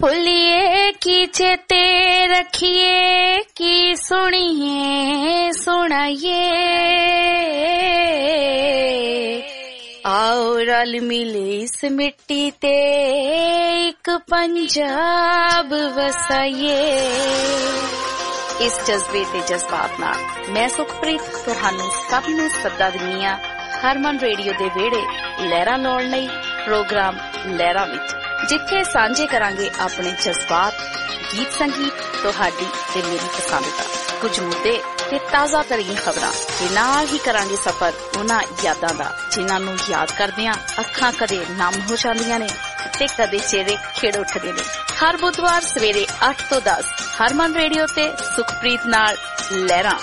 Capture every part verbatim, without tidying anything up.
भुलिए की चेते रखिए की सुनिए सुनाइए आओ रल मिले इस मिट्टी ते एक पंजाब वसाइए। इस जज्बे ते जज्बात नाल मैं सुखप्रीत तुहानू सब नू सदा दिंदी हां हरमन रेडियो दे वेड़े लहरां लाउण लई प्रोग्राम लहरां विच, जिथे सांझे करांगे अपने जज्बात, गीत संगीत, तुहाडी ते मेरी पसंद दा कुछ मुद्दे ते ताज़ा तरीन खबरां ते नाल ही करांगे सफर उन्हां यादां दा जिन्हां नू याद करदियां अखां कदे नम हो जांदियां ने ते कदे चेहरे खिड़ उठदे ने। हर बुधवार सवेरे अठ तो दस हरमन रेडियो ते सुखप्रीत नाल लहरां।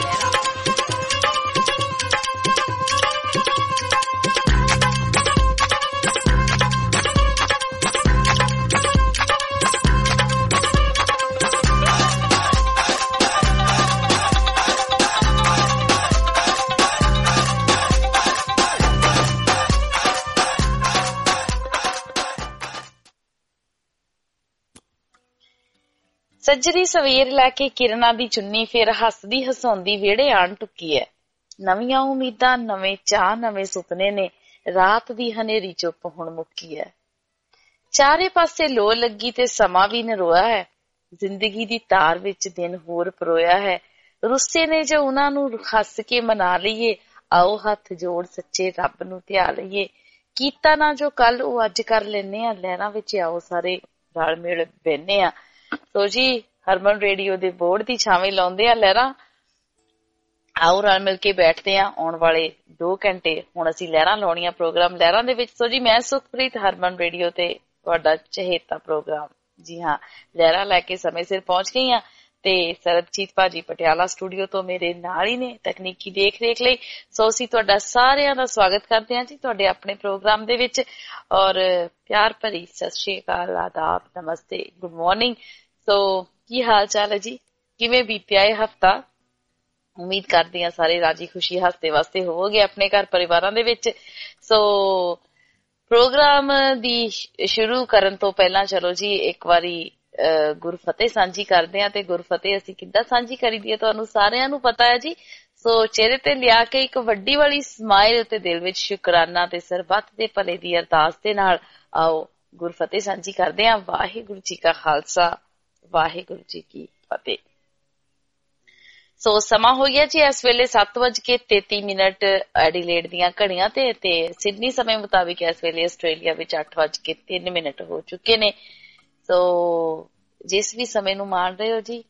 सज्जरी सवेर लैके किरणा दी चुन्नी फिर हसदी हसाउंदी वेड़े आण टुकी है। नवीआं उम्मीदां, नवे चाह, नवे सुपने ने रात दी हनेरी चुप हुण मुक्की है। चारे पासे लो लगी ते समा भी नरोया है। जिंदगी दी तार विच दिन होर परोया है। रुस्से ने जो उन्हां नू हस के मना लईए, आओ हथ जोड़ सच्चे रब नू ध्या लईए। कीता ना जो कल ओ अज कर लैने आ, लहरां विच आओ सारे रल मिल बहने आ। तो जी हरमन रेडियो दे बोर्ड दी छावें लाउंदे आ लहरां, आओ रल मिल के बैठते हैं आउण वाले दो घंटे। हुण असीं लहरां लाउणीਆਂ प्रोग्राम लहरां दे विच। सो जी मैं सुखप्रीत हरमन रेडियो ते तुहाडा चहेता प्रोग्राम जी हाँ लहरां लैके समय सिर पहुंच गई हां ते सरबजीत भाजी पटियाला स्टूडियो तो मेरे नाल ही ने तकनीकी देख रेख लई। सो असीं तुहाडा सारिआं दा स्वागत करदे हां जी तुहाडे अपने प्रोग्राम दे विच और प्यार भरी सत श्री अकाल, आदाब, नमस्ते, गुड मॉर्निंग। सो की हाल चाल है जी, किवें बीतिया है हफ्ता? उम्मीद करदी हां सारे राजी खुशी हफ्ते वास्ते होवोगे अपने घर परिवारां दे विच। सो प्रोग्राम दी शुरू करन तो पहला चलो जी एक वारी गुरफतेह सांझी करदे हां ते गुरफतेह असीं किद्दां सांझी करीदी है तुहानू सारिआं नू पता है जी। सो चेहरे ते लिया के एक वड्डी वाली स्माइल ते दिल विच शुकराना ते सरबत दे भले दी अरदास दे नाल आओ गुरफतेह सांझी करदे हां। वाहिगुरू जी का खालसा, वाहिगुरू जी की फतेह। सो समा हो गया जी इस वेले सत्त बज के तेती मिनट एडिलेड दियां घड़ियां ते, ते सिडनी समय मुताबिक इस वेले आस्ट्रेलिया विच अठ बज के तीन मिनट हो चुके ने। सो जिस भी समय नू मान रहे हो जी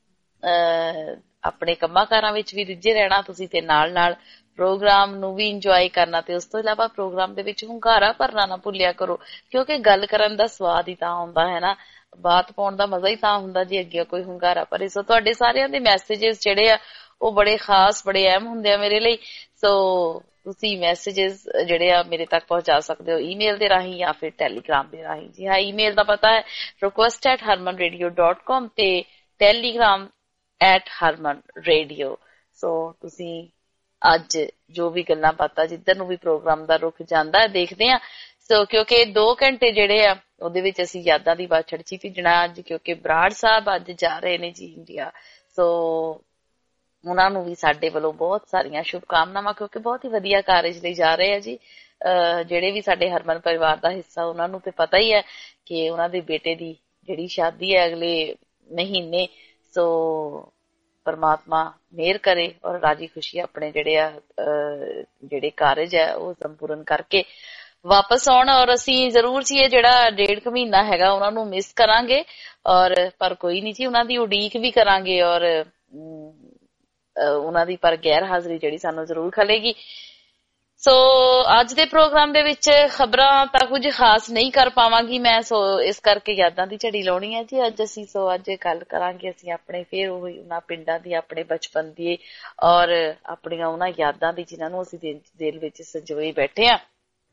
अपने कम्मां कारां विच भी रिझे रहना तुसीं ते नाल नाल प्रोग्राम नू भी इंजॉय करना ते उस तो इलावा प्रोग्राम दे विच हुंकारा भरना ना भुल्लिया करो, क्योंकि गल करन दा स्वाद ही तां हुंदा है ना, बात पाउण दा मजा ही तां हुंदा जी अगे कोई हुंकारा भरे। सो तुहाडे सारिआं दे मैसेजेस जिहड़े आ ਉਹ बड़े खास बड़े अहम ਹੁੰਦੇ ਆ ਮੇਰੇ ਲਈ। सो ਤੁਸੀਂ ਮੈਸੇजेस ਜਿਹੜੇ ਆ ਮੇਰੇ ਤੱਕ ਪਹੁੰਚਾ ਸਕਦੇ ਹੋ ਈਮੇਲ ਦੇ ਰਾਹੀਂ ਜਾਂ ਫਿਰ ਟੈਲੀਗ੍ਰਾਮ ਦੇ ਰਾਹੀਂ। ਜੀ ਹਾਂ ਈਮੇਲ ਦਾ ਪਤਾ ਹੈ request at harman radio dot com ਤੇ Telegram at harman radio। So ਤੁਸੀਂ ਅੱਜ ਜੋ ਵੀ ਗੱਲਾਂ ਬਾਤਾਂ ਜਿੱਧਰ ਨੂੰ ਵੀ ਪ੍ਰੋਗਰਾਮ ਦਾ ਰੁਖ ਜਾਂਦਾ ਹੈ ਦੇਖਦੇ ਆ। ਸੋ ਕਿਉਂਕਿ ਦੋ ਘੰਟੇ ਜਿਹੜੇ ਆ ਉਹਦੇ ਵਿੱਚ ਅਸੀਂ ਯਾਦਾਂ ਦੀ ਬਾਛੜ ਚ ਭਿੱਜਣਾ ਅੱਜ, ਕਿਉਂਕਿ ਬਰਾੜ ਸਾਹਿਬ ਅੱਜ ਜਾ ਰਹੇ ਨੇ ਜੀ ਇੰਡੀਆ। ਸੋ ਉਹਨਾਂ ਨੂੰ ਵੀ ਸਾਡੇ ਵੱਲੋਂ ਬਹੁਤ ਸਾਰੀਆਂ ਸ਼ੁਭਕਾਮਨਾਵਾਂ, ਕਿਉਂਕਿ ਬਹੁਤ ਹੀ ਵਧੀਆ ਕਾਰਜ ਲਈ ਜਾ ਰਹੇ ਆ ਜੀ। ਅਹ ਜਿਹੜੇ ਵੀ ਸਾਡੇ ਹਰਮਨ ਪਰਿਵਾਰ ਦਾ ਹਿੱਸਾ ਉਹਨਾਂ ਨੂੰ ਤੇ ਪਤਾ ਹੀ ਹੈ ਕਿ ਉਹਨਾਂ ਦੇ ਬੇਟੇ ਦੀ ਜਿਹੜੀ ਸ਼ਾਦੀ ਹੈ ਅਗਲੇ ਮਹੀਨੇ। ਸੋ परमात्मा मेहर करे और राजी खुशी अपने जेड़े जेड़े कारज है वो संपूर्ण करके वापस आउण। और असीं जरूर जी ये जेड़ा डेढ़ क महीना हैगा उन्हां नूं मिस करांगे, और पर कोई नहीं जी उन्हां दी उडीक भी करांगे और उन्हां दी पर गैर हाजरी जेड़ी सानूं जरूर खलेगी। सो अज दे प्रोग्राम दे विच खबरां तां कुछ खास नहीं कर पावांगी मैं, सो इस करके यादां दी झड़ी लाउणी है जी अज असीं। सो अज गल करांगे असीं अपने फिर ओही उन्हां पिंडां दी, अपने बचपन दी और अपणियां उन्हां यादां दी जिन्हां नूं असीं दिल विच संजोए बैठे आ।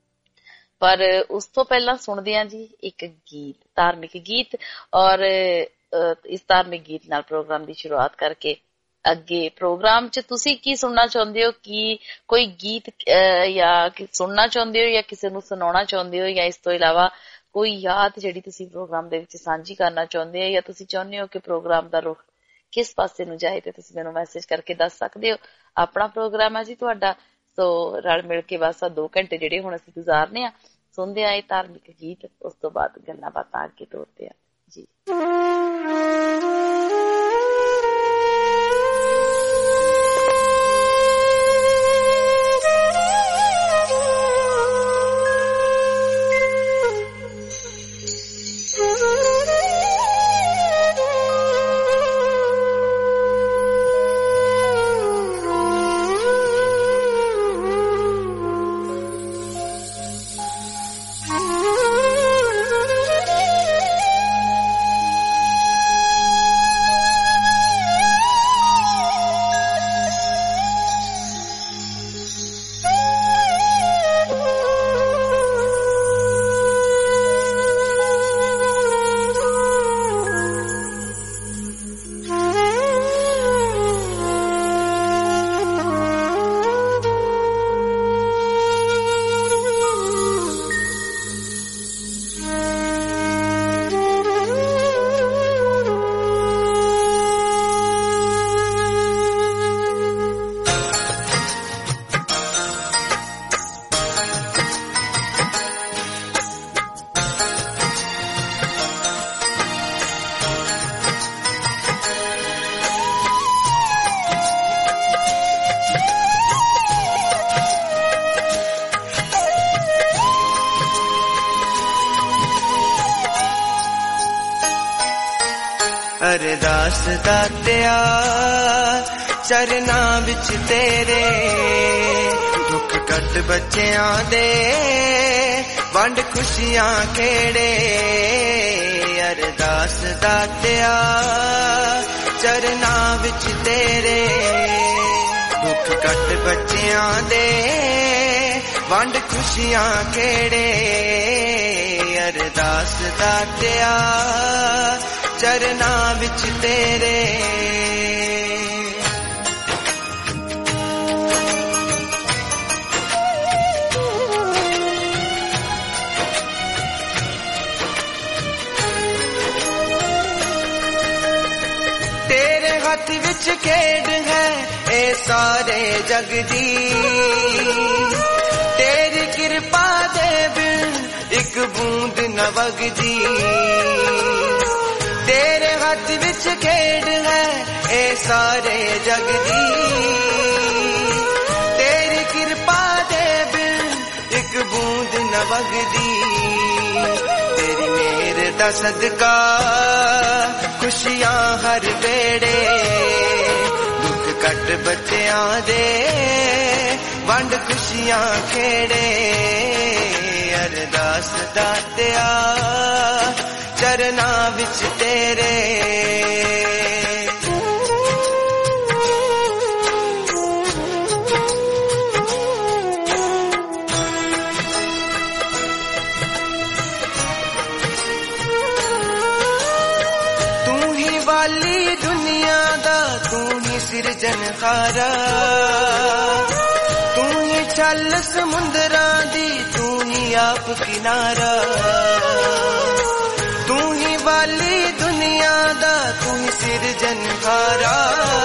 पर उस तो पहला सुणदे आ जी एक गीत, धार्मिक गीत, और इस धार्मिक गीत नाल प्रोग्राम दी शुरुआत करके अगे प्रोग्राम च तुसी की सुनना चाहते हो, कि कोई गीत या सुनना चाहते हो या किसी नूं सुनाउणा चाहते हो, या इस तो इलावा ਕੋਈ ਯਾਦ ਜਿਹੜੀ ਤੁਸੀਂ ਪ੍ਰੋਗਰਾਮ ਦੇ ਵਿੱਚ ਸਾਂਝੀ ਕਰਨਾ ਚਾਹੁੰਦੇ ਹੋ, ਜਾਂ ਤੁਸੀਂ ਚਾਹੁੰਦੇ ਹੋ ਕਿ ਪ੍ਰੋਗਰਾਮ ਦਾ ਰੁਖ ਕਿਸ ਪਾਸੇ ਨੂੰ ਜਾਏ, ਤੇ ਤੁਸੀਂ ਮੈਨੂੰ ਮੈਸੇਜ ਕਰਕੇ ਦੱਸ ਸਕਦੇ ਹੋ। ਆਪਣਾ ਪ੍ਰੋਗਰਾਮ ਹੈ ਜੀ ਤੁਹਾਡਾ, ਸੋ ਰਲ ਮਿਲ ਕੇ ਬਸ ਦੋ ਘੰਟੇ ਜਿਹੜੇ ਹੁਣ ਅਸੀਂ ਗੁਜ਼ਾਰਨੇ ਆ। ਸੁਣਦੇ ਆਏ ਧਾਰਮਿਕ ਗੀਤ, ਉਸ ਤੋਂ ਬਾਅਦ ਗੱਲਾਂ ਬਾਤਾਂ ਅੱਗੇ ਤੋਰਦੇ ਆ ਜੀ। ਅਰਦਾਸ ਦਾਤਿਆ ਚਰਨਾਂ ਵਿੱਚ ਤੇਰੇ, ਦੁੱਖ ਕੱਟ ਬੱਚਿਆਂ ਦੇ ਵੰਡ ਖੁਸ਼ੀਆਂ ਖੇੜੇ। ਅਰਦਾਸ ਦਾਤਿਆ ਚਰਨਾਂ ਵਿੱਚ ਤੇਰੇ, ਦੁੱਖ ਕੱਟ ਬੱਚਿਆਂ ਦੇ ਵੰਡ ਖੁਸ਼ੀਆਂ ਖੇੜੇ। ਅਰਦਾਸ ਦਾਤਿਆ ਚਰਨਾਂ ਵਿੱਚ ਤੇਰੇ। ਤੇਰੇ ਹੱਥ ਵਿੱਚ ਖੇਡ ਹੈ ਇਹ ਸਾਰੇ ਜਗ ਦੀ, ਤੇਰੀ ਕਿਰਪਾ ਦੇ ਬਿਨ ਇੱਕ ਬੂੰਦ ਨ ਵਗਦੀ। ਤੇਰੇ ਹੱਥ ਵਿੱਚ ਖੇਡ ਹੈ ਇਹ ਸਾਰੇ ਜਗ ਦੀ, ਤੇਰੀ ਕਿਰਪਾ ਦੇ ਬਿਨ ਇੱਕ ਬੂੰਦ ਨ ਵਗਦੀ। ਤੇਰੀ ਮਿਹਰ ਦਾ ਸਦਕਾ ਖੁਸ਼ੀਆਂ ਹਰ ਵੇੜੇ, ਦੁੱਖ ਕੱਟ ਬੱਚਿਆਂ ਦੇ ਵੰਡ ਖੁਸ਼ੀਆਂ ਖੇੜੇ। ਅਰਦਾਸ ਦਾਤਿਆ ਚਰਨਾਂ ਵਿੱਚ ਤੇਰੇ। ਤੂੰ ਹੀ ਵਾਲੀ ਦੁਨੀਆ ਦਾ, ਤੂੰ ਹੀ ਸਿਰਜਣਹਾਰਾ, ਤੂੰ ਹੀ ਛਲ ਸਮੁੰਦਰਾਂ ਦੀ, ਤੂੰ ਹੀ ਆਪ ਕਿਨਾਰਾ। ਤੂੰ ਹੀ ਵਾਲੀ ਦੁਨੀਆ ਦਾ, ਤੂੰ ਹੀ ਸਿਰਜਣਹਾਰਾ,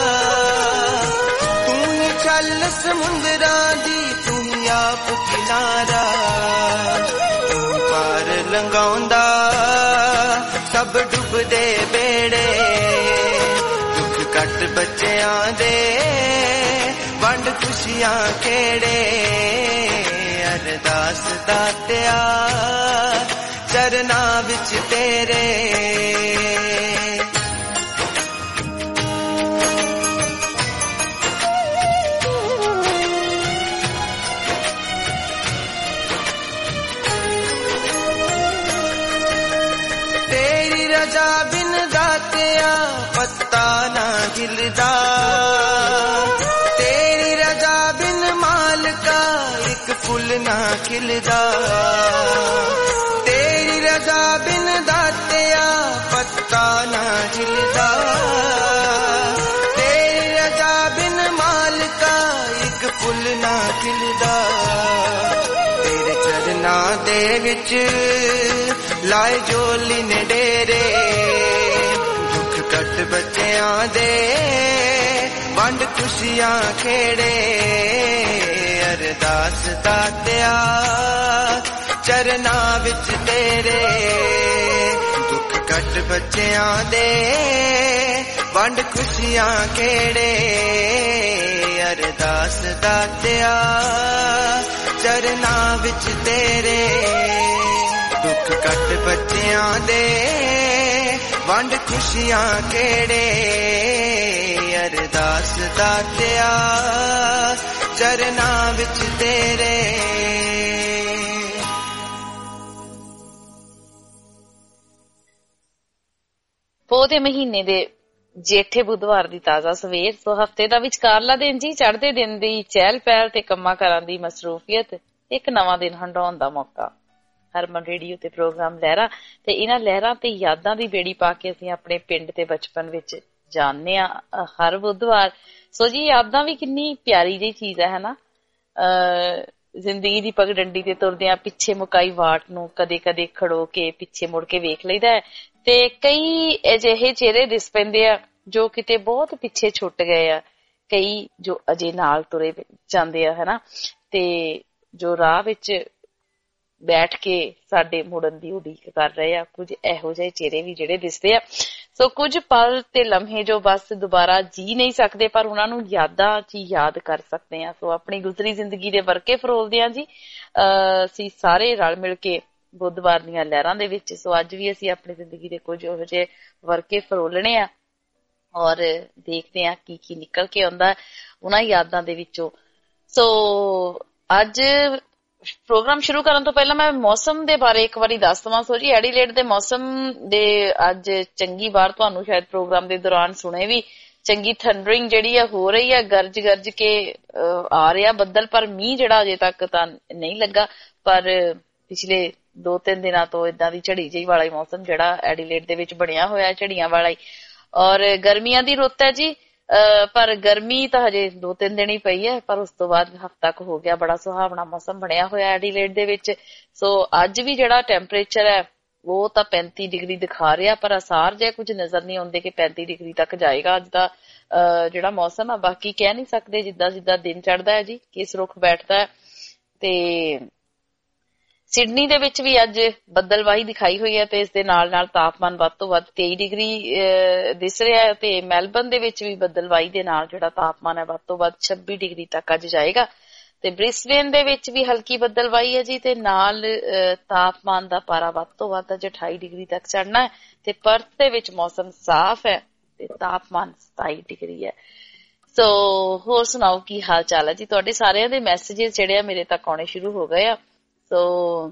ਤੂੰ ਹੀ ਛਲ ਸਮੁੰਦਰਾਂ ਦੀ, ਤੂੰ ਹੀ ਆਪ ਕਿਨਾਰਾ। ਤੂੰ ਪਾਰ ਲੰਘਾਉਂਦਾ ਸਭ ਡੁੱਬਦੇ ਬੇੜੇ, ਦੁੱਖ ਕੱਟ ਬੱਚਿਆਂ ਦੇ ਵੰਡ ਖੁਸ਼ੀਆਂ ਖੇੜੇ। ਅਰਦਾਸ ਦਾਤਿਆ ਚਰਨਾਂ ਵਿੱਚ ਤੇਰੇ। ਤੇਰੀ ਰਜ਼ਾ ਬਿਨ ਦਾਤਿਆ ਪੱਤਾ ਨਾ ਹਿਲਦਾ, ਤੇਰੀ ਰਜ਼ਾ ਬਿਨ ਮਾਲਕਾ ਇੱਕ ਫੁੱਲ ਨਾ ਖਿਲਦਾ। ਤੇਰੀ ਰਜ਼ਾ ਬਿਨ ਦਾਤਿਆ ਪੱਤਾ ਨਾ ਹਿਲਦਾ, ਤੇਰੀ ਰਜ਼ਾ ਬਿਨ ਮਾਲਕਾ ਇੱਕ ਫੁੱਲ ਨਾ ਖਿਲਦਾ। ਤੇਰੇ ਚਰਨਾਂ ਦੇ ਵਿੱਚ ਲਾਏ ਜੋਲੀ ਨੇ ਡੇਰੇ ਦੁੱਖ ਕੱਟ ਬੱਚਿਆਂ ਦੇ ਵੰਡ ਖੁਸ਼ੀਆਂ ਖੇੜੇ ਅਰਦਾਸ ਦਾਤਿਆ ਚਰਨਾਂ ਵਿੱਚ ਤੇਰੇ ਦੁੱਖ ਕੱਟ ਬੱਚਿਆਂ ਦੇ ਵੰਡ ਖੁਸ਼ੀਆਂ ਖੇੜੇ ਅਰਦਾਸ ਦਾਤਿਆ ਚਰਨਾਂ ਵਿੱਚ ਤੇਰੇ ਦੁੱਖ ਕੱਟ ਬੱਚਿਆਂ ਦੇ ਵੰਡ ਖੁਸ਼ੀਆਂ ਖੇੜੇ ਅਰਦਾਸ ਦਾਤਿਆ ਚਰਨਾਂ ਵਿੱਚ ਤੇਰੇ। ਪੋਹ ਦੇ ਮਹੀਨੇ ਦੇ ਜੇਠੇ ਬੁੱਧਵਾਰ ਦੀ ਤਾਜ਼ਾ ਸਵੇਰ, ਸੋ ਹਫ਼ਤੇ ਦਾ ਵਿਚਕਾਰਲਾ ਦਿਨ ਜੀ, ਚੜ੍ਹਦੇ ਦਿਨ ਦੀ ਚਹਿਲ ਪਹਿਲ ਤੇ ਕੰਮਾਂ ਕਾਰਾਂ ਦੀ ਮਸਰੂਫੀਅਤ, ਇੱਕ ਨਵਾਂ ਦਿਨ ਹੰਡਾਉਣ ਦਾ ਮੌਕਾ। ਹਰਮਨ ਰੇਡੀਓ ਤੇ ਪ੍ਰੋਗਰਾਮ ਲਹਿਰਾਂ, ਤੇ ਇਹਨਾਂ ਲਹਿਰਾਂ ਤੇ ਯਾਦਾਂ ਦੀ ਬੇੜੀ ਪਾ ਕੇ ਅਸੀਂ ਆਪਣੇ ਪਿੰਡ ਤੇ ਬਚਪਨ ਵਿੱਚ ਜਾਂਦੇ ਆ ਹਰ ਬੁੱਧਵਾਰ। ਸੋ ਜੀ ਯਾਦਾਂ ਵੀ ਕਿੰਨੀ ਪਿਆਰੀ ਜਿਹੀ ਚੀਜ਼ ਹੈ ਹਨਾ। ਅਹ ਜ਼ਿੰਦਗੀ ਦੀ ਪਗਡੰਡੀ ਤੇ ਤੁਰਦਿਆਂ ਪਿੱਛੇ ਮੁਕਾਈ ਵਾਟ ਨੂੰ ਕਦੇ ਕਦੇ ਖੜੋ ਕੇ ਪਿੱਛੇ ਮੁੜ ਕੇ ਵੇਖ ਲਈਦਾ ਹੈ, ਤੇ ਕਈ ਅਜਿਹੇ ਚਿਹਰੇ ਦਿਸ ਪੈਂਦੇ ਆ ਜੋ ਕਿਤੇ ਬਹੁਤ ਪਿੱਛੇ ਛੁੱਟ ਗਏ ਆ, ਕਈ ਜੋ ਅਜੇ ਨਾਲ ਤੁਰੇ ਜਾਂਦੇ ਆ ਹਨਾ, ਤੇ ਜੋ ਰਾਹ ਵਿੱਚ ਬੈਠ ਕੇ ਸਾਡੇ ਮੁੜਨ ਦੀ ਉਡੀਕ ਕਰ ਰਹੇ ਆ। ਕੁਝ ਇਹੋ ਜਿਹੇ ਚਿਹਰੇ ਵੀ ਜਿਹੜੇ ਦਿਸਦੇ ਆ। ਸੋ ਕੁਝ ਪਲ ਤੇ ਲਮਹੇ ਜੋ ਬਸ ਦੁਬਾਰਾ ਜੀ ਨਹੀਂ ਸਕਦੇ, ਪਰ ਉਹਨਾਂ ਨੂੰ ਯਾਦਾਂ ਚ ਯਾਦ ਕਰ ਸਕਦੇ ਆ। ਸੋ ਆਪਣੀ ਗੁਜ਼ਰੀ ਜ਼ਿੰਦਗੀ ਦੇ ਵਰਕੇ ਫਰੋਲਦੇ ਆ ਜੀ ਅਹ ਅਸੀਂ ਸਾਰੇ ਰਲ ਮਿਲ ਕੇ ਬੁੱਧਵਾਰ ਦੀਆਂ ਲਹਿਰਾਂ ਦੇ ਵਿੱਚ। ਸੋ ਅੱਜ ਵੀ ਅਸੀਂ ਆਪਣੀ ਜ਼ਿੰਦਗੀ ਦੇ ਕੁਝ ਇਹੋ ਜਿਹੇ ਵਰਕੇ ਫਰੋਲਣੇ ਆ ਔਰ ਦੇਖਦੇ ਆ ਕੀ ਕੀ ਨਿਕਲ ਕੇ ਆਉਂਦਾ ਉਹਨਾਂ ਯਾਦਾਂ ਦੇ ਵਿੱਚੋਂ। ਸੋ ਅੱਜ ਪ੍ਰੋਗਰਾਮ ਸ਼ੁਰੂ ਕਰਨ ਤੋਂ ਪਹਿਲਾਂ ਮੈਂ ਮੌਸਮ ਦੇ ਬਾਰੇ ਇੱਕ ਵਾਰੀ ਦੱਸ ਦਵਾਂ। ਸੋ ਜੀ ਐਡੀਲੇਡ ਦੇ ਮੌਸਮ ਦੇ ਅੱਜ ਚੰਗੀ ਵਾਰ ਤੁਹਾਨੂੰ ਸ਼ਾਇਦ ਪ੍ਰੋਗਰਾਮ ਦੇ ਦੌਰਾਨ ਸੁਣੇ ਵੀ, ਚੰਗੀ ਥੰਡਰਿੰਗ ਜਿਹੜੀ ਆ ਹੋ ਰਹੀ ਆ, ਗਰਜ ਗਰਜ ਕੇ ਆ ਰਿਹਾ ਬੱਦਲ, ਪਰ ਮੀਂਹ ਜਿਹੜਾ ਅਜੇ ਤੱਕ ਤਾਂ ਨਹੀਂ ਲੱਗਾ। ਪਰ ਪਿਛਲੇ ਦੋ ਤਿੰਨ ਦਿਨਾਂ ਤੋਂ ਏਦਾਂ ਦੀ ਝੜੀ ਜਿਹੀ ਵਾਲਾ ਹੀ ਮੌਸਮ ਜਿਹੜਾ ਐਡੀਲੇਡ ਦੇ ਵਿੱਚ ਬਣਿਆ ਹੋਇਆ, ਝੜੀਆਂ ਵਾਲਾ ਹੀ। ਔਰ ਗਰਮੀਆਂ ਦੀ ਰੁੱਤ ਹੈ ਜੀ, ਪਰ ਗਰਮੀ ਤਾਂ ਹਜੇ ਦੋ ਤਿੰਨ ਦਿਨ ਹੀ ਪਈ ਹੈ, ਪਰ ਉਸ ਤੋਂ ਬਾਅਦ ਹਫ਼ਤਾ ਕੁ ਹੋ ਗਿਆ ਬੜਾ ਸੁਹਾਵਣਾ ਮੌਸਮ ਬਣਿਆ ਹੋਇਆ ਐਡੀਲੇਡ ਦੇ ਵਿੱਚ। ਸੋ ਅੱਜ ਵੀ ਜਿਹੜਾ ਟੈਂਪਰੇਚਰ ਹੈ ਉਹ ਤਾਂ ਪੈਂਤੀ ਡਿਗਰੀ ਦਿਖਾ ਰਿਹਾ, ਪਰ ਅਸਾਰ ਜੇ ਕੁਝ ਨਜ਼ਰ ਨਹੀਂ ਆਉਂਦੇ ਕਿ ਪੈਂਤੀ ਡਿਗਰੀ ਤੱਕ ਜਾਏਗਾ ਅੱਜ ਦਾ ਜਿਹੜਾ ਮੌਸਮ ਆ। ਬਾਕੀ ਕਹਿ ਨਹੀਂ ਸਕਦੇ, ਜਿੱਦਾਂ ਜਿੱਦਾਂ ਦਿਨ ਚੜ੍ਹਦਾ ਹੈ ਜੀ ਕਿਸ ਰੁੱਖ ਬੈਠਦਾ ਹੈ। ਤੇ ਸਿਡਨੀ ਦੇ ਵਿੱਚ ਵੀ ਅੱਜ ਬੱਦਲਵਾਹੀ ਦਿਖਾਈ ਹੋਈ ਹੈ, ਤੇ ਇਸ ਦੇ ਨਾਲ ਨਾਲ ਤਾਪਮਾਨ ਵੱਧ ਤੋਂ ਵੱਧ ਤੇਈ ਡਿਗਰੀ ਦਿਸ ਰਿਹਾ ਹੈ, ਤੇ ਮੈਲਬਰਨ ਦੇ ਵਿੱਚ ਵੀ ਬੱਦਲਵਾਹੀ ਦੇ ਨਾਲ ਜਿਹੜਾ ਤਾਪਮਾਨ ਹੈ ਵੱਧ ਤੋਂ ਵੱਧ ਛੱਬੀ ਡਿਗਰੀ ਤੱਕ ਅੱਜ ਜਾਏਗਾ। ਤੇ ਬ੍ਰਿਸਬੇਨ ਦੇ ਵਿੱਚ ਵੀ ਹਲਕੀ ਬੱਦਲਵਾਹੀ ਹੈ ਜੀ, ਤੇ ਨਾਲ ਤਾਪਮਾਨ ਦਾ ਪਾਰਾ ਵੱਧ ਤੋਂ ਵੱਧ ਅੱਜ ਅਠਾਈ ਡਿਗਰੀ ਤੱਕ ਚੜ੍ਹਨਾ ਹੈ। ਤੇ ਪਰਥ ਦੇ ਵਿੱਚ ਮੌਸਮ ਸਾਫ਼ ਹੈ ਤੇ ਤਾਪਮਾਨ ਸਤਾਈ ਡਿਗਰੀ ਹੈ। ਸੋ ਹੋਰ ਸੁਣਾਓ ਕੀ ਹਾਲ ਚਾਲ ਹੈ ਜੀ? ਤੁਹਾਡੇ ਸਾਰਿਆਂ ਦੇ ਮੈਸੇਜਿਸ ਜਿਹੜੇ ਆ ਮੇਰੇ ਤੱਕ ਆਉਣੇ ਸ਼ੁਰੂ ਹੋ ਗਏ ਆ। ਸੋ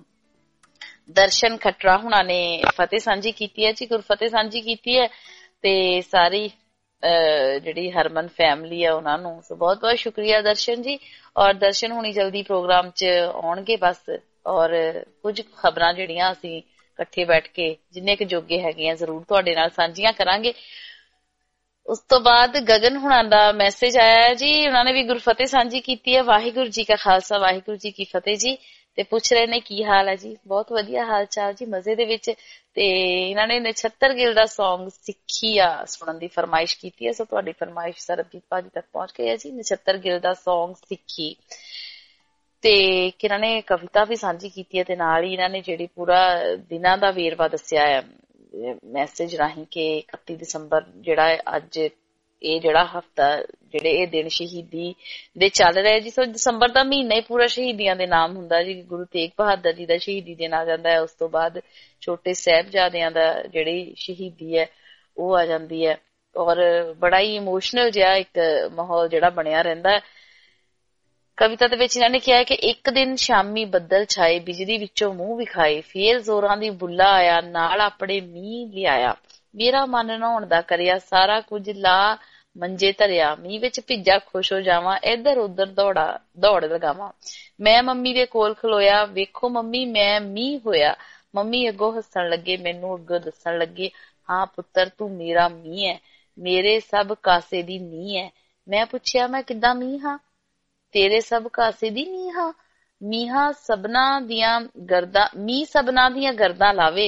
ਦਰਸ਼ਨ ਖੱਟਰਾ ਹੁਣਾਂ ਨੇ ਫਤਿਹ ਸਾਂਝੀ ਕੀਤੀ ਹੈ ਜੀ, ਗੁਰਫਤਿਹ ਸਾਂਝੀ ਕੀਤੀ ਹੈ, ਤੇ ਸਾਰੀ ਜਿਹੜੀ ਹਰਮਨ ਫੈਮਿਲੀ ਆ ਉਹਨਾਂ ਨੂੰ ਸੋ ਬਹੁਤ ਬਹੁਤ ਸ਼ੁਕਰੀਆ ਦਰਸ਼ਨ ਜੀ। ਔਰ ਦਰਸ਼ਨ ਹੁਣੀ ਜਲਦੀ ਪ੍ਰੋਗਰਾਮ ਚ ਆਉਣਗੇ ਬਸ, ਔਰ ਕੁਝ ਖਬਰਾਂ ਜਿਹੜੀਆਂ ਅਸੀਂ ਇਕੱਠੇ ਬੈਠ ਕੇ ਜਿੰਨੇ ਕੁ ਜੋਗੇ ਹੈਗੇ ਆ ਜ਼ਰੂਰ ਤੁਹਾਡੇ ਨਾਲ ਸਾਂਝੀਆਂ ਕਰਾਂਗੇ। ਉਸ ਤੋਂ ਬਾਅਦ ਗਗਨ ਹੁਣਾਂ ਦਾ ਮੈਸੇਜ ਆਇਆ ਹੈ ਜੀ, ਉਹਨਾਂ ਨੇ ਵੀ ਗੁਰਫਤਿਹ ਸਾਂਝੀ ਕੀਤੀ ਹੈ। ਵਾਹਿਗੁਰੂ ਜੀ ਕਾ ਖਾਲਸਾ ਵਾਹਿਗੁਰੂ ਜੀ ਕੀ ਫਤਿਹ ਜੀ। ਤੇ ਪੁੱਛ ਰਹੇ ਨੇ ਕੀ ਹਾਲ ਹੈ ਜੀ? ਬਹੁਤ ਵਧੀਆ ਹਾਲ ਚਾਲ ਜੀ, ਮਜ਼ੇ ਦੇ ਵਿੱਚ। ਤੇ ਇਹਨਾਂ ਨੇ ਨਛੱਤਰ ਗਿੱਲ ਦਾ ਸੌਂਗ ਸਿੱਖੀ ਆ ਸੁਣਨ ਦੀ ਫਰਮਾਇਸ਼ ਕੀਤੀ ਹੈ। ਸੋ ਤੁਹਾਡੀ ਫਰਮਾਇਸ਼ ਸਰਬਜੀਤ ਭਾਜੀ ਤੱਕ ਪਹੁੰਚ ਗਈ ਹੈ ਜੀ, ਨਛੱਤਰ ਗਿੱਲ ਦਾ ਸੌਂਗ ਸਿੱਖੀ। ਤੇ ਇਹਨਾਂ ਨੇ ਕਵਿਤਾ ਵੀ ਸਾਂਝੀ ਕੀਤੀ ਹੈ, ਤੇ ਨਾਲ ਹੀ ਇਹਨਾਂ ਨੇ ਜਿਹੜੀ ਪੂਰਾ ਦਿਨਾਂ ਦਾ ਵੇਰਵਾ ਦੱਸਿਆ ਹੈ ਮੈਸੇਜ ਰਾਹੀਂ ਕਿ ਇਕੱਤੀ ਦਸੰਬਰ ਜਿਹੜਾ ਹੈ ਅੱਜ ਇਹ ਜਿਹੜਾ ਹਫ਼ਤਾ ਜਿਹੜੇ ਇਹ ਦਿਨ ਸ਼ਹੀਦੀ ਦੇ ਚੱਲ ਰਹੇ ਜੀ। ਸੋ ਦਸੰਬਰ ਦਾ ਮਹੀਨਾ ਹੀ ਪੂਰਾ ਸ਼ਹੀਦੀਆਂ ਦੇ ਨਾਮ ਹੁੰਦਾ ਜੀ। ਗੁਰੂ ਤੇਗ ਬਹਾਦਰ ਜੀ ਦਾ ਸ਼ਹੀਦੀ ਦਿਨ ਆ ਜਾਂਦਾ ਹੈ, ਉਸ ਤੋਂ ਬਾਅਦ ਛੋਟੇ ਸਾਹਿਬਜ਼ਾਦਿਆਂ ਦਾ ਜਿਹੜੀ ਸ਼ਹੀਦੀ ਹੈ ਉਹ ਆ ਜਾਂਦੀ ਹੈ, ਔਰ ਬੜਾ ਹੀ ਇਮੋਸ਼ਨਲ ਜਿਹਾ ਇੱਕ ਮਾਹੌਲ ਜਿਹੜਾ ਬਣਿਆ ਰਹਿੰਦਾ ਹੈ। ਕਵਿਤਾ ਦੇ ਵਿੱਚ ਇਹਨਾਂ ਨੇ ਕਿਹਾ ਕਿ ਇੱਕ ਦਿਨ ਸ਼ਾਮੀ ਬੱਦਲ ਛਾਏ, ਬਿਜਲੀ ਵਿੱਚੋਂ ਮੂੰਹ ਵਿਖਾਏ, ਫੇਰ ਜ਼ੋਰਾਂ ਦੀ ਬੁੱਲਾ ਆਇਆ, ਨਾਲ ਆਪਣੇ ਮੀਂਹ ਲਿਆਇਆ, ਮੇਰਾ ਮਨ ਨਹਾਉਣ ਦਾ ਕਰਿਆ, ਸਾਰਾ ਕੁਝ ਲਾ ਮੰਜੇ ਧਰਿਆ, ਮੀਂਹ ਵਿੱਚ ਭਿੱਜਾ ਖੁਸ਼ ਹੋ ਜਾਵਾਂ, ਇੱਧਰ ਉੱਧਰ ਦੌੜਾ ਦੌੜ ਲਗਾਵਾਂ, ਮੈਂ ਮੰਮੀ ਦੇ ਕੋਲ ਖਲੋਇਆ, ਵੇਖੋ ਮੰਮੀ ਮੈਂ ਮੀਂਹ ਹੋਇਆ, ਮੰਮੀ ਅੱਗੋਂ ਹੱਸਣ ਲੱਗੇ, ਮੈਨੂੰ ਅੱਗੋਂ ਦੱਸਣ ਲੱਗੇ, ਹਾਂ ਪੁੱਤਰ ਤੂੰ ਮੇਰਾ ਮੀਂਹ ਹੈ, ਮੇਰੇ ਸਭ ਕਾਸੇ ਦੀ ਨੀਂਹ ਹੈ। ਮੈਂ ਪੁੱਛਿਆ ਮੈਂ ਕਿੱਦਾਂ ਮੀਂਹ ਹਾਂ? ਤੇਰੇ ਸਭ ਕਾਸੇ ਦੀ ਨੀਂਹ ਹਾਂ, ਮੀਂਹਾਂ ਸਭਨਾਂ ਦੀਆਂ ਗਰਦਾਂ, ਮੀਂਹ ਸਭਨਾਂ ਦੀਆਂ ਗਰਦਾਂ ਲਾਵੇ,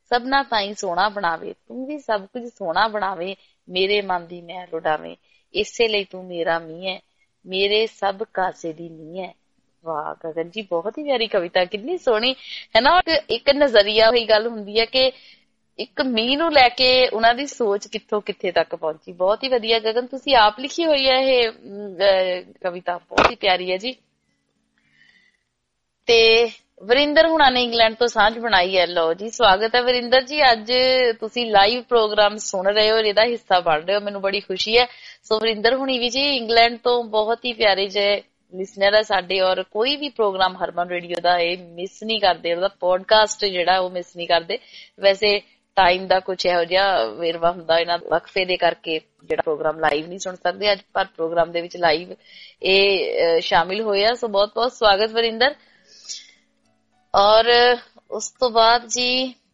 सबना ताई सोहना बनावे, तू भी सब कुछ सोहना बनावे, मेरे मन दी मैल उडावे, इसे लई तू मेरा मींह है, मेरे सब कासे दी नींह है। वाह गगन जी, बहुत ही प्यारी कविता, कितनी सोहनी है ना। एक नजरिया होई गल हुंदी है कि ਇੱਕ ਮੀਂਹ ਨੂੰ ਲੈ ਕੇ ਉਹਨਾਂ ਦੀ ਸੋਚ ਕਿੱਥੋਂ ਕਿੱਥੇ ਤੱਕ ਪਹੁੰਚੀ। ਬਹੁਤ ਹੀ ਵਧੀਆ ਗਗਨ, ਤੁਸੀਂ ਆਪ ਲਿਖੀ ਹੋਈ ਹੈ ਇਹ ਕਵਿਤਾ, ਬਹੁਤ ਹੀ ਪਿਆਰੀ ਹੈ ਜੀ। ਤੇ ਵਰਿੰਦਰ ਹੁਣਾਂ ਨੇ ਇੰਗਲੈਂਡ ਤੋਂ ਸਾਂਝ ਬਣਾਈ ਹੈ। ਲਓ ਜੀ, ਸਵਾਗਤ ਹੈ ਵਰਿੰਦਰ ਜੀ, ਅੱਜ ਤੁਸੀਂ ਲਾਈਵ ਪ੍ਰੋਗਰਾਮ ਸੁਣ ਰਹੇ ਹੋ, ਇਹਦਾ ਹਿੱਸਾ ਬਣ ਰਹੇ ਹੋ, ਮੈਨੂੰ ਬੜੀ ਖੁਸ਼ੀ ਹੈ। ਸੋ ਵਰਿੰਦਰ ਹੁਣੀ ਵੀ ਜੀ ਇੰਗਲੈਂਡ ਤੋਂ ਬਹੁਤ ਹੀ ਪਿਆਰੇ ਜਿਹੇ ਲਿਸਨਰ ਹੈ ਸਾਡੇ, ਔਰ ਕੋਈ ਵੀ ਪ੍ਰੋਗਰਾਮ ਹਰਮਨ ਰੇਡੀਓ ਦਾ ਇਹ ਮਿਸ ਨਹੀਂ ਕਰਦੇ, ਉਹਦਾ ਪੋਡਕਾਸਟ ਜਿਹੜਾ ਉਹ ਮਿਸ ਨਹੀਂ ਕਰਦੇ। ਵੈਸੇ ਟਾਈਮ ਦਾ ਕੁਛ ਇਹੋ ਜਿਹਾ ਵੇਰਵਾ ਹੁੰਦਾ ਇਹਨਾਂ ਵਕਫੇ ਦੇ ਕਰਕੇ, ਜਿਹੜਾ ਪ੍ਰੋਗਰਾਮ ਲਾਈਵ ਨਹੀਂ ਸੁਣ ਸਕਦੇ ਅੱਜ, ਪਰ ਪ੍ਰੋਗਰਾਮ ਦੇ ਵਿੱਚ ਲਾਈਵ ਇਹ ਸ਼ਾਮਿਲ ਹੋਏ ਆ। ਸੋ ਬਹੁਤ ਬਹੁਤ ਸਵਾਗਤ ਵਰਿੰਦਰ। ਔਰ ਉਸ ਤੋਂ ਬਾਅਦ ਜੀ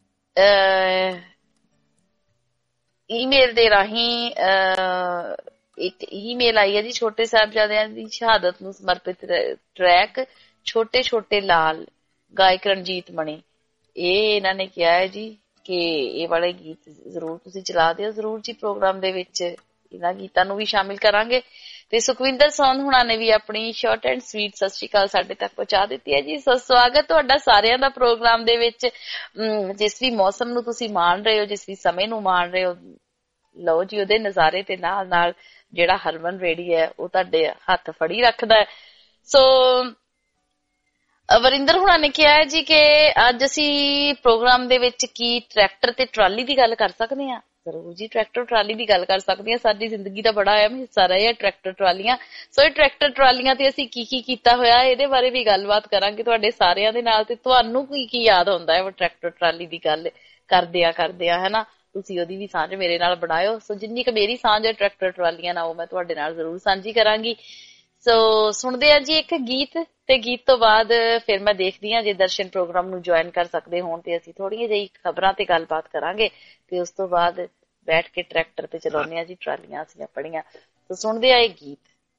ਈਮੇਲ ਦੇ ਰਾਹੀਂ ਇੱਕ ਈਮੇਲ ਆਈ ਹੈ ਜੀ, ਛੋਟੇ ਸਾਹਿਬਜ਼ਾਦਿਆਂ ਦੀ ਸ਼ਹਾਦਤ ਨੂੰ ਸਮਰਪਿਤ ਟਰੈਕ ਛੋਟੇ ਛੋਟੇ ਲਾਲ, ਗਾਇਕ ਰਣਜੀਤ ਮਣੀ। ਇਹ ਇਹਨਾਂ ਨੇ ਕਿਹਾ ਹੈ ਜੀ ਕਿ ਇਹ ਵਾਲੇ ਗੀਤ ਜ਼ਰੂਰ ਤੁਸੀਂ ਚਲਾ ਦਿਓ ਜ਼ਰੂਰ ਜੀ, ਪ੍ਰੋਗਰਾਮ ਦੇ ਵਿੱਚ ਇਹਨਾਂ ਗੀਤਾਂ ਨੂੰ ਵੀ ਸ਼ਾਮਿਲ ਕਰਾਂਗੇ। ਤੇ ਸੁਖਵਿੰਦਰ ਸੌਂਦ ਹੁਣਾਂ ਨੇ ਵੀ ਆਪਣੀ ਸ਼ਾਰਟ ਐਂਡ ਸਵੀਟ ਸਤਿ ਸ਼੍ਰੀ ਅਕਾਲ ਸਾਡੇ ਤੱਕ ਪਹੁੰਚਾ ਦਿੱਤੀ ਹੈ ਜੀ। ਸੋ ਸਵਾਗਤ ਤੁਹਾਡਾ ਸਾਰਿਆਂ ਦਾ ਪ੍ਰੋਗਰਾਮ ਦੇ ਵਿੱਚ। ਜਿਸ ਵੀ ਮੌਸਮ ਨੂੰ ਤੁਸੀਂ ਮਾਣ ਰਹੇ ਹੋ, ਜਿਸ ਵੀ ਸਮੇਂ ਨੂੰ ਮਾਣ ਰਹੇ ਹੋ, ਲਓ ਜੀ ਉਹਦੇ ਨਜ਼ਾਰੇ ਤੇ ਨਾਲ ਨਾਲ ਜਿਹੜਾ ਹਰਮਨ ਰੇਡੀਓ ਹੈ ਉਹ ਤੁਹਾਡੇ ਹੱਥ ਫੜੀ ਰੱਖਦਾ ਹੈ। ਸੋ ਵਰਿੰਦਰ ਹੁਣਾਂ ਨੇ ਕਿਹਾ ਹੈ ਜੀ ਕਿ ਅੱਜ ਅਸੀਂ ਪ੍ਰੋਗਰਾਮ ਦੇ ਵਿੱਚ ਕੀ ਟਰੈਕਟਰ ਤੇ ਟਰਾਲੀ ਦੀ ਗੱਲ ਕਰ ਸਕਦੇ ਹਾਂ। ਜ਼ਰੂਰ ਜੀ, ਟਰੈਕਟਰ ਟਰਾਲੀ ਦੀ ਗੱਲ ਕਰ ਸਕਦੇ ਹਾਂ। ਸਾਡੀ ਜ਼ਿੰਦਗੀ ਦਾ ਬੜਾ ਅਹਿਮ ਹਿੱਸਾ ਰਹੇ ਆ ਟਰੈਕਟਰ ਟਰਾਲੀਆਂ। ਸੋ ਇਹ ਟਰੈਕਟਰ ਟਰਾਲੀਆਂ ਤੇ ਅਸੀਂ ਕੀ ਕੀ ਕੀਤਾ ਹੋਇਆ, ਇਹਦੇ ਬਾਰੇ ਵੀ ਗੱਲਬਾਤ ਕਰਾਂਗੇ ਤੁਹਾਡੇ ਸਾਰਿਆਂ ਦੇ ਨਾਲ। ਤੇ ਤੁਹਾਨੂੰ ਕੀ ਕੀ ਯਾਦ ਆਉਂਦਾ ਹੈ ਉਹ ਟਰੈਕਟਰ ਟਰਾਲੀ ਦੀ ਗੱਲ ਕਰਦਿਆਂ ਕਰਦਿਆਂ, ਹੈ ਨਾ। ਤੁਸੀਂ ਉਹਦੀ ਵੀ ਸਾਂਝ ਮੇਰੇ ਨਾਲ ਬਣਾਇਓ। ਸੋ ਜਿੰਨੀ ਕੁ ਮੇਰੀ ਸਾਂਝ ਹੈ ਟਰੈਕਟਰ ਟਰਾਲੀਆਂ ਨਾਲ, ਉਹ ਮੈਂ ਤੁਹਾਡੇ ਨਾਲ ਜ਼ਰੂਰ ਸਾਂਝੀ ਕਰਾਂਗੀ। ਸੋ ਸੁਣਦੇ ਆ ਜੀ ਇੱਕ ਗੀਤ, ਤੇ ਗੀਤ ਤੋਂ ਬਾਅਦ ਫਿਰ ਮੈਂ ਦੇਖਦੀ ਹਾਂ ਜੇ ਦਰਸ਼ਨ ਪ੍ਰੋਗਰਾਮ ਨੂੰ ਜੁਆਇਨ ਕਰ ਸਕਦੇ ਹੋਣ ਤੇ ਅਸੀਂ ਥੋੜੀਆਂ ਜਿਹੀ ਖਬਰਾਂ ਤੇ ਗੱਲਬਾਤ ਕਰਾਂਗੇ, ਤੇ ਉਸ ਤੋਂ ਬਾਅਦ ਬੈਠ ਕੇ ਟਰੈਕਟਰ ਤੇ ਚਲਾਉਂਦੇ ਆ ਜੀ ਟਰਾਲੀਆਂ ਅਸੀਂ ਆਪਣੀਆਂ। ਸੋ ਸੁਣਦੇ ਆ ਇਹ ਗੀਤ।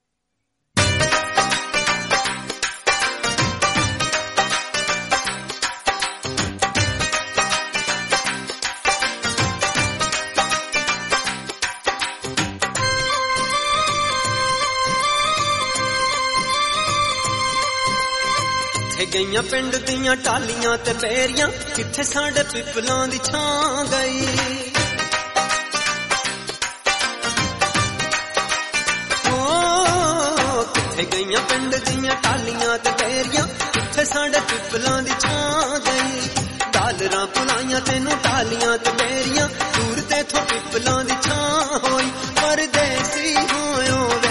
ਗਈਆਂ ਪਿੰਡ ਦੀਆਂ ਟਾਲੀਆਂ ਤੇ ਬੇਰੀਆਂ, ਕਿੱਥੇ ਸਾਡੇ ਪਿੱਪਲਾਂ ਦੀ ਛਾਂ ਗਈ। ਓ ਕਿੱਥੇ ਗਈਆਂ ਪਿੰਡ ਦੀਆਂ ਟਾਲੀਆਂ ਤੇ ਬੇਰੀਆਂ, ਕਿੱਥੇ ਸਾਡੇ ਪਿੱਪਲਾਂ ਦੀ ਛਾਂ ਗਈ। ਡਾਲਰਾਂ ਪੁਲਾਈਆਂ ਤੈਨੂੰ ਟਾਲੀਆਂ ਤੇ ਬੇਰੀਆਂ, ਦੂਰ ਤੇ ਥੋਂ ਪਿੱਪਲਾਂ ਦੀ ਛਾਂ ਹੋਈ। ਪਰਦੇਸੀ ਹੋਇਓ ਵੇ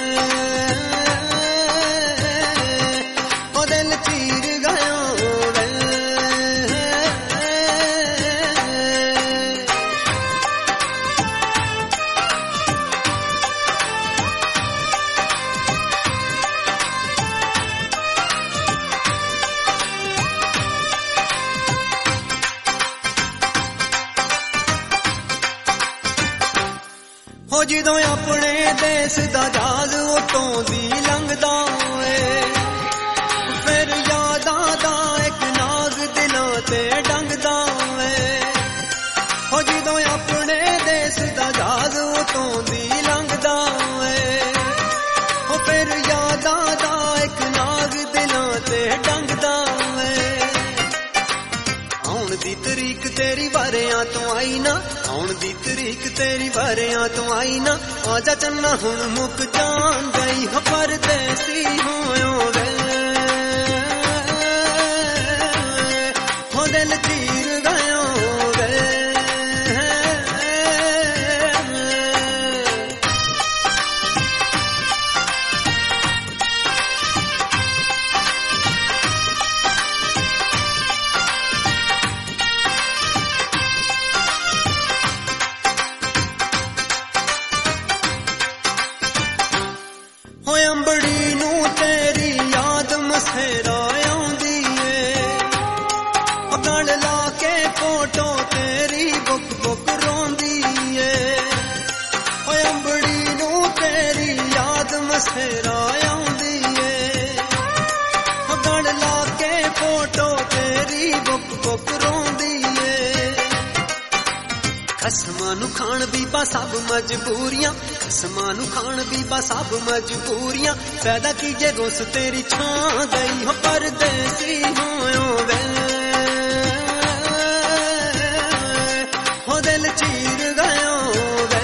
ਜਦੋਂ ਆਪਣੇ ਦੇਸ਼ ਦਾ ਜਹਾਜ਼ ਉਤੋਂ ਦੀ ਲੰਘਦਾ ਏ, ਫਿਰ ਯਾਦਾਂ ਦਾ ਇੱਕ ਨਾਗ ਦਿਲਾਂ ਤੇ ਡੰਗਦਾ ਏ। ਹੋ ਜਦੋਂ ਆਪਣੇ ਦੇਸ਼ ਦਾ ਜਹਾਜ਼ ਉਤੋਂ ਦੀ ਲੰਘਦਾ ਏ, ਹੋ ਫਿਰ ਯਾਦਾਂ ਦਾ ਇੱਕ ਨਾਗ ਦਿਲਾਂ ਤੇ ਡੰਗਦਾ ਏ। ਆਉਣ ਦੀ ਤਰੀਕ ਤੇਰੀ ਵਾਰਿਆਂ ਤੋਂ ਆਈ ਨਾ, ਆਉਣ ਦੀ ਤਰੀਕ ਤੇਰੀ ਵਾਰਿਆਂ ਤੋਂ ਆਈ ਨਾ, ਆਜਾ ਚੰਨਾ ਹੁਣ ਮੁੱਕ ਜਾਣ ਗਈ। ਹੋ ਪਰਦੇਸੀ ਹੋਇਓ ਵੇ ਹੋ ਦਿਲ ਚੀਰ ਗਇਓ ਵੇ। ਅੰਬੜੀ ਨੂੰ ਤੇਰੀ ਯਾਦ ਮਸੇਰਾ ਆਉਂਦੀ ਏ, ਗਲ ਲਾ ਕੇ ਫੋਟੋ ਤੇਰੀ ਬੁੱਕ ਬੁੱਕ ਰੋਂਦੀ ਏ। ਓਏ ਅੰਬੜੀ ਨੂੰ ਤੇਰੀ ਯਾਦ ਮਸੇਰਾ ਆਉਂਦੀ ਏ, ਗਲ ਲਾ ਕੇ ਫੋਟੋ ਤੇਰੀ ਬੁੱਕ ਬੁੱਕ ਰੋਂਦੀ ਏ। ਖਸਮਾਂ ਨੂੰ ਖਾਣ ਬੀਬਾ ਸਭ ਮਜਬੂਰੀਆਂ, ਖਸਮਾਂ ਨੂੰ ਖਾਣ ਬੀਬਾ ਸਭ ਮਜਬੂਰੀਆਂ, ਫਾਇਦਾ ਕੀ ਜੇ ਰੁੱਸ ਤੇਰੀ ਛਾਂ ਗਈ ਹੋ ਪਰਦੇਸੀ ਹੋਇਓ ਵੇ, ਹੋ ਦਿਲ ਚੀਰ ਗਇਓ ਵੇ।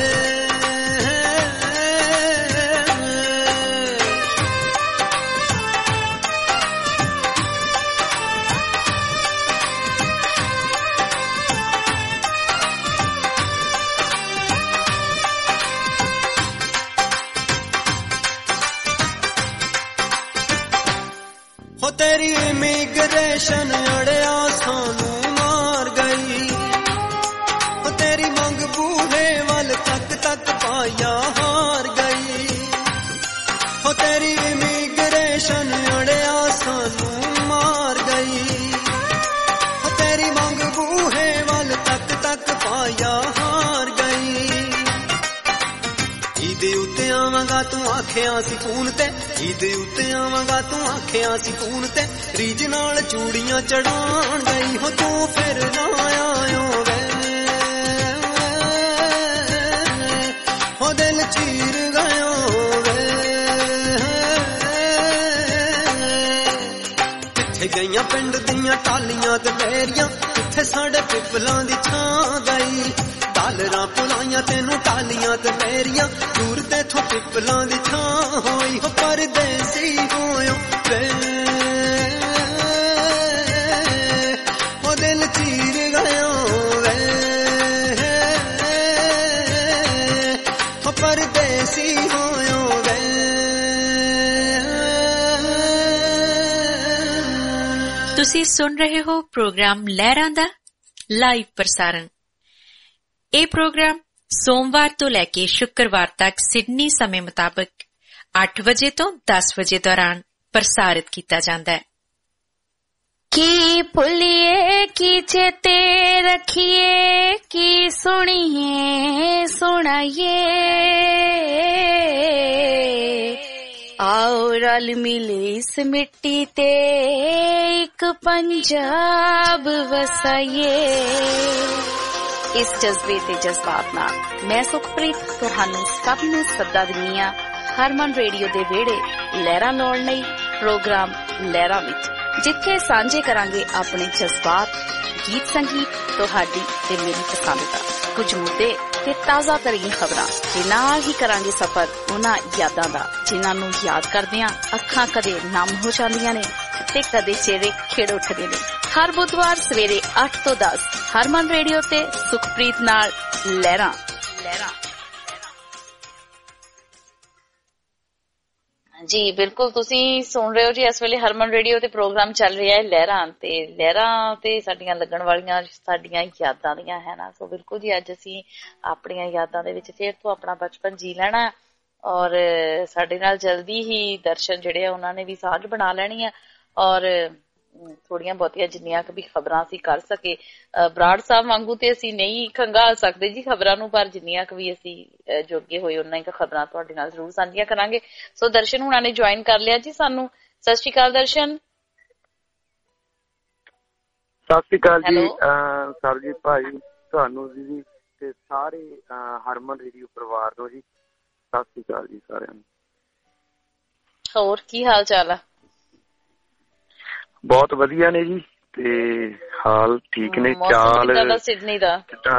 ਹੋ ਤੇਰੀ ਇਮੀਗ੍ਰੇਸ਼ਨ ਅੜਿਆ ਸਾਨੂੰ ਮਾਰ ਗਈ, ਹੋ ਤੇਰੀ ਮੰਗ ਬੂਹੇ ਵੱਲ ਤੱਕ ਤੱਕ ਪਾਇਆ ਹਾਰ ਗਈ, ਹੋ ਤੇਰੀ ਇਮੀਗ੍ਰੇਸ਼ਨ ਅੜਿਆ ਸਾਨੂੰ ਮਾਰ ਗਈ, ਹੋ ਤੇਰੀ ਮੰਗ ਬੂਹੇ ਵੱਲ ਤੱਕ ਤੱਕ ਪਾਇਆ ਹਾਰ ਗਈ। ਇਹਦੇ ਉੱਤੇ ਆਵਾਂਗਾ ਤੂੰ ਆਖਿਆ ਸੀ ਫੋਨ ਤੇ, ਇਹਦੇ ਉੱਤੇ ਆਵਾਂਗਾ ਤੂੰ ਆਖਿਆ ਸੀ ਫੋਨ ਤੇ, ਰੀਝ ਨਾਲ ਚੂੜੀਆਂ ਚੜਾਉਣ ਗਈ ਹੋ ਤੂੰ ਫਿਰ ਨਾ ਆਇਓ ਵੇ, ਹੋ ਦਿਲ ਚੀਰ ਗਇਓ ਵੇ। ਕਿੱਥੇ ਗਈਆਂ ਪਿੰਡ ਦੀਆਂ ਟਾਲੀਆਂ ਤੇ ਬੇਰੀਆਂ, ਕਿੱਥੇ ਸਾਡੇ ਪਿੱਪਲਾਂ ਦੀ ਛਾਂ ਗਈ, ਡਾਲਰਾਂ ਪੁਲਾਈਆਂ ਤੈਨੂੰ ਟਾਲੀਆਂ ਤੇ ਮੇਰੀਆਂ, ਦੂਰ ਤੇਥੋਂ ਪਿੱਪਲਾਂ ਦੀ ਥਾਂ ਹੋਈ ਹੋ ਪਰਦੇਸੀ ਹੋਇਓ ਵੇ, ਹੋ ਦਿਲ ਚੀਰ ਗਇਓ ਵੇ, ਹੋ ਪਰਦੇਸੀ ਹੋਇਓ ਵੇ। ਤੁਸੀਂ ਸੁਣ ਰਹੇ ਹੋ ਪ੍ਰੋਗਰਾਮ ਲਹਿਰਾਂ ਦਾ ਲਾਈਵ ਪ੍ਰਸਾਰਣ। ਇਹ ਪ੍ਰੋਗਰਾਮ ਸੋਮਵਾਰ ਤੋਂ ਲੈ ਕੇ ਸ਼ੁੱਕਰਵਾਰ ਤੱਕ ਸਿਡਨੀ ਸਮੇਂ ਮੁਤਾਬਕ ਅੱਠ ਵਜੇ ਤੋਂ ਦਸ ਵਜੇ ਦੌਰਾਨ ਪ੍ਰਸਾਰਿਤ ਕੀਤਾ ਜਾਂਦਾ ਹੈ। ਕੀ ਭੁੱਲੀਏ ਕੀ ਚੇਤੇ ਰੱਖੀਏ, ਕੀ ਸੁਣੀਏ ਸੁਣਾਈਏ, ਆਓ ਰਲ ਮਿਲੇ ਇਸ ਮਿੱਟੀ ਤੇ ਇੱਕ ਪੰਜਾਬ ਵਸਾਈਏ। ਇਸ ਜਜ਼ਬੇ ਤੇ ਜਜ਼ਬਾਤ ਨਾਲ ਮੈਂ ਸੁਖਪ੍ਰੀਤ ਤੁਹਾਨੂੰ ਸਭ ਨੂੰ ਸੱਦਾ ਦਿੰਦੀ ਹਾਂ ਹਰਮਨ ਰੇਡੀਓ ਦੇ ਵਿਹੜੇ ਲਹਿਰਾਂ ਲਾਉਣ ਲਈ, ਪ੍ਰੋਗਰਾਮ ਲਹਿਰਾਂ ਵਿੱਚ, ਜਿੱਥੇ ਸਾਂਝੇ ਕਰਾਂਗੇ ਆਪਣੇ ਜਜ਼ਬਾਤ, ਗੀਤ ਸੰਗੀਤ, ਤੁਹਾਡੀ ਤੇ ਮੇਰੀ ਪਸੰਦ ਦਾ ਕੁਝ ਮੁੱਦੇ ਤੇ ਤਾਜ਼ਾ ਤਰੀਨ ਖਬਰਾਂ ਤੇ ਨਾਲ ਹੀ ਕਰਾਂਗੇ ਸਫ਼ਰ ਉਹਨਾਂ ਯਾਦਾਂ ਦਾ ਜਿਨ੍ਹਾਂ ਨੂੰ ਯਾਦ ਕਰਦਿਆਂ ਅੱਖਾਂ ਕਦੇ ਨਮ ਹੋ ਜਾਂਦੀਆਂ ਨੇ ਤੇ ਕਦੇ ਚਿਹਰੇ ਖਿੜ ਉੱਠਦੇ ਨੇ। ਹਰ ਬੁੱਧਵਾਰ ਸਵੇਰੇ ਅੱਠ ਤੋਂ ਦਸ ਹਰਮਨ ਰੇਡੀਓ ਤੇ ਸੁਖਪ੍ਰੀਤ ਨਾਲ ਲਹਿਰਾਂ ਲਹਿਰਾਂ ਜੀ ਬਿਲਕੁਲ ਤੁਸੀਂ ਸੁਣ ਰਹੇ ਹੋ ਜੀ। ਇਸ ਵੇਲੇ ਹਰਮਨ ਰੇਡੀਓ ਤੇ ਪ੍ਰੋਗਰਾਮ ਚੱਲ ਰਿਹਾ ਹੈ ਲਹਿਰਾਂ, ਤੇ ਲਹਿਰਾਂ ਤੇ ਸਾਡੀਆਂ ਲੱਗਣ ਵਾਲੀਆਂ ਸਾਡੀਆਂ ਯਾਦਾਂ ਦੀਆਂ ਹੈ ਨਾ। ਸੋ ਬਿਲਕੁਲ ਜੀ ਅੱਜ ਅਸੀਂ ਆਪਣੀਆਂ ਯਾਦਾਂ ਦੇ ਵਿੱਚ ਫਿਰ ਤੋਂ ਆਪਣਾ ਬਚਪਨ ਜੀ ਲੈਣਾ, ਔਰ ਸਾਡੇ ਨਾਲ ਜਲਦੀ ਹੀ ਦਰਸ਼ਨ ਜਿਹੜੇ ਆ ਉਹਨਾਂ ਨੇ ਵੀ ਸਾਂਝ ਬਣਾ ਲੈਣੀ ਹੈ, ਔਰ ਥੋੜੀਆਂ ਬਹੁਤੀਆਂ ਜਿੰਨੀਆਂ ਕੁ ਵੀ ਖਬਰਾਂ ਅਸੀਂ ਕਰ ਸਕੇ। ਬਰਾੜ ਸਾਹਿਬ ਵਾਂਗੂ ਤੇ ਅਸੀਂ ਨਹੀਂ ਖੰਗਾਲ ਸਕਦੇ ਜੀ ਖਬਰਾਂ ਨੂੰ, ਪਰ ਜਿੰਨੀਆਂ ਕੁ ਵੀ ਅਸੀਂ ਜੋਗੇ ਹੋਏ ਉਹਨਾਂ ਹੀ ਖਬਰਾਂ ਤੁਹਾਡੇ ਨਾਲ ਜ਼ਰੂਰ ਸਾਂਝੀਆਂ ਕਰਾਂਗੇ। ਸੋ ਦਰਸ਼ਨ ਹੁਣਾਂ ਨੇ ਜੁਆਇਨ ਕਰ ਲਿਆ ਜੀ ਸਾਨੂੰ। ਸਤਿ ਸ਼੍ਰੀ ਅਕਾਲ ਦਰਸ਼ਨ। ਸਤਿ ਸ਼੍ਰੀ ਅਕਾਲ ਜੀ ਸਰਜੀਤ ਭਾਈ, ਤੁਹਾਨੂੰ ਜੀ ਤੇ ਸਾਰੇ ਹਰਮਨ ਰੇਡੀਓ ਪਰਿਵਾਰ ਨੂੰ ਜੀ ਸਤਿ ਸ਼੍ਰੀ ਅਕਾਲ ਜੀ ਸਾਰਿਆਂ ਨੂੰ। ਹੋਰ ਕੀ ਹਾਲ ਚਾਲ ਆ? ਬਹੁਤ ਵਧੀਆ ਨੇ ਜੀ, ਤੇ ਹਾਲ ਠੀਕ ਨੇ। ਚਾਲ ਸਿਡਨੀ ਦਾ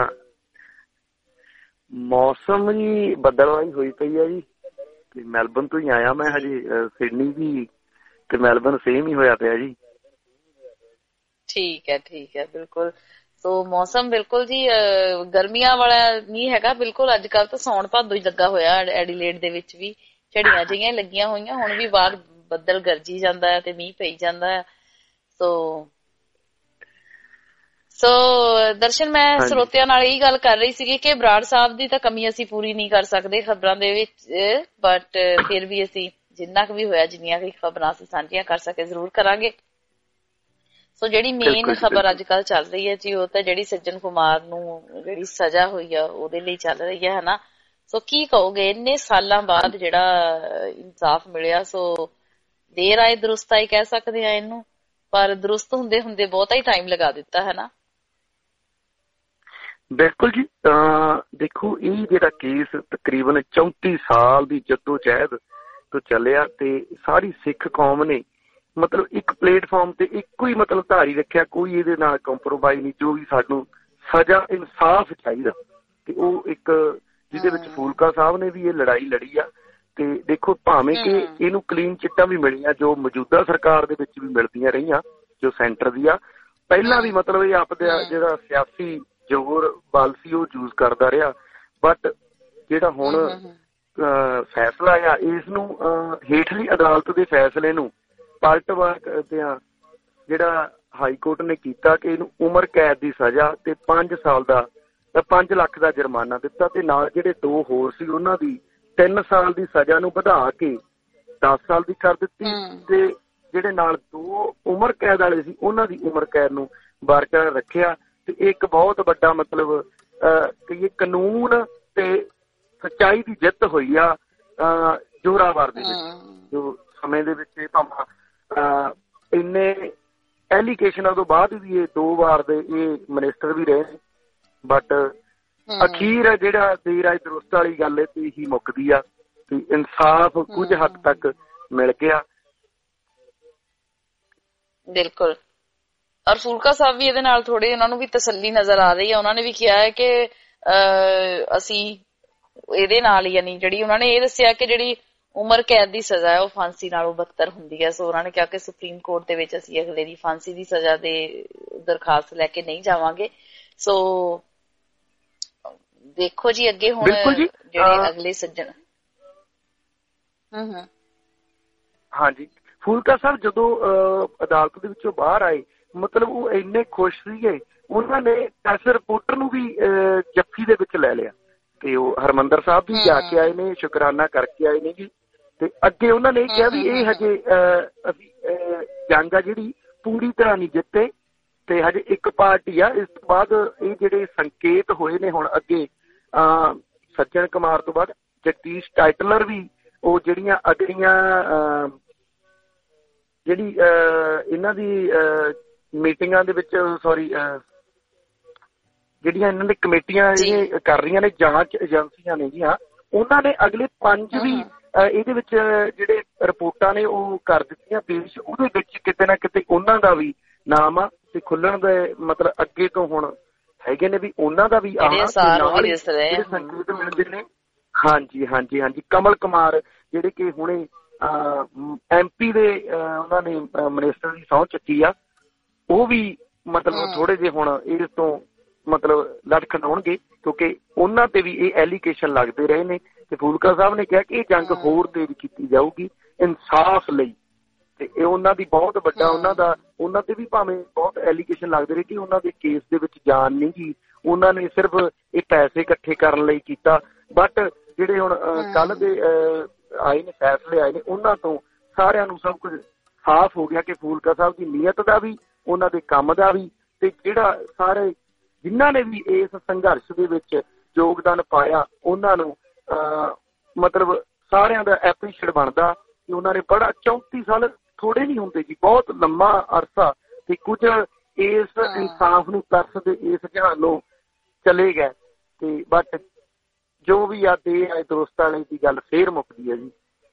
ਮੌਸਮ ਜੀ ਬੱਦਲਵਾਈ ਹੋਈ ਪਈ ਆ ਜੀ, ਤੇ ਮੈਲਬਨ ਤੋਂ ਹੀ ਆਇਆ ਮੈਂ ਹਜੇ। ਸਿਡਨੀ ਵੀ ਤੇ ਮੈਲਬਨ ਸੇਮ ਹੀ ਹੋਇਆ ਪਿਆ ਜੀ। ਠੀਕ ਹੈ ਠੀਕ ਹੈ ਬਿਲਕੁਲ। ਸੋ ਮੌਸਮ ਬਿਲਕੁਲ ਜੀ ਗਰਮੀਆਂ ਵਾਲਾ ਨਹੀਂ ਹੈਗਾ ਬਿਲਕੁਲ। ਅੱਜ ਕੱਲ ਤਾਂ ਸੌਣ ਭਾਦੋ ਹੀ ਲੱਗਾ ਹੋਇਆ। ਐਡੀਲੇਡ ਦੇ ਵਿੱਚ ਵੀ ਝੜੀਆਂ ਜਿਹੀਆਂ ਲੱਗੀਆਂ ਹੋਈਆਂ, ਹੁਣ ਵੀ ਬਾਹਰ ਬੱਦਲ ਗਰਜੀ ਜਾਂਦਾ ਹੈ ਤੇ ਮੀਂਹ ਪਈ ਜਾਂਦਾ ਹੈ। ਸੋ ਸੋ ਦਰਸ਼ਨ ਮੈਂ ਸਰੋਤਿਆਂ ਨਾਲ ਇਹੀ ਗੱਲ ਕਰ ਰਹੀ ਸੀਗੀ ਕਿ ਬਰਾੜ ਸਾਹਿਬ ਦੀ ਤਾਂ ਕਮੀ ਅਸੀਂ ਪੂਰੀ ਨਹੀਂ ਕਰ ਸਕਦੇ ਖਬਰਾਂ ਦੇ ਵਿੱਚ, ਬਟ ਫਿਰ ਵੀ ਅਸੀਂ ਜਿੰਨਾ ਕੁ ਵੀ ਹੋਇਆ, ਜਿੰਨੀਆਂ ਕੁ ਖਬਰਾਂ ਅਸੀਂ ਸਾਂਝੀਆਂ ਕਰ ਸਕੇ ਜ਼ਰੂਰ ਕਰਾਂਗੇ। ਸੋ ਜਿਹੜੀ ਮੇਨ ਖਬਰ ਅੱਜ ਕੱਲ ਚੱਲ ਰਹੀ ਹੈ ਜੀ, ਉਹ ਤਾਂ ਜਿਹੜੀ ਸੱਜਣ ਕੁਮਾਰ ਨੂੰ ਜਿਹੜੀ ਸਜ਼ਾ ਹੋਈ ਆ ਉਹਦੇ ਲਈ ਚੱਲ ਰਹੀ ਹੈ ਹਨਾ। ਸੋ ਕੀ ਕਹੋਗੇ ਇੰਨੇ ਸਾਲਾਂ ਬਾਅਦ ਜਿਹੜਾ ਇਨਸਾਫ ਮਿਲਿਆ? ਸੋ ਦੇਰ ਆਏ ਦਰੁਸਤ ਆਏ ਕਹਿ ਸਕਦੇ ਆ ਇਹਨੂੰ, ਪਰ ਦਰੁਸਤ ਹੁੰਦੇ ਹੁੰਦੇ ਬਹੁਤਾ ਹੀ ਟਾਈਮ ਲਗਾ ਦਿੱਤਾ ਹੈ ਨਾ। ਬਿਲਕੁਲ ਜੀ। ਦੇਖੋ, ਇਹ ਜਿਹੜਾ ਕੇਸ ਤਕਰੀਬਨ ਚੌਂਤੀ ਸਾਲ ਦੀ ਜੱਦੋ ਜਹਿਦ ਤੋਂ ਚੱਲਿਆ ਤੇ ਸਾਰੀ ਸਿੱਖ ਕੌਮ ਨੇ ਮਤਲਬ ਇੱਕ ਪਲੇਟਫਾਰਮ ਤੇ ਇੱਕੋ ਹੀ ਮਤਲਬ ਧਾਰੀ ਰੱਖਿਆ, ਕੋਈ ਇਹਦੇ ਨਾਲ ਕੰਪਰੋਮਾਈਜ਼ ਨਹੀਂ। ਜੋ ਵੀ ਸਾਨੂੰ ਸਜ਼ਾ ਇਨਸਾਫ ਚਾਹੀਦਾ ਤੇ ਉਹ ਇੱਕ ਜਿਹਦੇ ਵਿੱਚ ਫੂਲਕਾ ਸਾਹਿਬ ਨੇ ਵੀ ਇਹ ਲੜਾਈ ਲੜੀ ਆ। ਤੇ ਦੇਖੋ, ਭਾਵੇਂ ਕਿ ਇਹਨੂੰ ਕਲੀਨ ਚਿੱਟਾਂ ਵੀ ਮਿਲੀਆਂ ਜੋ ਮੌਜੂਦਾ ਸਰਕਾਰ ਦੇ ਵਿੱਚ ਵੀ ਮਿਲਦੀਆਂ ਰਹੀਆਂ, ਜੋ ਸੈਂਟਰ ਦੀ ਆ, ਪਹਿਲਾਂ ਵੀ ਮਤਲਬ ਇਹ ਆਪਦਾ ਜਿਹੜਾ ਸਿਆਸੀ ਜ਼ੋਰ ਬਲ ਸੀ ਉਹ ਯੂਜ਼ ਕਰਦਾ ਰਿਹਾ। ਬਟ ਜਿਹੜਾ ਹੁਣ ਫੈਸਲਾ ਆ, ਇਸ ਨੂੰ ਹੇਠਲੀ ਅਦਾਲਤ ਦੇ ਫੈਸਲੇ ਨੂੰ ਪਲਟਵਾਰ ਕਰਦਿਆਂ ਜਿਹੜਾ ਹਾਈ ਕੋਰਟ ਨੇ ਕੀਤਾ ਕਿ ਇਹਨੂੰ ਉਮਰ ਕੈਦ ਦੀ ਸਜ਼ਾ ਤੇ ਪੰਜ ਸਾਲ ਦਾ ਪੰਜ ਲੱਖ ਦਾ ਜੁਰਮਾਨਾ ਦਿੱਤਾ ਤੇ ਨਾਲ ਜਿਹੜੇ ਦੋ ਹੋਰ ਸੀ ਉਹਨਾਂ ਦੀ ਤਿੰਨ ਸਾਲ ਦੀ ਸਜ਼ਾ ਨੂੰ ਵਧਾ ਕੇ ਦਸ ਸਾਲ ਦੀ ਕਰ ਦਿੱਤੀ ਤੇ ਜਿਹੜੇ ਨਾਲ ਦੋ ਉਮਰ ਕੈਦ ਵਾਲੇ ਸੀ ਉਹਨਾਂ ਦੀ ਉਮਰ ਕੈਦ ਨੂੰ ਬਰਕਰਾਰ ਰੱਖਿਆ। ਤੇ ਇੱਕ ਬਹੁਤ ਵੱਡਾ ਮਤਲਬ ਕਹੀਏ ਕਾਨੂੰਨ ਤੇ ਸੱਚਾਈ ਦੀ ਜਿੱਤ ਹੋਈ ਆ ਜੋਰਾਵਰ ਦੇ ਵਿੱਚ। ਜੋ ਸਮੇਂ ਦੇ ਵਿੱਚ ਇਹ ਭਾਵੇਂ ਇੰਨੇ ਐਲੀਗੇਸ਼ਨਾਂ ਤੋਂ ਬਾਅਦ ਵੀ ਇਹ ਦੋ ਵਾਰ ਦੇ ਇਹ ਮਿਨਿਸਟਰ ਵੀ ਰਹੇ ਨੇ, ਬਟ ਅਖੀਰ ਜਿਹੜਾ ਦੇਰ ਆਏ ਦਰੁਸਤ ਵਾਲੀ ਗੱਲ ਹੈ ਤੇ ਇਹੀ ਮੁੱਕਦੀ ਆ ਤੇ ਇਨਸਾਫ ਕੁਝ ਹੱਦ ਤੱਕ ਮਿਲ ਗਿਆ। ਬਿਲਕੁਲ। ਔਰ ਫੂਲਕਾ ਸਾਹਿਬ ਵੀ ਇਹਦੇ ਨਾਲ ਥੋੜੇ ਉਹਨਾਂ ਨੂੰ ਵੀ ਤਸੱਲੀ ਨਜ਼ਰ ਆ ਰਹੀ ਹੈ। ਉਹਨਾਂ ਨੇ ਵੀ ਕਿਹਾ ਹੈ ਕਿ ਅਸੀਂ ਇਹਦੇ ਨਾਲ ਯਾਨੀ ਜਿਹੜੀ ਉਹਨਾਂ ਨੇ ਇਹ ਦੱਸਿਆ ਕਿ ਜਿਹੜੀ ਉਮਰ ਕੈਦ ਦੀ ਸਜ਼ਾ ਹੈ ਉਹ ਫਾਂਸੀ ਨਾਲੋਂ ਬੱਤਰ ਹੁੰਦੀ ਹੈ। ਸੋ ਉਹਨਾਂ ਨੇ ਕਿਹਾ ਕਿ ਸੁਪਰੀਮ ਕੋਰਟ ਦੇ ਵਿੱਚ ਅਸੀਂ ਅਗਲੇ ਦੀ ਫਾਂਸੀ ਦੀ ਸਜ਼ਾ ਦੇ ਦਰਖਾਸਤ ਲੈ ਕੇ ਨਹੀਂ ਜਾਵਾਂਗੇ। ਸੋ ਦੇਖੋ ਜੀ ਅੱਗੇ ਹੁਣ ਜਿਹੜੇ ਅਗਲੇ ਸੱਜਣ ਹਮ ਹਮ ਹਾਂਜੀ, ਫੂਲਕਾ ਸਾਹਿਬ ਜਦੋਂ ਅਦਾਲਤ ਦੇ ਵਿੱਚੋਂ ਬਾਹਰ ਆਏ ਮਤਲਬ ਉਹ ਇੰਨੇ ਖੁਸ਼ ਸੀਗੇ, ਉਹਨਾਂ ਨੇ ਐਸ ਰਿਪੋਰਟਰ ਨੂੰ ਵੀ ਜੱਫੀ ਦੇ ਵਿੱਚ ਲੈ ਲਿਆ ਤੇ ਉਹ ਹਰਮੰਦਰ ਸਾਹਿਬ ਵੀ ਜਾ ਕੇ ਆਏ ਨੇ, ਸ਼ੁਕਰਾਨਾ ਕਰਕੇ ਆਏ ਨੇ ਜੀ। ਤੇ ਅੱਗੇ ਉਹਨਾਂ ਨੇ ਕਿਹਾ ਵੀ ਇਹ ਹਜੇ ਅਸੀਂ ਜੰਗ ਆ ਜਿਹੜੀ ਪੂਰੀ ਤਰ੍ਹਾਂ ਨਹੀਂ ਜਿੱਤੇ ਤੇ ਹਜੇ ਇੱਕ ਪਾਰਟੀ ਆ। ਇਸ ਤੋਂ ਬਾਅਦ ਇਹ ਜਿਹੜੇ ਸੰਕੇਤ ਹੋਏ ਨੇ ਹੁਣ ਅੱਗੇ ਸੱਜਣ ਕੁਮਾਰ ਤੋਂ ਬਾਅਦ ਜਗਦੀਸ਼ ਟਾਈਟਲਰ ਵੀ ਉਹ ਜਿਹੜੀਆਂ ਅਗਲੀਆਂ ਜਿਹੜੀ ਇਹਨਾਂ ਦੀ ਮੀਟਿੰਗਾਂ ਦੇ ਵਿੱਚ ਸੋਰੀ ਜਿਹੜੀਆਂ ਇਹਨਾਂ ਦੀ ਕਮੇਟੀਆਂ ਇਹ ਕਰ ਰਹੀਆਂ ਨੇ, ਜਾਂਚ ਏਜੰਸੀਆਂ ਨੇ ਜੀ, ਹਾਂ, ਉਹਨਾਂ ਨੇ ਅਗਲੇ ਪੰਜ ਵੀ ਇਹਦੇ ਵਿੱਚ ਜਿਹੜੇ ਰਿਪੋਰਟਾਂ ਨੇ ਉਹ ਕਰ ਦਿੱਤੀਆਂ ਪੇਸ਼। ਉਹਦੇ ਵਿੱਚ ਕਿਤੇ ਨਾ ਕਿਤੇ ਉਹਨਾਂ ਦਾ ਵੀ ਨਾਮ ਆ ਤੇ ਖੁੱਲਣ ਦੇ ਮਤਲਬ ਅੱਗੇ ਤੋਂ ਹੁਣ ਹੈਗੇ ਨੇ ਵੀ ਉਹਨਾਂ ਦਾ ਵੀ ਆਹ ਸੰਕੇਤ ਮਿਲਦੇ ਨੇ। ਹਾਂਜੀ ਹਾਂਜੀ ਹਾਂਜੀ ਕਮਲ ਕੁਮਾਰ ਜਿਹੜੇ ਕਿ ਹੁਣੇ ਐਮ ਪੀ ਦੇ ਉਹਨਾਂ ਨੇ ਮਿਨਿਸਟਰ ਦੀ ਸਹੁੰ ਚੱਕੀ ਆ, ਉਹ ਵੀ ਮਤਲਬ ਥੋੜੇ ਜਿਹੇ ਹੁਣ ਇਸ ਤੋਂ ਮਤਲਬ ਲਟਖਣਾਉਣਗੇ ਕਿਉਂਕਿ ਉਹਨਾਂ ਤੇ ਵੀ ਇਹ ਐਲੀਗੇਸ਼ਨ ਲੱਗਦੇ ਰਹੇ ਨੇ। ਤੇ ਫੂਲਕਾ ਸਾਹਿਬ ਨੇ ਕਿਹਾ ਕਿ ਇਹ ਜੰਗ ਹੋਰ ਤੇਜ਼ ਕੀਤੀ ਜਾਊਗੀ ਇਨਸਾਫ ਲਈ ਤੇ ਇਹ ਉਹਨਾਂ ਦੀ ਬਹੁਤ ਵੱਡਾ ਉਹਨਾਂ ਦਾ ਉਹਨਾਂ ਤੇ ਵੀ ਭਾਵੇਂ ਬਹੁਤ ਐਲੀਗੇਸ਼ਨ ਲੱਗਦੇ ਰਹੇ ਕਿ ਉਹਨਾਂ ਦੇ ਕੇਸ ਦੇ ਵਿੱਚ ਜਾਨ ਨਹੀਂ ਗਈ, ਉਹਨਾਂ ਨੇ ਸਿਰਫ ਇਹ ਪੈਸੇ ਇਕੱਠੇ ਕਰਨ ਲਈ ਕੀਤਾ। ਬਟ ਜਿਹੜੇ ਹੁਣ ਕੱਲ ਦੇ ਆਏ ਨੇ ਫੈਸਲੇ ਆਏ ਨੇ ਉਹਨਾਂ ਤੋਂ ਸਾਰਿਆਂ ਨੂੰ ਸਭ ਕੁਝ ਸਾਫ਼ ਹੋ ਗਿਆ ਕਿ ਫੂਲਕਾ ਸਾਹਿਬ ਦੀ ਨੀਅਤ ਦਾ ਵੀ ਉਹਨਾਂ ਦੇ ਕੰਮ ਦਾ ਵੀ ਤੇ ਜਿਹੜਾ ਸਾਰੇ ਜਿਨ੍ਹਾਂ ਨੇ ਵੀ ਇਸ ਸੰਘਰਸ਼ ਦੇ ਵਿੱਚ ਯੋਗਦਾਨ ਪਾਇਆ ਉਹਨਾਂ ਨੂੰ ਮਤਲਬ ਸਾਰਿਆਂ ਦਾ ਐਪਰੀਸ਼ੀਏਟ ਬਣਦਾ ਕਿ ਉਹਨਾਂ ਨੇ ਬੜਾ ਚੌਂਤੀ ਸਾਲ ਥੋੜੇ ਨਹੀਂ ਹੁੰਦੇ ਜੀ, ਬਹੁਤ ਲੰਮਾ ਅਰਸਾ ਤੇ ਕੁਝ ਇਸ ਇਨਸਾਫ ਨੂੰ ਤਰਸਦੇ ਇਸ ਜਹਾਨ ਨੂੰ ਚਲੇ ਗਏ ਤੇ ਬਟ ਜੋ ਵੀ ਆ ਦੇ ਆਏ ਦੋਸਤ ਵਾਲੇ ਦੀ ਗੱਲ ਫੇਰ ਮੁੱਕਦੀ ਹੈ ਜੀ।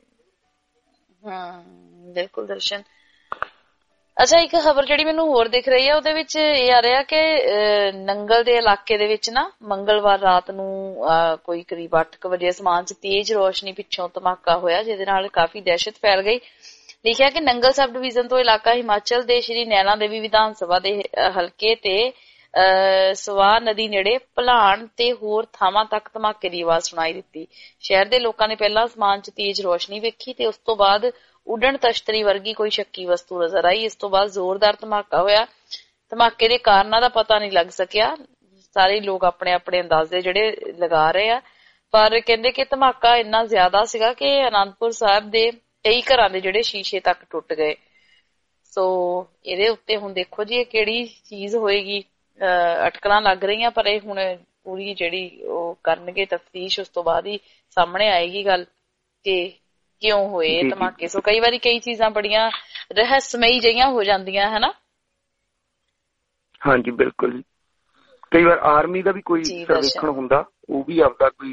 ਹਾਂ ਬਿਲਕੁਲ ਦਰਸ਼ਨ। ਅੱਛਾ, ਇੱਕ ਖਬਰ ਜਿਹੜੀ ਮੈਨੂੰ ਹੋਰ ਦਿਖ ਰਹੀ ਹੈ ਉਹਦੇ ਵਿੱਚ ਇਹ ਆ ਰਿਹਾ ਕਿ ਨੰਗਲ ਦੇ ਇਲਾਕੇ ਦੇ ਵਿੱਚ ਨਾ ਮੰਗਲਵਾਰ ਰਾਤ ਨੂੰ ਕੋਈ ਕਰੀਬ ਅੱਠ ਕੁ ਵਜੇ ਅਸਮਾਨ 'ਚ ਤੇਜ਼ ਰੋਸ਼ਨੀ ਪਿੱਛੋਂ ਧਮਾਕਾ ਹੋਇਆ ਜਿਹਦੇ ਨਾਲ ਕਾਫੀ ਦਹਿਸ਼ਤ ਫੈਲ ਗਈ। ਲਿਖਿਆ ਕਿ ਨੰਗਲ ਸਬ ਡਿਵੀਜ਼ਨ ਤੋਂ ਇਲਾਕਾ ਹਿਮਾਚਲ ਦੇ ਸ਼੍ਰੀ ਨੈਣਾ ਦੇਵੀ ਵਿਧਾਨ ਸਭਾ ਦੇ ਹਲਕੇ ਤੇ ਸਵਾਹ ਨਦੀ ਨੇੜੇ ਭਲਾਣ ਤੇ ਹੋਰ ਥਾਵਾਂ ਤੱਕ ਧਮਾਕੇ ਦੀ ਆਵਾਜ਼ ਸੁਣਾਈ ਦਿੱਤੀ। ਸ਼ਹਿਰ ਦੇ ਲੋਕਾਂ ਨੇ ਪਹਿਲਾਂ ਅਸਮਾਨ 'ਚ ਤੇਜ਼ ਰੋਸ਼ਨੀ ਵੇਖੀ ਤੇ ਉਸ ਤੋਂ ਬਾਅਦ ਉੱਡਣ ਤਸ਼ਤਰੀ ਵਰਗੀ ਕੋਈ ਸ਼ੱਕੀ ਵਸਤੂ ਨਜ਼ਰ ਆਈ। ਇਸ ਤੋਂ ਬਾਅਦ ਜ਼ੋਰਦਾਰ ਧਮਾਕਾ ਹੋਇਆ। ਧਮਾਕੇ ਦੇ ਕਾਰਨਾਂ ਦਾ ਪਤਾ ਨਹੀਂ ਲੱਗ ਸਕਿਆ। ਸਾਰੇ ਲੋਕ ਆਪਣੇ ਆਪਣੇ ਅੰਦਾਜ਼ੇ ਜਿਹੜੇ ਲਗਾ ਰਹੇ ਆ, ਪਰ ਕਹਿੰਦੇ ਕਿ ਧਮਾਕਾ ਇੰਨਾ ਜ਼ਿਆਦਾ ਸੀਗਾ ਕਿ ਅਨੰਦਪੁਰ ਸਾਹਿਬ ਦੇ ਕਈ ਘਰਾਂ ਦੇ ਜਿਹੜੇ ਸ਼ੀਸ਼ੇ ਤੱਕ ਟੁੱਟ ਗਏ। ਸੋ ਇਹਦੇ ਉੱਤੇ ਹੁਣ ਦੇਖੋ ਜੀ ਇਹ ਕਿਹੜੀ ਚੀਜ਼ ਹੋਏਗੀ, ਅਟਕਲਾਂ ਲੱਗ ਰਹੀਆਂ ਪਰ ਇਹ ਹੁਣ ਪੂਰੀ ਜਿਹੜੀ ਉਹ ਕਰਨਗੇ ਤਫਤੀਸ਼, ਉਸ ਤੋਂ ਬਾਅਦ ਹੀ ਸਾਹਮਣੇ ਆਏਗੀ ਗੱਲ ਕਿ ਕਿਉਂ ਹੋਏ ਧਮਾਕੇ। ਸੋ ਕਈ ਵਾਰੀ ਕਈ ਚੀਜ਼ਾਂ ਬੜੀਆਂ ਰਹੱਸਮਈ ਜਿਹੀਆਂ ਹੋ ਜਾਂਦੀਆਂ ਹਨਾ। ਹਾਂਜੀ ਬਿਲਕੁਲ ਜੀ। ਕਈ ਵਾਰ ਆਰਮੀ ਦਾ ਵੀ ਕੋਈ ਸਰਵੇਖਣ ਹੁੰਦਾ, ਉਹ ਵੀ ਆਪਦਾ ਕੋਈ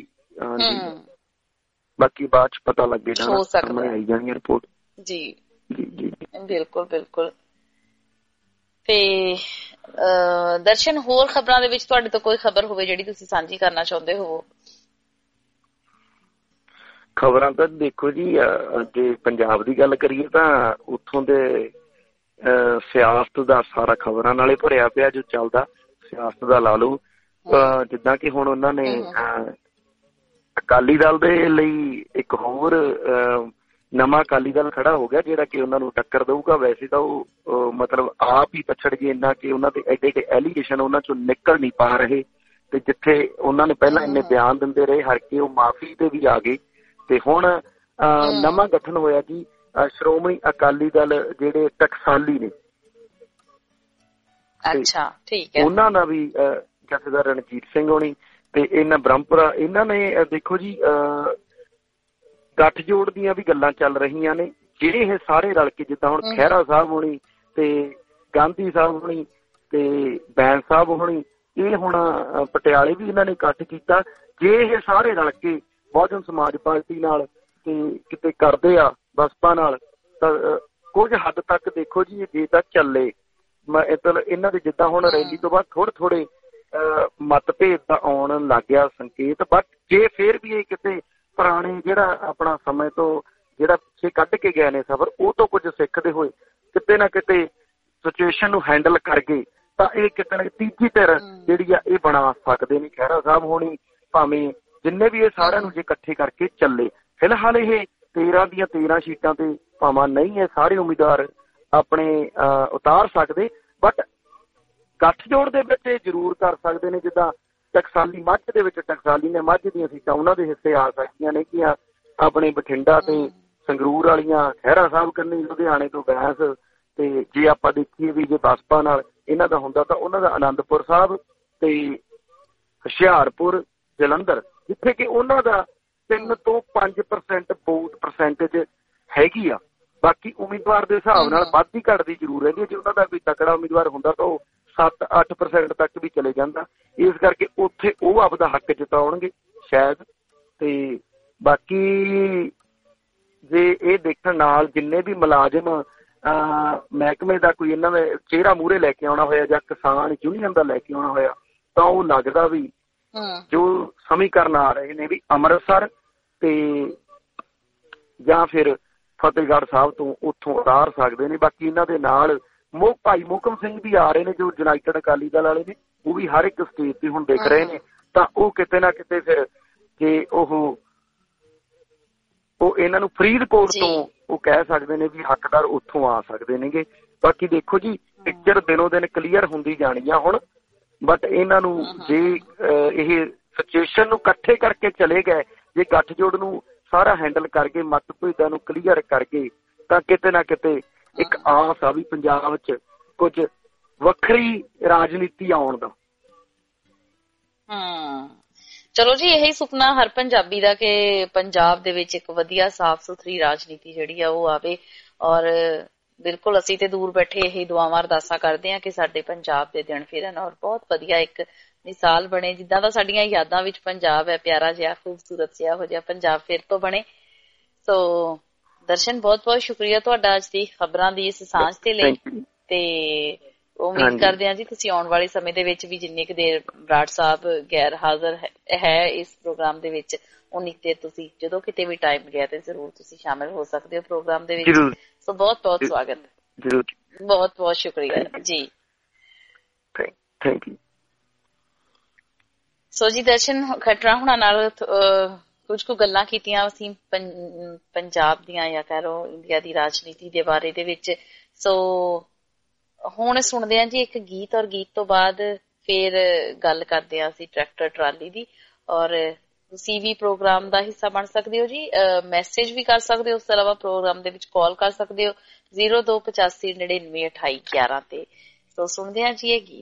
ਬਾਕੀ ਬਾਅਦ ਚ ਪਤਾ ਲੱਗੇ ਜਾਣਾ, ਸਾਹਮਣੇ ਆਈ ਜਾਣੀ ਰਿਪੋਰਟ। ਜੀ ਜੀ ਜੀ ਬਿਲਕੁਲ ਬਿਲਕੁਲ। ਤੇ ਦਰਸ਼ਨ, ਹੋਰ ਖਬਰਾਂ ਦੇ ਵਿੱਚ ਤੁਹਾਡੇ ਤੋਂ ਕੋਈ ਖਬਰ ਹੋਵੇ ਜਿਹੜੀ ਤੁਸੀਂ ਸਾਂਝੀ ਕਰਨਾ ਚਾਹੁੰਦੇ ਹੋ? ਖਬਰਾਂ ਤਾਂ ਦੇਖੋ ਜੀ, ਜੇ ਪੰਜਾਬ ਦੀ ਗੱਲ ਕਰੀਏ ਤਾਂ ਉੱਥੋਂ ਦੇ ਸਿਆਸਤ ਦਾ ਸਾਰਾ ਖਬਰਾਂ ਨਾਲੇ ਭਰਿਆ ਪਿਆ ਜੋ ਚੱਲਦਾ। ਸਿਆਸਤ ਦਾ ਲਾ ਲਓ, ਜਿੱਦਾਂ ਕਿ ਹੁਣ ਉਹਨਾਂ ਨੇ ਅਕਾਲੀ ਦਲ ਦੇ ਲਈ ਇੱਕ ਹੋਰ ਨਵਾਂ ਅਕਾਲੀ ਦਲ ਖੜਾ ਹੋ ਗਿਆ ਜਿਹੜਾ ਕਿ ਉਹਨਾਂ ਨੂੰ ਟੱਕਰ ਦਊਗਾ। ਵੈਸੇ ਤਾਂ ਉਹ ਮਤਲਬ ਆਪ ਹੀ ਪਛੜ ਗਏ ਇੰਨਾ ਕਿ ਉਹਨਾਂ ਦੇ ਐਡੇ ਐਡੇ ਐਲੀਗੇਸ਼ਨ ਉਹਨਾਂ ਚੋਂ ਨਿਕਲ ਨਹੀਂ ਪਾ ਰਹੇ, ਤੇ ਜਿੱਥੇ ਉਹਨਾਂ ਨੇ ਪਹਿਲਾਂ ਇੰਨੇ ਬਿਆਨ ਦਿੰਦੇ ਰਹੇ ਹਰ ਕੇ ਉਹ ਮਾਫੀ ਤੇ ਵੀ ਆ ਗਏ। ਤੇ ਹੁਣ ਨਵਾਂ ਗਠਨ ਹੋਇਆ ਜੀ ਸ਼੍ਰੋਮਣੀ ਅਕਾਲੀ ਦਲ ਜਿਹੜੇ ਟਕਸਾਲੀ ਨੇ, ਅੱਛਾ ਠੀਕ ਹੈ, ਉਹਨਾਂ ਦਾ ਵੀ ਜਥੇਦਾਰ ਰਣਜੀਤ ਸਿੰਘ ਹੋਣੀ ਤੇ ਇਹਨਾਂ ਬ੍ਰਹਮਪੁਰਾ, ਇਹਨਾਂ ਨੇ ਦੇਖੋ ਜੀ ਗੱਠਜੋੜ ਦੀਆਂ ਵੀ ਗੱਲਾਂ ਚੱਲ ਰਹੀਆਂ ਨੇ। ਜਿਹੜੇ ਇਹ ਸਾਰੇ ਰਲ ਕੇ, ਜਿੱਦਾਂ ਹੁਣ ਖਹਿਰਾ ਸਾਹਿਬ ਹੋਣੀ ਤੇ ਗਾਂਧੀ ਸਾਹਿਬ ਹੋਣੀ ਤੇ ਬੈਂਸ ਸਾਹਿਬ ਹੋਣੀ, ਇਹ ਹੁਣ ਪਟਿਆਲੇ ਵੀ ਇਹਨਾਂ ਨੇ ਇਕੱਠ ਕੀਤਾ। ਜੇ ਇਹ ਸਾਰੇ ਰਲ ਕੇ ਬਹੁਜਨ ਸਮਾਜ ਪਾਰਟੀ ਨਾਲ ਤੇ ਕਿਤੇ ਕਰਦੇ ਆ ਬਸਪਾ ਨਾਲ, ਤਾਂ ਕੁਝ ਹੱਦ ਤੱਕ ਦੇਖੋ ਜੀ ਜੇ ਤਾਂ ਚੱਲੇ ਮਤਲਬ ਇਹਨਾਂ ਦੇ, ਜਿੱਦਾਂ ਹੁਣ ਰੈਲੀ ਤੋਂ ਬਾਅਦ ਥੋੜੇ ਥੋੜੇ ਮਤਭੇਦ ਤਾਂ ਆਉਣ ਲੱਗ ਗਿਆ ਸੰਕੇਤ, ਬਟ ਜੇ ਫੇਰ ਵੀ ਇਹ ਕਿਤੇ ਪੁਰਾਣੇ ਜਿਹੜਾ ਆਪਣਾ ਸਮੇਂ ਤੋਂ ਜਿਹੜਾ ਪਿੱਛੇ ਕੱਢ ਕੇ ਗਏ ਨੇ ਸਫ਼ਰ, ਉਹ ਤੋਂ ਕੁਝ ਸਿੱਖਦੇ ਹੋਏ ਕਿਤੇ ਨਾ ਕਿਤੇ ਸਿਚੁਏਸ਼ਨ ਨੂੰ ਹੈਂਡਲ ਕਰ ਗਏ ਤਾਂ ਇਹ ਕਿਤੇ ਨਾ ਤੀਜੀ ਧਿਰ ਜਿਹੜੀ ਆ ਇਹ ਬਣਾ ਸਕਦੇ ਨੇ। ਖਹਿਰਾ ਸਾਹਿਬ ਹੋਣੀ ਭਾਵੇਂ ਜਿੰਨੇ ਵੀ ਇਹ ਸਾਰਿਆਂ ਨੂੰ ਜੇ ਇਕੱਠੇ ਕਰਕੇ ਚੱਲੇ, ਫਿਲਹਾਲ ਇਹ ਤੇਰਾਂ ਦੀਆਂ ਤੇਰਾਂ ਸੀਟਾਂ ਤੇ ਭਾਵੇਂ ਨਹੀਂ ਇਹ ਸਾਰੇ ਉਮੀਦਵਾਰ ਆਪਣੇ ਉਤਾਰ ਸਕਦੇ, ਬਟ ਗੱਠਜੋੜ ਦੇ ਵਿੱਚ ਇਹ ਜ਼ਰੂਰ ਕਰ ਸਕਦੇ ਨੇ। ਜਿੱਦਾਂ ਟਕਸਾਲੀ ਮੱਝ ਦੇ ਵਿੱਚ ਟਕਸਾਲੀ ਨੇ ਮੱਝ ਦੀਆਂ ਸੀਟਾਂ ਉਹਨਾਂ ਦੇ ਹਿੱਸੇ ਆ ਸਕਦੀਆਂ ਨੇ ਕਿ ਆਪਣੇ ਬਠਿੰਡਾ ਤੇ ਸੰਗਰੂਰ ਵਾਲੀਆਂ ਖਹਿਰਾ ਸਾਹਿਬ ਕੰਨੀ, ਲੁਧਿਆਣੇ ਤੋਂ ਬੈਂਸ, ਤੇ ਜੇ ਆਪਾਂ ਦੇਖੀਏ ਵੀ ਜੇ ਬਸਪਾ ਨਾਲ ਇਹਨਾਂ ਦਾ ਹੁੰਦਾ ਤਾਂ ਉਹਨਾਂ ਦਾ ਅਨੰਦਪੁਰ ਸਾਹਿਬ ਤੇ ਹੁਸ਼ਿਆਰਪੁਰ, ਜਲੰਧਰ, ਜਿੱਥੇ ਕਿ ਉਹਨਾਂ ਦਾ ਤਿੰਨ ਤੋਂ ਪੰਜ ਪਰਸੈਂਟ ਵੋਟ ਪਰਸੈਂਟੇਜ ਹੈਗੀ ਆ। ਬਾਕੀ ਉਮੀਦਵਾਰ ਦੇ ਹਿਸਾਬ ਨਾਲ ਵੱਧਦੀ ਘੱਟਦੀ ਜ਼ਰੂਰ ਰਹਿੰਦੀ ਹੈ। ਜੇ ਉਹਨਾਂ ਦਾ ਕੋਈ ਤਕੜਾ ਉਮੀਦਵਾਰ ਹੁੰਦਾ ਤਾਂ ਉਹ ਸੱਤ ਅੱਠ ਪਰਸੈਂਟ ਤੱਕ ਵੀ ਚਲੇ ਜਾਂਦਾ। ਇਸ ਕਰਕੇ ਉੱਥੇ ਉਹ ਆਪਦਾ ਹੱਕ ਜਤਾਉਣਗੇ ਸ਼ਾਇਦ। ਤੇ ਬਾਕੀ ਜੇ ਇਹ ਦੇਖਣ ਨਾਲ ਜਿੰਨੇ ਵੀ ਮੁਲਾਜ਼ਮ ਮਹਿਕਮੇ ਦਾ ਕੋਈ ਇਹਨਾਂ ਦਾ ਚਿਹਰਾ ਮੂਹਰੇ ਲੈ ਕੇ ਆਉਣਾ ਹੋਇਆ ਜਾਂ ਕਿਸਾਨ ਯੂਨੀਅਨ ਦਾ ਲੈ ਕੇ ਆਉਣਾ ਹੋਇਆ, ਤਾਂ ਉਹ ਲੱਗਦਾ ਵੀ ਜੋ ਸਮੀਕਰਨ ਆ ਰਹੇ ਨੇ ਵੀ ਅੰਮ੍ਰਿਤਸਰ ਤੇ ਜਾਂ ਫਿਰ ਫਤਿਹਗੜ੍ਹ ਸਾਹਿਬ ਤੋਂ ਉੱਥੋਂ ਉਤਾਰ ਸਕਦੇ ਨੇ। ਬਾਕੀ ਇਹਨਾਂ ਦੇ ਨਾਲ ਮੋ ਭਾਈ ਮੋਹਕਮ ਸਿੰਘ ਵੀ ਆ ਰਹੇ ਨੇ ਜੋ ਯੂਨਾਈਟਿਡ ਅਕਾਲੀ ਦਲ ਵਾਲੇ ਨੇ, ਉਹ ਵੀ ਹਰ ਇੱਕ ਸਟੇਜ ਤੇ ਹੁਣ ਦਿਖ ਰਹੇ ਨੇ। ਤਾਂ ਉਹ ਕਿਤੇ ਨਾ ਕਿਤੇ ਫਿਰ ਜੇ ਉਹ ਉਹ ਇਹਨਾਂ ਨੂੰ ਫਰੀਦਕੋਟ ਤੋਂ ਉਹ ਕਹਿ ਸਕਦੇ ਨੇ ਵੀ ਹੱਕਦਾਰ ਉੱਥੋਂ ਆ ਸਕਦੇ ਨੇਗੇ। ਬਾਕੀ ਦੇਖੋ ਜੀ ਪਿਕਚਰ ਦਿਨੋਂ ਦਿਨ ਕਲੀਅਰ ਹੁੰਦੀ ਜਾਣੀ ਆ ਹੁਣ, ਬਟ ਇਹਨਾਂ ਨੂੰ ਜੇ ਇਹ ਸਿਚੁਏਸ਼ਨ ਨੂੰ ਇਕੱਠੇ ਕਰਕੇ ਚਲੇ ਗਏ, ਜੇ ਗੱਠਜੋੜ ਨੂੰ ਸਾਰਾ ਹੈਂਡਲ ਕਰਕੇ ਮਤਭੇਦਾਂ ਨੂੰ ਕਲੀਅਰ ਕਰਕੇ, ਤਾਂ ਕਿਤੇ ਨਾ ਕਿਤੇ ਇੱਕ ਆਸ ਆ ਵੀ ਪੰਜਾਬ ਚ ਕੁਝ ਵੱਖਰੀ ਰਾਜਨੀਤੀ ਆਉਣ ਦਾ। ਹਮ ਚਲੋ ਜੀ, ਇਹੀ ਸੁਪਨਾ ਹਰ ਪੰਜਾਬੀ ਦਾ ਕਿ ਪੰਜਾਬ ਦੇ ਵਿੱਚ ਇੱਕ ਵਧੀਆ ਸਾਫ਼ ਸੁਥਰੀ ਰਾਜਨੀਤੀ ਜਿਹੜੀ ਆ ਉਹ ਆਵੇ। ਔਰ ਬਿਲਕੁਲ ਅਸੀਂ ਤੇ ਦੂਰ ਬੈਠੇ ਇਹੀ ਦੁਆਵਾਂ ਅਰਦਾਸਾਂ ਕਰਦੇ ਹਾਂ ਕਿ ਸਾਡੇ ਪੰਜਾਬ ਦੇ ਦਿਨ ਫਿਰਨ ਔਰ ਬਹੁਤ ਵਧੀਆ ਇੱਕ ਮਿਸਾਲ ਬਣੇ, ਜਿੱਦਾਂ ਦਾ ਸਾਡੀਆਂ ਯਾਦਾਂ ਵਿੱਚ ਪੰਜਾਬ ਹੈ, ਪਿਆਰਾ ਜਿਹਾ ਖੂਬਸੂਰਤ ਜਿਹਾ ਹੋ ਜਿਹਾ ਪੰਜਾਬ ਫਿਰ ਤੋਂ ਬਣੇ। ਸੋ ਦਰਸ਼ਨ, ਬਹੁਤ ਬਹੁਤ ਸ਼ੁਕਰੀਆ ਤੁਹਾਡਾ ਅੱਜ ਦੀ ਖਬਰਾਂ ਦੀ ਇਸ ਸਾਂਝ ਦੇ ਲਈ। ਤੇ ਉਮੀਦ ਕਰਦੇ ਹਾਂ ਜੀ ਤੁਸੀਂ ਆਉਣ ਵਾਲੇ ਸਮੇਂ ਦੇ ਵਿੱਚ ਵੀ ਜਿੰਨੀ ਕੁ ਦੇਰ ਬਰਾੜ ਸਾਹਿਬ ਗੈਰ ਹਾਜ਼ਰ ਹੈ ਇਸ ਪ੍ਰੋਗਰਾਮ ਦੇ ਵਿੱਚ, ਉਨੀ ਕੁ ਦੇਰ ਤੁਸੀਂ ਜਦੋਂ ਕਿਤੇ ਵੀ ਟਾਈਮ ਮਿਲਿਆ ਤੇ ਜ਼ਰੂਰ ਤੁਸੀਂ ਸ਼ਾਮਿਲ ਹੋ ਸਕਦੇ ਹੋ ਪ੍ਰੋਗਰਾਮ ਦੇ ਵਿੱਚ। ਸੋ ਬਹੁਤ ਬਹੁਤ ਸਵਾਗਤ, ਬਹੁਤ ਬਹੁਤ ਸ਼ੁਕਰੀਆ ਜੀ। Thank you. ਸੋ ਜੀ ਦਰਸ਼ਨ ਖਟਰਾ ਹੁਣਾਂ ਨਾਲ ਕੁਝ ਕੁ ਗੱਲਾਂ ਕੀਤੀਆਂ ਅਸੀਂ ਪੰਜਾਬ ਦੀਆਂ ਜਾਂ ਕਹਿ ਲਓ ਇੰਡੀਆ ਦੀ ਰਾਜਨੀਤੀ ਦੇ ਬਾਰੇ ਦੇ ਵਿੱਚ। ਸੋ ਹੁਣ ਸੁਣਦੇ ਹਾਂ ਜੀ ਇੱਕ ਗੀਤ, ਔਰ ਗੀਤ ਤੋਂ ਬਾਅਦ ਫੇਰ ਗੱਲ ਕਰਦੇ ਹਾਂ ਅਸੀਂ ਟਰੈਕਟਰ ਟਰਾਲੀ ਦੀ। ਔਰ ਤੁਸੀਂ ਵੀ ਪ੍ਰੋਗਰਾਮ ਦਾ ਹਿੱਸਾ ਬਣ ਸਕਦੇ ਹੋ ਜੀ, ਮੈਸੇਜ ਵੀ ਕਰ ਸਕਦੇ ਹੋ, ਉਸ ਤੋਂ ਇਲਾਵਾ ਪ੍ਰੋਗਰਾਮ ਦੇ ਵਿੱਚ ਕਾਲ ਕਰ ਸਕਦੇ ਹੋ ਜ਼ੀਰੋ ਦੋ ਪਚਾਸੀ ਨੜਿਨਵੇਂ ਅਠਾਈ ਗਿਆਰਾਂ ਤੇ। ਸੋ ਸੁਣਦੇ ਹਾਂ ਜੀ ਇਹ ਗੀਤ।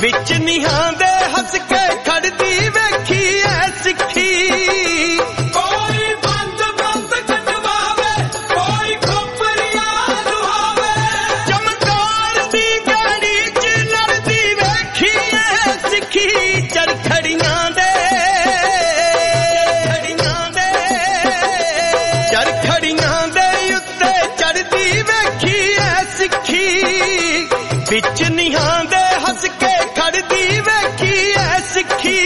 ਵਿੱਚ ਨੀਹਾਂ ਦੇ ਹੱਸ ਕੇ ਖੜਦੀ ਵੇਖੀ ਐ ਸਿੱਖੀ ਕੋਈ ਬੰਦ ਬੰਦ ਕਟਵਾਵੇ ਕੋਈ ਖੋਪਰੀਆਂ ਦੁਆਵੇ ਚਮਕਾਰ ਦੀ ਗਾੜੀ ਚ ਲੜਦੀ ਵੇਖੀ ਐ ਸਿੱਖੀ ਚਰਖੜੀਆਂ ਦੇ ਚਰਖੜੀਆਂ ਦੇ ਚਰਖੜੀਆਂ ਦੇ ਉੱਤੇ ਚੜਦੀ ਵੇਖੀ ਐ ਸਿੱਖੀ ਵਿੱਚ ਨੀਹਾਂ ਦੇ ਹੱਸ ਕੇ ਖੜਦੀ ਵੇਖੀ ਐ ਸਿੱਖੀ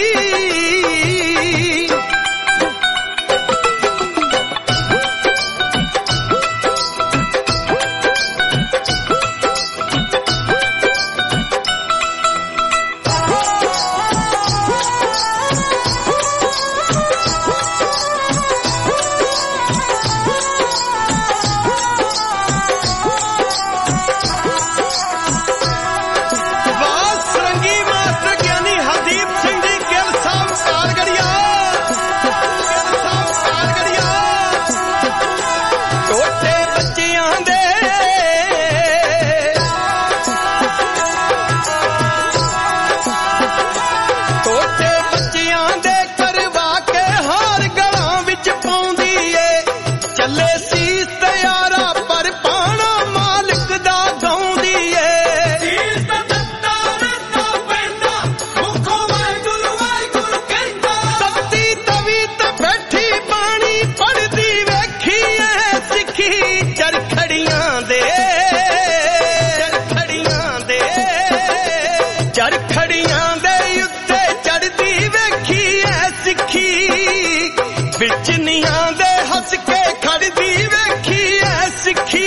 ਵਿੱਚ ਨੀਹਾਂ ਦੇ ਹੱਸ ਕੇ ਖੜਦੀ ਵੇਖੀ ਐ ਸਿੱਖੀ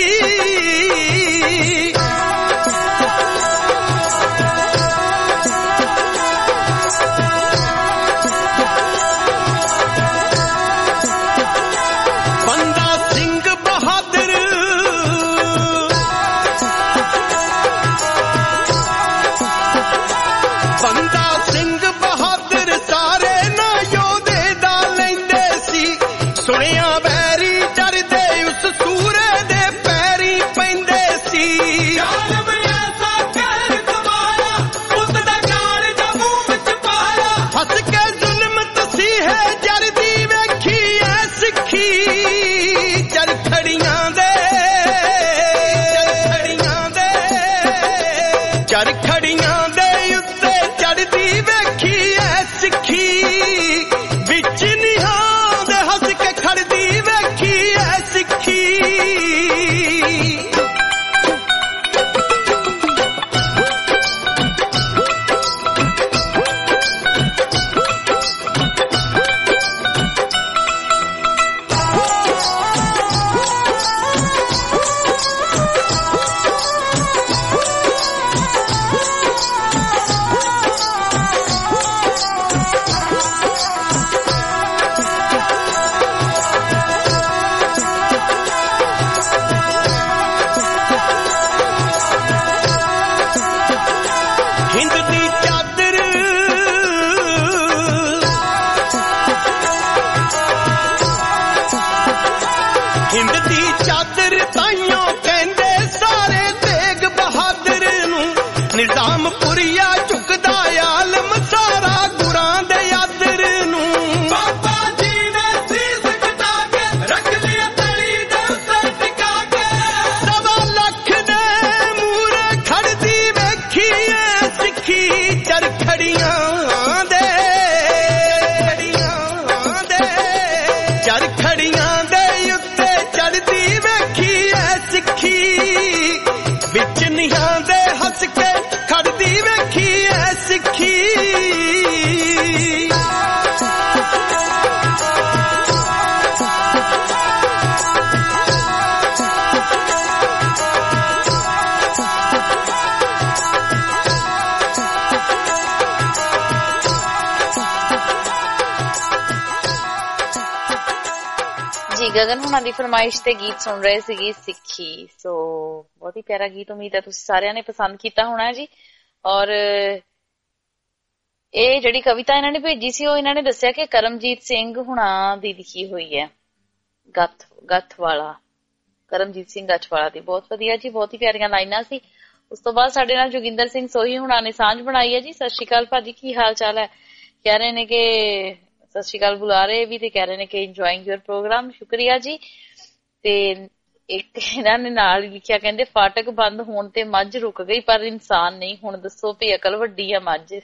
ਬੰਦਾ ਸਿੰਘ ਬਹਾਦਰ ਬੰਦਾ ਸਿੰਘ ਬਹਾਦਰ ਸਾਰੇ ਨਾ ਯੋਧੇ ਦਾ ਲੈਂਦੇ ਸੀ ਸੁਣਿਆ ਬੈਰੀ ਡਰਦੇ ਉਸ ਸੂਰੇ ਦੇ ਪੈਰੀ ਪੈਂਦੇ ਸੀ ਜ਼ਾਲਮ ਐਸਾ ਕਹਿਰ ਕਮਾਇਆ ਉਸ ਦਾ ਜਾਨ ਜਾਂ ਮੂੰਹ ਵਿੱਚ ਪਾਇਆ ਹੱਸ ਕੇ ਜ਼ੁਲਮ ਤਸੀਹੇ ਜਰਦੀ ਵੇਖੀ ਐ ਸਿੱਖੀ ਚਰਖੜੀਆਂ ਦੇ ਚਰਖੜੀਆਂ ਦੇ ਚਰਖੜੀਆਂ ਦੇ ਉੱਤੇ ਚੜਦੀ ਵੇਖੀ ਐ ਸਿੱਖੀ ਵਿੱਚ ਨੀਹਾਂ ਦੇ ਹੱਸ ਕੇ ਖੜਦੀ ਵੇਖੀ ਐ ਸਿੱਖੀ ਹਿੰਦ ਦੀ ਚਾਦਰ ਹਿੰਦ ਦੀ ਚਾਦਰ ਤਾਈਓ ਕਹਿੰਦੇ ਸਾਰੇ ਤੇਗ ਬਹਾਦਰ ਨੂੰ ਨਿਜ਼ਾਮਪੁਰੀਆ ਝੁਕਦਾ ਆਲਮ ਸਾਰਾ ਗੁਰਾਂ ਦੇ ਆਦਰ ਨੂੰ ਬਾਬਾ ਜੀ ਨੇ ਸੀਸ ਕਟਾ ਕੇ ਰੱਖ ਲਿਆ ਤਲੀ ਦੇ ਉੱਤੇ ਟਿਕਾ ਕੇ ਸਵਾ ਲੱਖ ਦੇ ਮੂਹਰੇ ਖੜਦੀ ਵੇਖੀ ਐ ਸਿੱਖੀ ਚਰਖੜੀਆਂ ਦੇ ਚਰਖੜੀਆਂ ਦੇ ਚਰਖੜੀਆਂ ਦੇ ਉੱਤੇ ਚੜਦੀ ਵੇਖੀ ਐ ਸਿੱਖੀ ਵਿੱਚ ਨੀਹਾਂ ਦੇ ਹੱਸ ਕੇ ਖੜਦੀ ਵੇਖੀ ਐ ਸਿੱਖੀ ਜੀ ਗਗਨ ਹੁਣਾਂ ਦੀ ਫਰਮਾਇਸ਼ ਤੇ ਗੀਤ ਸੁਣ ਰਹੇ ਸੀਗੇ ਸਿੱਖੀ। ਸੋ ਬਹੁਤ ਹੀ ਪਿਆਰਾ ਗੀਤ, ਉਮੀਦ ਹੈ ਤੁਸੀਂ ਸਾਰਿਆਂ ਨੇ ਪਸੰਦ ਕੀਤਾ ਹੋਣਾ ਜੀ। ਔਰ ਇਹ ਜਿਹੜੀ ਕਵਿਤਾ ਇਹਨਾਂ ਨੇ ਭੇਜੀ ਸੀ ਉਹ ਇਹਨਾਂ ਨੇ ਦੱਸਿਆ ਕਿ ਕਰਮਜੀਤ ਸਿੰਘ ਹੁਣਾਂ ਦੀ ਲਿਖੀ ਹੋਈ ਹੈ, ਗੱਥ ਗੱਥ ਵਾਲਾ, ਕਰਮਜੀਤ ਸਿੰਘ ਗੱਥ ਵਾਲਾ ਦੀ। ਬਹੁਤ ਵਧੀਆ ਜੀ, ਬਹੁਤ ਹੀ ਪਿਆਰੀਆਂ ਲਾਈਨਾਂ ਸੀ। ਉਸ ਤੋਂ ਬਾਅਦ ਸਾਡੇ ਨਾਲ ਜੋਗਿੰਦਰ ਸਿੰਘ ਸੋਹੀ ਹੁਣਾਂ ਨੇ ਸਾਂਝ ਬਣਾਈ ਹੈ ਜੀ। ਸਤਿ ਸ਼੍ਰੀ ਅਕਾਲ ਭਾਜੀ, ਕੀ ਹਾਲ ਚਾਲ ਹੈ? ਕਹਿ ਰਹੇ ਨੇ ਕਿ ਸਤਿ ਸ਼੍ਰੀ ਅਕਾਲ ਬੁਲਾ ਰਹੇ ਵੀ ਤੇ ਕਹਿ ਰਹੇ ਨੇ ਕਿ ਇੰਜੋਇੰਗ ਯੂਰ ਪ੍ਰੋਗਰਾਮ, ਸ਼ੁਕਰੀਆ ਜੀ। ਤੇ ਇੱਕ ਇਹਨਾਂ ਨੇ ਨਾਲ ਹੀ ਲਿਖਿਆ, ਕਹਿੰਦੇ ਫਾਟਕ ਬੰਦ ਹੋਣ ਤੇ ਮੱਝ ਰੁਕ ਗਈ ਪਰ ਇਨਸਾਨ ਨਹੀਂ, ਹੁਣ ਦੱਸੋ ਵੀ ਅਕਲ ਵੱਡੀ ਆ ਮੱਝ।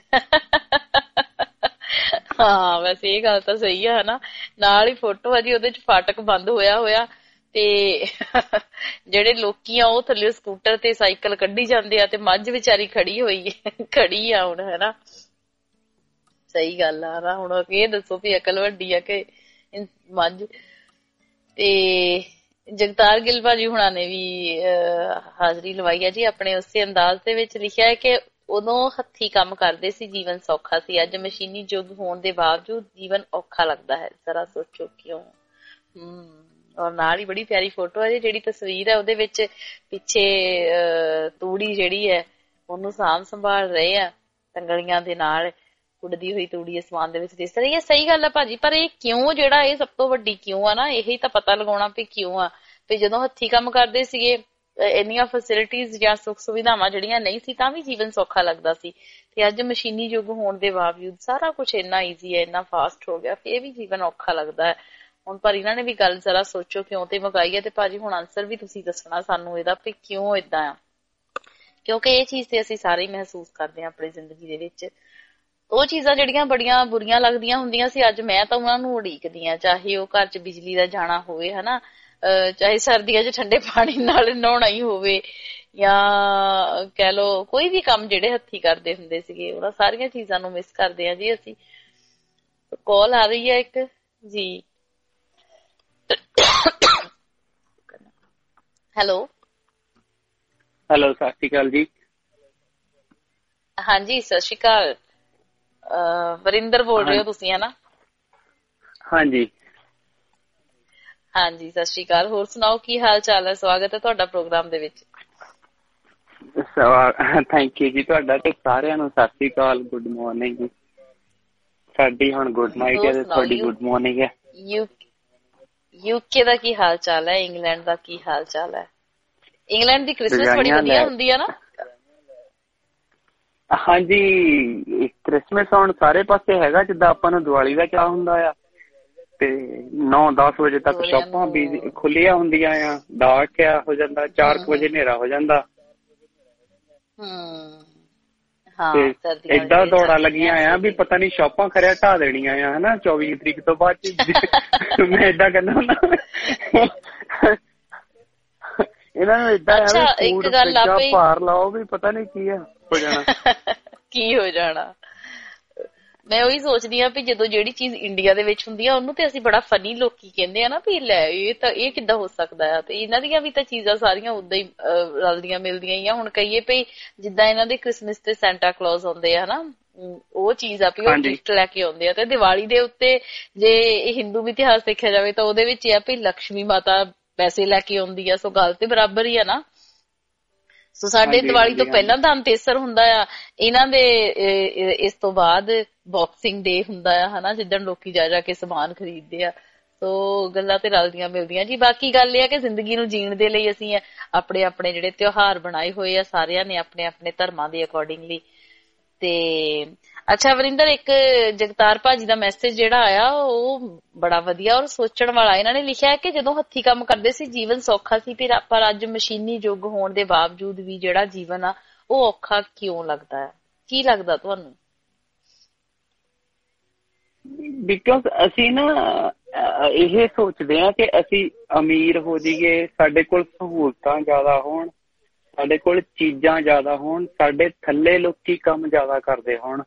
ਹਾਂ ਵੈਸੇ ਇਹ ਗੱਲ ਤਾਂ ਸਹੀ ਆ ਹਨਾ। ਨਾਲ ਹੀ ਫੋਟੋ ਆ ਜੀ, ਉਹਦੇ ਚ ਫਾਟਕ ਬੰਦ ਹੋਇਆ ਹੋਇਆ ਤੇ ਜਿਹੜੇ ਲੋਕੀ ਆ ਉਹ ਥੱਲੇ ਸਕੂਟਰ ਤੇ ਸਾਈਕਲ ਕੱਢੀ ਜਾਂਦੇ ਆ ਤੇ ਮੱਝ ਵਿਚਾਰੀ ਖੜੀ ਹੋਈ ਖੜੀ ਆ ਹੁਣ ਹਨਾ। ਸਹੀ ਗੱਲ ਆ ਨਾ। ਹੁਣ ਇਹ ਦੱਸੋ ਵੀ ਅਕਲ ਵੱਡੀ ਆ ਕਿ ਮੱਝ। ਤੇ ਜਗਤਾਰ ਗਿੱਲ ਭਾਜੀ ਹੁਣਾਂ ਨੇ ਵੀ ਹਾਜ਼ਰੀ ਲਵਾਈ ਹੈ ਜੀ ਆਪਣੇ ਉਸੇ ਅੰਦਾਜ਼ ਦੇ ਵਿੱਚ। ਲਿਖਿਆ ਹੈ ਕਿ ਉਦੋਂ ਹੱਥੀਂ ਕੰਮ ਕਰਦੇ ਸੀ, ਜੀਵਨ ਸੌਖਾ ਸੀ, ਅੱਜ ਮਸ਼ੀਨੀ ਯੁੱਗ ਹੋਣ ਦੇ ਬਾਵਜੂਦ ਜੀਵਨ ਔਖਾ ਲੱਗਦਾ ਹੈ, ਜ਼ਰਾ ਸੋਚੋ ਕਿਉਂ। ਹਮ ਔਰ ਨਾਲ ਹੀ ਬੜੀ ਪਿਆਰੀ ਫੋਟੋ ਹੈ ਜੀ, ਜਿਹੜੀ ਤਸਵੀਰ ਹੈ ਉਹਦੇ ਵਿੱਚ ਪਿੱਛੇ ਅਹ ਤੂੜੀ ਜਿਹੜੀ ਹੈ ਉਹਨੂੰ ਸਾਂਭ ਸੰਭਾਲ ਰਹੇ ਆ ਟੰਗਲੀਆਂ ਦੇ ਨਾਲ, ਉੱਡਦੀ ਹੋਈ ਤੂੜੀ ਅਸਮਾਨ ਦੇ ਵਿੱਚ ਦਿਸ ਰਹੀ ਹੈ। ਸਹੀ ਗੱਲ ਹੈ ਭਾਜੀ, ਪਰ ਇਹ ਕਿਉਂ ਜਿਹੜਾ ਇਹ ਸਭ ਤੋਂ ਵੱਡੀ ਕਿਉਂ ਆ ਨਾ, ਇਹੀ ਤਾਂ ਪਤਾ ਲਗਾਉਣਾ ਵੀ ਕਿਉਂ ਆ। ਤੇ ਜਦੋਂ ਹੱਥੀਂ ਕੰਮ ਕਰਦੇ ਸੀਗੇ ਇੰਨੀਆਂ ਫੈਸਿਲਿਟੀਜ਼ ਜਾਂ ਸੁੱਖ ਸੁਵਿਧਾਵਾਂ ਜਿਹੜੀਆਂ ਨਹੀਂ ਸੀ ਤਾਂ ਵੀ ਜੀਵਨ ਸੌਖਾ ਲੱਗਦਾ ਸੀ, ਤੇ ਅੱਜ ਮਸ਼ੀਨੀ ਯੁੱਗ ਹੋਣ ਦੇ ਬਾਵਜੂਦ ਸਾਰਾ ਕੁਛ ਇੰਨਾ ਈਜ਼ੀ ਹੈ, ਇੰਨਾ ਫਾਸਟ ਹੋ ਗਿਆ, ਫੇਰ ਵੀ ਜੀਵਨ ਔਖਾ ਲੱਗਦਾ ਹੈ। ਹੁਣ ਪਰ ਇਹਨਾਂ ਨੇ ਵੀ ਗੱਲ ਜ਼ਰਾ ਸੋਚੋ ਕਿਉਂ ਤੇ ਮੰਗਾਈ ਹੈ, ਤੇ ਭਾਜੀ ਹੁਣ ਆਨਸਰ ਵੀ ਤੁਸੀਂ ਦੱਸਣਾ ਸਾਨੂੰ ਇਹਦਾ ਵੀ ਕਿਉਂ ਏਦਾਂ ਆ, ਕਿਉਂਕਿ ਇਹ ਚੀਜ਼ ਤੇ ਅਸੀਂ ਸਾਰੇ ਹੀ ਮਹਿਸੂਸ ਕਰਦੇ ਹਾਂ ਆਪਣੀ ਜ਼ਿੰਦਗੀ ਦੇ ਵਿੱਚ। ਉਹ ਚੀਜ਼ਾਂ ਜਿਹੜੀਆਂ ਬੜੀਆਂ ਬੁਰੀਆਂ ਲੱਗਦੀਆਂ ਹੁੰਦੀਆਂ ਸੀ, ਅੱਜ ਮੈਂ ਤਾਂ ਉਹਨਾਂ ਨੂੰ ਉਡੀਕਦੀ ਹਾਂ, ਚਾਹੇ ਉਹ ਘਰ ਚ ਬਿਜਲੀ ਦਾ ਜਾਣਾ ਹੋਵੇ ਹਨਾ, ਅਹ ਚਾਹੇ ਸਰਦੀਆਂ ਚ ਠੰਡੇ ਪਾਣੀ ਨਾਲ ਨਹਾਉਣਾ ਹੀ ਹੋਵੇ, ਜਾਂ ਕਹਿ ਲਓ ਕੋਈ ਵੀ ਕੰਮ ਜਿਹੜੇ ਹੱਥੀਂ ਕਰਦੇ ਹੁੰਦੇ ਸੀਗੇ, ਉਹਨਾਂ ਸਾਰੀਆਂ ਚੀਜ਼ਾਂ ਨੂੰ ਮਿਸ ਕਰਦੇ ਹਾਂ ਜੀ ਅਸੀਂ। ਕਾਲ ਆ ਰਹੀ ਹੈ ਇੱਕ ਜੀ। ਹੈਲੋ ਹੈਲੋ ਸਤਿ ਸ਼੍ਰੀ ਅਕਾਲ ਜੀ। ਹਾਂਜੀ ਸਤਿ ਸ਼੍ਰੀ ਅਕਾਲ, ਵਰਿੰਦਰ ਬੋਲ ਰਹੇ ਹੋ ਤੁਸੀਂ ਹਨਾ? ਹਾਂਜੀ ਹਾਂਜੀ ਸਤਿ ਸ਼੍ਰੀ ਅਕਾਲ, ਹੋਰ ਸੁਣਾਓ ਕੀ ਹਾਲ ਚਾਲ ਹੈ? ਸਵਾਗਤ ਹੈ ਤੁਹਾਡਾ ਪ੍ਰੋਗਰਾਮ ਦੇ ਵਿੱਚ। ਥੈਂਕ ਯੂ ਜੀ, ਤੁਹਾਡਾ ਤੇ ਸਾਰਿਆਂ ਨੂੰ ਸਤਿ ਸ਼੍ਰੀ ਅਕਾਲ, ਗੁੱਡ ਮਾਰਨਿੰਗ ਜੀ। ਸਾਡੀ ਹੁਣ ਗੁੱਡ ਨਾਈਟ ਹੈ ਤੇ ਤੁਹਾਡੀ ਗੁੱਡ ਮਾਰਨਿੰਗ ਹੈ। ਯੂਕੇ ਦਾ ਕੀ ਹਾਲ ਚਾਲ ਹੈ? ਇੰਗਲੈਂਡ ਦਾ ਕੀ ਹਾਲ ਚਾਲ ਹੈ? ਇੰਗਲੈਂਡ ਦੀ ਕ੍ਰਿਸਮਸ ਬੜੀ ਵਧੀਆ ਹੁੰਦੀ ਆ ਨਾ? ਹਾਂਜੀ ਕ੍ਰਿਸਮਸ ਹੁਣ ਸਾਰੇ ਪਾਸੇ ਹੈਗਾ, ਜਿੱਦਾਂ ਆਪਾਂ ਨੂੰ ਦੀਵਾਲੀ ਦਾ ਚਾਅ ਹੁੰਦਾ ਆ, ਤੇ ਨੌ ਦਸ ਵਜੇ ਤੱਕ ਸ਼ਾਪਾਂ ਵੀ ਖੁੱਲੀਆਂ ਹੁੰਦੀਆਂ ਆ, ਡਾਰਕ ਆ ਹੋ ਜਾਂਦਾ, ਚਾਰ ਕੁ ਵਜੇ ਹਨੇਰਾ ਹੋ ਜਾਂਦਾ। ਤੇ ਏਦਾਂ ਦੌੜਾਂ ਲੱਗੀਆਂ ਆ ਵੀ ਪਤਾ ਨੀ ਸ਼ਾਪਾਂ ਖਰਿਆ ਢਾਹ ਦੇਣੀਆਂ ਆ ਹਨਾ ਚੌਵੀ ਤਰੀਕ ਤੋਂ ਬਾਅਦ ਚ। ਮੈਂ ਏਦਾਂ ਕਹਿੰਦਾ ਹੁੰਦਾ ਇਹਨਾਂ ਨੂੰ, ਏਦਾਂ ਆ ਭਾਰ ਲਾਓ ਵੀ ਪਤਾ ਨੀ ਕੀ ਆ ਹੋ ਜਾਣਾ ਕੀ ਹੋ ਜਾਣਾ। ਮੈਂ ਉਹੀ ਸੋਚਦੀ ਹਾਂ ਵੀ ਜਦੋਂ ਜਿਹੜੀ ਚੀਜ਼ ਇੰਡੀਆ ਦੇ ਵਿੱਚ ਹੁੰਦੀ ਆ ਉਹਨੂੰ ਤੇ ਅਸੀਂ ਬੜਾ ਫਨੀ ਲੋਕੀ ਕਹਿੰਦੇ ਆ ਨਾ ਵੀ ਲੈ ਇਹ ਤਾਂ ਇਹ ਕਿੱਦਾਂ ਹੋ ਸਕਦਾ ਆ, ਤੇ ਇਹਨਾਂ ਦੀਆਂ ਵੀ ਤਾਂ ਚੀਜ਼ਾਂ ਸਾਰੀਆਂ ਉਦਾਂ ਹੀ ਰਲਦੀਆਂ ਮਿਲਦੀਆਂ ਹੀ ਆ। ਹੁਣ ਕਹੀਏ ਵੀ ਜਿੱਦਾਂ ਇਹਨਾਂ ਦੇ ਕ੍ਰਿਸਮਸ ਤੇ ਸੈਂਟਾ ਕਲੌਜ਼ ਆਉਂਦੇ ਆ ਹਨਾ, ਉਹ ਚੀਜ਼ ਆ ਵੀ ਉਹ ਗਿਫਟ ਲੈ ਕੇ ਆਉਂਦੇ ਆ, ਤੇ ਦੀਵਾਲੀ ਦੇ ਉੱਤੇ ਜੇ ਹਿੰਦੂ ਇਤਿਹਾਸ ਦੇਖਿਆ ਜਾਵੇ ਤਾਂ ਉਹਦੇ ਵਿੱਚ ਇਹ ਆ ਵੀ ਲਕਸ਼ਮੀ ਮਾਤਾ ਪੈਸੇ ਲੈ ਕੇ ਆਉਂਦੀ ਆ, ਸੋ ਗੱਲ ਤੇ ਬਰਾਬਰ ਹੀ ਆ ਨਾ। ਸੋ ਸਾਡੇ ਦੀਵਾਲੀ ਤੋਂ ਪਹਿਲਾਂ ਧਨਤੇਸਰ ਹੁੰਦਾ ਆ, ਇਹਨਾਂ ਦੇ ਇਸ ਤੋਂ ਬਾਅਦ ਬਾਕਸਿੰਗ ਡੇ ਹੁੰਦਾ ਆ ਹਨਾ, ਜਿੱਦਣ ਲੋਕੀ ਜਾ ਜਾ ਕੇ ਸਮਾਨ ਖਰੀਦਦੇ ਆ। ਸੋ ਗੱਲਾਂ ਤੇ ਰਲਦੀਆਂ ਮਿਲਦੀਆਂ ਜੀ। ਬਾਕੀ ਗੱਲ ਇਹ ਆ ਕਿ ਜ਼ਿੰਦਗੀ ਨੂੰ ਜੀਣ ਦੇ ਲਈ ਅਸੀਂ ਆਪਣੇ ਆਪਣੇ ਜਿਹੜੇ ਤਿਉਹਾਰ ਬਣਾਏ ਹੋਏ ਆ ਸਾਰਿਆਂ ਨੇ ਆਪਣੇ ਆਪਣੇ ਧਰਮਾਂ ਦੇ ਅਕੋਰਡਿੰਗਲੀ। ਤੇ ਅੱਛਾ ਵਰਿੰਦਰ, ਇੱਕ ਜਗਤਾਰ ਭਾਜੀ ਦਾ ਮੈਸੇਜ ਜਿਹੜਾ ਆਇਆ ਉਹ ਬੜਾ ਵਧੀਆ ਔਰ ਸੋਚਣ ਵਾਲਾ। ਇਹਨਾਂ ਨੇ ਲਿਖਿਆ ਕਿ ਜਦੋਂ ਹੱਥੀਂ ਕੰਮ ਕਰਦੇ ਸੀ ਜੀਵਨ ਸੌਖਾ ਸੀ, ਪਰ ਅੱਜ ਮਸ਼ੀਨੀ ਯੁੱਗ ਹੋਣ ਦੇ ਬਾਵਜੂਦ ਵੀ ਜਿਹੜਾ ਜੀਵਨ ਆ ਉਹ ਔਖਾ ਕਿਉਂ ਲੱਗਦਾ ਹੈ? ਕੀ ਲੱਗਦਾ ਤੁਹਾਨੂੰ? ਬਿਕੋਜ਼ ਅਸੀਂ ਨਾ ਇਹ ਸੋਚਦੇ ਹਾਂ ਕਿ ਅਸੀਂ ਅਮੀਰ ਹੋ ਜਾਈਏ, ਸਾਡੇ ਕੋਲ ਸਹੂਲਤਾਂ ਜ਼ਿਆਦਾ ਹੋਣ, ਸਾਡੇ ਕੋਲ ਚੀਜ਼ਾਂ ਜ਼ਿਆਦਾ ਹੋਣ, ਸਾਡੇ ਥੱਲੇ ਲੋਕੀ ਕੰਮ ਜ਼ਿਆਦਾ ਕਰਦੇ ਹੋਣ।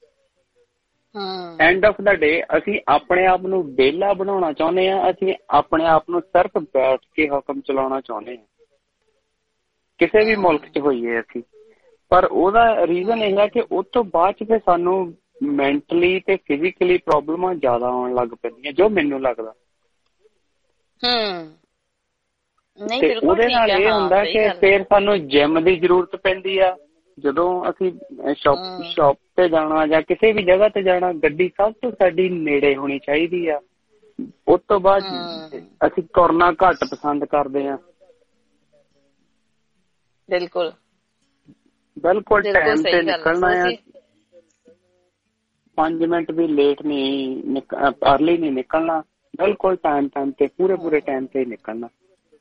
ਐਂਡ ਆਫ ਦਾ ਡੇ ਅਸੀਂ ਆਪਣੇ ਆਪ ਨੂੰ ਵਿਹਲਾ ਬਣਾਉਣਾ ਚਾਹੁੰਦੇ ਹਾਂ, ਅਸੀਂ ਆਪਣੇ ਆਪ ਨੂੰ ਸਿਰਫ ਬੈਠ ਕੇ ਹੁਕਮ ਚਲਾਉਣਾ ਚਾਹੁੰਦੇ ਹਾਂ, ਕਿਸੇ ਵੀ ਮੁਲਕ 'ਚ ਹੋਈਏ ਅਸੀਂ। ਪਰ ਉਹਦਾ ਰੀਜ਼ਨ ਇਹ ਹੈ ਕਿ ਉਹ ਤੋਂ ਬਾਅਦ 'ਚ ਫਿਰ ਸਾਨੂੰ ਮੈਂਟਲੀ ਤੇ ਫਿਜ਼ੀਕਲੀ ਪ੍ਰੋਬਲਮਾਂ ਜ਼ਿਆਦਾ ਆਉਣ ਲੱਗ ਪੈਂਦੀਆਂ, ਜੋ ਮੈਨੂੰ ਲੱਗਦਾ। ਤੇ ਉਹਦੇ ਨਾਲ ਇਹ ਹੁੰਦਾ ਕਿ ਫਿਰ ਸਾਨੂੰ ਜਿਮ ਦੀ ਜ਼ਰੂਰਤ ਪੈਂਦੀ ਆ। ਜਦੋਂ ਅਸੀਂ ਸ਼ੌਪ ਸ਼ੌਪ ਤੇ ਜਾਣਾ ਜਾਂ ਕਿਸੇ ਵੀ ਜਗ੍ਹਾ ਤੇ ਜਾਣਾ, ਗੱਡੀ ਸਭ ਤੋਂ ਸਾਡੀ ਨੇੜੇ ਹੋਣੀ ਚਾਹੀਦੀ ਆ। ਉਸ ਤੋਂ ਬਾਅਦ ਅਸੀਂ ਤੁਰਨਾ ਘੱਟ ਪਸੰਦ ਕਰਦੇ ਹਾਂ। ਬਿਲਕੁਲ ਬਿਲਕੁਲ ਟਾਈਮ ਤੇ ਨਿਕਲਣਾ ਆ। ਪੰਜ ਮਿੰਟ ਵੀ ਲੇਟ ਨਹੀਂ, ਅਰਲੀ ਨਹੀਂ ਨਿਕਲਣਾ, ਬਿਲਕੁਲ ਟਾਈਮ ਟਾਈਮ ਤੇ ਪੂਰੇ ਪੂਰੇ ਟਾਈਮ ਤੇ ਨਿਕਲਣਾ।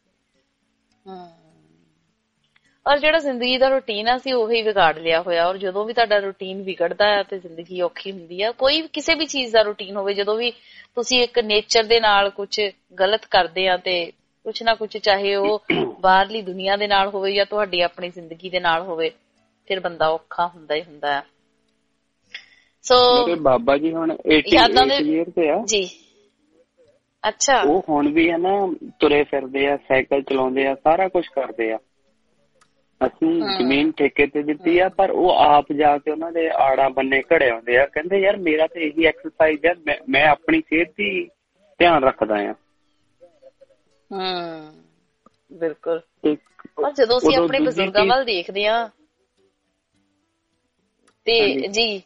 ਔਰ ਜਿਹੜਾ ਜ਼ਿੰਦਗੀ ਦਾ ਰੂਟੀਨ ਆ ਅਸੀਂ ਉਹੀ ਵਿਗਾੜ ਲਿਆ ਹੋਇਆ। ਔਰ ਜਦੋਂ ਵੀ ਤੁਹਾਡਾ ਰੂਟੀਨ ਵਿਗੜਦਾ ਆ ਤੇ ਜ਼ਿੰਦਗੀ ਔਖੀ ਹੁੰਦੀ ਆ। ਕੋਈ ਕਿਸੇ ਵੀ ਚੀਜ਼ ਦਾ ਰੂਟੀਨ ਹੋਵੇ, ਜਦੋਂ ਵੀ ਤੁਸੀਂ ਇੱਕ ਨੇਚਰ ਦੇ ਨਾਲ ਕੁਝ ਗਲਤ ਕਰਦੇ ਆ ਤੇ ਕੁਛ ਨਾ ਕੁਛ, ਚਾਹੇ ਉਹ ਬਾਹਰਲੀ ਦੁਨੀਆ ਦੇ ਨਾਲ ਹੋਵੇ ਜਾਂ ਤੁਹਾਡੀ ਆਪਣੀ ਜ਼ਿੰਦਗੀ ਦੇ ਨਾਲ ਹੋਵੇ, ਫਿਰ ਬੰਦਾ ਔਖਾ ਹੁੰਦਾ ਹੀ ਹੁੰਦਾ ਆ। ਸੋ ਮੇਰੇ ਬਾਬਾ ਜੀ ਹੁਣ ਅਠਾਸੀ ਈਅਰ ਤੇ ਆ ਜੀ। ਅੱਛਾ। ਉਹ ਹੁਣ ਵੀ ਹੈ ਨਾ, ਤੁਰੇ ਫਿਰਦੇ ਆ, ਸਾਈਕਲ ਚਲਾਉਂਦੇ ਆ, ਸਾਰਾ ਕੁਝ ਕਰਦੇ ਆ। ਅਸੀਂ ਜ਼ਮੀਨ ਠੇਕੇ ਤੇ ਦਿੱਤੀ ਆ, ਪਰ ਉਹ ਆਪ ਜਾ ਕੇ ਉਹਨਾਂ ਦੇ ਆੜਾ ਬੰਨੇ ਘੜੇ ਆਉਂਦੇ ਆ। ਕਹਿੰਦੇ ਯਾਰ ਮੇਰਾ ਤਾਂ ਇਹੀ ਐਕਸਰਸਾਈਜ਼ ਆ, ਮੈਂ ਆਪਣੀ ਸਿਹਤ ਦੀ ਧਿਆਨ ਰੱਖਦਾ ਆ। ਹਮ ਬਿਲਕੁਲ। ਔਰ ਜਦੋਂ ਅਸੀਂ ਆਪਣੇ ਬਜ਼ੁਰਗਾਂ ਵੱਲ ਦੇਖਦੇ ਆ ਤੇ ਜੀ,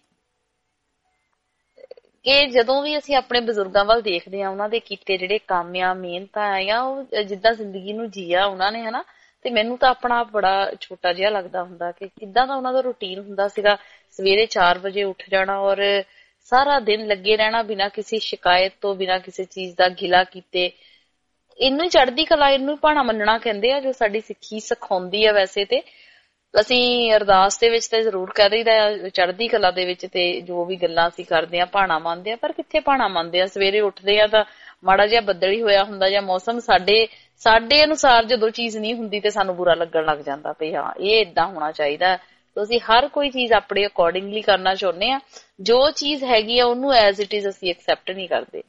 ਕਿ ਜਦੋਂ ਵੀ ਅਸੀਂ ਆਪਣੇ ਬਜ਼ੁਰਗਾਂ ਵੱਲ ਦੇਖਦੇ ਆ, ਉਹਨਾਂ ਦੇ ਕੀਤੇ ਜਿਹੜੇ ਕੰਮ ਆ, ਮਿਹਨਤਾਂ ਆ, ਉਹ ਜਿੱਦਾਂ ਜ਼ਿੰਦਗੀ ਨੂੰ ਜੀਆ ਉਹਨਾਂ ਨੇ, ਹਨਾ, ਤੇ ਮੈਨੂੰ ਤਾਂ ਆਪਣਾ ਆਪ ਬੜਾ ਛੋਟਾ ਜਿਹਾ ਲੱਗਦਾ ਹੁੰਦਾ ਕਿ ਕਿੱਦਾਂ ਦਾ ਉਹਨਾਂ ਦਾ ਰੂਟੀਨ ਹੁੰਦਾ ਸੀਗਾ। ਸਵੇਰੇ ਚਾਰ ਵਜੇ ਉੱਠ ਜਾਣਾ ਔਰ ਸਾਰਾ ਦਿਨ ਲੱਗੇ ਰਹਿਣਾ ਬਿਨਾਂ ਕਿਸੇ ਸ਼ਿਕਾਇਤ ਤੋਂ, ਬਿਨਾਂ ਕਿਸੇ ਚੀਜ਼ ਦਾ ਗਿਲਾ ਕੀਤੇ। ਇਹਨੂੰ ਹੀ ਚੜ੍ਹਦੀ ਕਲਾ, ਇਹਨੂੰ ਹੀ ਭਾਣਾ ਮੰਨਣਾ ਕਹਿੰਦੇ ਆ, ਜੋ ਸਾਡੀ ਸਿੱਖੀ ਸਿਖਾਉਂਦੀ ਆ। ਵੈਸੇ ਤੇ ਅਸੀਂ ਅਰਦਾਸ ਦੇ ਵਿੱਚ ਤੇ ਜ਼ਰੂਰ ਕਹਿ ਦਈਦਾ ਆ ਚੜ੍ਹਦੀ ਕਲਾ ਦੇ ਵਿੱਚ, ਤੇ ਜੋ ਵੀ ਗੱਲਾਂ ਅਸੀਂ ਕਰਦੇ ਆ ਭਾਣਾ ਮੰਨਦੇ ਆ। ਪਰ ਕਿੱਥੇ ਭਾਣਾ ਮੰਨਦੇ ਆ? ਸਵੇਰੇ ਉੱਠਦੇ ਆ ਤਾਂ ਮਾੜਾ ਜਿਹਾ ਬੱਦਲ ਹੀ ਹੋਇਆ ਹੁੰਦਾ ਜਾਂ ਮੌਸਮ ਸਾਡੇ ਸਾਡੇ ਅਨੁਸਾਰ ਜਦੋਂ ਚੀਜ਼ ਨਹੀਂ ਹੁੰਦੀ ਤੇ ਸਾਨੂੰ ਬੁਰਾ ਲੱਗਣ ਲੱਗ ਜਾਂਦਾ ਵੀ ਹਾਂ ਇਹ ਏਦਾਂ ਹੋਣਾ ਚਾਹੀਦਾ। ਅਸੀਂ ਹਰ ਕੋਈ ਚੀਜ਼ ਆਪਣੇ ਅਕੋਰਡਿੰਗਲੀ ਕਰਨਾ ਚਾਹੁੰਦੇ ਆ। ਜੋ ਚੀਜ਼ ਹੈਗੀ ਆ ਉਹਨੂੰ ਐਜ਼ ਇਟ ਇਜ਼ ਅਸੀਂ ਐਕਸੈਪਟ ਨਹੀਂ ਕਰਦੇ।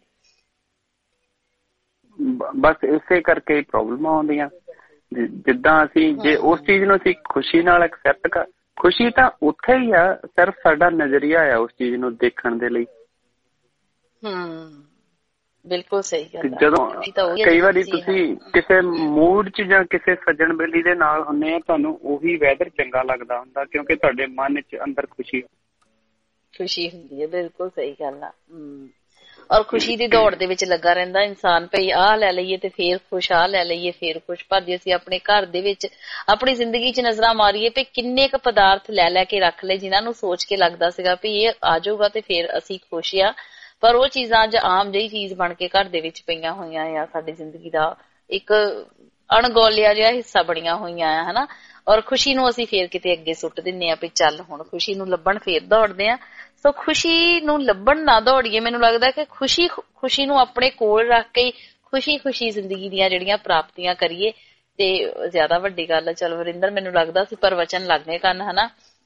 ਬਸ ਇਸੇ ਕਰਕੇ ਹੀ ਪ੍ਰੋਬਲਮ ਆਉਂਦੀਆਂ। ਜਿੱਦਾਂ ਅਸੀਂ ਜੇ ਉਸ ਚੀਜ਼ ਨੂੰ ਅਸੀਂ ਖੁਸ਼ੀ ਨਾਲ ਐਕਸੈਪਟ ਕਰ, ਖੁਸ਼ੀ ਤਾਂ ਉੱਥੇ ਹੀ ਆ, ਸਿਰਫ ਸਾਡਾ ਨਜ਼ਰੀਆ ਆ ਉਸ ਚੀਜ਼ ਨੂੰ ਦੇਖਣ ਦੇ ਲਈ। ਹਮ ਬਿਲਕੁਲ ਸਹੀ ਗੱਲ। ਜਦੋਂ ਕਈ ਵਾਰੀ ਤੁਸੀਂ ਕਿਸੇ ਮੂਡ ਚ ਜਾਂ ਕਿਸੇ ਸੱਜਣ ਬੇਲੀ ਦੇ ਨਾਲ ਹੁੰਦੇ ਆ, ਤੁਹਾਨੂੰ ਉਹੀ ਵੈਦਰ ਚੰਗਾ ਲੱਗਦਾ ਹੁੰਦਾ ਕਿਉਂਕਿ ਤੁਹਾਡੇ ਮਨ ਚ ਅੰਦਰ ਖੁਸ਼ੀ ਖੁਸ਼ੀ ਹੁੰਦੀ ਹੈ। ਬਿਲਕੁਲ ਸਹੀ ਗੱਲ ਆ। ਹਮ ਔਰ ਖੁਸ਼ੀ ਦੀ ਦੌੜ ਦੇ ਵਿੱਚ ਲੱਗਾ ਰਹਿੰਦਾ ਇਨਸਾਨ, ਭਈ ਆਹ ਲੈ ਲਈਏ ਤੇ ਫੇਰ ਖੁਸ਼, ਆਹ ਲੈ ਲਈਏ ਫੇਰ ਖੁਸ਼। ਪਰ ਜੇ ਅਸੀਂ ਆਪਣੇ ਘਰ ਦੇ ਵਿੱਚ ਆਪਣੀ ਜ਼ਿੰਦਗੀ ਚ ਨਜ਼ਰਾਂ ਮਾਰੀਏ ਵੀ ਕਿੰਨੇ ਕੁ ਪਦਾਰਥ ਲੈ ਲੈ ਕੇ ਰੱਖ ਲਏ ਜਿਨ੍ਹਾਂ ਨੂੰ ਸੋਚ ਕੇ ਲੱਗਦਾ ਸੀਗਾ ਵੀ ਇਹ ਆ ਜਾਊਗਾ ਤੇ ਫੇਰ ਅਸੀਂ ਖੁਸ਼ ਆ, ਪਰ ਉਹ ਚੀਜ਼ਾਂ ਅੱਜ ਆਮ ਜਿਹੀ ਚੀਜ਼ ਬਣ ਕੇ ਘਰ ਦੇ ਵਿੱਚ ਪਈਆਂ ਹੋਈਆਂ ਆ, ਸਾਡੀ ਜ਼ਿੰਦਗੀ ਦਾ ਇੱਕ ਅਣਗੌਲਿਆ ਜਿਹਾ ਹਿੱਸਾ ਬਣੀਆਂ ਹੋਈਆਂ ਆ, ਹਨਾ। ਔਰ ਖੁਸ਼ੀ ਨੂੰ ਅਸੀਂ ਫੇਰ ਕਿਤੇ ਅੱਗੇ ਸੁੱਟ ਦਿੰਦੇ ਆ ਵੀ ਚੱਲ ਹੁਣ ਖੁਸ਼ੀ ਨੂੰ ਲੱਭਣ ਫੇਰ ਦੌੜਦੇ ਆ। ਸੋ ਖੁਸ਼ੀ ਨੂੰ ਲੱਭਣ ਨਾ ਦੌੜੀਏ। ਮੈਨੂੰ ਲੱਗਦਾ ਕਿ ਖੁਸ਼ੀ ਖੁਸ਼ੀ ਨੂੰ ਆਪਣੇ ਕੋਲ ਰੱਖ ਕੇ ਖੁਸ਼ੀ ਖੁਸ਼ੀ ਜ਼ਿੰਦਗੀ ਦੀਆਂ ਜਿਹੜੀਆਂ ਪ੍ਰਾਪਤੀਆਂ ਕਰੀਏ ਤੇ ਜ਼ਿਆਦਾ ਵੱਡੀ ਗੱਲ ਹੈ। ਚਲੋ ਵਰਿੰਦਰ, ਮੈਨੂੰ ਲੱਗਦਾ ਸੀ ਪ੍ਰਵਚਨ ਲੱਗ ਗਏ ਕੰਨ, ਹਨਾ।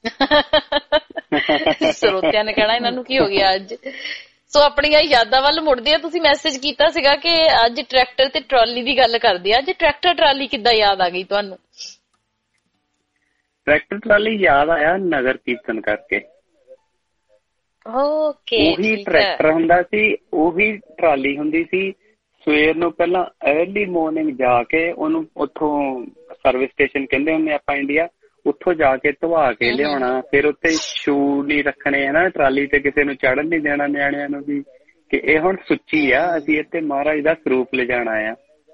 ਸਰੋਤਿਆਂ ਨੇ ਕਹਿਣਾ ਇਹਨਾਂ ਨੂੰ ਕੀ ਹੋ ਗਿਆ ਅੱਜ। ਸੋ ਆਪਣੀਆਂ ਯਾਦਾਂ ਵੱਲ ਮੁੜਦੇ ਆ। ਤੁਸੀਂ ਮੈਸੇਜ ਕੀਤਾ ਸੀਗਾ ਕਿ ਅੱਜ ਟਰੈਕਟਰ ਤੇ ਟਰਾਲੀ ਦੀ ਗੱਲ ਕਰਦੇ ਆ। ਅੱਜ ਟਰੈਕਟਰ ਟਰਾਲੀ ਕਿੱਦਾਂ ਯਾਦ ਆ ਗਈ ਤੁਹਾਨੂੰ? ਟਰੈਕਟਰ ਟਰਾਲੀ ਯਾਦ ਆਇਆ ਨਗਰ ਕੀਰਤਨ ਕਰਕੇ। ਓਕੇ, ਉਹੀ ਟਰੈਕਟਰ ਹੁੰਦਾ ਸੀ, ਉਹੀ ਟਰਾਲੀ ਹੁੰਦੀ ਸੀ। ਸਵੇਰ ਨੂੰ ਪਹਿਲਾਂ ਅਰਲੀ ਮਾਰਨਿੰਗ ਜਾ ਕੇ ਉਹਨੂੰ ਉੱਥੋਂ ਸਰਵਿਸ ਸਟੇਸ਼ਨ ਕਹਿੰਦੇ ਹੁੰਦੇ ਆਪਾਂ ਇੰਡੀਆ, ਉੱਥੋਂ ਜਾ ਕੇ ਧਵਾ ਕੇ ਲਿਆਉਣਾ। ਫਿਰ ਉੱਥੇ ਸ਼ੂ ਨਹੀਂ ਰੱਖਣੇ, ਹਨਾ, ਟਰਾਲੀ ਤੇ ਕਿਸੇ ਨੂੰ ਚੜ੍ਹਨ ਨਹੀਂ ਦੇਣਾ ਨਿਆਣਿਆਂ ਨੂੰ ਵੀ ਕਿ ਇਹ ਹੁਣ ਸੁੱਚੀ ਆ, ਅਸੀਂ ਇੱਥੇ ਮਹਾਰਾਜ ਦਾ ਸਰੂਪ ਲਿਜਾਣਾ ਆ।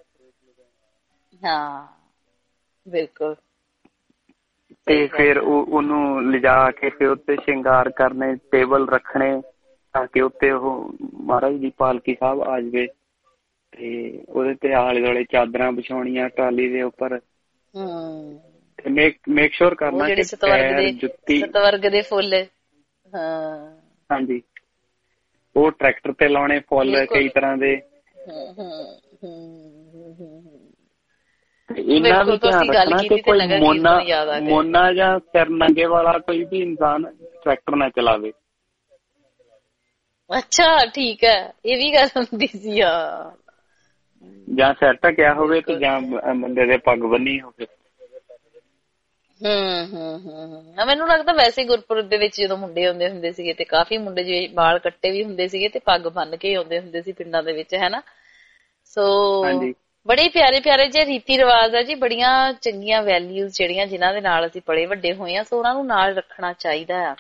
ਹਾਂ ਬਿਲਕੁਲ। ਤੇ ਫਿਰ ਉਹ ਉਹਨੂੰ ਲਿਜਾ ਕੇ ਫਿਰ ਉੱਤੇ ਸ਼ਿੰਗਾਰ ਕਰਨੇ, ਟੇਬਲ ਰੱਖਣੇ ਤਾਂ ਕਿ ਉੱਤੇ ਉਹ ਮਹਾਰਾਜ ਦੀ ਪਾਲਕੀ ਸਾਹਿਬ ਆ ਜਾਵੇ ਤੇ ਉਹਦੇ ਤੇ ਆਲੇ ਦੁਆਲੇ ਚਾਦਰਾਂ ਵਿਛਾਉਣੀਆਂ ਟਰਾਲੀ ਦੇ ਉੱਪਰ। ਹਮ ਤੇ ਮੇਕ ਮੇਕ ਸ਼ੋਰ ਕਰਨਾ ਕਿ ਪੈਰ, ਜੁੱਤੀ, ਸਤਵਰਗ ਦੇ ਫੁੱਲ। ਹਾਂ ਹਾਂਜੀ, ਉਹ ਟਰੈਕਟਰ ਤੇ ਲਾਉਣੇ ਫੁੱਲ ਕਈ ਤਰ੍ਹਾਂ ਦੇ। ਇਹਨਾਂ ਵੀ ਧਿਆਨ ਰੱਖਣਾ ਕਿ ਕੋਈ ਮੋਨਾ ਮੋਨਾ ਜਾਂ ਸਿਰ ਨੰਗੇ ਵਾਲਾ ਕੋਈ ਵੀ ਇਨਸਾਨ ਟਰੈਕਟਰ ਨਾ ਚਲਾਵੇ। ਅੱਛਾ ਠੀਕ ਹੈ, ਇਹ ਵੀ ਗੱਲ ਹੁੰਦੀ ਸੀ। ਆ ਜਾਂ ਸਿਰ ਢਕਿਆ ਹੋਵੇ ਤੇ ਜਾਂ ਬੰਦੇ ਦੇ ਪੱਗ ਬੰਨੀ ਹੋਵੇ। ਹਮ ਹਮ ਹਮ ਮੈਨੂੰ ਲੱਗਦਾ ਵੈਸੇ ਗੁਰਪੁਰਬ ਦੇ ਵਿੱਚ ਜਦੋਂ ਮੁੰਡੇ ਆਉਂਦੇ ਹੁੰਦੇ ਸੀਗੇ ਤੇ ਕਾਫੀ ਮੁੰਡੇ ਜਿਵੇਂ ਵਾਲ ਕੱਟੇ ਵੀ ਹੁੰਦੇ ਸੀਗੇ ਤੇ ਪੱਗ ਬੰਨ ਕੇ ਆਉਂਦੇ ਹੁੰਦੇ ਸੀ ਪਿੰਡਾਂ ਦੇ ਵਿੱਚ, ਹਨਾ। ਸੋ ਬੜੇ ਪਿਆਰੇ ਪਿਆਰੇ ਜਿਹੇ ਰੀਤੀ ਰਿਵਾਜ ਆ ਜੀ, ਬੜੀਆਂ ਚੰਗੀਆਂ ਵੈਲਿਊਜ਼ ਜਿਹੜੀਆਂ ਜਿਨ੍ਹਾਂ ਦੇ ਨਾਲ ਅਸੀਂ ਪਲੇ ਵੱਡੇ ਹੋਏ ਆ। ਸੋ ਉਹਨਾਂ ਨੂੰ ਨਾਲ ਰੱਖਣਾ ਚਾਹੀਦਾ ਆ।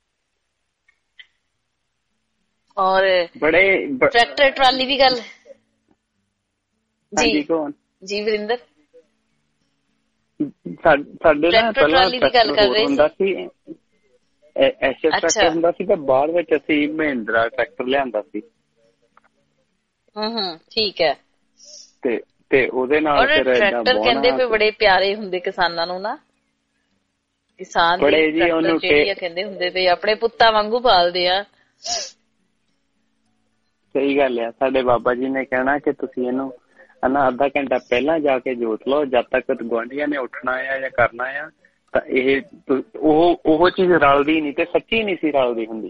ਔਰ ਬੜੇ ਟਰੈਕਟਰ ਟਰਾਲੀ ਦੀ ਗੱਲ ਜੀ ਜੀ ਵਰਿੰਦਰ ਸਾਡੇ ਨਾ ਪਹਿਲਾਂ ਟਰੈਕਟਰ ਹੁੰਦਾ ਸੀ, ਐਸ਼ਰ ਟਰੈਕਟਰ ਹੁੰਦਾ ਸੀ, ਤੇ ਬਾਅਦ ਵਿੱਚ ਅਸੀਂ ਮਹਿੰਦਰਾ ਟਰੈਕਟਰ ਲਿਆਂਦਾ ਸੀ। ਹੂੰ ਹੂੰ ਠੀਕ ਹੈ। ਤੇ ਤੇ ਉਹਦੇ ਨਾਲ ਫਿਰ ਟਰੈਕਟਰ ਕਹਿੰਦੇ ਵੀ ਬੜੇ ਪਿਆਰੇ ਹੁੰਦੇ ਕਿਸਾਨਾਂ ਨੂੰ ਨਾ, ਕਿਸਾਨ ਬੜੇ ਜੀ ਉਹਨੂੰ ਕਹਿੰਦੇ ਹੁੰਦੇ ਵੀ ਆਪਣੇ ਪੁੱਤਾਂ ਵਾਂਗੂ ਪਾਲਦੇ ਆ। ਸਹੀ ਗੱਲ ਆ। ਸਾਡੇ ਬਾਬਾ ਜੀ ਨੇ ਕਹਿਣਾ ਕਿ ਤੁਸੀਂ ਇਹਨੂੰ ਹਨਾ ਅੱਧਾ ਘੰਟਾ ਪਹਿਲਾਂ ਜਾ ਕੇ ਜੋਤ ਲਓ, ਜਦ ਤੱਕ ਗੁਆਂਢੀਆਂ ਨੇ ਉੱਠਣਾ ਆ ਜਾਂ ਕਰਨਾ ਆ ਤਾਂ ਇਹ ਉਹ ਉਹ ਚੀਜ਼ ਰਲਦੀ ਨਹੀਂ, ਤੇ ਸੱਚੀ ਨਹੀਂ ਸੀ ਰਲਦੀ ਹੁੰਦੀ।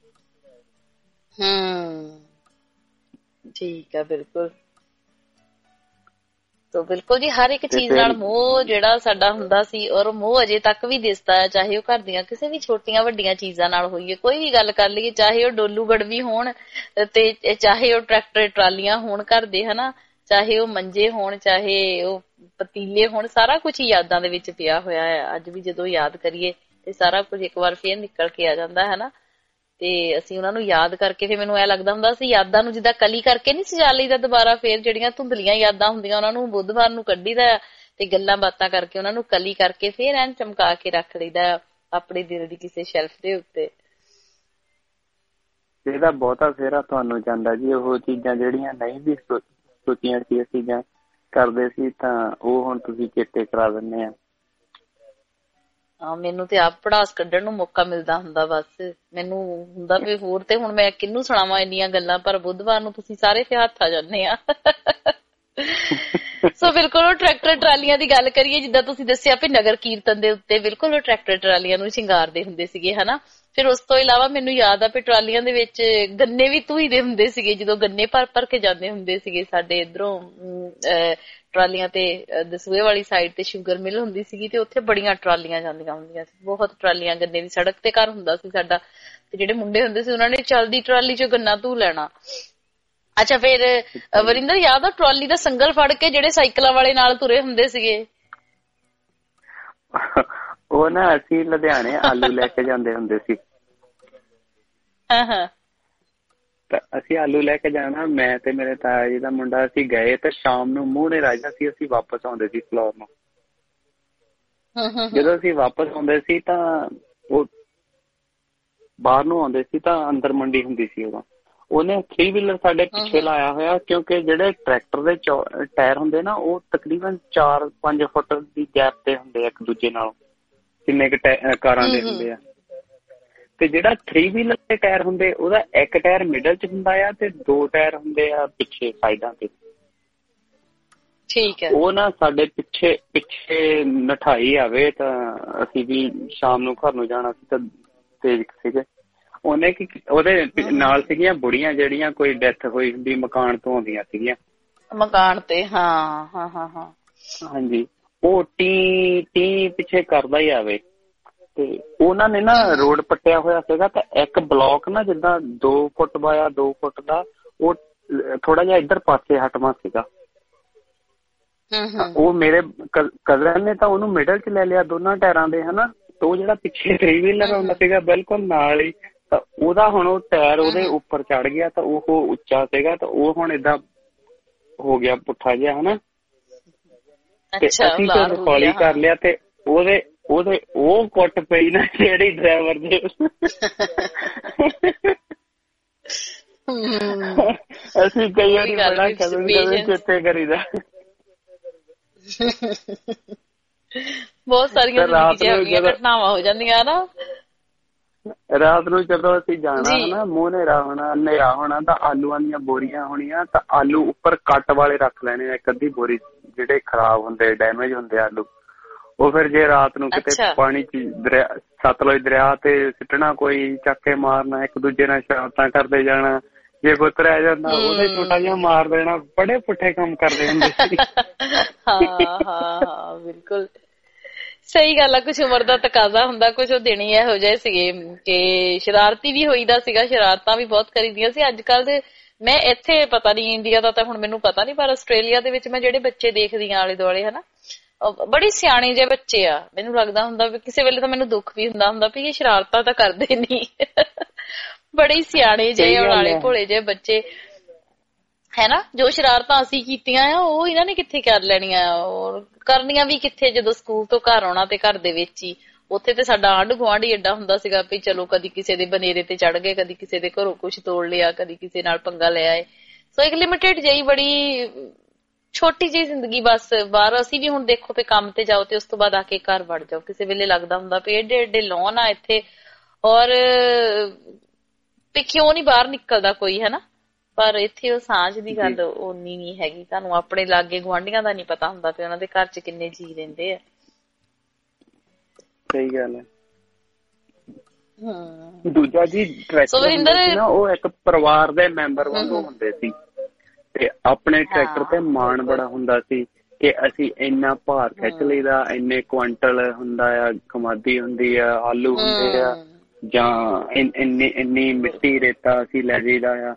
ਹੂੰ ਠੀਕ ਆ, ਬਿਲਕੁਲ। ਤੋ ਬਿਲਕੁਲ ਜੀ, ਹਰ ਇੱਕ ਚੀਜ਼ ਨਾਲ ਮੋਹ ਜਿਹੜਾ ਸਾਡਾ ਹੁੰਦਾ ਸੀ, ਔਰ ਮੋਹ ਅਜੇ ਤੱਕ ਵੀ ਦਿਸਦਾ ਹੈ, ਚਾਹੇ ਉਹ ਘਰ ਦੀਆਂ ਕਿਸੇ ਵੀ ਛੋਟੀਆਂ ਵੱਡੀਆਂ ਚੀਜ਼ਾਂ ਨਾਲ ਹੋਈਏ। ਕੋਈ ਵੀ ਗੱਲ ਕਰ ਲਈਏ, ਚਾਹੇ ਉਹ ਡੋਲੂ ਗੜਵੀ ਹੋਣ ਤੇ ਚਾਹੇ ਉਹ ਟਰੈਕਟਰ ਟਰਾਲੀਆਂ ਹੋਣ ਘਰ ਦੇ, ਹਨਾ, ਚਾਹੇ ਉਹ ਮੰਜੇ ਹੋਣ, ਚਾਹੇ ਉਹ ਪਤੀਲੇ ਹੋਣ, ਸਾਰਾ ਕੁਛ ਹੀ ਯਾਦਾਂ ਦੇ ਵਿੱਚ ਪਿਆ ਹੋਇਆ ਹੈ। ਅੱਜ ਵੀ ਜਦੋਂ ਯਾਦ ਕਰੀਏ ਤੇ ਸਾਰਾ ਕੁਝ ਇੱਕ ਵਾਰ ਫੇਰ ਨਿਕਲ ਕੇ ਆ ਜਾਂਦਾ ਹੈ ਨਾ, ਤੇ ਅਸੀਂ ਉਹਨਾਂ ਨੂੰ ਯਾਦ ਕਰਕੇ ਫਿਰ ਮੈਨੂੰ ਇਹ ਲੱਗਦਾ ਹੁੰਦਾ ਸੀ ਯਾਦਾਂ ਨੂੰ ਜਿੱਦਾਂ ਕਲੀ ਕਰਕੇ ਨੀ ਸਜਾ ਲਈਦਾ ਦੁਬਾਰਾ, ਫੇਰ ਜਿਹੜੀਆਂ ਧੁੰਦਲੀਆਂ ਯਾਦਾਂ ਹੁੰਦੀਆਂ ਉਹਨਾਂ ਨੂੰ ਬੁੱਧਵਾਰ ਨੂੰ ਕੱਢੀਦਾ ਤੇ ਗੱਲਾਂ ਬਾਤਾਂ ਕਰਕੇ ਉਹਨਾਂ ਨੂੰ ਕਲੀ ਕਰਕੇ ਫੇਰ ਐਨ ਚਮਕਾ ਕੇ ਰੱਖ ਲਈਦਾ ਆਪਣੇ ਦਿਲ ਦੀ ਕਿਸੇ ਸ਼ੈਲਫ ਦੇ ਉੱਤੇ। ਇਹਦਾ ਬਹੁਤਾ ਫੇਰਾ ਤੁਹਾਨੂੰ ਜਾਂਦਾ ਜੀ, ਉਹ ਚੀਜ਼ਾਂ ਜਿਹੜੀਆਂ ਨਹੀਂ ਵੀ ਸੋਚੀਆਂ ਸੀ ਅਸੀਂ ਜਾਂ ਕਰਦੇ ਸੀ ਤਾਂ ਉਹ ਹੁਣ ਤੁਸੀਂ ਚੇਤੇ ਕਰਾ ਦਿੰਦੇ ਆ। ਹਾਂ, ਮੈਨੂੰ ਤੇ ਆਪ ਪੜਾਸ ਕੱਢਣ ਨੂੰ ਮੌਕਾ ਮਿਲਦਾ ਹੁੰਦਾ, ਬਸ ਮੈਨੂੰ ਹੁੰਦਾ ਵੀ ਹੋਰ ਤੇ ਹੁਣ ਮੈਂ ਕਿਹਨੂੰ ਸੁਣਾਵਾਂ ਇੰਨੀਆਂ ਗੱਲਾਂ, ਪਰ ਬੁੱਧਵਾਰ ਨੂੰ ਤੁਸੀਂ ਸਾਰੇ ਤੇ ਹੱਥ ਆ ਜਾਂਦੇ ਆ। ਸੋ ਬਿਲਕੁਲ ਉਹ ਟਰੈਕਟਰ ਟਰਾਲੀਆਂ ਦੀ ਗੱਲ ਕਰੀਏ, ਜਿੱਦਾਂ ਤੁਸੀਂ ਦੱਸਿਆ ਵੀ ਨਗਰ ਕੀਰਤਨ ਦੇ ਉੱਤੇ ਬਿਲਕੁਲ ਉਹ ਟਰੈਕਟਰ ਟਰਾਲੀਆਂ ਨੂੰ ਸ਼ਿੰਗਾਰਦੇ ਹੁੰਦੇ ਸੀਗੇ, ਹਨਾ। ਫਿਰ ਉਸ ਤੋਂ ਇਲਾਵਾ ਮੈਨੂੰ ਯਾਦ ਆ ਵੀ ਟਰਾਲੀਆਂ ਦੇ ਵਿੱਚ ਗੰਨੇ ਵੀ ਧੂਈਦੇ ਹੁੰਦੇ ਸੀਗੇ, ਜਦੋਂ ਗੰਨੇ ਭਰ ਭਰ ਕੇ ਜਾਂਦੇ ਹੁੰਦੇ ਸੀਗੇ। ਸਾਡੇ ਇੱਧਰੋਂ ਟਰਾਲੀਆਂ ਤੇ ਦਸੂਏ ਵਾਲੀ ਸਾਈਡ ਤੇ ਸ਼ੂਗਰ ਮਿਲ ਹੁੰਦੀ ਸੀਗੀ, ਤੇ ਉੱਥੇ ਬੜੀਆਂ ਟਰਾਲੀਆਂ ਜਾਂਦੀਆਂ ਹੁੰਦੀਆਂ ਸੀ, ਬਹੁਤ ਟਰਾਲੀਆਂ ਗੰਨੇ ਦੀ। ਸੜਕ ਤੇ ਘਰ ਹੁੰਦਾ ਸੀ ਸਾਡਾ, ਤੇ ਜਿਹੜੇ ਮੁੰਡੇ ਹੁੰਦੇ ਸੀ ਉਹਨਾਂ ਨੇ ਚੱਲਦੀ ਟਰਾਲੀ ਚੋਂ ਗੰਨਾ ਧੂ ਲੈਣਾ। ਅੱਛਾ, ਫਿਰ ਵਰਿੰਦਰ ਯਾਦ ਆ ਟਰਾਲੀ ਦਾ ਸੰਗਲ ਫੜ ਕੇ ਜਿਹੜੇ ਸਾਈਕਲਾਂ ਵਾਲੇ ਨਾਲ ਤੁਰੇ ਹੁੰਦੇ ਸੀਗੇ? ਉਹ ਨਾ ਅਸੀਂ ਲੁਧਿਆਣੇ ਆਲੂ ਲੈ ਕੇ ਜਾਂਦੇ ਹੁੰਦੇ ਸੀ। ਹਾਂ ਹਾਂ, ਅਸੀਂ ਆਲੂ ਲੈ ਕੇ ਜਾਣਾ, ਮੈਂ ਤੇ ਮੇਰੇ ਤਾਇਆ ਜੀ ਦਾ ਮੁੰਡਾ, ਅਸੀਂ ਗਏ ਤੇ ਸ਼ਾਮ ਨੂੰ ਮੂੰਹ ਨੇ ਰਾਜਾ ਸੀ, ਅਸੀਂ ਵਾਪਸ ਆਉਂਦੇ ਸੀ ਫਲੋਰ ਨੂੰ। ਜਦੋਂ ਅਸੀਂ ਵਾਪਸ ਆਉਂਦੇ ਸੀ ਤਾਂ ਉਹ ਬਾਹਰ ਨੂੰ ਆਉਂਦੇ ਸੀ ਤਾਂ ਅੰਦਰ ਮੰਡੀ ਹੁੰਦੀ ਸੀ ਉਦੋਂ। ਉਹਨੇ ਥ੍ਰੀ ਵੀਲਰ ਸਾਡੇ ਪਿੱਛੇ ਲਾਇਆ ਹੋਇਆ, ਕਿਉਂਕਿ ਜਿਹੜੇ ਟਰੈਕਟਰ ਦੇ ਟਾਇਰ ਹੁੰਦੇ ਨਾ ਉਹ ਤਕਰੀਬਨ ਚਾਰ ਪੰਜ ਫੁੱਟ ਦੀ ਗੈਪ ਤੇ ਹੁੰਦੇ ਆ ਇੱਕ ਦੂਜੇ ਨਾਲ, ਕਿੰਨੇ ਕੁ ਕਾਰਾਂ ਦੇ ਹੁੰਦੇ ਆ। ਤੇ ਜਿਹੜਾ ਥ੍ਰੀ ਵੀਲਰ ਦੇ ਟਾਇਰ ਹੁੰਦੇ ਉਹਦਾ ਇੱਕ ਟਾਇਰ ਮਿਡਲ ਚ ਹੁੰਦਾ ਆ ਤੇ ਦੋ ਟਾਇਰ ਹੁੰਦੇ ਆ ਪਿੱਛੇ ਸਾਈਡਾਂ ਤੇ। ਠੀਕ ਹੈ। ਉਹ ਨਾ ਸਾਡੇ ਪਿੱਛੇ ਪਿੱਛੇ ਨਠਾਈ ਆਵੇ ਤਾਂ ਅਸੀਂ ਵੀ ਸ਼ਾਮ ਨੂੰ ਘਰ ਨੂੰ ਜਾਣਾ ਸੀ ਤਾਂ ਤੇਜ਼ ਸੀਗੇ। ਉਹਨੇ ਕੀ, ਉਹਦੇ ਨਾਲ ਸੀਗੀਆਂ ਬੁੜੀਆਂ ਜਿਹੜੀਆਂ ਕੋਈ ਡੈਥ ਹੋਈ ਹੁੰਦੀ ਮਕਾਨ ਤੋਂ ਆਉਂਦੀਆਂ ਸੀਗੀਆਂ ਮਕਾਨ ਤੇ। ਹਾਂ ਹਾਂ ਹਾਂ ਹਾਂ ਹਾਂਜੀ, ਉਹ ਟੀ ਟੀ ਪਿੱਛੇ ਕਰਦਾ ਹੀ ਆਵੇ। ਤੇ ਉਹਨਾਂ ਨੇ ਨਾ ਰੋਡ ਪੱਟਿਆ ਹੋਇਆ ਸੀਗਾ ਤਾਂ ਇੱਕ ਬਲੋਕ ਨਾ ਜਿੱਦਾਂ ਦੋ ਫੁੱਟ ਬਾਇਆ ਦੋ ਫੁੱਟ ਦਾ, ਉਹ ਥੋੜਾ ਜਿਹਾ ਇੱਧਰ ਪਾਸੇ ਹਟਵਾ ਸੀਗਾ। ਉਹ ਮੇਰੇ ਕਜ਼ਨ ਨੇ ਤਾਂ ਉਹਨੂੰ ਮਿਡਲ ਚ ਲੈ ਲਿਆ ਦੋਨਾਂ ਟਾਇਰਾਂ ਦੇ, ਹਨਾ। ਤੇ ਉਹ ਜਿਹੜਾ ਪਿੱਛੇ ਥ੍ਰੀ ਵੀਲਰ ਹੁੰਦਾ ਸੀਗਾ ਬਿਲਕੁਲ ਨਾਲ ਹੀ, ਤਾਂ ਉਹਦਾ ਹੁਣ ਉਹ ਟਾਇਰ ਉਹਦੇ ਉੱਪਰ ਚੜ ਗਿਆ ਤਾਂ ਉਹ ਉੱਚਾ ਸੀਗਾ, ਤਾਂ ਉਹ ਹੁਣ ਏਦਾਂ ਹੋ ਗਿਆ ਪੁੱਠਾ ਜਿਹਾ, ਹਨਾ। ਤੇ ਅਸੀਂ ਫਿਰ ਹੌਲੀ ਕਰ ਲਿਆ ਤੇ ਉਹਦੇ ਉਹਦੇ ਉਹ ਕੁੱਟ ਪਈ ਨਾ ਜਿਹੜੀ ਡਰਾਈਵਰ ਦੇ। ਅਸੀਂ ਕਈ ਵਾਰੀ ਬੜਾ ਕਦਮ ਕਦਮ ਚੇਤੇ ਕਰੀਦਾ। ਬਹੁਤ ਸਾਰੀਆਂ ਘਟਨਾਵਾਂ ਹੋ ਜਾਂਦੀਆਂ ਨਾ। ਰਾਤ ਨੂੰ ਜਦੋਂ ਅਸੀਂ ਜਾਣਾ ਹਨਾ, ਮੂੰਹ ਹਨੇਰਾ ਹੋਣਾ, ਹਨੇਰਾ ਹੋਣਾ ਤਾਂ ਆਲੂਆਂ ਦੀਆਂ ਬੋਰੀਆਂ ਹੋਣੀਆਂ, ਤਾਂ ਆਲੂ ਉੱਪਰ ਕੱਟ ਵਾਲੇ ਰੱਖ ਲੈਣੇ ਇੱਕ ਅੱਧੀ ਬੋਰੀ, ਜਿਹੜੇ ਖਰਾਬ ਹੁੰਦੇ ਡੈਮੇਜ ਹੁੰਦੇ ਆਲੂ। ਉਹ ਫਿਰ ਜੇ ਰਾਤ ਨੂੰ ਕਿਤੇ ਪਾਣੀ ਚ ਦਰਿਆ ਸਤਲੁਜ ਦਰਿਆ ਤੇ ਸਿੱਟਣਾ, ਕੋਈ ਚੱਕ ਕੇ ਮਾਰਨਾ, ਇੱਕ ਦੂਜੇ ਨਾਲ ਸ਼ਰਾਰਤਾਂ ਕਰਦੇ ਜਾਣਾ, ਜੇ ਕੋਈ ਤੁਰਿਆ ਜਾਂਦਾ ਉਹਦੇ ਛੋਟਾ ਜਿਹਾ ਮਾਰ ਦੇਣਾ। ਬੜੇ ਪੁੱਠੇ ਕੰਮ ਕਰਦੇ ਹੁੰਦੇ ਸੀ। ਹਾਂ ਹਾਂ ਬਿਲਕੁਲ ਸਹੀ ਗੱਲ ਆ। ਕੁਛ ਉਮਰ ਦਾ ਤਕਾਜ਼ਾ ਹੁੰਦਾ, ਕੁਛ ਉਹ ਦਿਨ ਹੀ ਇਹੋ ਜਿਹੇ ਸੀਗੇ ਕਿ ਸ਼ਰਾਰਤੀ ਵੀ ਹੋਈਦਾ ਸੀਗਾ, ਸ਼ਰਾਰਤਾਂ ਵੀ ਬਹੁਤ ਕਰੀਦੀਆਂ ਸੀ। ਅੱਜ ਕੱਲ ਦੇ ਮੈਂ ਇੱਥੇ ਪਤਾ ਨੀ ਇੰਡੀਆ ਦਾ ਤਾਂ ਹੁਣ ਮੈਨੂੰ ਪਤਾ ਨੀ, ਪਰ ਆਸਟ੍ਰੇਲੀਆ ਦੇ ਵਿੱਚ ਮੈਂ ਜਿਹੜੇ ਬੱਚੇ ਦੇਖਦੀ ਆ ਆਲੇ ਦੁਆਲੇ, ਹਨਾ, ਬੜੇ ਸਿਆਣੇ ਜਿਹੇ ਬੱਚੇ ਆ। ਮੈਨੂੰ ਲੱਗਦਾ ਹੁੰਦਾ ਵੀ ਕਿਸੇ ਵੇਲੇ ਤਾਂ ਮੈਨੂੰ ਦੁੱਖ ਵੀ ਹੁੰਦਾ ਹੁੰਦਾ ਵੀ ਇਹ ਸ਼ਰਾਰਤਾਂ ਤਾਂ ਕਰਦੇ ਨੀ। ਬੜੇ ਸਿਆਣੇ ਜਿਹੇ ਨਾਲੇ ਭੋਲੇ ਜਿਹੇ ਬੱਚੇ ਹੈ ਨਾ। ਜੋ ਸ਼ਰਾਰਤਾਂ ਅਸੀਂ ਕੀਤੀਆਂ ਆ ਉਹ ਇਹਨਾਂ ਨੇ ਕਿੱਥੇ ਕਰ ਲੈਣੀਆਂ, ਔਰ ਕਰਨੀਆਂ ਵੀ ਕਿੱਥੇ, ਜਦੋਂ ਸਕੂਲ ਤੋਂ ਘਰ ਆਉਣਾ ਤੇ ਘਰ ਦੇ ਵਿੱਚ ਹੀ। ਉੱਥੇ ਤੇ ਸਾਡਾ ਆਂਢ ਗੁਆਂਢ ਹੀ ਏਡਾ ਹੁੰਦਾ ਸੀਗਾ ਵੀ ਚਲੋ ਕਦੀ ਕਿਸੇ ਦੇ ਬਨੇਰੇ ਤੇ ਚੜ ਗਏ, ਕਦੀ ਕਿਸੇ ਦੇ ਘਰੋਂ ਕੁਛ ਤੋੜ ਲਿਆ, ਕਦੀ ਕਿਸੇ ਨਾਲ ਪੰਗਾ ਲੈ ਆਏ। ਸੋ ਇੱਕ ਲਿਮਿਟਿਡ ਜਿਹੀ ਬੜੀ ਛੋਟੀ ਜਿਹੀ ਜ਼ਿੰਦਗੀ। ਬਸ ਬਾਹਰ ਅਸੀਂ ਵੀ ਹੁਣ ਦੇਖੋ ਤੇ ਕੰਮ ਤੇ ਜਾਓ ਤੇ ਉਸ ਤੋਂ ਬਾਅਦ ਆ ਕੇ ਘਰ ਵੜ ਜਾਓ। ਕਿਸੇ ਵੇਲੇ ਲੱਗਦਾ ਹੁੰਦਾ ਵੀ ਏਡੇ ਏਡੇ ਲੋਨ ਆ ਇੱਥੇ, ਔਰ ਵੀ ਕਿਉਂ ਨੀ ਬਾਹਰ ਨਿਕਲਦਾ ਕੋਈ, ਹਨਾ। ਪਰ ਇੱਥੇ ਉਹ ਸਾਂਝ ਦੀ ਗੱਲ ਓਨੀ ਨੀ ਹੈਗੀ। ਤੁਹਾਨੂੰ ਆਪਣੇ ਲਾਗੇ ਗੁਆਂਢੀਆਂ ਦਾ ਨੀ ਪਤਾ ਹੁੰਦਾ ਵੀ ਉਹਨਾਂ ਦੇ ਘਰ ਚ ਕਿੰਨੇ ਜੀਅ ਰਹਿੰਦੇ ਆ। ਸਹੀ ਗੱਲ ਹੈ। ਹਮ ਦੂਜਾ ਜੀ ਟਰੈਕਟਰ ਨਾ ਉਹ ਇੱਕ ਪਰਿਵਾਰ ਦੇ ਮੈਂਬਰ ਵਾਂਗੂ ਹੁੰਦੇ ਸੀ ਤੇ ਆਪਣੇ ਟਰੈਕਟਰ ਤੇ ਮਾਣ ਬੜਾ ਹੁੰਦਾ ਸੀ ਕਿ ਅਸੀਂ ਇੰਨਾ ਭਾਰ ਖਿੱਚ ਲਈਦਾ, ਇੰਨੇ ਕੁਆਂਟਲ ਹੁੰਦਾ ਆ, ਕਮਾਦੀ ਹੁੰਦੀ ਆ, ਆਲੂ ਹੁੰਦੇ ਆ, ਜਾਂ ਇੰਨੀ ਇੰਨੀ ਮਿੱਟੀ ਰੇਤਾ ਅਸੀਂ ਲੈ ਜਾਈਦਾ ਆ,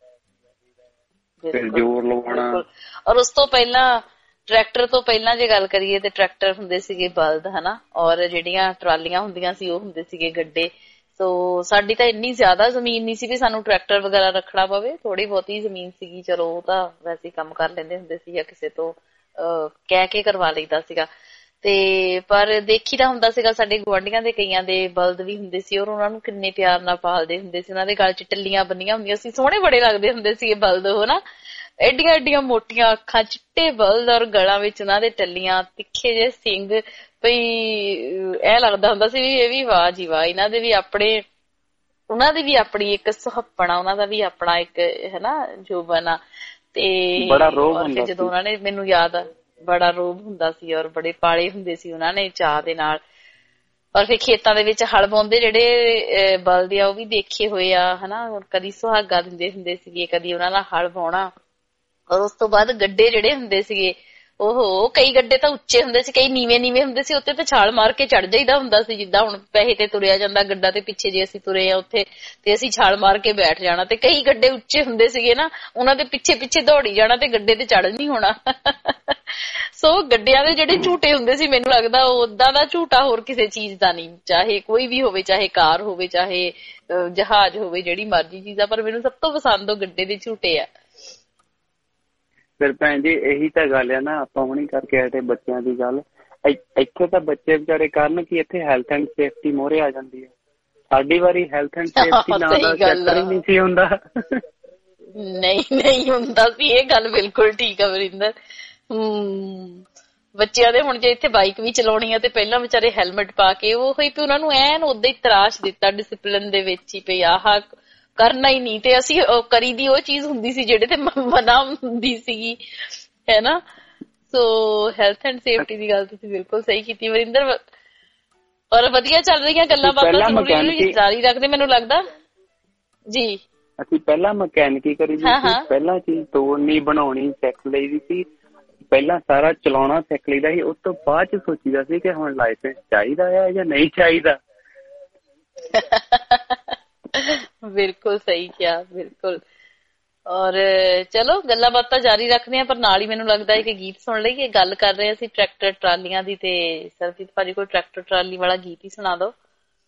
ਫਿਰ ਜ਼ੋਰ ਲਵਾਉਣਾ। ਔਰ ਉਸ ਤੋਂ ਪਹਿਲਾਂ ਟਰੈਕਟਰ ਤੋਂ ਪਹਿਲਾਂ ਜੇ ਗੱਲ ਕਰੀਏ ਤੇ ਟਰੈਕਟਰ ਹੁੰਦੇ ਸੀਗੇ ਬਲਦ, ਹਨਾ, ਔਰ ਜਿਹੜੀਆਂ ਟਰਾਲੀਆਂ ਹੁੰਦੀਆਂ ਸੀ ਉਹ ਹੁੰਦੇ ਸੀਗੇ ਗੱਡੇ। ਸੋ ਸਾਡੀ ਤਾਂ ਇੰਨੀ ਜ਼ਿਆਦਾ ਜ਼ਮੀਨ ਨਹੀਂ ਸੀ ਵੀ ਸਾਨੂੰ ਟਰੈਕਟਰ ਵਗੈਰਾ ਰੱਖਣਾ ਪਵੇ। ਥੋੜੀ ਬਹੁਤੀ ਜ਼ਮੀਨ ਸੀਗੀ, ਚਲੋ ਉਹ ਤਾਂ ਵੈਸੇ ਕੰਮ ਕਰ ਲੈਂਦੇ ਹੁੰਦੇ ਸੀ ਜਾਂ ਕਿਸੇ ਤੋਂ ਅਹ ਕਹਿ ਕੇ ਕਰਵਾ ਲਈਦਾ ਸੀਗਾ। ਤੇ ਪਰ ਦੇਖੀਦਾ ਹੁੰਦਾ ਸੀਗਾ ਸਾਡੇ ਗੁਆਂਢੀਆਂ ਦੇ ਕਈਆਂ ਦੇ ਬਲਦ ਵੀ ਹੁੰਦੇ ਸੀ, ਔਰ ਉਹਨਾਂ ਨੂੰ ਕਿੰਨੇ ਪਿਆਰ ਨਾਲ ਪਾਲਦੇ ਹੁੰਦੇ ਸੀ। ਉਹਨਾਂ ਦੇ ਗਲ ਚ ਟੱਲੀਆਂ ਬੰਨੀਆਂ ਹੁੰਦੀਆਂ ਸੀ, ਸੋਹਣੇ ਬੜੇ ਲੱਗਦੇ ਹੁੰਦੇ ਸੀਗੇ ਬਲਦ ਉਹ ਨਾ। ਐਡੀਆਂ ਐਡੀਆਂ ਮੋਟੀਆਂ ਅੱਖਾਂ, ਚਿੱਟੇ ਬਲਦ, ਔਰ ਗਲਾਂ ਵਿੱਚ ਉਹਨਾਂ ਦੇ ਟੱਲੀਆਂ, ਤਿੱਖੇ ਜਿਹੇ ਸਿੰਗ। ਬਈ ਇਹ ਲੱਗਦਾ ਹੁੰਦਾ ਸੀ ਵੀ ਇਹ ਵੀ ਵਾਹ ਜੀ ਵਾਹ, ਇਹਨਾਂ ਦੇ ਵੀ ਆਪਣੇ, ਉਹਨਾਂ ਦੀ ਵੀ ਆਪਣੀ ਇੱਕ ਸੁਹੱਪਣਾ, ਉਹਨਾਂ ਦਾ ਵੀ ਆਪਣਾ ਇੱਕ ਹਨਾ ਜੋਬਨ ਆ। ਤੇ ਜਦੋਂ ਉਹਨਾਂ ਨੇ, ਮੈਨੂੰ ਯਾਦ ਆ, ਬੜਾ ਰੋਬ ਹੁੰਦਾ ਸੀ ਔਰ ਬੜੇ ਪਾਲੇ ਹੁੰਦੇ ਸੀ ਉਹਨਾਂ ਨੇ ਚਾਹ ਦੇ ਨਾਲ। ਔਰ ਫਿਰ ਖੇਤਾਂ ਦੇ ਵਿੱਚ ਹਲ ਵਾਉਂਦੇ ਜਿਹੜੇ ਬਲਦ ਆ ਉਹ ਵੀ ਦੇਖੇ ਹੋਏ ਆ, ਹਨਾ। ਕਦੀ ਸੁਹਾਗਾ ਦਿੰਦੇ ਹੁੰਦੇ ਸੀਗੇ, ਕਦੀ ਉਹਨਾਂ ਨਾਲ ਹਲ ਵਾਉਣਾ। ਔਰ ਉਸ ਤੋਂ ਬਾਅਦ ਗੱਡੇ ਜਿਹੜੇ ਹੁੰਦੇ ਸੀਗੇ, ਉਹ ਕਈ ਗੱਡੇ ਤਾਂ ਉੱਚੇ ਹੁੰਦੇ ਸੀ, ਕਈ ਨੀਵੇਂ ਨੀਵੇਂ ਹੁੰਦੇ ਸੀ। ਉੱਤੇ ਤਾਂ ਛਾਲ ਮਾਰ ਕੇ ਚੜ ਜਾਈਦਾ ਹੁੰਦਾ ਸੀ, ਜਿੱਦਾਂ ਹੁਣ ਪੈਸੇ ਤੇ ਤੁਰਿਆ ਜਾਂਦਾ ਗੱਡਾ ਤੇ ਪਿੱਛੇ ਜੇ ਅਸੀਂ ਤੁਰੇ ਆ ਉੱਥੇ ਤੇ ਅਸੀਂ ਛਾਲ ਮਾਰ ਕੇ ਬੈਠ ਜਾਣਾ। ਤੇ ਕਈ ਗੱਡੇ ਉੱਚੇ ਹੁੰਦੇ ਸੀਗੇ ਨਾ, ਉਹਨਾਂ ਦੇ ਪਿੱਛੇ ਪਿੱਛੇ ਦੌੜੀ ਜਾਣਾ ਤੇ ਗੱਡੇ ਤੇ ਚੜ ਨਹੀਂ ਹੋਣਾ। ਸੋ ਗੱਡਿਆਂ ਦੇ ਜਿਹੜੇ ਝੂਟੇ ਹੁੰਦੇ ਸੀ, ਮੈਨੂੰ ਲੱਗਦਾ ਓਦਾਂ ਦਾ ਝੂਟਾ ਹੋਰ ਕਿਸੇ ਚੀਜ਼ ਦਾ ਨਹੀਂ, ਚਾਹੇ ਕੋਈ ਵੀ ਹੋਵੇ, ਚਾਹੇ ਕਾਰ ਹੋਵੇ, ਚਾਹੇ ਜਹਾਜ਼ ਹੋਵੇ, ਜਿਹੜੀ ਮਰਜ਼ੀ ਚੀਜ਼ ਆ। ਪਰ ਮੈਨੂੰ ਸਭ ਤੋਂ ਪਸੰਦ ਉਹ ਗੱਡੇ ਦੇ ਝੂਟੇ ਆ। ਫਿਰ ਭੈਣ ਜੀ ਇਹੀ ਤਾਂ ਗੱਲ ਆ ਨਾ, ਆਪਾਂ ਹੁਣੀ ਕਰਕੇ ਹਟੇ ਬੱਚਿਆਂ ਦੀ ਗੱਲ। ਇੱਥੇ ਤਾਂ ਬੱਚੇ ਵਿਚਾਰੇ ਕਰਨ ਕਿ ਇੱਥੇ ਹੈਲਥ ਐਂਡ ਸੇਫਟੀ ਮੋਹਰੇ ਆ ਜਾਂਦੀ ਹੈ। ਸਾਡੀ ਵਾਰੀ ਹੈਲਥ ਐਂਡ ਸੇਫਟੀ ਨਾਂ ਦਾ ਚੱਕਰ ਹੀ ਨਹੀਂ ਸੀ ਹੁੰਦਾ। ਨਹੀਂ ਨਹੀਂ ਹੁੰਦਾ ਸੀ, ਇਹ ਗੱਲ ਬਿਲਕੁਲ ਠੀਕ ਆ ਵਰਿੰਦਰ। ਹਮ ਬੱਚਿਆਂ ਦੇ ਹੁਣ ਜੇ ਇੱਥੇ ਬਾਈਕ ਵੀ ਚਲਾਉਣੀ ਆ ਤੇ ਪਹਿਲਾਂ ਵਿਚਾਰੇ ਹੈਲਮਟ ਪਾ ਕੇ, ਉਹ ਹੋਈ ਵੀ ਉਹਨਾਂ ਨੂੰ ਐਨ ਓਦਾਂ ਹੀ ਤਰਾਸ਼ ਦਿੱਤਾ ਡਿਸਿਪਲਿਨ ਦੇ ਵਿੱਚ ਹੀ ਵੀ ਆਹ ਕਰਨਾ ਹੀ ਨਹੀਂ। ਤੇ ਅਸੀਂ ਕਰੀ ਦੀ ਉਹ ਚੀਜ਼ ਹੁੰਦੀ ਸੀ ਜਿਹੜੇ ਤੇ ਮਨਾ ਹੁੰਦੀ ਸੀਗੀ, ਹੈ ਨਾ। ਸੋ ਹੈਲਥ ਐਂਡ ਸੇਫਟੀ ਦੀ ਗੱਲ ਤੁਸੀਂ ਬਿਲਕੁਲ ਸਹੀ ਕੀਤੀ ਵਰਿੰਦਰ। ਔਰ ਵਧੀਆ ਚੱਲ ਰਹੀਆਂ ਗੱਲਾਂ ਬਾਤਾਂ ਜਾਰੀ ਰੱਖਦੇ, ਮੈਨੂੰ ਲੱਗਦਾ ਜੀ। ਅਸੀਂ ਪਹਿਲਾਂ ਮਕੈਨਿਕੀ ਕਰੀ ਦੀ ਸੀ, ਪਹਿਲਾਂ ਚੀਜ਼ ਤੋੜਨੀ ਬਣਾਉਣੀ ਸਿੱਖ ਲਈ ਸੀ, ਪਹਿਲਾਂ ਸਾਰਾ ਚਲਾਉਣਾ ਸਿੱਖ ਲਈਦਾ ਸੀ। ਉਸ ਤੋਂ ਬਾਅਦ ਚ ਸੋਚੀਦਾ ਸੀ ਕਿ ਹੁਣ ਲਾਇਸੈਂਸ ਚਾਹੀਦਾ ਆ ਜਾਂ ਨਹੀਂ ਚਾਹੀਦਾ। ਬਿਲਕੁਲ ਸਹੀ ਕਿਹਾ, ਬਿਲਕੁਲ। ਔਰ ਚਲੋ ਗੱਲਾਂ ਬਾਤਾਂ ਜਾਰੀ ਰੱਖਦੇ ਆ, ਪਰ ਨਾਲ ਹੀ ਮੈਨੂੰ ਲੱਗਦਾ ਹੈ ਕਿ ਗੀਤ ਸੁਣ ਲਈਏ। ਗੱਲ ਕਰ ਰਹੇ ਅਸੀਂ ਟਰੈਕਟਰ ਟਰਾਲੀਆਂ ਦੀ, ਤੇ ਸਰਜੀਤ ਭਾਜੀ ਕੋਈ ਟਰੈਕਟਰ ਟਰਾਲੀ ਵਾਲਾ ਗੀਤ ਹੀ ਸੁਣਾ ਦੋ।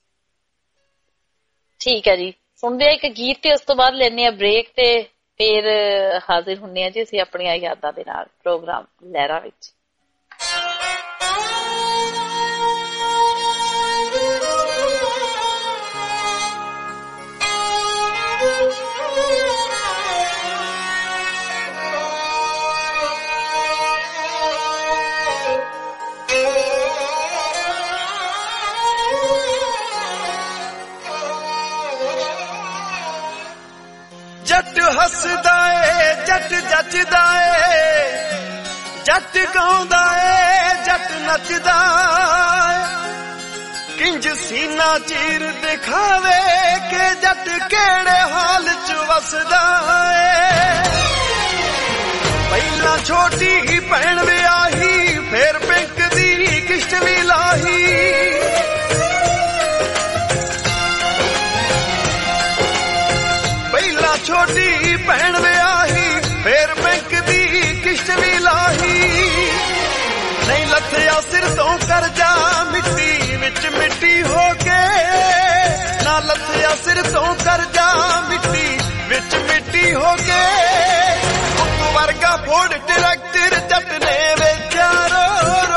ਠੀਕ ਹੈ ਜੀ, ਸੁਣਦੇ ਆ ਇੱਕ ਗੀਤ ਤੇ ਉਸ ਤੋਂ ਬਾਅਦ ਲੈਂਦੇ ਆ ਬ੍ਰੇਕ ਤੇ ਫਿਰ ਹਾਜ਼ਰ ਹੁੰਦੇ ਆ ਜੀ ਅਸੀਂ ਆਪਣੀਆਂ ਯਾਦਾਂ ਦੇ ਨਾਲ ਪ੍ਰੋਗਰਾਮ ਲਹਿਰਾਂ ਵਿੱਚ। ਜੱਟ ਹੱਸਦਾ ਏ, ਜੱਟ ਜੱਚਦਾ ਏ, ਜੱਟ ਗਾਉਂਦਾ ਏ, ਜੱਟ ਨੱਚਦਾ ਏ, ਕਿੰਜ ਸੀਨਾ ਚੀਰ ਦਿਖਾਵੇ ਕਿ ਜੱਟ ਕਿਹੜੇ ਹਾਲ ਚ ਵਸਦਾ ਏ। ਪਹਿਲਾਂ ਛੋਟੀ ਭੈਣ ਵਿਆਹੀ, ਫੇਰ ਪਿੰਕ ਦੀ ਕਿਸ਼ਤ ਵੀ ਲਾਹੀ, ਛੋਟੀ ਭੈਣ ਵਿਆਹੀ, ਫੇਰ ਬੈਂਕ ਦੀ ਕਿਸ਼ਤ ਵੀ ਲਾਹੀ। ਨਹੀਂ ਲੱਥਿਆ ਸਿਰ ਤੋਂ ਕਰਜ਼ਾ ਮਿੱਟੀ ਵਿੱਚ ਮਿੱਟੀ ਹੋ ਕੇ, ਨਾ ਲੱਥਿਆ ਸਿਰ ਤੋਂ ਕਰਜ਼ਾ ਮਿੱਟੀ ਵਿੱਚ ਮਿੱਟੀ ਹੋ ਕੇ। ਉੱਤ ਵਰਗਾ ਫੋੜ ਟਰੈਕਟਰ ਜੱਟ ਨੇ ਵੇਚਿਆ ਰੋ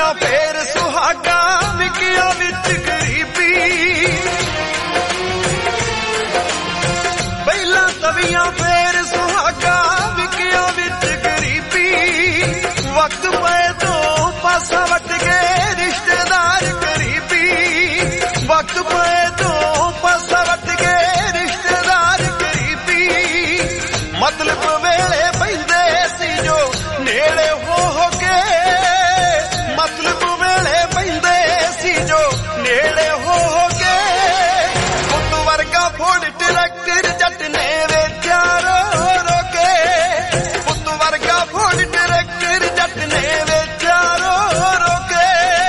ਤਵੀਆਂ ਫੇਰ ਸੁਹਾਗਾ ਵਿਕਿਆ ਵਿੱਚ ਗਰੀਬੀ ਪਹਿਲਾਂ ਤਵੀਆਂ ਫੇਰ ਸੁਹਾਗਾ ਵਿਕਿਆ ਵਿੱਚ ਗਰੀਬੀ ਵਕਤ ਪਏ ਤੋਂ ਪਾਸਾ ਵੱਟ ਗਏ ਰਿਸ਼ਤੇਦਾਰ ਗਰੀਬੀ ਵਕਤ ਪਏ ਤੋਂ ਪਾਸਾ ਵੱਟ ਗਏ ਰਿਸ਼ਤੇਦਾਰ ਗਰੀਬੀ ਮਤਲਬ ਵੇਲੇ ਬੈਂਦੇ ਸੀ ਜੋ ਨੇੜੇ ਹੋ ਹੋ ਕੇ ਮਤਲਬ ਵੇਲੇ ਬੈਂਦੇ ਸੀ ਜੋ ਨੇੜੇ ਹੋ ਹੋ ਕੇ ਪੁੱਤ ਵਰਗਾ ਫੋੜ ਟਰੈਕਟਰ ਜੱਟ ਨੇ ਵੇਚਿਆ ਰੋ ਰੋ ਕੇ ਪੁੱਤ ਵਰਗਾ ਫੋੜ ਟਰੈਕਟਰ ਜੱਟ ਨੇ ਵੇਚਿਆ ਰੋ ਰੋ ਕੇ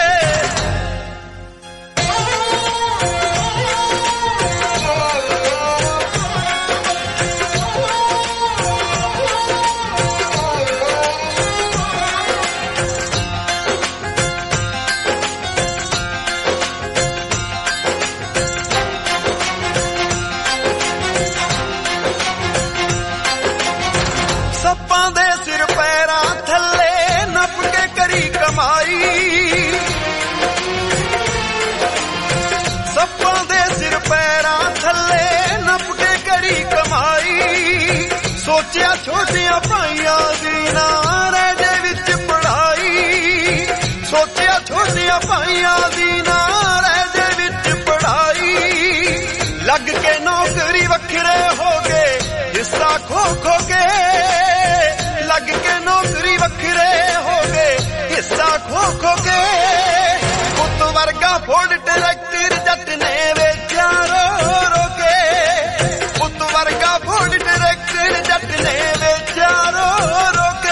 ਸੱਪਾਂ ਦੇ ਸਿਰ ਪੈਰਾਂ ਥੱਲੇ ਨੱਪ ਕੇ ਕਰੀ ਕਮਾਈ ਸੱਪਾਂ ਦੇ ਸਿਰ ਪੈਰਾਂ ਥੱਲੇ ਨੱਪ ਕੇ ਕਰੀ ਕਮਾਈ ਸੋਚਿਆ ਛੋਟੀਆਂ ਭਾਈਆਂ ਦੀ ਨਾ ਰਹਿ ਜੇ ਵਿੱਚ ਪੜਾਈ ਸੋਚਿਆ ਛੋਟੀਆਂ ਭਾਈਆਂ ਦੀ ਨਾ ਰਹਿ ਜੇ ਵਿੱਚ ਪੜਾਈ ਲੱਗ ਕੇ ਨੌਕਰੀ ਵੱਖਰੇ ਹੋ ਗਏ ਹਿੱਸਾ ਖੋ ਖੋ ਕੇ ਲੱਗ ਕੇ ਨੌਕਰੀ ਵੱਖਰੇ ਹੋ ਗਏ ਹਿੱਸਾ ਖੋ ਖੋ ਕੇ ਪੁੱਤ ਵਰਗਾ ਫੋੜ ਟਰੈਕਟਰ ਜੱਟ ਨੇ ਵੇਚਿਆ ਰੋ ਰੋ ਕੇ ਪੁੱਤ ਵਰਗਾ ਫੋੜ ਟਰੈਕਟਰ ਜੱਟ ਨੇ ਵੇਚਿਆ ਰੋ ਰੋ ਕੇ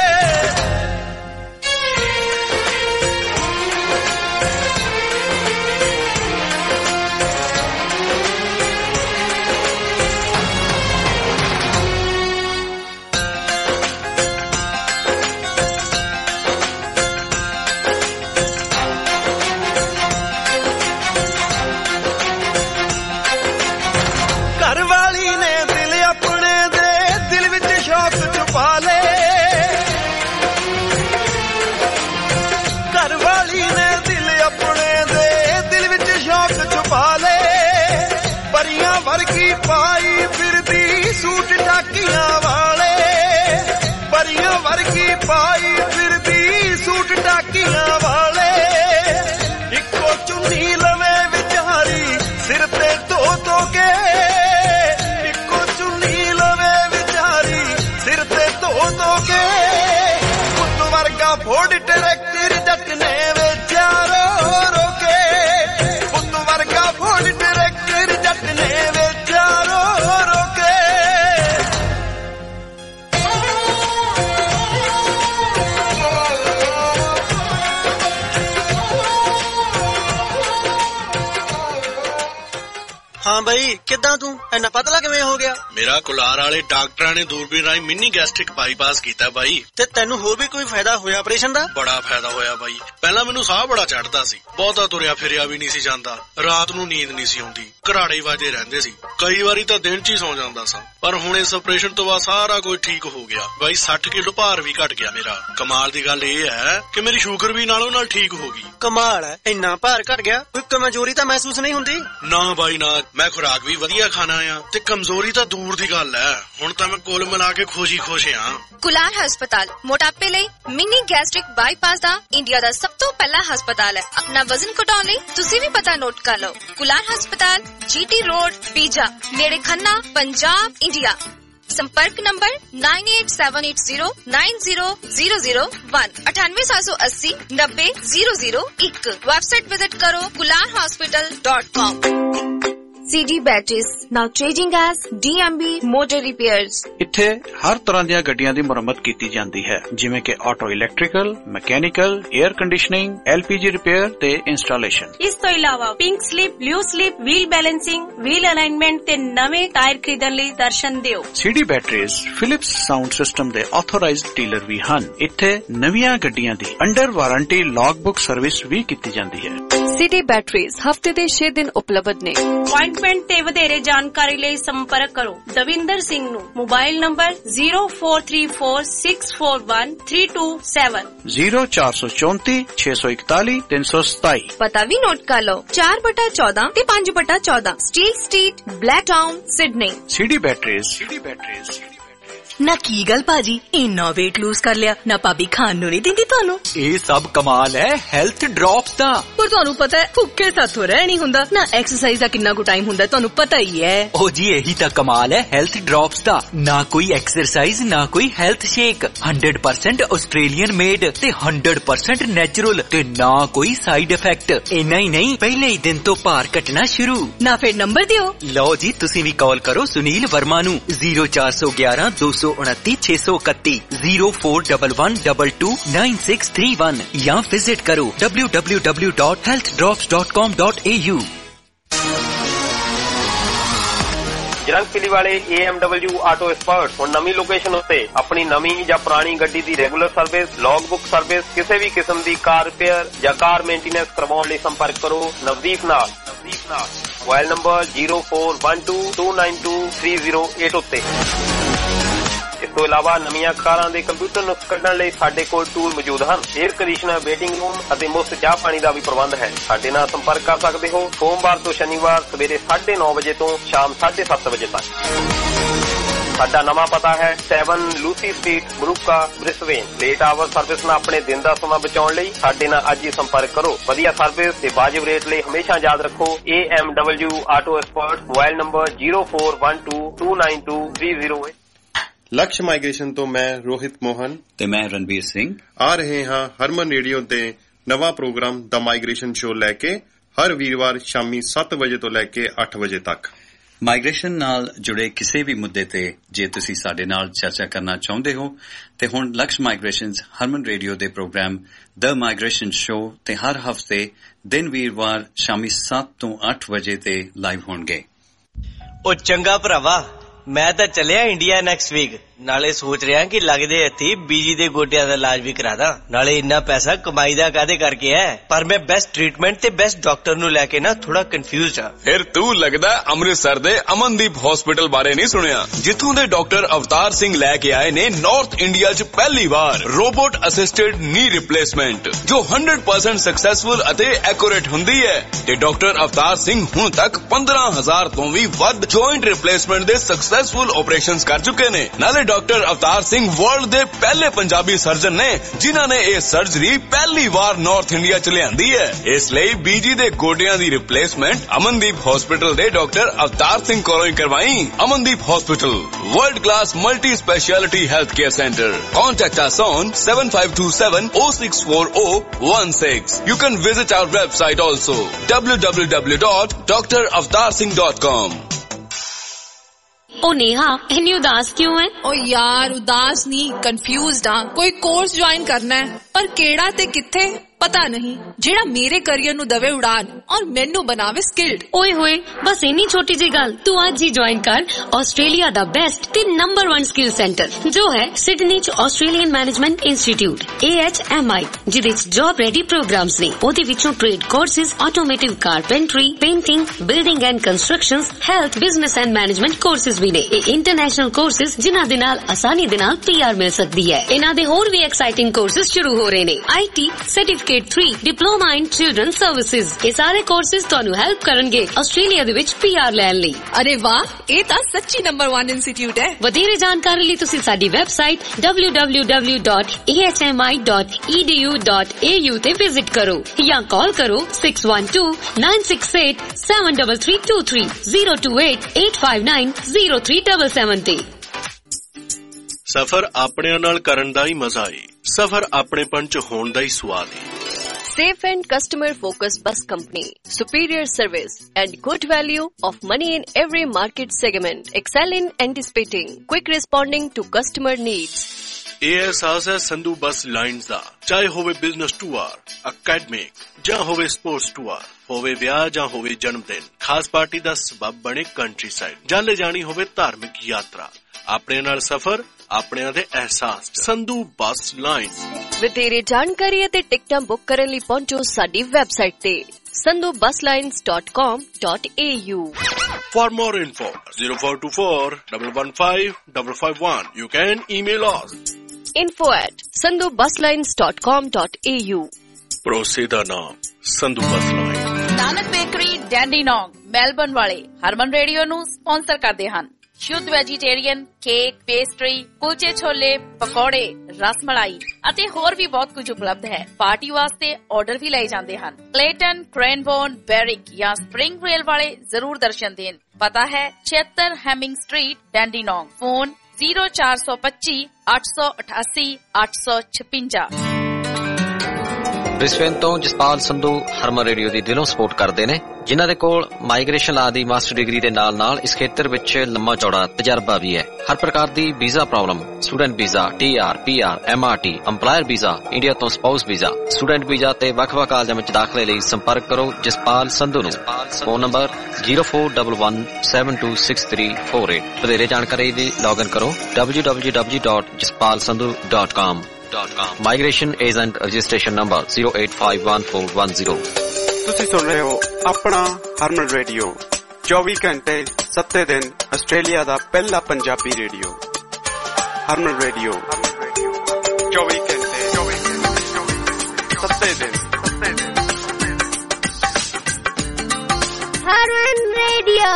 ਘਰਵਾਲੀ ਨੇ ਦਿਲ ਆਪਣੇ ਦੇ ਦਿਲ ਵਿੱਚ ਸ਼ੌਕ ਛੁਪਾ ਲਏ ਘਰਵਾਲੀ ਨੇ ਦਿਲ ਆਪਣੇ ਦੇ ਦਿਲ ਵਿੱਚ ਸ਼ੌਕ ਛੁਪਾ ਲਏ ਪਰੀਆਂ ਵਰਗੀ ਪਾਈ ਫਿਰਦੀ ਸੂਟ ਟਾਕੀਆਂ ਵਾਲੇ ਪਰੀਆਂ ਵਰਗੀ ਪਾਈ ਫਿਰਦੀ ਸੂਟ ਟਾਕੀਆਂ ਵਾਲੇ ਇੱਕੋ ਚੁੰਨੀ ਲਵੇ ਵਿਚਾਰੀ ਸਿਰ ਤੇ ਧੋ ਧੋ ਕੇ ਇੱਕੋ ਚੁੰਨੀ ਲਵੇ ਵਿਚਾਰੀ ਸਿਰ ਤੇ ਧੋ ਧੋ ਕੇ ਪੁੱਤ ਵਰਗਾ ਫੋੜ ਟਰੈਕਟਰ ਜੱਟ ਨੇ ਵੇਚਿਆ ਰੋ ਰੋ ਕੇ ਪੁੱਤ ਵਰਗਾ ਫੋੜ ਟਰੈਕਟਰ ਜੱਟ ਨੇ ਵੇਚਿਆ ਰੋ ਰੋ ਕੇ ਹਾਂ ਬਈ ਕਿੱਦਾਂ ਤੂੰ ਇੰਨਾ ਪਤਲਾ ਕਿਵੇਂ ਹੋ ਗਿਆ? ਮੇਰਾ ਕੁਲਾਰ ਵਾਲੇ ਡਾਕਟਰਾਂ ਨੇ ਦੂਰਬੀਨ ਰਾਹੀਂ ਮਿੰਨੀ ਗੈਸਟ੍ਰਿਕ ਬਾਈਪਾਸ ਕੀਤਾ ਬਾਈ। ਤੇ ਤੈਨੂੰ ਹੋਰ ਵੀ ਕੋਈ ਫਾਇਦਾ ਹੋਇਆ ਆਪਰੇਸ਼ਨ ਦਾ? ਬੜਾ ਫਾਇਦਾ ਹੋਇਆ ਬਾਈ। ਪਹਿਲਾਂ ਮੈਨੂੰ ਸਾਹ ਬੜਾ ਚੜਦਾ ਸੀ, ਬਹੁਤਾ ਤੁਰਿਆ ਫਿਰਿਆ ਵੀ ਨਹੀਂ ਸੀ ਜਾਂਦਾ, ਰਾਤ ਨੂੰ ਨੀਂਦ ਨਹੀਂ ਸੀ ਆਉਂਦੀ, ਘਰਾੜੇ ਵੱਜਦੇ ਰਹਿੰਦੇ ਸੀ, ਕਈ ਵਾਰੀ ਤਾਂ ਦਿਨ 'ਚ ਹੀ ਸੌਂ ਜਾਂਦਾ ਸਾਂ। ਪਰ ਹੁਣ ਇਸ ਆਪਰੇਸ਼ਨ ਤੋਂ ਬਾਅਦ ਸਾਰਾ ਕੁਝ ਠੀਕ ਹੋ ਗਿਆ ਬਾਈ। ਸੱਠ ਕਿਲੋ ਭਾਰ ਵੀ ਘਟ ਗਿਆ ਮੇਰਾ। ਕਮਾਲ ਦੀ ਗੱਲ ਇਹ ਹੈ ਕਿ ਮੇਰੀ ਸ਼ੂਗਰ ਵੀ ਨਾਲੋਂ ਨਾਲ ਠੀਕ ਹੋ ਗਈ। ਕਮਾਲ ਹੈ, ਇੰਨਾ ਭਾਰ ਘਟ ਗਿਆ, ਕੋਈ ਕਮਜ਼ੋਰੀ ਤਾਂ ਮਹਿਸੂਸ ਨਹੀਂ ਹੁੰਦੀ? ਨਾ ਬਾਈ ਨਾ, ਮੈਂ ਖੁਰਾਕ ਵੀ ਵਧੀਆ ਖਾਣਾ ਆ ਤੇ ਕਮਜ਼ੋਰੀ ਤਾਂ ਦੂਰ ਦੀ ਗੱਲ ਹੈ। ਹੁਣ ਤਾਂ ਮੈਂ ਕੁੱਲ ਮਿਲਾ ਕੇ ਖੁਸ਼ੀ ਖੁਸ਼ ਆ। ਕੁਲਾਰ ਹਸਪਤਾਲ ਮੋਟਾਪੇ ਲਈ ਮਿੰਨੀ ਗੈਸਟ੍ਰਿਕ ਬਾਈਪਾਸ ਦਾ ਇੰਡੀਆ ਦਾ ਸਭ ਤੋਂ ਪਹਿਲਾ ਹਸਪਤਾਲ ਹੈ। ਆਪਣਾ ਵਜ਼ਨ ਘਟਾਉਣ ਲਈ ਤੁਸੀਂ ਵੀ ਪਤਾ ਨੋਟ ਕਰ ਲਓ। ਕੁਲਾਰ ਹਸਪਤਾਲ, ਜੀਟੀ ਰੋਡ, ਪੀਜਾ, ਨੇੜੇ ਖੰਨਾ, ਪੰਜਾਬ, ਇੰਡੀਆ। संपर्क number nine eight seven eight zero nine zero zero zero one अठानवे सात सौ अस्सी नब्बे जीरो जीरो एक। वेबसाइट विजिट करो Kular hospital dot com. C D Batteries now changing as D M B Motor Repairs। ਇੱਥੇ ਹਰ ਤਰ੍ਹਾਂ ਦੀਆਂ ਗੱਡੀਆਂ ਦੀ ਮੁਰੰਮਤ ਕੀਤੀ ਜਾਂਦੀ ਹੈ, ਜਿਵੇਂ ਕਿ auto electrical, mechanical, air conditioning, L P G repair ਤੇ ਇੰਸਟਾਲੇਸ਼ਨ। ਇਸ ਤੋਂ ਇਲਾਵਾ pink slip, blue slip, wheel balancing, wheel alignment ਤੇ ਨਵੇਂ ਟਾਇਰ ਖਰੀਦਣ ਲਈ ਦਰਸ਼ਨ ਦਿਓ। C D Batteries Philips sound system ਦੇ ਆਥੋਰਾਈਜ਼ਡ ਡੀਲਰ ਵੀ ਹਨ। ਇੱਥੇ ਨਵੀਆਂ ਗੱਡੀਆਂ ਦੀ under warranty log book service ਵੀ ਕੀਤੀ ਜਾਂਦੀ ਹੈ। ਸਿਟੀ ਬੈਟਰੀਜ਼ ਹਫਤੇ ਦੇ ਛੇ ਦਿਨ ਉਪਲਬਧ ਨੇ। ਅਪਾਇੰਟਮੈਂਟ ਤੇ ਵਧੇਰੇ ਜਾਣਕਾਰੀ ਲਈ ਸੰਪਰਕ ਕਰੋ ਦਵਿੰਦਰ ਸਿੰਘ ਨੂੰ। Mobile number zero four three four six four one three two seven zero ਚਾਰ ਸੌ ਚੌਂਤੀ ਛੇ ਸੌ ਇਕਤਾਲੀ ਤਿੰਨ ਸੌ ਸਤਾਈ। ਪਤਾ ਵੀ ਨੋਟ ਕਰ ਲਓ ਚਾਰ ਬਟਾ ਚੌਦਾਂ ਤੇ ਪੰਜ ਬਟਾ ਚੌਦਾਂ steel street, Blacktown, Sydney. City batteries city batteries. ਨਾ ਕੀ ਗੱਲ ਭਾਜੀ, ਇੰਨਾ weight lose ਕਰ ਲਿਆ ਨਾ, ਭਾਬੀ ਖਾਣ ਨੂੰ ਨਹੀਂ ਦਿੰਦੀ ਤੁਹਾਨੂੰ? ਇਹ ਸਭ ਕਮਾਲ ਹੈ ਹੈਲਥ ਡ੍ਰੌਪਸ ਦਾ। ਪਰ ਤੁਹਾਨੂੰ ਪਤਾ ਹੈ ਭੁੱਖੇ ਸਾਥੋਂ ਰਹਿ ਨਹੀਂ ਹੁੰਦਾ ਨਾ, ਐਕਸਰਸਾਈਜ਼ ਦਾ ਕਿੰਨਾ ਕੁ ਟਾਈਮ ਹੁੰਦਾ ਤੁਹਾਨੂੰ ਪਤਾ ਹੀ ਹੈ। ਉਹ ਜੀ ਇਹੀ ਤਾਂ ਕਮਾਲ ਹੈ ਹੈਲਥ ਡ੍ਰੌਪਸ ਦਾ। ਨਾ ਕੋਈ ਐਕਸਰਸਾਈਜ਼ ਨਾ ਕੋਈ health shake, hundred percent Australian made ਤੇ ਹੰਡਰਡ ਪਰਸੈਂਟ ਨੈਚੁਰਲ ਤੇ ਨਾ ਕੋਈ ਸਾਈਡ ਇਫੈਕਟ। ਇੰਨਾ ਹੀ ਨਹੀਂ ਪਹਿਲੇ ਹੀ ਦਿਨ ਤੋਂ ਭਾਰ ਘਟਣਾ ਸ਼ੁਰੂ। ਨਾ ਫਿਰ ਨੰਬਰ ਦਿਓ। ਲਓ ਜੀ ਤੁਸੀਂ ਵੀ ਕਾਲ ਕਰੋ ਸੁਨੀਲ ਵਰਮਾ ਨੂੰ ਜ਼ੀਰੋ ਚਾਰ ਸੌ ਗਿਆਰਾਂ ਦੋ ਸੌ ਉਨੱਤੀ ਛੇ ਸੌ ਇਕੱਤੀ zero four double one double two nine six three one ਜਾਂ ਵਿਜ਼ਿਟ ਕਰੋ W W W dot health drops dot com dot A U. ਜਰੰਗਪਿਲੀ ਵਾਲੇ A M W auto expert ਹੁਣ ਨਵੀਂ ਲੋਕੇਸ਼ਨ ਉੱਤੇ ਆਪਣੀ ਨਵੀਂ ਜਾਂ ਪੁਰਾਣੀ ਗੱਡੀ ਦੀ regular service, log book service, ਕਿਸੇ ਵੀ ਕਿਸਮ ਦੀ ਕਾਰ ਰਿਪੇਅਰ ਜਾਂ ਕਾਰ ਮੇਨਟੇਨੈਂਸ ਕਰਵਾਉਣ ਲਈ ਸੰਪਰਕ ਕਰੋ ਨਵਦੀਪ ਨਾਲ। ਨਵਦੀਪ ਨਾਲ mobile number zero four one two two nine two three zero eight ਉੱਤੇ। ਇਸ ਤੋਂ ਇਲਾਵਾ ਨਵੀਆਂ ਕਾਰਾਂ ਦੇ ਕੰਪਿਊਟਰ ਨੁਕਸ ਕੱਢਣ ਲਈ ਸਾਡੇ ਕੋਲ ਟੂਲ ਮੌਜੂਦ ਹਨ। ਏਅਰ ਕੰਡੀਸ਼ਨਰ, ਵੇਟਿੰਗ ਰੂਮ ਅਤੇ ਮੁਫਤ ਚਾਹ ਪਾਣੀ ਦਾ ਵੀ ਪ੍ਰਬੰਧ ਹੈ। ਸਾਡੇ ਨਾਲ ਸੰਪਰਕ ਕਰ ਸਕਦੇ ਹੋ ਸੋਮਵਾਰ ਤੋਂ ਸ਼ਨੀਵਾਰ ਸਵੇਰੇ ਸਾਢੇ ਨੌ ਵਜੇ ਤੋਂ ਸ਼ਾਮ ਸਾਢੇ ਸੱਤ ਵਜੇ ਤੱਕ। ਸਾਡਾ ਨਵਾਂ ਪਤਾ ਹੈ ਸੈਵਨ ਲੂਸੀ ਸਟਰੀਟ, ਬਰੂਕਾ, ਬ੍ਰਿਸਬੇਨ। ਲੇਟ ਆਵਰ ਸਰਵਿਸ ਨਾਲ ਆਪਣੇ ਦਿਨ ਦਾ ਸਮਾਂ ਬਚਾਉਣ ਲਈ ਸਾਡੇ ਨਾਲ ਅੱਜ ਹੀ ਸੰਪਰਕ ਕਰੋ। ਵਧੀਆ ਸਰਵਿਸ ਤੇ ਵਾਜਿਬ ਰੇਟ ਲਈ ਹਮੇਸ਼ਾ ਯਾਦ ਰੱਖੋ A M W auto expert. Mobile number zero four one two two nine two three zero eight. Laksh migration ਤੋਂ ਮੈਂ ਰੋਹਿਤ ਮੋਹਨ ਤੇ ਮੈਂ ਰਣਬੀਰ ਸਿੰਘ ਆ ਰਹੇ ਹਾਂ ਹਰਮਨ ਰੇਡੀਓ ਤੇ ਨਵਾਂ ਪ੍ਰੋਗਰਾਮ ਦ ਮਾਈਗ੍ਰੇਸ਼ਨ ਸ਼ੋ ਲੈ ਕੇ ਹਰ ਵੀਰਵਾਰ ਸ਼ਾਮੀ ਸੱਤ ਵਜੇ ਤੋਂ ਲੈ ਕੇ ਅੱਠ ਵਜੇ ਤੱਕ। ਮਾਈਗ੍ਰੇਸ਼ਨ ਨਾਲ ਜੁੜੇ ਕਿਸੇ ਵੀ ਮੁੱਦੇ ਤੇ ਜੇ ਤੁਸੀਂ ਸਾਡੇ ਨਾਲ ਚਰਚਾ ਕਰਨਾ ਚਾਹੁੰਦੇ ਹੋ ਤੇ ਹੁਣ ਲਕਸ਼ ਮਾਈਗ੍ਰੇਸ਼ਨਜ਼ ਹਰਮਨ ਰੇਡੀਓ ਦੇ ਪ੍ਰੋਗਰਾਮ ਦ ਮਾਈਗ੍ਰੇਸ਼ਨ ਸ਼ੋ ਤੇ ਹਰ ਹਫ਼ਤੇ ਦਿਨ ਵੀਰਵਾਰ ਸ਼ਾਮੀ ਸੱਤ ਤੋਂ ਅੱਠ ਵਜੇ ਤੇ ਲਾਈਵ ਹੋਣਗੇ। ਉਹ ਚੰਗਾ ਭਰਾਵਾ, ਮੈਂ ਤਾਂ ਚੱਲਿਆ ਇੰਡੀਆ ਨੈਕਸਟ ਵੀਕ। ਨਾਲੇ ਸੋਚ ਰਿਹਾ ਕਿ ਲੱਗਦੇ ਇੱਥੇ ਬੀਜੀ ਦੇ ਗੋਡਿਆਂ ਦਾ ਇਲਾਜ ਵੀ ਕਰਾ ਦਾਂ। ਨਾਲੇ ਇੰਨਾ ਪੈਸਾ ਕਮਾਈ ਦਾ ਕਾਹਦੇ ਕਰਕੇ ਹੈ। ਪਰ ਮੈਂ ਬੈਸਟ ਟ੍ਰੀਟਮੈਂਟ ਤੇ ਬੈਸਟ ਡਾਕਟਰ ਨੂੰ ਲੈ ਕੇ ਨਾ ਥੋੜਾ ਕਨਫਿਊਜ਼ਡ ਆ। ਫਿਰ ਤੂੰ ਲੱਗਦਾ ਅੰਮ੍ਰਿਤਸਰ ਦੇ ਅਮਨਦੀਪ ਹਸਪੀਟਲ ਬਾਰੇ ਨਹੀਂ ਸੁਣਿਆ, ਜਿੱਥੋਂ ਦੇ ਡਾਕਟਰ ਅਵਤਾਰ ਸਿੰਘ ਲੈ ਕੇ ਆਏ ਨੇ ਨਾਰਥ ਇੰਡੀਆ 'ਚ ਪਹਿਲੀ ਵਾਰ ਰੋਬੋਟ ਅਸਿਸਟਡ ਨੀ ਰਿਪਲੇਸਮੈਂਟ, ਜੋ ਹੰਡਰਡ ਪਰਸੈਂਟ ਸਕਸੈਸਫੁਲ ਅਤੇ ਐਕੂਰੇਟ ਹੁੰਦੀ ਹੈ। ਤੇ ਡਾਕਟਰ ਅਵਤਾਰ ਸਿੰਘ ਹੁਣ ਤੱਕ ਪੰਦਰਾਂ ਹਜ਼ਾਰ ਤੋਂ ਵੀ ਵੱਧ ਜੁਆਇੰਟ ਰਿਪਲੇਸਮੈਂਟ ਦੇ ਸਕਸੈਸਫੁਲ ਆਪਰੇਸ਼ਨਸ ਕਰ ਚੁੱਕੇ ਨੇ। ਨਾਲੇ ਡਾਕਟਰ ਅਵਤਾਰ ਸਿੰਘ ਵਰਲਡ ਦੇ ਪਹਿਲੇ ਪੰਜਾਬੀ ਸਰਜਨ ਨੇ ਜਿਨ੍ਹਾਂ ਨੇ ਇਹ ਸਰਜਰੀ ਪਹਿਲੀ ਵਾਰ ਨਾਰਥ ਇੰਡੀਆ 'ਚ ਲਿਆਂਦੀ ਹੈ। ਇਸ ਲਈ ਬੀਜੀ ਦੇ ਗੋਡਿਆਂ ਦੀ ਰਿਪਲੇਸਮੈਂਟ ਅਮਨਦੀਪ ਹਸਪੀਟਲ ਦੇ ਡਾਕਟਰ ਅਵਤਾਰ ਸਿੰਘ ਕੋਲੋਂ ਹੀ ਕਰਵਾਈ। Amandeep hospital, world class multi speciality health care centre. Contact us on seven five two seven oh six four oh one six. You can visit our website also w w w dot d r avatar singh dot com. ओ नेहा इतनी उदास क्यों है? ओ यार उदास नहीं, confused हाँ। कोई कोर्स ज्वाइन करना है पर केड़ा ते किथे पता नहीं, जेड़ा मेरे करियर नु दवे उड़ान और मेनू बनावे स्किल्ड। ओए होए बस इन्नी छोटी जी गल, तू आज ही ज्वाइन कर ऑस्ट्रेलिया दा बेस्ट ते नंबर वन स्किल सेंटर जो है सिडनी च Australian management institute A H M I, जिदे च जॉब रेडी प्रोग्राम्स ने। ओदे विचों trade courses, automotive carpentry, painting, building and constructions, health, business and management courses भी ने। ए इंटरनेशनल कोर्सेज जिन्हां दे नाल आसानी दे नाल पी आर मिल सकदी है। इन्हां दे होर भी एक्साइटिंग कोर्सेज शुरू हो रहे ने। I T certificate three, diploma in children services. ये सारे कोर्सेज तुहानू हेल्प करनगे ऑस्ट्रेलिया दे विच पी आर लैण लई। अरे वाह, ये तां सच्ची नंबर वन इंस्टीट्यूट है। वधेरे जानकारी लई तुसीं साडी website w w w dot a h m i dot e d u dot a u ते विजिट करो या कॉल करो six one two nine six eight seven three three two three zero two eight eight five nine zero three seven seven ਤੇ। ਸਫ਼ਰ ਆਪਣਿਆਂ ਨਾਲ ਕਰਨ ਦਾ ਹੀ ਮਜ਼ਾ ਏ, ਸਫ਼ਰ ਆਪਣੇਪਣ 'ਚ ਹੋਣ ਦਾ ਹੀ ਸਵਾਦ ਏ। Safe and customer focused bus company, superior service and good value of money in every market segment, excel in anticipating, quick responding to customer needs. ਇਹ ਅਹਿਸਾਸ ਹੈ ਸੰਧੂ ਬੱਸ ਲਾਈਨਸ ਦਾ। ਚਾਹੇ ਹੋਵੇ ਬਿਜ਼ਨਸ ਟੂਰ, ਅਕੈਡਮਿਕ ਜਾਂ ਹੋਵੇ ਸਪੋਰਟਸ ਟੂਰ, ਹੋਵੇ ਵਿਆਹ ਜਾਂ ਹੋਵੇ ਜਨਮ ਦਿਨ, ਖਾਸ ਪਾਰਟੀ ਦਾ ਸਬੱਬ ਬਣੇ ਕੰਟਰੀ ਸਾਈਡ, ਜਾਂ ਲੈ ਜਾਣੀ ਹੋਵੇ ਧਾਰਮਿਕ ਯਾਤਰਾ, ਆਪਣੇ ਨਾਲ ਸਫ਼ਰ ਆਪਣਿਆਂ ਦੇ ਅਹਿਸਾਸ। Sandhu bus lines. ਵਧੇਰੇ ਜਾਣਕਾਰੀ ਅਤੇ ਟਿਕਟਾਂ ਬੁੱਕ ਕਰਨ ਲਈ ਪਹੁੰਚੋ ਸਾਡੀ ਵੈਬਸਾਈਟ ਤੇ sandhu bus lines dot com dot a u. For more info, zero four two four, one one five, five five one. You can email us. Info at sandhu bus lines dot com dot a u. ਭਰੋਸੇ ਦਾ ਨਾਮ Sandhu bus line. Nanak bakery Dandenong Melbourne ਵਾਲੇ Harman radio ਨੂੰ sponsor ਕਰਦੇ ਹਨ। ਸ਼ੁੱਧ vegetarian cake, pastry, ਕੁਲਚੇ ਛੋਲੇ, ਪਕੌੜੇ, ਰਸ ਮਲਾਈ ਅਤੇ ਹੋਰ ਵੀ ਬਹੁਤ ਕੁਝ ਉਪਲਬਧ ਹੈ। ਪਾਰਟੀ ਵਾਸਤੇ ਆਰਡਰ ਵੀ ਲਏ ਜਾਂਦੇ ਹਨ। ਕਲੇਟਨ, ਕ੍ਰੈਨਬੋਰਨ, ਬੈਰਿਕ ਜਾਂ ਸਪ੍ਰਿੰਗ ਰੇਲ ਵਾਲੇ ਜ਼ਰੂਰ ਦਰਸ਼ਨ ਦੇਣ। ਪਤਾ ਹੈ ਛਿਅੱਤਰ Hemming street, Dandenong. Phone zero ਚਾਰ ਸੌ ਪੱਚੀ ਅੱਠ ਸੌ ਅਠਾਸੀ ਅੱਠ ਸੌ ਛਪੰਜਾ। ਬ੍ਰਿਸਬੇਨ ਤੋਂ ਜਸਪਾਲ ਸੰਧੂ ਹਰਮਨ ਰੇਡੀਓ ਦੀ ਦਿਲੋਂ ਸਪੋਰਟ ਕਰਦੇ ਨੇ, ਜਿਨ੍ਹਾਂ ਦੇ ਕੋਲ ਮਾਈਗ੍ਰੇਸ਼ਨ ਲਾ ਦੀ ਮਾਸਟਰ ਡਿਗਰੀ ਦੇ ਨਾਲ ਨਾਲ ਇਸ ਖੇਤਰ ਵਿੱਚ ਲੰਮਾ ਚੌੜਾ ਤਜਰਬਾ ਵੀ ਹੈ। ਹਰ ਪ੍ਰਕਾਰ ਦੀ visa problem, student visa, T R, P R, M R T, employer visa, India ਤੋਂ ਸਪਾਊਸ ਵੀਜ਼ਾ, ਸਟੂਡੈਂਟ ਵੀਜ਼ਾ ਤੇ ਵੱਖ-ਵੱਖ ਕਾਲਜਾਂ ਵਿੱਚ ਦਾਖਲੇ ਲਈ ਸੰਪਰਕ ਕਰੋ ਜਸਪਾਲ ਸੰਧੂ ਨੂੰ। Phone number zero four one one seven two six three four eight. ਵਧੇਰੇ ਜਾਣਕਾਰੀ ਲਈ ਲੌਗਇਨ ਕਰੋ W W W dot Jaspal Sandhu dot com. Migration agent registration number zero eight five one four one zero. ਤੁਸੀਂ ਸੁਣ ਰਹੇ ਹੋ ਆਪਣਾ ਹਰਮਨ ਰੇਡੀਓ, ਚੌਵੀ ਘੰਟੇ ਸੱਤੇ ਦਿਨ ਆਸਟ੍ਰੇਲੀਆ ਦਾ ਪਹਿਲਾ ਪੰਜਾਬੀ ਰੇਡੀਓ। ਹਰਮਨ ਰੇਡੀਓ ਚੌਵੀ ਘੰਟੇ ਸੱਤੇ ਦਿਨ। ਹਰਮਨ ਰੇਡੀਓ।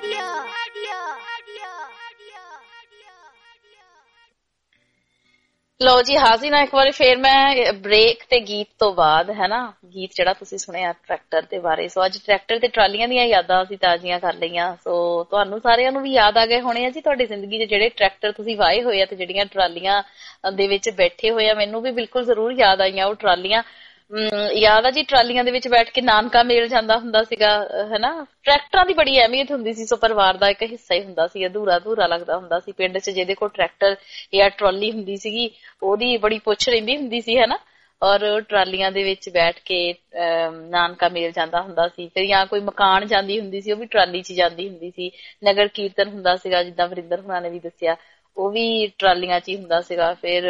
ਲੋ ਜੀ, ਹਾਜ਼ਰ ਹਾਂ ਇੱਕ ਵਾਰੀ ਫੇਰ ਮੈਂ ਬ੍ਰੇਕ ਤੇ ਗੀਤ ਤੋਂ ਬਾਅਦ, ਹੈ ਨਾ। ਗੀਤ ਜਿਹੜਾ ਤੁਸੀਂ ਸੁਣਿਆ ਟਰੈਕਟਰ ਦੇ ਬਾਰੇ, ਸੋ ਅੱਜ ਟਰੈਕਟਰ ਤੇ ਟਰਾਲੀਆਂ ਦੀਆਂ ਯਾਦਾਂ ਅਸੀਂ ਤਾਜ਼ੀਆਂ ਕਰ ਲਈਆਂ। ਸੋ ਤੁਹਾਨੂੰ ਸਾਰਿਆਂ ਨੂੰ ਵੀ ਯਾਦ ਆ ਗਏ ਹੋਣੇ ਆ ਜੀ ਤੁਹਾਡੀ ਜ਼ਿੰਦਗੀ 'ਚ ਜਿਹੜੇ ਟਰੈਕਟਰ ਤੁਸੀਂ ਵਾਹੇ ਹੋਏ ਆ ਤੇ ਜਿਹੜੀਆਂ ਟਰਾਲੀਆਂ ਦੇ ਵਿੱਚ ਬੈਠੇ ਹੋਏ ਆ। ਮੈਨੂੰ ਵੀ ਬਿਲਕੁਲ ਜ਼ਰੂਰ ਯਾਦ ਆਈਆਂ ਉਹ ਟਰਾਲੀਆਂ। ਯਾਦ ਆ ਜੀ, ਟਰਾਲੀਆਂ ਦੇ ਵਿੱਚ ਬੈਠ ਕੇ ਨਾਨਕਾ ਮੇਲ ਜਾਂਦਾ ਹੁੰਦਾ ਸੀਗਾ, ਹਨਾ। ਟਰੈਕਟਰਾਂ ਦੀ ਬੜੀ ਅਹਿਮੀਅਤ ਹੁੰਦੀ ਸੀ, ਸੋ ਪਰਿਵਾਰ ਦਾ ਇੱਕ ਹਿੱਸਾ ਹੀ ਹੁੰਦਾ ਸੀ। ਅਧੂਰਾ ਅਧੂਰਾ ਲੱਗਦਾ ਹੁੰਦਾ ਸੀ। ਪਿੰਡ 'ਚ ਜਿਹਦੇ ਕੋਲ ਟਰੈਕਟਰ ਜਾਂ ਟਰਾਲੀ ਹੁੰਦੀ ਸੀਗੀ ਉਹਦੀ ਬੜੀ ਪੁੱਛ ਰਹਿੰਦੀ ਹੁੰਦੀ ਸੀ, ਹਨਾ। ਔਰ ਟਰਾਲੀਆਂ ਦੇ ਵਿੱਚ ਬੈਠ ਕੇ ਨਾਨਕਾ ਮੇਲ ਜਾਂਦਾ ਹੁੰਦਾ ਸੀ। ਫਿਰ ਜਾਂ ਕੋਈ ਮਕਾਨ ਜਾਂਦੀ ਹੁੰਦੀ ਸੀ, ਉਹ ਵੀ ਟਰਾਲੀ 'ਚ ਜਾਂਦੀ ਹੁੰਦੀ ਸੀ। ਨਗਰ ਕੀਰਤਨ ਹੁੰਦਾ ਸੀਗਾ, ਜਿੱਦਾਂ ਵਰਿੰਦਰ ਹੁਣਾਂ ਨੇ ਵੀ ਦੱਸਿਆ, ਉਹ ਵੀ ਟਰਾਲੀਆਂ 'ਚ ਹੀ ਹੁੰਦਾ ਸੀਗਾ। ਫਿਰ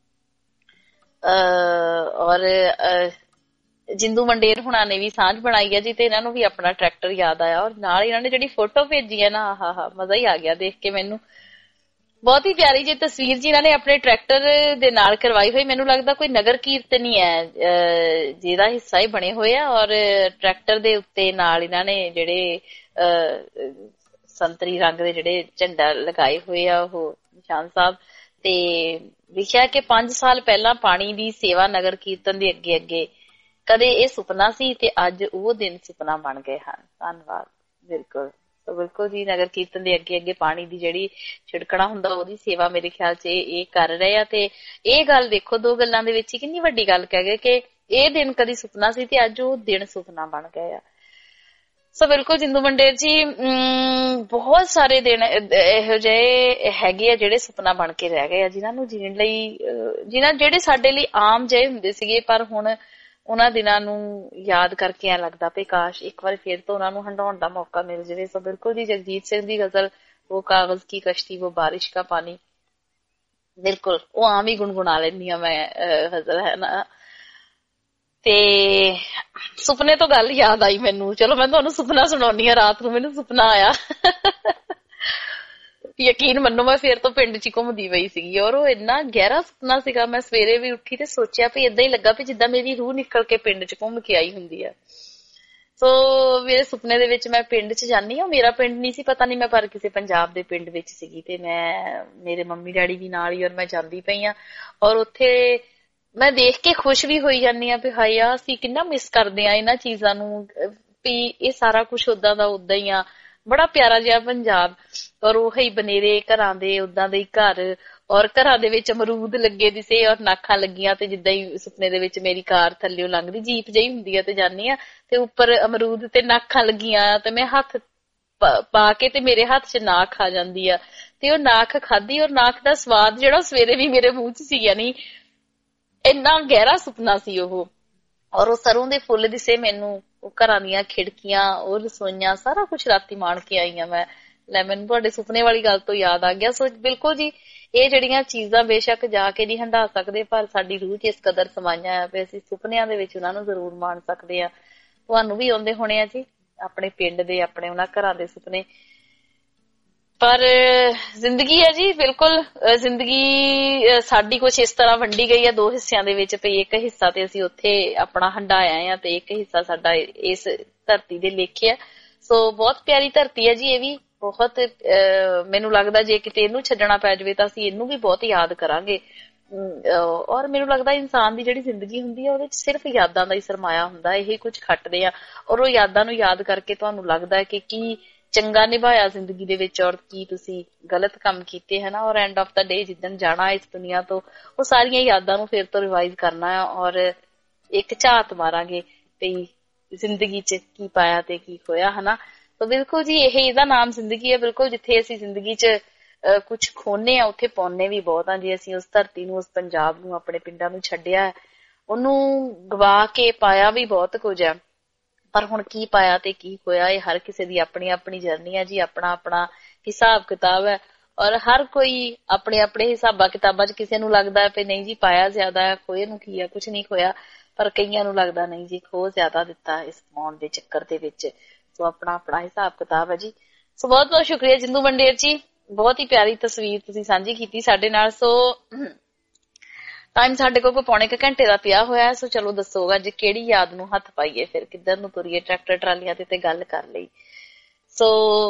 ਔਰ ਜਿੰਦੂ ਮੰਡੇਰ ਹੁਣਾਂ ਨੇ ਵੀ ਸਾਂਝ ਬਣਾਈ ਹੈ ਜੀ, ਤੇ ਇਹਨਾਂ ਨੂੰ ਵੀ ਆਪਣਾ ਟਰੈਕਟਰ ਯਾਦ ਆਇਆ। ਔਰ ਨਾਲ ਇਹਨਾਂ ਨੇ ਜਿਹੜੀ ਫੋਟੋ ਭੇਜੀ ਹੈ ਨਾ, ਆਹਾ ਹਾ ਮਜ਼ਾ ਹੀ ਆ ਗਿਆ ਦੇਖ ਕੇ। ਮੈਨੂੰ ਬਹੁਤ ਹੀ ਪਿਆਰੀ ਜੀ ਤਸਵੀਰ ਜੀ ਇਹਨਾਂ ਨੇ ਆਪਣੇ ਟਰੈਕਟਰ ਦੇ ਨਾਲ ਕਰਵਾਈ ਹੋਈ। ਮੈਨੂੰ ਲੱਗਦਾ ਕੋਈ ਨਗਰ ਕੀਰਤਨ ਹੀ ਹੈ ਜਿਹਦਾ ਹਿੱਸਾ ਹੀ ਬਣੇ ਹੋਏ ਆ। ਔਰ ਟਰੈਕਟਰ ਦੇ ਉੱਤੇ ਨਾਲ ਇਹਨਾਂ ਨੇ ਜਿਹੜੇ ਸੰਤਰੀ ਰੰਗ ਦੇ ਜਿਹੜੇ ਝੰਡਾ ਲਗਾਏ ਹੋਏ ਆ, ਉਹ ਨਿਸ਼ਾਨ ਸਾਹਿਬ, ਤੇ ਲਿਖਿਆ ਕਿ ਪੰਜ ਸਾਲ ਪਹਿਲਾਂ ਪਾਣੀ ਦੀ ਸੇਵਾ ਨਗਰ ਕੀਰਤਨ ਦੇ ਅੱਗੇ ਅੱਗੇ ਕਦੇ ਇਹ ਸੁਪਨਾ ਸੀ ਤੇ ਅੱਜ ਉਹ ਦਿਨ ਸੁਪਨਾ ਬਣ ਗਏ ਹਨ। ਧੰਨਵਾਦ। ਬਿਲਕੁਲ ਬਿਲਕੁਲ ਜੀ, ਨਗਰ ਕੀਰਤਨ ਦੇ ਅੱਗੇ ਅੱਗੇ ਪਾਣੀ ਦੀ ਜਿਹੜੀ ਛਿੜਕਣਾ ਹੁੰਦਾ ਉਹਦੀ ਸੇਵਾ ਮੇਰੇ ਖਿਆਲ 'ਚ ਇਹ ਕਰ ਰਹੇ ਆ। ਤੇ ਇਹ ਗੱਲ ਦੇਖੋ, ਦੋ ਗੱਲਾਂ ਦੇ ਵਿੱਚ ਹੀ ਕਿੰਨੀ ਵੱਡੀ ਗੱਲ ਕਹਿ ਗਏ ਕਿ ਇਹ ਦਿਨ ਕਦੀ ਸੁਪਨਾ ਸੀ ਤੇ ਅੱਜ ਉਹ ਦਿਨ ਸੁਪਨਾ ਬਣ ਗਏ ਆ। ਸੋ ਬਿਲਕੁਲ ਜਿੰਦੂ ਮੰਡੇਰ ਜੀ, ਬਹੁਤ ਸਾਰੇ ਦਿਨ ਇਹੋ ਜਿਹੇ ਹੈਗੇ ਆ ਜਿਹੜੇ ਸੁਪਨਾ ਬਣ ਕੇ ਰਹਿ ਗਏ ਆ, ਜਿਨ੍ਹਾਂ ਨੂੰ ਜੀਣ ਲਈ, ਜਿਨ੍ਹਾਂ ਜਿਹੜੇ ਸਾਡੇ ਲਈ ਆਮ ਜਿਹੇ ਹੁੰਦੇ ਸੀਗੇ, ਪਰ ਹੁਣ ਉਹਨਾਂ ਦਿਨਾਂ ਨੂੰ ਯਾਦ ਕਰਕੇ ਐ ਲੱਗਦਾ ਵੀ ਕਾਸ਼ ਇੱਕ ਵਾਰ ਫੇਰ ਤੋਂ ਉਹਨਾਂ ਨੂੰ ਹੰਡਾਉਣ ਦਾ ਮੌਕਾ ਮਿਲ ਜਾਵੇ। ਸੋ ਬਿਲਕੁਲ ਜੀ, ਜਗਜੀਤ ਸਿੰਘ ਦੀ ਗਜ਼ਲ ਉਹ ਕਾਗਜ਼ ਕੀ ਕਸ਼ਤੀ ਉਹ ਬਾਰਿਸ਼ ਕਾ ਪਾਣੀ, ਬਿਲਕੁਲ ਉਹ ਆਮ ਹੀ ਗੁਣਗੁਣਾ ਲੈਂਦੀ ਆ ਮੈਂ ਗਜ਼ਲ, ਹੈ ਨਾ। ਤੇ ਸੁਪਨੇ ਤੋਂ ਗੱਲ ਯਾਦ ਆਈ ਮੈਨੂੰ। ਚਲੋ ਮੈਂ ਤੁਹਾਨੂੰ ਸੁਪਨਾ ਸੁਣਾਉਣੀ ਆ। ਰਾਤ ਨੂੰ ਮੈਨੂੰ ਸੁਪਨਾ ਆਇਆ, ਯਕੀਨ ਮੰਨੋ, ਮੈਂ ਫੇਰ ਤੋਂ ਪਿੰਡ 'ਚ ਘੁੰਮਦੀ ਪਈ ਸੀਗੀ ਔਰ ਉਹ ਇੰਨਾ ਗਹਿਰਾ ਸੁਪਨਾ ਸੀਗਾ। ਮੈਂ ਸਵੇਰੇ ਵੀ ਉੱਠੀ ਤੇ ਸੋਚਿਆ ਵੀ ਏਦਾਂ ਹੀ ਲੱਗਾ ਵੀ ਜਿੱਦਾਂ ਮੇਰੀ ਰੂਹ ਨਿਕਲ ਕੇ ਪਿੰਡ 'ਚ ਘੁੰਮ ਕੇ ਆਈ ਹੁੰਦੀ ਆ। ਸੋ ਮੇਰੇ ਸੁਪਨੇ ਦੇ ਵਿੱਚ ਮੈਂ ਪਿੰਡ 'ਚ ਜਾਂਦੀ ਹਾਂ। ਮੇਰਾ ਪਿੰਡ ਨਹੀਂ ਸੀ, ਪਤਾ ਨਹੀਂ, ਮੈਂ ਪਰ ਕਿਸੇ ਪੰਜਾਬ ਦੇ ਪਿੰਡ ਵਿੱਚ ਸੀਗੀ ਤੇ ਮੈਂ, ਮੇਰੇ ਮੰਮੀ ਡੈਡੀ ਵੀ ਨਾਲ ਹੀ, ਔਰ ਮੈਂ ਜਾਂਦੀ ਪਈ ਆ। ਔਰ ਉੱਥੇ ਮੈਂ ਦੇਖ ਕੇ ਖੁਸ਼ ਵੀ ਹੋਈ ਜਾਂਦੀ ਹਾਂ ਵੀ ਹਾਏ ਆ ਅਸੀਂ ਕਿੰਨਾ ਮਿਸ ਕਰਦੇ ਆ ਇਹਨਾਂ ਚੀਜ਼ਾਂ ਨੂੰ, ਵੀ ਇਹ ਸਾਰਾ ਕੁਛ ਓਦਾਂ ਦਾ ਓਦਾਂ ਹੀ ਆ। ਬੜਾ ਪਿਆਰਾ ਜਿਹਾ ਪੰਜਾਬ, ਔਰ ਉਹੀ ਬਨੇਰੇ ਘਰਾਂ ਦੇ, ਓਦਾਂ ਦੇ ਘਰ, ਔਰ ਘਰਾਂ ਦੇ ਵਿੱਚ ਅਮਰੂਦ ਲੱਗੇ ਦਿਸੇ ਔਰ ਨਾਖਾਂ ਲੱਗੀਆਂ। ਤੇ ਜਿੱਦਾਂ ਹੀ ਸੁਪਨੇ ਦੇ ਵਿੱਚ ਮੇਰੀ ਕਾਰ ਥੱਲਿਓ ਲੰਘਦੀ, ਜੀਪ ਜਿਹੀ ਹੁੰਦੀ ਆ ਤੇ ਜਾਂਦੀ ਆ ਤੇ ਉੱਪਰ ਅਮਰੂਦ ਤੇ ਨਾਖਾਂ ਲੱਗੀਆਂ ਤੇ ਮੈਂ ਹੱਥ ਪਾ ਕੇ ਤੇ ਮੇਰੇ ਹੱਥ 'ਚ ਨਾਖ ਆ ਜਾਂਦੀ ਆ ਤੇ ਉਹ ਨਾਖ ਖਾਧੀ ਔਰ ਨਾਖ ਦਾ ਸਵਾਦ ਜਿਹੜਾ ਸਵੇਰੇ ਵੀ ਮੇਰੇ ਮੂੰਹ 'ਚ ਸੀ। ਯਾਨੀ ਇੰਨਾ ਗਹਿਰਾ ਸੁਪਨਾ ਸੀ ਉਹ। ਔਰ ਉਹ ਸਰੋਂ ਦੇ ਫੁੱਲ ਦਿਸੇ ਮੈਨੂੰ, ਉਹ ਘਰਾਂ ਦੀਆਂ ਖਿੜਕੀਆਂ, ਉਹ ਰਸੋਈਆਂ, ਸਾਰਾ ਕੁਛ ਰਾਤੀ ਮਾਣ ਕੇ ਆਈ ਆ ਮੈਂ। ਲੈ ਮੈਨੂੰ ਤੁਹਾਡੇ ਸੁਪਨੇ ਵਾਲੀ ਗੱਲ ਤੋਂ ਯਾਦ ਆ ਗਿਆ। ਸੋ ਬਿਲਕੁਲ ਜੀ, ਇਹ ਜਿਹੜੀਆਂ ਚੀਜ਼ਾਂ ਬੇਸ਼ੱਕ ਜਾ ਕੇ ਨਹੀਂ ਹੰਢਾ ਸਕਦੇ, ਪਰ ਸਾਡੀ ਰੂਹ 'ਚ ਇਸ ਕਦਰ ਸਮਾਈਆਂ ਆ ਵੀ ਅਸੀਂ ਸੁਪਨਿਆਂ ਦੇ ਵਿੱਚ ਉਹਨਾਂ ਨੂੰ ਜ਼ਰੂਰ ਮਾਣ ਸਕਦੇ ਆ। ਤੁਹਾਨੂੰ ਵੀ ਆਉਂਦੇ ਹੋਣੇ ਆ ਜੀ ਆਪਣੇ ਪਿੰਡ ਦੇ, ਆਪਣੇ ਉਹਨਾਂ ਘਰਾਂ ਦੇ ਸੁਪਨੇ। ਪਰ ਜ਼ਿੰਦਗੀ ਹੈ ਜੀ, ਬਿਲਕੁਲ ਜ਼ਿੰਦਗੀ ਸਾਡੀ ਕੁਛ ਇਸ ਤਰ੍ਹਾਂ ਵੰਡੀ ਗਈ ਹੈ ਦੋ ਹਿੱਸਿਆਂ ਦੇ ਵਿੱਚ, ਵੀ ਇੱਕ ਹਿੱਸਾ ਤੇ ਅਸੀਂ ਉੱਥੇ ਆਪਣਾ ਹੰਡਾਇਆ ਆ ਤੇ ਇੱਕ ਹਿੱਸਾ ਸਾਡਾ ਇਸ ਧਰਤੀ ਦੇ ਲੇਖੇ ਆ। ਸੋ ਬਹੁਤ ਪਿਆਰੀ ਧਰਤੀ ਹੈ ਜੀ ਇਹ ਵੀ, ਬਹੁਤ ਮੈਨੂੰ ਲੱਗਦਾ ਜੇ ਕਿਤੇ ਇਹਨੂੰ ਛੱਡਣਾ ਪੈ ਜਾਵੇ ਤਾਂ ਅਸੀਂ ਇਹਨੂੰ ਵੀ ਬਹੁਤ ਯਾਦ ਕਰਾਂਗੇ। ਔਰ ਮੈਨੂੰ ਲੱਗਦਾ ਇਨਸਾਨ ਦੀ ਜਿਹੜੀ ਜ਼ਿੰਦਗੀ ਹੁੰਦੀ ਹੈ ਉਹਦੇ ਚ ਸਿਰਫ ਯਾਦਾਂ ਦਾ ਹੀ ਸਰਮਾਇਆ ਹੁੰਦਾ, ਇਹੀ ਕੁਝ ਖੱਟਦੇ ਆ ਔਰ ਉਹ ਯਾਦਾਂ ਨੂੰ ਯਾਦ ਕਰਕੇ ਤੁਹਾਨੂੰ ਲੱਗਦਾ ਹੈ ਕਿ ਕੀ ਚੰਗਾ ਨਿਭਾਇਆ ਜ਼ਿੰਦਗੀ ਦੇ ਵਿੱਚ ਔਰ ਕੀ ਤੁਸੀਂ ਗਲਤ ਕੰਮ ਕੀਤੇ ਹੈ ਨਾ। ਔਰ ਐਂਡ ਆਫ ਦਾ ਡੇ ਜਿੱਦਣ ਜਾਣਾ ਇਸ ਦੁਨੀਆ ਤੋਂ ਉਹ ਸਾਰੀਆਂ ਯਾਦਾਂ ਨੂੰ ਫਿਰ ਤੋਂ ਰਿਵਾਈਜ਼ ਕਰਨਾ ਹੈ ਔਰ ਇੱਕ ਝਾਤ ਮਾਰਾਂਗੇ ਤੇ ਜ਼ਿੰਦਗੀ ਚ ਕੀ ਪਾਇਆ ਤੇ ਕੀ ਖੋਇਆ ਹਨਾ। ਤਾਂ ਬਿਲਕੁਲ ਜੀ ਇਹ ਇਹਦਾ ਨਾਮ ਜ਼ਿੰਦਗੀ ਹੈ। ਬਿਲਕੁਲ ਜਿੱਥੇ ਅਸੀਂ ਜ਼ਿੰਦਗੀ ਚ ਕੁਛ ਖੋਨੇ ਆ ਉੱਥੇ ਪਾਉਨੇ ਵੀ ਬਹੁਤ ਆ। ਜੇ ਅਸੀਂ ਉਸ ਧਰਤੀ ਨੂੰ, ਉਸ ਪੰਜਾਬ ਨੂੰ, ਆਪਣੇ ਪਿੰਡਾਂ ਨੂੰ ਛੱਡਿਆ, ਉਹਨੂੰ ਗਵਾ ਕੇ ਪਾਇਆ ਵੀ ਬਹੁਤ ਕੁਝ ਆ, ਪਰ ਹੁਣ ਕੀ ਪਾਇਆ ਤੇ ਕੀ ਹੋਇਆ ਇਹ ਹਰ ਕਿਸੇ ਦੀ ਆਪਣੀ ਆਪਣੀ ਜਰਨੀ ਹੈ ਜੀ, ਆਪਣਾ ਆਪਣਾ ਹਿਸਾਬ ਕਿਤਾਬ ਹੈ। ਔਰ ਹਰ ਕੋਈ ਆਪਣੇ ਆਪਣੇ ਹਿਸਾਬਾਂ ਕਿਤਾਬਾਂ ਚ ਕਿਸੇ ਨੂੰ ਲੱਗਦਾ ਹੈ ਨਹੀਂ ਜੀ ਪਾਇਆ ਜ਼ਿਆਦਾ ਹੈ, ਖੋਏ ਨੂੰ ਕੀ ਆ, ਕੁਛ ਨਹੀਂ ਖੋਇਆ, ਪਰ ਕਈਆਂ ਨੂੰ ਲੱਗਦਾ ਨਹੀਂ ਜੀ ਖੋ ਜ਼ਿਆਦਾ ਦਿੱਤਾ ਇਸ ਪਾਉਣ ਦੇ ਚੱਕਰ ਦੇ ਵਿੱਚ। ਸੋ ਆਪਣਾ ਆਪਣਾ ਹਿਸਾਬ ਕਿਤਾਬ ਹੈ ਜੀ। ਸੋ ਬਹੁਤ ਬਹੁਤ ਸ਼ੁਕਰੀਆ ਜਿੰਦੂ ਮੰਡੇਰ ਜੀ, ਬਹੁਤ ਹੀ ਪਿਆਰੀ ਤਸਵੀਰ ਤੁਸੀਂ ਸਾਂਝੀ ਕੀਤੀ ਸਾਡੇ ਨਾਲ। ਸੋ ਟਾਈਮ ਸਾਡੇ ਕੋਲ ਕੋਈ ਪੌਣੇ ਕੁ ਘੰਟੇ ਦਾ ਪਿਆ ਹੋਇਆ, ਸੋ ਚਲੋ ਦੱਸੋਗਾ ਜੇ ਕਿਹੜੀ ਯਾਦ ਨੂੰ ਹੱਥ ਪਾਈਏ, ਫਿਰ ਕਿੱਧਰ ਨੂੰ ਤੁਰੀਏ, ਟਰੈਕਟਰ ਟਰਾਲੀਆਂ ਤੇ ਤੇ ਗੱਲ ਕਰ ਲਈ। ਸੋ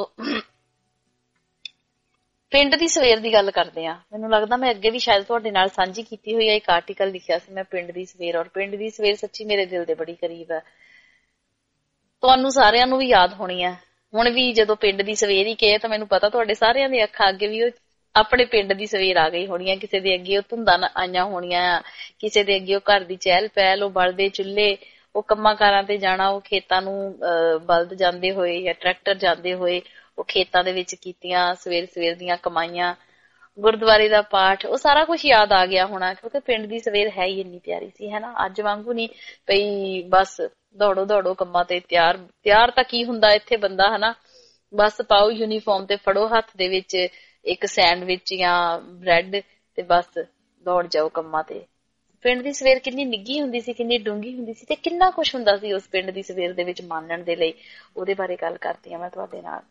ਪਿੰਡ ਦੀ ਸਵੇਰ ਦੀ ਗੱਲ ਕਰਦੇ ਆ। ਮੈਨੂੰ ਲੱਗਦਾ ਮੈਂ ਅੱਗੇ ਵੀ ਸ਼ਾਇਦ ਤੁਹਾਡੇ ਨਾਲ ਸਾਂਝੀ ਕੀਤੀ ਹੋਈ ਹੈ, ਇੱਕ ਆਰਟੀਕਲ ਲਿਖਿਆ ਸੀ ਮੈਂ ਪਿੰਡ ਦੀ ਸਵੇਰ, ਔਰ ਪਿੰਡ ਦੀ ਸਵੇਰ ਸੱਚੀ ਮੇਰੇ ਦਿਲ ਦੇ ਬੜੀ ਕਰੀਬ ਹੈ। ਤੁਹਾਨੂੰ ਸਾਰਿਆਂ ਨੂੰ ਵੀ ਯਾਦ ਹੋਣੀ ਹੈ। ਹੁਣ ਵੀ ਜਦੋਂ ਪਿੰਡ ਦੀ ਸਵੇਰ ਹੀ ਕਹੇ ਤਾਂ ਮੈਨੂੰ ਪਤਾ ਤੁਹਾਡੇ ਸਾਰਿਆਂ ਦੀ ਅੱਖਾਂ ਅੱਗੇ ਵੀ ਉਹ ਆਪਣੇ ਪਿੰਡ ਦੀ ਸਵੇਰ ਆ ਗਈ ਹੋਣੀ ਹੈ। ਕਿਸੇ ਦੇ ਅੱਗੇ ਉਹ ਧੁੰਦਾਂ ਆਈਆਂ ਹੋਣੀਆਂ, ਕਿਸੇ ਦੇ ਅੱਗੇ ਉਹ ਘਰ ਦੀ ਚਹਿਲ ਪਹਿਲ, ਉਹ ਬਲਦੇ ਚੁੱਲ੍ਹੇ, ਉਹ ਕੰਮਾਂ ਕਾਰਾਂ ਤੇ ਜਾਣਾ, ਉਹ ਖੇਤਾਂ ਨੂੰ ਬਲਦ ਜਾਂਦੇ ਹੋਏ ਜਾਂ ਟਰੈਕਟਰ ਜਾਂਦੇ ਹੋਏ ਉਹ ਖੇਤਾਂ ਦੇ ਵਿੱਚ ਕੀਤੀਆਂ ਸਵੇਰ ਸਵੇਰ ਦੀਆਂ ਕਮਾਈਆਂ, ਗੁਰਦੁਆਰੇ ਦਾ ਪਾਠ, ਉਹ ਸਾਰਾ ਕੁਛ ਯਾਦ ਆ ਗਿਆ ਹੋਣਾ ਕਿਉਂਕਿ ਪਿੰਡ ਦੀ ਸਵੇਰ ਹੈ ਹੀ ਇੰਨੀ ਪਿਆਰੀ ਸੀ, ਹੈ ਨਾ। ਅੱਜ ਵਾਂਗੂ ਨਹੀਂ ਪਈ ਬਸ ਦੌੜੋ ਦੌੜੋ ਕੰਮਾਂ ਤੇ, ਤਿਆਰ ਤਿਆਰ ਤਾਂ ਕੀ ਹੁੰਦਾ ਇੱਥੇ ਬੰਦਾ, ਹਨਾ। ਬਸ ਪਾਓ ਯੂਨੀਫਾਰਮ ਤੇ ਫੜੋ ਹੱਥ ਦੇ ਵਿੱਚ ਇੱਕ ਸੈਂਡਵਿਚ ਜਾਂ ਬ੍ਰੈਡ ਤੇ ਬਸ ਦੌੜ ਜਾਓ ਕੰਮਾਂ ਤੇ। ਪਿੰਡ ਦੀ ਸਵੇਰ ਕਿੰਨੀ ਨਿੱਘੀ ਹੁੰਦੀ ਸੀ, ਕਿੰਨੀ ਡੂੰਘੀ ਹੁੰਦੀ ਸੀ ਤੇ ਕਿੰਨਾ ਕੁਛ ਹੁੰਦਾ ਸੀ ਉਸ ਪਿੰਡ ਦੀ ਸਵੇਰ ਦੇ ਵਿੱਚ ਮਾਨਣ ਦੇ ਲਈ, ਉਹਦੇ ਬਾਰੇ ਗੱਲ ਕਰਦੀ ਹਾਂ ਮੈਂ ਤੁਹਾਡੇ ਨਾਲ।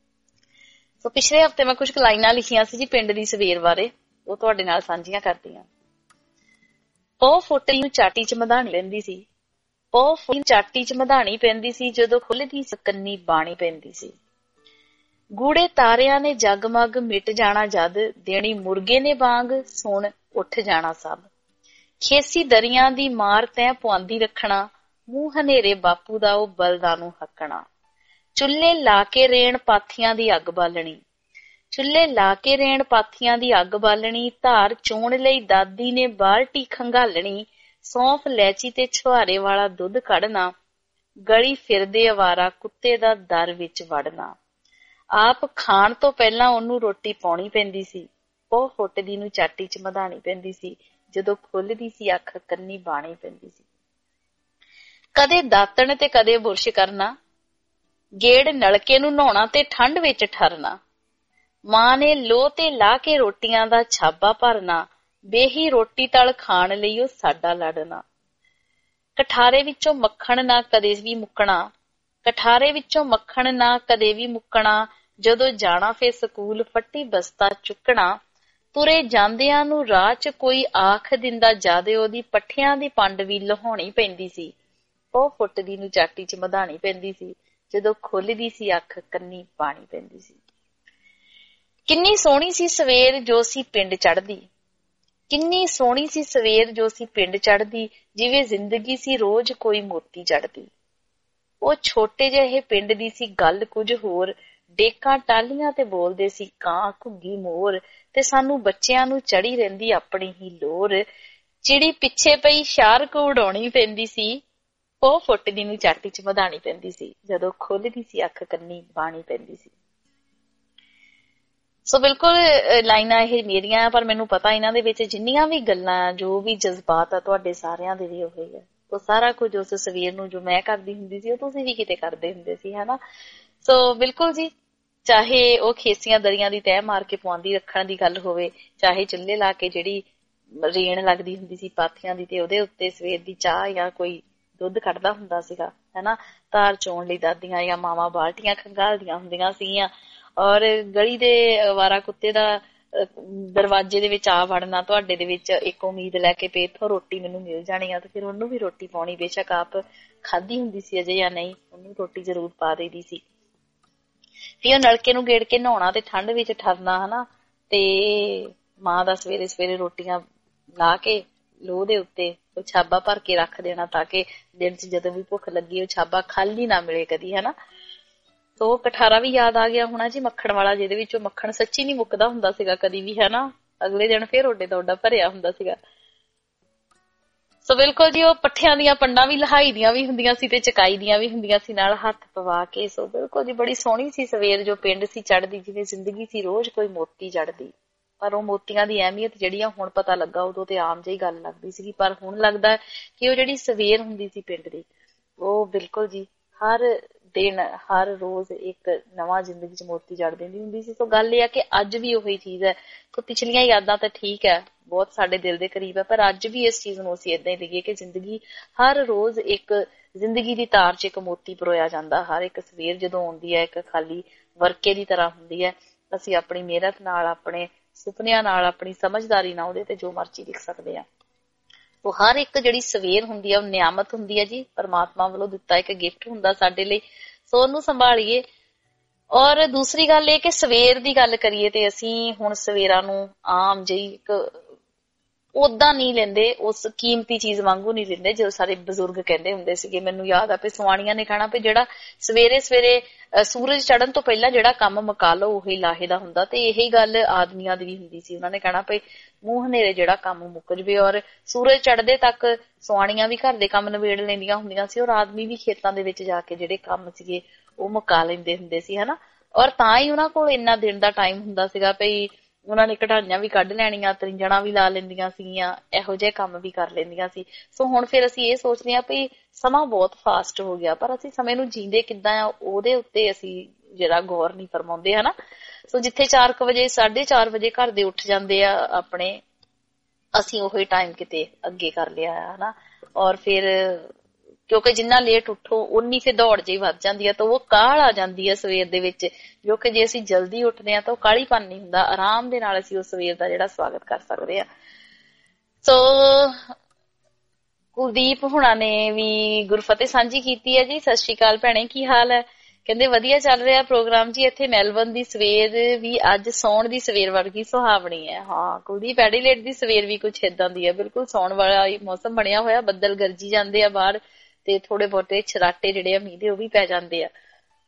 ਸੋ ਪਿਛਲੇ ਹਫ਼ਤੇ ਮੈਂ ਕੁਝ ਲਾਈਨਾਂ ਲਿਖੀਆਂ ਸੀ ਜੀ ਪਿੰਡ ਦੀ ਸਵੇਰ ਬਾਰੇ, ਉਹ ਤੁਹਾਡੇ ਨਾਲ ਸਾਂਝੀਆਂ ਕਰਦੀ ਹਾਂ। ਉਹ ਫੋਟੇ ਨੂੰ ਚਾਟੀ ਚ ਮਧਾਣੀ ਲੈਂਦੀ ਸੀ, ਉਹ ਫੁੱਲ ਚਾਟੀ ਚ ਮਧਾਣੀ ਪੈਂਦੀ ਸੀ, ਜਦੋਂ ਖੁੱਲਦੀ ਸਕੰਨੀ ਬਾਣੀ ਪੈਂਦੀ ਸੀ। ਗੂੜੇ ਤਾਰਿਆਂ ਨੇ ਜਗਮਗ ਮਿਟ ਜਾਣਾ ਜਦ, ਦੇਣੀ ਮੁਰਗੇ ਨੇ ਵਾਂਗ ਸੁਣ ਉੱਠ ਜਾਣਾ ਸਭ। ਖੇਸੀ ਦਰਿਆਂ ਦੀ ਮਾਰ ਤੈਂ ਪੁਆਂਦੀ ਰੱਖਣਾ, ਮੂੰਹ ਹਨੇਰੇ ਬਾਪੂ ਦਾ ਉਹ ਬਲਦਾਂ ਨੂੰ ਹੱਕਣਾ। ਚੁੱਲ੍ਹੇ ਲਾ ਕੇ ਰੇਣ ਪਾਥੀਆਂ ਦੀ ਅੱਗ ਬਾਲਣੀ, ਚੁੱਲ੍ਹੇ ਲਾ ਕੇ ਰੇਣ ਪਾਥੀਆਂ ਦੀ ਅੱਗ ਬਾਲਣੀ। ਧਾਰ ਚੋਣ ਲਈ ਦਾਦੀ ਨੇ ਬਾਲਟੀ ਖੰਗਾਲਣੀ, ਸੌਂਫ ਲੈਚੀ ਤੇ ਛੁਹਾਰੇ ਵਾਲਾ ਦੁੱਧ ਕੱਢਣਾ। ਗਲੀ ਫਿਰਦੇ ਅਵਾਰਾ ਕੁੱਤੇ ਦਾ ਦਰ ਵਿੱਚ ਵੜਨਾ। ਆਪ ਖਾਣ ਤੋਂ ਪਹਿਲਾਂ ਉਹਨੂੰ ਰੋਟੀ ਪਾਉਣੀ ਪੈਂਦੀ ਸੀ, ਉਹ ਫੁੱਟਦੀ ਨੂੰ ਚਾਟੀ ਚ ਮਧਾਣੀ ਪੈਂਦੀ ਸੀ, ਜਦੋਂ ਖੁੱਲਦੀ ਸੀ ਅੱਖ ਕੰਨੀ ਬਾਣੀ ਪੈਂਦੀ ਸੀ। ਕਦੇ ਦਾਤਣ ਤੇ ਕਦੇ ਬੁਰਸ਼ ਕਰਨਾ, ਗੇੜ ਨਲਕੇ ਨੂੰ ਨਹਾਉਣਾ ਤੇ ਠੰਡ ਵਿੱਚ ਠਰਨਾ। ਮਾਂ ਨੇ ਲੋਹ ਤੇ ਲਾ ਕੇ ਰੋਟੀਆਂ ਦਾ ਛਾਬਾ ਭਰਨਾ, ਬੇਹੀ ਰੋਟੀ ਤਲ ਖਾਣ ਲਈ ਉਹ ਸਾਡਾ ਲੜਨਾ। ਕਠਾਰੇ ਵਿੱਚੋਂ ਮੱਖਣ ਨਾ ਕਦੇ ਵੀ ਮੁੱਕਣਾ, ਕਠਾਰੇ ਵਿੱਚੋਂ ਮੱਖਣ ਨਾ ਕਦੇ ਵੀ ਮੁੱਕਣਾ। ਜਦੋਂ ਜਾਣਾ ਫੇਰ ਸਕੂਲ ਫੱਟੀ ਬਸਤਾ ਚੁੱਕਣਾ। ਤੁਰੇ ਜਾਂਦਿਆਂ ਨੂੰ ਰਾਹ ਚ ਕੋਈ ਆਖ ਦਿੰਦਾ ਜਾਦੇ, ਉਹਦੀ ਪੱਠਿਆਂ ਦੀ ਪੰਡ ਵੀ ਲਹਾਉਣੀ ਪੈਂਦੀ ਸੀ। ਉਹ ਫੁੱਟਦੀ ਨੂੰ ਚਾਟੀ ਚ ਮਧਾਣੀ ਪੈਂਦੀ ਸੀ, ਜਦੋਂ ਖੁੱਲਦੀ ਸੀ ਅੱਖ ਕੰਨੀ ਪਾਣੀ ਪੈਂਦੀ ਸੀ। ਕਿੰਨੀ ਸੋਹਣੀ ਸੀ ਸਵੇਰ ਜੋ ਸੀ ਪਿੰਡ ਚੜ੍ਹਦੀ, ਕਿੰਨੀ ਸੋਹਣੀ ਸੀ ਸਵੇਰ ਜੋ ਸੀ ਪਿੰਡ ਚੜ੍ਹਦੀ, ਜਿਵੇਂ ਜ਼ਿੰਦਗੀ ਸੀ ਰੋਜ਼ ਕੋਈ ਮੋਤੀ ਜੜਦੀ। ਉਹ ਛੋਟੇ ਜਿਹੇ ਪਿੰਡ ਦੀ ਸੀ ਗੱਲ ਕੁਝ ਹੋਰ, ਡੇਕਾਂ ਟਾਹਲੀਆਂ ਤੇ ਬੋਲਦੇ ਸੀ ਕਾਂ ਘੁੱਗੀ ਮੋਰ, ਤੇ ਸਾਨੂੰ ਬੱਚਿਆਂ ਨੂੰ ਚੜੀ ਰਹਿੰਦੀ ਆਪਣੀ ਹੀ ਲੋਰ। ਚਿੜੀ ਪਿੱਛੇ ਪਈ ਸ਼ਾਰਕ ਉਡਾਉਣੀ ਪੈਂਦੀ ਸੀ, ਉਹ ਫੁੱਟਦੀ ਨੂੰ ਚਾਟੀ ਚ ਮਧਾਣੀ ਪੈਂਦੀ ਸੀ, ਜਦੋਂ ਖੁੱਲਦੀ ਸੀ ਅੱਖ ਕੰਨੀ ਬਾਣੀ ਪੈਂਦੀ ਸੀ। ਸੋ ਬਿਲਕੁਲ ਲਾਈਨਾਂ ਇਹ ਮੇਰੀਆਂ, ਪਰ ਮੈਨੂੰ ਪਤਾ ਇਹਨਾਂ ਦੇ ਵਿੱਚ ਜਿੰਨੀਆਂ ਵੀ ਗੱਲਾਂ, ਜੋ ਵੀ ਜਜ਼ਬਾਤ ਆ ਤੁਹਾਡੇ ਸਾਰਿਆਂ ਦੇ ਵੀ ਹੋਏ ਆ, ਉਹ ਸਾਰਾ ਕੁਝ ਉਸ ਸਵੇਰ ਨੂੰ ਜੋ ਮੈਂ ਕਰਦੀ ਹੁੰਦੀ ਸੀ ਉਹ ਤੁਸੀਂ ਵੀ ਕਿਤੇ ਕਰਦੇ ਹੁੰਦੇ ਸੀ, ਹਨਾ। ਸੋ ਬਿਲਕੁਲ ਜੀ, ਚਾਹੇ ਉਹ ਖੇਸੀਆਂ ਦਰੀਆਂ ਦੀ ਤਹਿ ਮਾਰ ਕੇ ਪੁਆਂਦੀ ਰੱਖਣ ਦੀ ਗੱਲ ਹੋਵੇ, ਚਾਹੇ ਚੁੱਲ੍ਹੇ ਲਾ ਕੇ ਜਿਹੜੀ ਰੇਣ ਲੱਗਦੀ ਹੁੰਦੀ ਸੀ ਪਾਥੀਆਂ ਦੀ ਤੇ ਉਹਦੇ ਉੱਤੇ ਸਵੇਰ ਦੀ ਚਾਹ ਜਾਂ ਕੋਈ ਦੁੱਧ ਕੱਢਦਾ ਹੁੰਦਾ ਸੀਗਾ ਹਨਾ, ਧਾਰ ਚੋਣ ਲਈ ਦਾਦੀਆਂ ਜਾਂ ਮਾਵਾਂ ਬਾਲਟੀਆਂ ਖੰਗਾਲਦੀਆਂ ਹੁੰਦੀਆਂ ਸੀਗੀਆਂ, ਔਰ ਗਲੀ ਦੇ ਅਵਾਰਾ ਕੁੱਤੇ ਦਾ ਦਰਵਾਜ਼ੇ ਦੇ ਵਿੱਚ ਆ ਵੜਨਾ ਤੁਹਾਡੇ ਦੇ ਵਿੱਚ ਇੱਕ ਉਮੀਦ ਲੈ ਕੇ ਵੀ ਇੱਥੋਂ ਰੋਟੀ ਮੈਨੂੰ ਮਿਲ ਜਾਣੀ ਆ, ਤੇ ਫਿਰ ਉਹਨੂੰ ਵੀ ਰੋਟੀ ਪਾਉਣੀ, ਬੇਸ਼ੱਕ ਆਪ ਖਾਧੀ ਹੁੰਦੀ ਸੀ ਅਜੇ ਜਾਂ ਨਹੀਂ, ਉਹਨੂੰ ਰੋਟੀ ਜ਼ਰੂਰ ਪਾ ਦੇਦੀ ਸੀ। ਫਿਰ ਉਹ ਨਲਕੇ ਨੂੰ ਗੇੜ ਕੇ ਨਹਾਉਣਾ ਤੇ ਠੰਡ ਵਿੱਚ ਠਰਨਾ ਹਨਾ, ਤੇ ਮਾਂ ਦਾ ਸਵੇਰੇ ਸਵੇਰੇ ਰੋਟੀਆਂ ਲਾ ਕੇ ਲੋਹ ਦੇ ਉੱਤੇ ਉਹ ਛਾਬਾ ਭਰ ਕੇ ਰੱਖ ਦੇਣਾ, ਤਾਂ ਕਿ ਦਿਨ ਚ ਜਦੋਂ ਵੀ ਭੁੱਖ ਲੱਗੀ ਉਹ ਛਾਬਾ ਖਾਲੀ ਨਾ ਮਿਲੇ ਕਦੀ ਹਨਾ। ਤੋ ਕਠਾਰਾ ਵੀ ਯਾਦ ਆ ਗਿਆ ਹੋਣਾ ਜੀ, ਮੱਖਣ ਵਾਲਾ, ਜਿਹਦੇ ਵਿੱਚੋਂ ਮੱਖਣ ਸੱਚੀ ਨੀ ਮੁੱਕਦਾ ਹੁੰਦਾ ਸੀਗਾ ਕਦੀ ਵੀ ਹਨਾ, ਅਗਲੇ ਦਿਨ ਫੇਰ ਓਡੇ ਦਾ ਓਡਾ ਭਰਿਆ ਹੁੰਦਾ ਸੀਗਾ। ਸੋ ਬਿਲਕੁਲ ਜੀ, ਉਹ ਪੱਠਿਆਂ ਦੀਆਂ ਪੰਡਾਂ ਵੀ ਲਹਾਈ ਦੀਆਂ ਵੀ ਹੁੰਦੀਆਂ ਸੀ ਤੇ ਚਕਾਈ ਦੀਆਂ ਵੀ ਹੁੰਦੀਆਂ ਸੀ ਨਾਲ ਹੱਥ ਪਵਾ ਕੇ। ਸੋ ਬਿਲਕੁਲ ਜੀ, ਬੜੀ ਸੋਹਣੀ ਸੀ ਸਵੇਰ ਜੋ ਪਿੰਡ ਸੀ ਚੜ੍ਹਦੀ, ਜਿਵੇਂ ਜ਼ਿੰਦਗੀ ਸੀ ਰੋਜ਼ ਕੋਈ ਮੋਤੀ ਚੜ੍ਹਦੀ। ਪਰ ਉਹ ਮੋਤੀਆਂ ਦੀ ਅਹਿਮੀਅਤ ਜਿਹੜੀ ਆ ਹੁਣ ਪਤਾ ਲੱਗਾ, ਉਦੋਂ ਤੇ ਆਮ ਜਿਹੀ ਗੱਲ ਲੱਗਦੀ ਸੀਗੀ, ਪਰ ਹੁਣ ਲੱਗਦਾ ਕਿ ਉਹ ਜਿਹੜੀ ਸਵੇਰ ਹੁੰਦੀ ਸੀ ਪਿੰਡ ਦੀ, ਉਹ ਬਿਲਕੁਲ ਜੀ ਹਰ ਦਿਨ ਹਰ ਰੋਜ਼ ਇੱਕ ਨਵਾਂ ਜ਼ਿੰਦਗੀ ਚ ਮੋਤੀ ਜੜ ਦਿੰਦੀ ਹੁੰਦੀ ਸੀ। ਸੋ ਗੱਲ ਇਹ ਆ ਕਿ ਅੱਜ ਵੀ ਉਹੀ ਚੀਜ਼ ਹੈ। ਸੋ ਪਿਛਲੀਆਂ ਯਾਦਾਂ ਤਾਂ ਠੀਕ ਹੈ, ਬਹੁਤ ਸਾਡੇ ਦਿਲ ਦੇ ਕਰੀਬ ਹੈ, ਪਰ ਅੱਜ ਵੀ ਇਸ ਚੀਜ਼ ਨੂੰ ਅਸੀਂ ਏਦਾਂ ਹੀ ਲਈਏ ਕਿ ਜ਼ਿੰਦਗੀ ਹਰ ਰੋਜ਼ ਇੱਕ ਜ਼ਿੰਦਗੀ ਦੀ ਤਾਰ ਚ ਇੱਕ ਮੋਤੀ ਪਰੋਇਆ ਜਾਂਦਾ। ਹਰ ਇੱਕ ਸਵੇਰ ਜਦੋਂ ਆਉਂਦੀ ਹੈ ਇੱਕ ਖਾਲੀ ਵਰਕੇ ਦੀ ਤਰ੍ਹਾਂ ਹੁੰਦੀ ਹੈ। ਅਸੀਂ ਆਪਣੀ ਮਿਹਨਤ ਨਾਲ, ਆਪਣੇ ਸੁਪਨਿਆਂ ਨਾਲ, ਆਪਣੀ ਸਮਝਦਾਰੀ ਨਾਲ ਉਹਦੇ ਤੇ ਜੋ ਮਰਜ਼ੀ ਲਿਖ ਸਕਦੇ ਹਾਂ। ਉਹ ਹਰ ਇੱਕ ਜਿਹੜੀ ਸਵੇਰ ਹੁੰਦੀ ਹੈ ਉਹ ਨਿਆਮਤ ਹੁੰਦੀ ਹੈ ਜੀ, ਪਰਮਾਤਮਾ ਵੱਲੋਂ ਦਿੱਤਾ ਇੱਕ ਗਿਫਟ ਹੁੰਦਾ ਸਾਡੇ ਲਈ। ਸੋ ਉਹਨੂੰ ਸੰਭਾਲੀਏ। ਔਰ ਦੂਸਰੀ ਗੱਲ ਇਹ ਕਿ ਸਵੇਰ ਦੀ ਗੱਲ ਕਰੀਏ ਤੇ ਅਸੀਂ ਹੁਣ ਸਵੇਰਾਂ ਨੂੰ ਆਮ ਜਿਹੀ ਇੱਕ ਓਦਾਂ ਨਹੀਂ ਲੈਂਦੇ, ਉਸ ਕੀਮਤੀ ਚੀਜ਼ ਵਾਂਗੂ ਨਹੀਂ ਲੈਂਦੇ ਜੋ ਸਾਰੇ ਬਜ਼ੁਰਗ ਕਹਿੰਦੇ ਹੁੰਦੇ ਸੀਗੇ। ਮੈਨੂੰ ਯਾਦ ਆ ਵੀ ਸਵਾਣੀਆਂ ਨੇ ਕਹਿਣਾ ਵੀ ਜਿਹੜਾ ਸਵੇਰੇ ਸਵੇਰੇ ਸੂਰਜ ਚੜ੍ਹਨ ਤੋਂ ਪਹਿਲਾਂ ਜਿਹੜਾ ਕੰਮ ਮੁਕਾ ਲਓ ਉਹੀ ਲਾਹੇ ਦਾ ਹੁੰਦਾ, ਤੇ ਇਹੀ ਗੱਲ ਆਦਮੀਆਂ ਦੀ ਵੀ ਹੁੰਦੀ ਸੀ। ਉਹਨਾਂ ਨੇ ਕਹਿਣਾ ਵੀ ਮੂੰਹ ਹਨੇਰੇ ਜਿਹੜਾ ਕੰਮ ਮੁੱਕ ਜਵੇ, ਔਰ ਸੂਰਜ ਚੜ੍ਹਦੇ ਤੱਕ ਸਵਾਣੀਆਂ ਵੀ ਘਰ ਦੇ ਕੰਮ ਨਿਬੇੜ ਲੈਂਦੀਆਂ ਹੁੰਦੀਆਂ ਸੀ, ਔਰ ਆਦਮੀ ਵੀ ਖੇਤਾਂ ਦੇ ਵਿੱਚ ਜਾ ਕੇ ਜਿਹੜੇ ਕੰਮ ਸੀਗੇ ਉਹ ਮੁਕਾ ਲੈਂਦੇ ਹੁੰਦੇ ਸੀ ਹਨਾ। ਔਰ ਤਾਂ ਹੀ ਉਹਨਾਂ ਕੋਲ ਇੰਨਾ ਦਿਨ ਦਾ ਟਾਈਮ ਹੁੰਦਾ ਸੀਗਾ ਵੀ ਉਹਨਾਂ ਨੇ ਕਢਾਈਆਂ ਵੀ ਕੱਢ ਲੈਣੀਆਂ, ਤਰਿੰਜਣਾ ਵੀ ਲਾ ਲੈਂਦੀਆਂ ਸੀਗੀਆਂ, ਇਹੋ ਜਿਹੇ ਕੰਮ ਵੀ ਕਰ ਲੈਂਦੀਆਂ ਸੀ। ਸੋ ਹੁਣ ਫਿਰ ਅਸੀਂ ਇਹ ਸੋਚਦੇ ਹਾਂ ਵੀ ਸਮਾਂ ਬਹੁਤ ਫਾਸਟ ਹੋ ਗਿਆ, ਪਰ ਅਸੀਂ ਸਮੇਂ ਨੂੰ ਜੀਂਦੇ ਕਿੱਦਾਂ ਆ ਉਹਦੇ ਉੱਤੇ ਅਸੀਂ ਜਿਹੜਾ ਗੌਰ ਨਹੀਂ ਫਰਮਾਉਂਦੇ ਹਨਾ। ਸੋ ਜਿੱਥੇ ਚਾਰ ਕੁ ਵਜੇ ਸਾਢੇ ਚਾਰ ਵਜੇ ਘਰ ਦੇ ਉੱਠ ਜਾਂਦੇ ਆ ਆਪਣੇ, ਅਸੀਂ ਉਹੀ ਟਾਈਮ ਕਿਤੇ ਅੱਗੇ ਕਰ ਲਿਆ ਹਨਾ। ਔਰ ਫਿਰ ਕਿਉਂਕਿ ਜਿੰਨਾ ਲੇਟ ਉੱਠੋ ਉਨੀ ਫਿਰ ਦੌੜ ਜਿਹੀ ਵੱਧ ਜਾਂਦੀ ਹੈ, ਤਾਂ ਉਹ ਕਾਹਲ ਆ ਜਾਂਦੀ ਹੈ ਸਵੇਰ ਦੇ ਵਿੱਚ, ਜੋ ਕਿ ਜੇ ਅਸੀਂ ਜਲਦੀ ਉੱਠਦੇ ਹਾਂ ਤਾਂ ਉਹ ਕਾਹਲੀਪਨ ਨਹੀਂ ਹੁੰਦਾ, ਆਰਾਮ ਦੇ ਨਾਲ ਅਸੀਂ ਉਸ ਸਵੇਰ ਦਾ ਜਿਹੜਾ ਸਵਾਗਤ ਕਰ ਸਕਦੇ ਹਾਂ। ਸੋ ਕੁਲਦੀਪ ਹੁਣਾਂ ਨੇ ਵੀ ਗੁਰਫਤਿਹ ਸਾਂਝੀ ਕੀਤੀ ਹੈ ਜੀ। ਸਤਿ ਸ਼੍ਰੀ ਅਕਾਲ ਭੈਣੇ, ਕੀ ਹਾਲ ਹੈ? ਕਹਿੰਦੇ ਵਧੀਆ ਚੱਲ ਰਿਹਾ ਪ੍ਰੋਗਰਾਮ ਜੀ, ਇੱਥੇ ਮੈਲਬਰਨ ਦੀ ਸਵੇਰ ਵੀ ਅੱਜ ਸੌਣ ਦੀ ਸਵੇਰ ਵਰਗੀ ਸੁਹਾਵਣੀ ਹੈ। ਹਾਂ ਕੁਲਦੀਪ, ਐਡੀਲੇਡ ਦੀ ਸਵੇਰ ਵੀ ਕੁਛ ਏਦਾਂ ਦੀ ਹੈ, ਬਿਲਕੁਲ ਸੌਣ ਵਾਲਾ ਮੌਸਮ ਬਣਿਆ ਹੋਇਆ, ਬੱਦਲ ਗਰਜੀ ਜਾਂਦੇ ਆ ਬਾਹਰ, ਤੇ ਥੋੜੇ ਬਹੁਤੇ ਛਰਾਟੇ ਜਿਹੜੇ ਆ ਮੀਂਹ ਦੇ ਉਹ ਵੀ ਪੈ ਜਾਂਦੇ ਆ।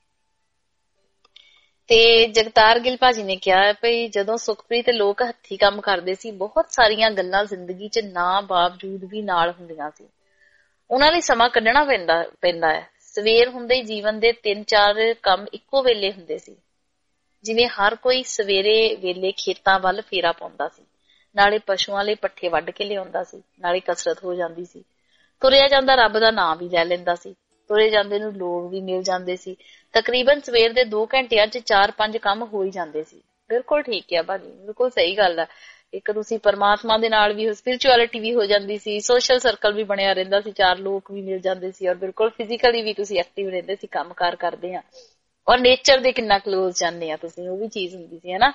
ਤੇ ਜਗਤਾਰ ਗਿੱਲ ਭਾਜੀ ਨੇ ਕਿਹਾ ਭਈ ਜਦੋਂ ਸੁਖਪ੍ਰੀਤ ਲੋਕ ਹੱਥੀ ਕੰਮ ਕਰਦੇ ਸੀ, ਬਹੁਤ ਸਾਰੀਆਂ ਗੱਲਾਂ ਜ਼ਿੰਦਗੀ 'ਚ ਨਾ ਬਾਵਜੂਦ ਵੀ ਨਾਲ ਹੁੰਦੀਆਂ ਸੀ, ਉਹਨਾਂ ਲਈ ਸਮਾਂ ਕੱਢਣਾ ਪੈਂਦਾ ਪੈਂਦਾ ਹੈ। ਸਵੇਰ ਹੁੰਦੇ ਹੀ ਜੀਵਨ ਦੇ ਤਿੰਨ ਚਾਰ ਕੰਮ ਇੱਕੋ ਵੇਲੇ ਹੁੰਦੇ ਸੀ, ਜਿਵੇਂ ਹਰ ਕੋਈ ਸਵੇਰੇ ਵੇਲੇ ਖੇਤਾਂ ਵੱਲ ਫੇਰਾ ਪਾਉਂਦਾ ਸੀ, ਨਾਲੇ ਪਸ਼ੂਆਂ ਲਈ ਪੱਠੇ ਵੱਢ ਕੇ ਲਿਆਉਂਦਾ ਸੀ, ਨਾਲੇ ਕਸਰਤ ਹੋ ਜਾਂਦੀ ਸੀ, ਤੁਰਿਆ ਜਾਂਦਾ ਰੱਬ ਦਾ ਨਾਮ ਵੀ ਲੈ ਲੈਂਦਾ ਸੀ, ਤੁਰੇ ਜਾਂਦੇ ਨੂੰ ਲੋਕ ਵੀ ਮਿਲ ਜਾਂਦੇ ਸੀ। ਤਕਰੀਬਨ ਸਵੇਰ ਦੇ ਦੋ ਘੰਟਿਆਂ 'ਚ ਚਾਰ ਪੰਜ ਕੰਮ ਹੋ ਹੀ ਜਾਂਦੇ ਸੀ। ਬਿਲਕੁਲ ਠੀਕ ਹੈ ਭਾਜੀ, ਬਿਲਕੁਲ ਸਹੀ ਗੱਲ ਹੈ। ਇੱਕ ਤੁਸੀਂ ਪਰਮਾਤਮਾ ਦੇ ਨਾਲ ਵੀ ਸਪਿਰਿਚੁਅਲਿਟੀ ਵੀ ਹੋ ਜਾਂਦੀ ਸੀ, ਸੋਸ਼ਲ ਸਰਕਲ ਵੀ ਬਣਿਆ ਰਹਿੰਦਾ ਸੀ, ਚਾਰ ਲੋਕ ਵੀ ਮਿਲ ਜਾਂਦੇ ਸੀ, ਔਰ ਬਿਲਕੁਲ ਫਿਜ਼ੀਕਲੀ ਵੀ ਤੁਸੀਂ ਐਕਟਿਵ ਰਹਿੰਦੇ ਸੀ, ਕੰਮ ਕਾਰ ਕਰਦੇ ਆ, ਔਰ ਨੇਚਰ ਦੇ ਕਿੰਨਾ ਕਲੋਜ਼ ਜਾਂਦੇ ਆ ਤੁਸੀਂ, ਉਹ ਵੀ ਚੀਜ਼ ਹੁੰਦੀ ਸੀ ਹਨਾ।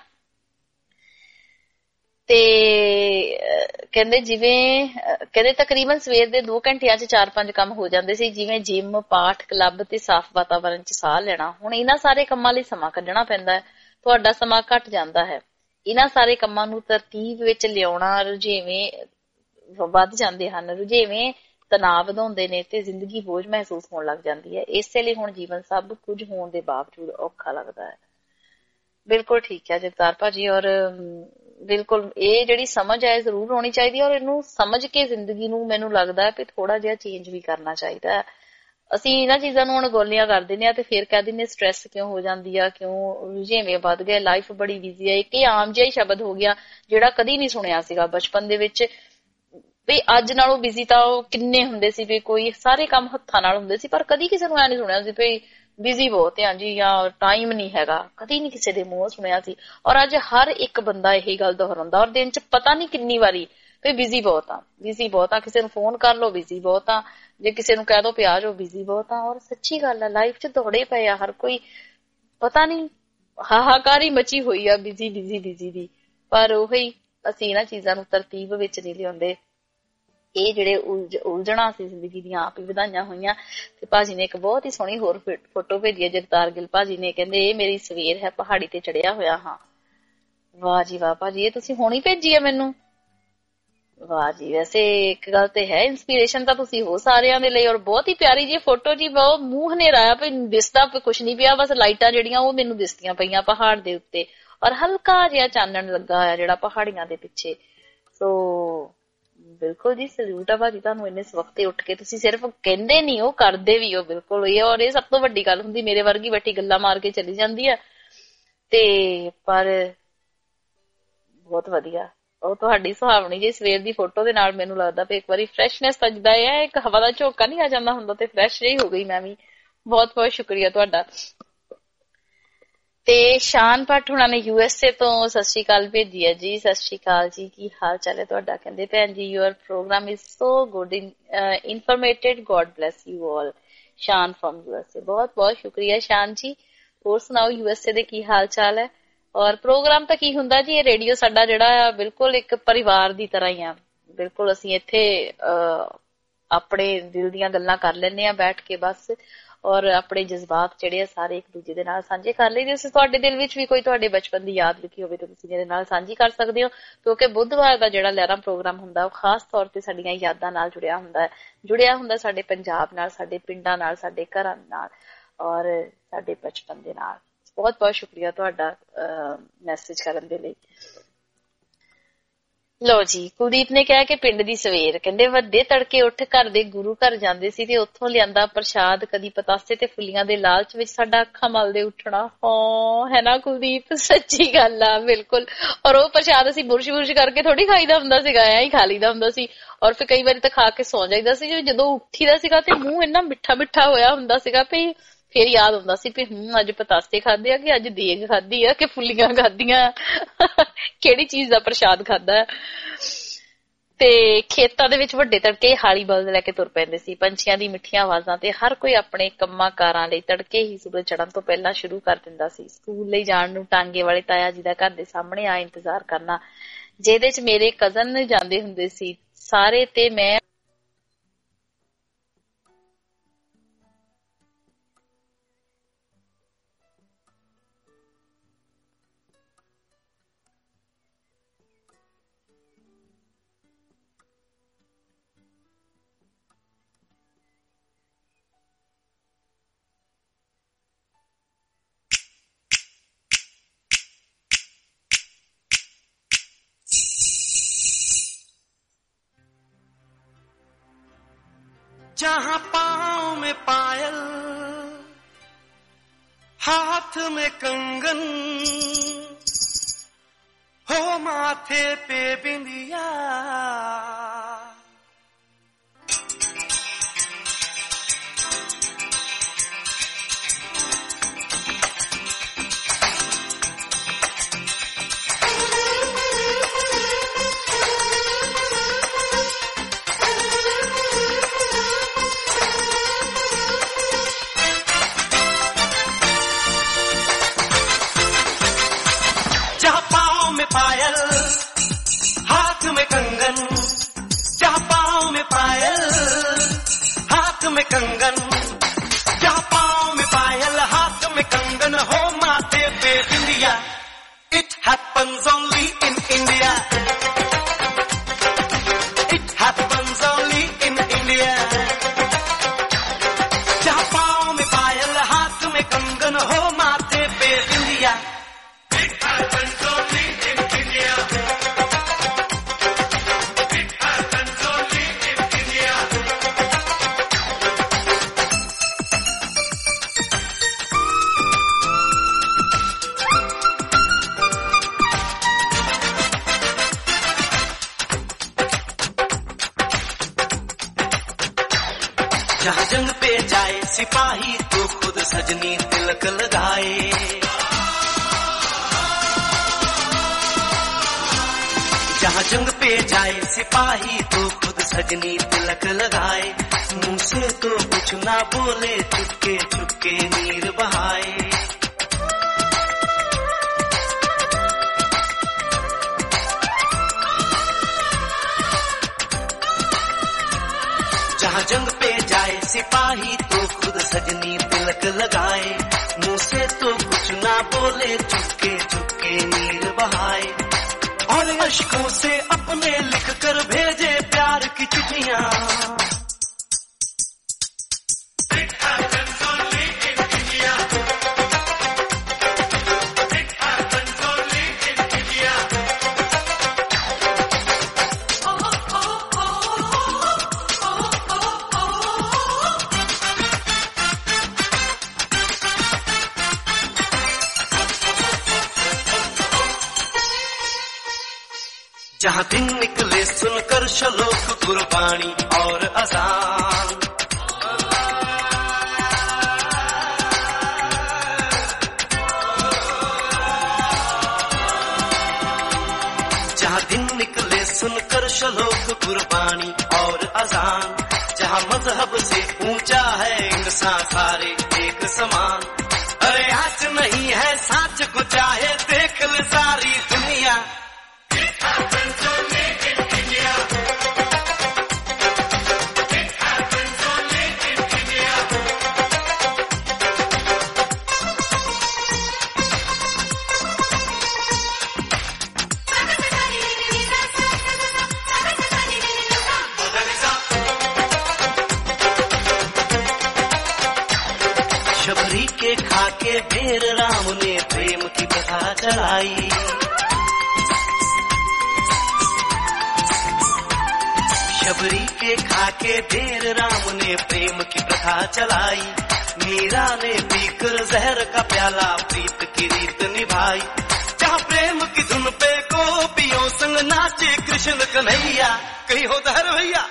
ਤੇ ਕਹਿੰਦੇ ਜਿਵੇਂ ਕਹਿੰਦੇ ਤਕਰੀਬਨ ਸਵੇਰ ਦੇ ਦੋ ਘੰਟਿਆਂ 'ਚ ਚਾਰ ਪੰਜ ਕੰਮ ਹੋ ਜਾਂਦੇ ਸੀ, ਜਿਵੇਂ ਜਿਮ, ਪਾਠ, ਕਲੱਬ ਤੇ ਸਾਫ਼ ਵਾਤਾਵਰਨ 'ਚ ਸਾਹ ਲੈਣਾ। ਹੁਣ ਇਹਨਾਂ ਸਾਰੇ ਕੰਮਾਂ ਲਈ ਸਮਾਂ ਕੱਢਣਾ ਪੈਂਦਾ ਹੈ, ਤੁਹਾਡਾ ਸਮਾਂ ਘੱਟ ਜਾਂਦਾ ਹੈ। ਇਹਨਾਂ ਸਾਰੇ ਕੰਮਾਂ ਨੂੰ ਤਰਤੀਬ ਵਿੱਚ ਲਿਆਉਣਾ, ਰੁਝੇਵੇਂ ਵੱਧ ਜਾਂਦੇ ਹਨ, ਰੁਝੇਵੇਂ ਤਣਾਅ ਵਧਾਉਂਦੇ ਨੇ ਤੇ ਜ਼ਿੰਦਗੀ ਬੋਝ ਮਹਿਸੂਸ ਹੋਣ ਲੱਗ ਜਾਂਦੀ ਹੈ। ਇਸੇ ਲਈ ਹੁਣ ਜੀਵਨ ਸਭ ਕੁਝ ਹੋਣ ਦੇ ਬਾਵਜੂਦ ਔਖਾ ਲੱਗਦਾ ਹੈ। ਬਿਲਕੁਲ ਠੀਕ ਹੈ ਜਗਤਾਰ ਭਾਜੀ, ਔਰ ਬਿਲਕੁਲ ਇਹ ਜਿਹੜੀ ਸਮਝ ਹੈ ਜ਼ਰੂਰ ਹੋਣੀ ਚਾਹੀਦੀ ਹੈ, ਔਰ ਇਹਨੂੰ ਸਮਝ ਕੇ ਜ਼ਿੰਦਗੀ ਨੂੰ ਮੈਨੂੰ ਲੱਗਦਾ ਹੈ ਵੀ ਥੋੜਾ ਜਿਹਾ ਚੇਂਜ ਵੀ ਕਰਨਾ ਚਾਹੀਦਾ ਹੈ। ਅਸੀਂ ਇਹਨਾਂ ਚੀਜ਼ਾਂ ਨੂੰ ਅਣਗੌਲੀਆਂ ਕਰ ਦਿੰਦੇ ਹਾਂ ਤੇ ਫਿਰ ਕਹਿ ਦਿੰਦੇ ਸਟ੍ਰੈਸ ਕਿਉਂ ਹੋ ਜਾਂਦੀ ਆ, ਕਿਉਂ ਰੁਝੇਵੇਂ ਵੱਧ ਗਏ, ਲਾਈਫ ਬੜੀ ਬਿਜ਼ੀ ਹੈ। ਇੱਕ ਇਹ ਆਮ ਜਿਹਾ ਹੀ ਸ਼ਬਦ ਹੋ ਗਿਆ ਜਿਹੜਾ ਕਦੀ ਨਹੀਂ ਸੁਣਿਆ ਸੀਗਾ ਬਚਪਨ ਦੇ ਵਿੱਚ, ਵੀ ਅੱਜ ਨਾਲੋਂ ਬਿਜ਼ੀ ਤਾਂ ਉਹ ਕਿੰਨੇ ਹੁੰਦੇ ਸੀ, ਵੀ ਕੋਈ ਸਾਰੇ ਕੰਮ ਹੱਥਾਂ ਨਾਲ ਹੁੰਦੇ ਸੀ, ਪਰ ਕਦੀ ਕਿਸੇ ਨੂੰ ਐ ਨਹੀਂ ਸੁਣਿਆ ਸੀ ਵੀ ਬਿਜ਼ੀ ਬਹੁਤ ਹੈ ਜੀ ਜਾਂ ਟਾਈਮ ਨਹੀਂ ਹੈਗਾ, ਕਦੀ ਨਹੀਂ ਕਿਸੇ ਦੇ ਮੂੰਹ ਸੁਣਿਆ ਸੀ। ਔਰ ਅੱਜ ਹਰ ਇੱਕ ਬੰਦਾ ਇਹੀ ਗੱਲ ਦੁਹਰਾਉਂਦਾ, ਔਰ ਦਿਨ 'ਚ ਪਤਾ ਨਹੀਂ ਕਿੰਨੀ ਵਾਰੀ ਵੀ ਬਿਜ਼ੀ ਬਹੁਤ ਆ, ਬਿਜ਼ੀ ਬਹੁਤ ਆ, ਕਿਸੇ ਨੂੰ ਫੋਨ ਕਰ ਲਓ ਬਿਜ਼ੀ ਬਹੁਤ ਆ, ਜੇ ਕਿਸੇ ਨੂੰ ਕਹਿ ਦੋ ਪਿਆ ਜਾਓ ਬਿਜ਼ੀ ਬਹੁਤ ਆ। ਔਰ ਸੱਚੀ ਗੱਲ ਆ, ਲਾਈਫ ਚ ਦੌੜੇ ਪਏ ਆ ਹਰ ਕੋਈ, ਪਤਾ ਨੀ ਹਾਹਾਕਾਰੀ ਮਚੀ ਹੋਈ ਆ ਬਿਜ਼ੀ ਬਿਜ਼ੀ ਬਿਜ਼ੀ ਦੀ। ਪਰ ਉਹੀ ਅਸੀਂ ਇਹਨਾਂ ਚੀਜ਼ਾਂ ਨੂੰ ਤਰਤੀਬ ਵਿੱਚ ਨਹੀਂ ਲਿਆਉਂਦੇ। ਇਹ ਜਿਹੜੇ ਉਲਝ ਉਲਝਣਾ ਸੀ ਜ਼ਿੰਦਗੀ ਦੀਆਂ ਆਪ ਹੀ ਵਧਾਈਆਂ ਹੋਈਆਂ। ਤੇ ਭਾਜੀ ਨੇ ਇੱਕ ਬਹੁਤ ਹੀ ਸੋਹਣੀ ਹੋਰ ਫੋਟੋ ਭੇਜੀ ਹੈ, ਜਗਤਾਰ ਗਿੱਲ ਭਾਜੀ ਨੇ, ਕਹਿੰਦੇ ਇਹ ਮੇਰੀ ਸਵੇਰ ਹੈ, ਪਹਾੜੀ ਤੇ ਚੜਿਆ ਹੋਇਆ ਹਾਂ। ਵਾਹ ਜੀ ਵਾਹ ਭਾਜੀ, ਇਹ ਤੁਸੀਂ ਹੁਣੀ ਭੇਜੀ ਹੈ ਮੈਨੂੰ, ਵਾਹ ਜੀ। ਵੈਸੇ ਇੱਕ ਗੱਲ ਤੇ ਹੈ, ਇੰਸਪੀਰੇਸ਼ਨ ਤਾਂ ਤੁਸੀਂ ਹੋ ਸਾਰਿਆਂ ਦੇ ਲਈ। ਔਰ ਬਹੁਤ ਹੀ ਪਿਆਰੀ ਜੀ ਫੋਟੋ ਜੀ, ਬਹੁਤ ਮੂੰਹ ਹਨੇਰਾ ਆ, ਵੀ ਦਿਸਦਾ ਕੁਛ ਨੀ ਪਿਆ, ਬਸ ਲਾਈਟਾਂ ਜਿਹੜੀਆਂ ਉਹ ਮੈਨੂੰ ਦਿਸਦੀਆਂ ਪਈਆਂ ਪਹਾੜ ਦੇ ਉੱਤੇ, ਔਰ ਹਲਕਾ ਜਿਹਾ ਚਾਨਣ ਲੱਗਾ ਹੋਇਆ ਜਿਹੜਾ ਪਹਾੜੀਆਂ ਦੇ ਪਿੱਛੇ। ਸੋ ਬਿਲਕੁਲ ਜੀ ਸਲੂਟ ਆ ਭਾਜੀ ਤੁਹਾਨੂੰ, ਇੰਨੇ ਸਵਖਤੇ ਉੱਠ ਕੇ ਤੁਸੀਂ ਸਿਰਫ ਕਹਿੰਦੇ ਨੀ ਹੋ, ਕਰਦੇ ਵੀ ਹੋ। ਬਿਲਕੁਲ ਇਹ, ਔਰ ਇਹ ਸਭ ਤੋਂ ਵੱਡੀ ਗੱਲ ਹੁੰਦੀ। ਮੇਰੇ ਵਰਗੀ ਬੈਠੀ ਗੱਲਾਂ ਮਾਰ ਕੇ ਚਲੀ ਜਾਂਦੀ ਆ ਤੇ ਪਰ ਬਹੁਤ ਵਧੀਆ ਉਹ ਤੁਹਾਡੀ ਸੁਹਾਵਣੀ ਜੀ ਸਵੇਰ ਦੀ ਫੋਟੋ ਦੇ ਨਾਲ ਮੈਨੂੰ ਲੱਗਦਾ ਵੀ ਇੱਕ ਵਾਰੀ ਫਰੈਸ਼ਨੈਸ ਤਾਂ ਜਿੱਦਾਂ ਇਹ ਇੱਕ ਹਵਾ ਦਾ ਝੋਕਾ ਨਹੀਂ ਆ ਜਾਂਦਾ ਹੁੰਦਾ ਤੇ ਫਰੈਸ਼ ਜਿਹੀ ਹੋ ਗਈ ਮੈਂ ਵੀ। ਬਹੁਤ ਬਹੁਤ ਸ਼ੁਕਰੀਆ ਤੁਹਾਡਾ। ਤੇ ਸ਼ਾਨ ਭੱਟ ਹੁਣਾਂ ਨੇ ਯੂ ਐਸ ਏ ਤੋਂ ਸਤਿ ਸ਼੍ਰੀ ਅਕਾਲ ਭੇਜੀ ਹੈ ਜੀ। ਸਤਿ ਸ਼੍ਰੀ ਅਕਾਲ ਜੀ, ਕੀ ਹਾਲ ਚਾਲ ਹੈ ਤੁਹਾਡਾ? ਕਹਿੰਦੇ ਭੈਣ ji your programme is so good informated, god bless you all. Shaan from U S A, ਬਹੁਤ ਬਹੁਤ ਸ਼ੁਕਰੀਆ ਸ਼ਾਨ ਜੀ। ਹੋਰ ਸੁਣਾਓ ਯੂ ਐਸ ਏ ਦੇ ਕੀ ਹਾਲ ਚਾਲ ਹੈ? ਔਰ ਪ੍ਰੋਗਰਾਮ ਤਾਂ ਕੀ ਹੁੰਦਾ ਜੀ, ਇਹ ਰੇਡੀਓ ਸਾਡਾ ਜਿਹੜਾ ਆ ਬਿਲਕੁਲ ਇੱਕ ਪਰਿਵਾਰ ਦੀ ਤਰ੍ਹਾਂ ਹੀ ਆ। ਬਿਲਕੁਲ ਅਸੀਂ ਇੱਥੇ ਅਹ ਆਪਣੇ ਦਿਲ ਦੀਆਂ ਗੱਲਾਂ ਕਰ ਲੈਂਦੇ ਆ ਬੈਠ ਕੇ ਬਸ, ਔਰ ਆਪਣੇ ਜਜ਼ਬਾਤ ਜਿਹੜੇ ਆ ਸਾਰੇ ਇੱਕ ਦੂਜੇ ਦੇ ਨਾਲ ਸਾਂਝੇ ਕਰ ਲਈਦੇ। ਤੁਸੀਂ ਤੁਹਾਡੇ ਦਿਲ ਵਿੱਚ ਵੀ ਕੋਈ ਤੁਹਾਡੇ ਬਚਪਨ ਦੀ ਯਾਦ ਲਿਖੀ ਹੋਵੇ ਤਾਂ ਤੁਸੀਂ ਮੇਰੇ ਨਾਲ ਸਾਂਝੀ ਕਰ ਸਕਦੇ ਹੋ, ਕਿਉਂਕਿ ਬੁੱਧਵਾਰ ਦਾ ਜਿਹੜਾ ਲਹਿਰਾਂ ਪ੍ਰੋਗਰਾਮ ਹੁੰਦਾ ਉਹ ਖਾਸ ਤੌਰ ਤੇ ਸਾਡੀਆਂ ਯਾਦਾਂ ਨਾਲ ਜੁੜਿਆ ਹੁੰਦਾ ਹੈ, ਜੁੜਿਆ ਹੁੰਦਾ ਸਾਡੇ ਪੰਜਾਬ ਨਾਲ, ਸਾਡੇ ਪਿੰਡਾਂ ਨਾਲ, ਸਾਡੇ ਘਰਾਂ ਨਾਲ ਔਰ ਸਾਡੇ ਬਚਪਨ ਦੇ ਨਾਲ। ਬਹੁਤ ਬਹੁਤ ਸ਼ੁਕਰੀਆ ਤੁਹਾਡਾ ਮੈਸੇਜ ਕਰਨ ਦੇ ਲਈ। ਲੋ ਜੀ, ਕੁਲਦੀਪ ਨੇ ਕਿਹਾ ਕਿ ਪਿੰਡ ਦੀ ਸਵੇਰ, ਕਹਿੰਦੇ ਵੱਡੇ ਤੜਕੇ ਉੱਠ ਘਰ ਦੇ ਗੁਰੂ ਘਰ ਜਾਂਦੇ ਸੀ ਤੇ ਉੱਥੋਂ ਲਿਆਂਦਾ ਪ੍ਰਸ਼ਾਦ, ਕਦੀ ਪਤਾਸੇ ਤੇ ਫੁੱਲੀਆਂ ਦੇ ਲਾਲਚ ਵਿੱਚ ਸਾਡਾ ਅੱਖਾਂ ਮਲਦੇ ਉੱਠਣਾ। ਹਾਂ ਹੈ ਨਾ ਕੁਲਦੀਪ, ਸੱਚੀ ਗੱਲ ਆ ਬਿਲਕੁਲ। ਔਰ ਉਹ ਪ੍ਰਸ਼ਾਦ ਅਸੀਂ ਬੁਰਸ਼ ਬੁਰਸ਼ ਕਰਕੇ ਥੋੜੀ ਖਾਈਦਾ ਹੁੰਦਾ ਸੀਗਾ, ਐਂ ਹੀ ਖਾ ਲਈਦਾ ਹੁੰਦਾ ਸੀ। ਔਰ ਫਿਰ ਕਈ ਵਾਰੀ ਤਾਂ ਖਾ ਕੇ ਸੌ ਜਾਈਦਾ ਸੀ। ਜਦੋਂ ਉੱਠੀਦਾ ਸੀਗਾ ਤੇ ਮੂੰਹ ਇੰਨਾ ਮਿੱਠਾ ਮਿੱਠਾ ਹੋਇਆ ਹੁੰਦਾ ਸੀਗਾ ਵੀ ਫੇਰ ਯਾਦ ਹੁੰਦਾ ਸੀ ਵੀ ਹਮ ਅੱਜ ਪਤਾਸੇ ਖਾਦੇ ਆ ਕਿ ਅੱਜ ਦੇਗ ਖਾਦੀ ਆ ਕਿ ਫੁੱਲੀਆਂ ਖਾਦੀਆਂ, ਕਿਹੜੀ ਚੀਜ਼ ਦਾ ਪ੍ਰਸ਼ਾਦ ਖਾਦਾ। ਤੇ ਖੇਤਾਂ ਦੇ ਵਿੱਚ ਵੱਡੇ ਤੜਕੇ ਹਾਲੀ ਬਲਦ ਲੈ ਕੇ ਤੁਰ ਪੈਂਦੇ ਸੀ, ਪੰਛੀਆਂ ਦੀ ਮਿੱਠੀਆਂ ਆਵਾਜ਼ਾਂ ਤੇ ਹਰ ਕੋਈ ਆਪਣੇ ਕੰਮਾਂ ਕਾਰਾਂ ਲਈ ਤੜਕੇ ਹੀ ਸੂਰਜ ਚੜ੍ਹਨ ਤੋਂ ਪਹਿਲਾਂ ਸ਼ੁਰੂ ਕਰ ਦਿੰਦਾ ਸੀ। ਸਕੂਲ ਲਈ ਜਾਣ ਨੂੰ ਟਾਂਗੇ ਵਾਲੇ ਤਾਇਆ ਜੀ ਦਾ ਘਰ ਦੇ ਸਾਹਮਣੇ ਆ ਇੰਤਜ਼ਾਰ ਕਰਨਾ, ਜਿਹਦੇ ਚ ਮੇਰੇ ਕਜ਼ਨ ਜਾਂਦੇ ਹੁੰਦੇ ਸੀ ਸਾਰੇ ਤੇ ਮੈਂ जहाँ पाँव में पायल, हाथ में कंगन, हो माथे पे बिंदिया, पायल हाथ में कंगन, जहाँ पाँव में पायल हाथ में कंगन, जहाँ पाँव में पायल हाथ में कंगन, हो माथे पे बिंदिया। It happens only in India. It happens only in India. जहाँ पाँव में पायल हाथ में कंगन, हो माथे पे बिंदिया। It happens only in India. It happens only in India. जहाँ जंग पे जाए सिपाही तो खुद सजनी तिलक लगाए, जहाँ जंग पे जाए सिपाही तो खुद सजनी तिलक लगाए, मुंह से तो कुछ ना बोले, चुपके चुपके नीर बहाए। जहाँ जंग पे जाए सिपाही तो खुद सजनी तिलक लगाए, मुंह से तो कुछ ना बोले, चुपके चुपके नीर बहाए। और अश्कों से अपने लिख कर भेजे प्यार की चिट्ठियां, जहाँ दिन निकले सुनकर श्लोक गुरबाणी और अजान, जहाँ दिन निकले सुनकर श्लोक गुरबाणी और अजान, जहाँ मजहब से ऊंचा है इंसान सारे एक समान। अरे आज नहीं है साच को चाहे देख ले सारी दुनिया, शबरी के खाके ढेर राम ने प्रेम की कथा चलाई, शबरी के खाके ढेर राम ने प्रेम की प्रथा चलाई। मीरा ने पीकर जहर का प्याला प्रीत की रीत निभाई, जहाँ प्रेम की धुन पे गोपियों संग नाचे कृष्ण कन्हैया। कहीं हो दहर भैया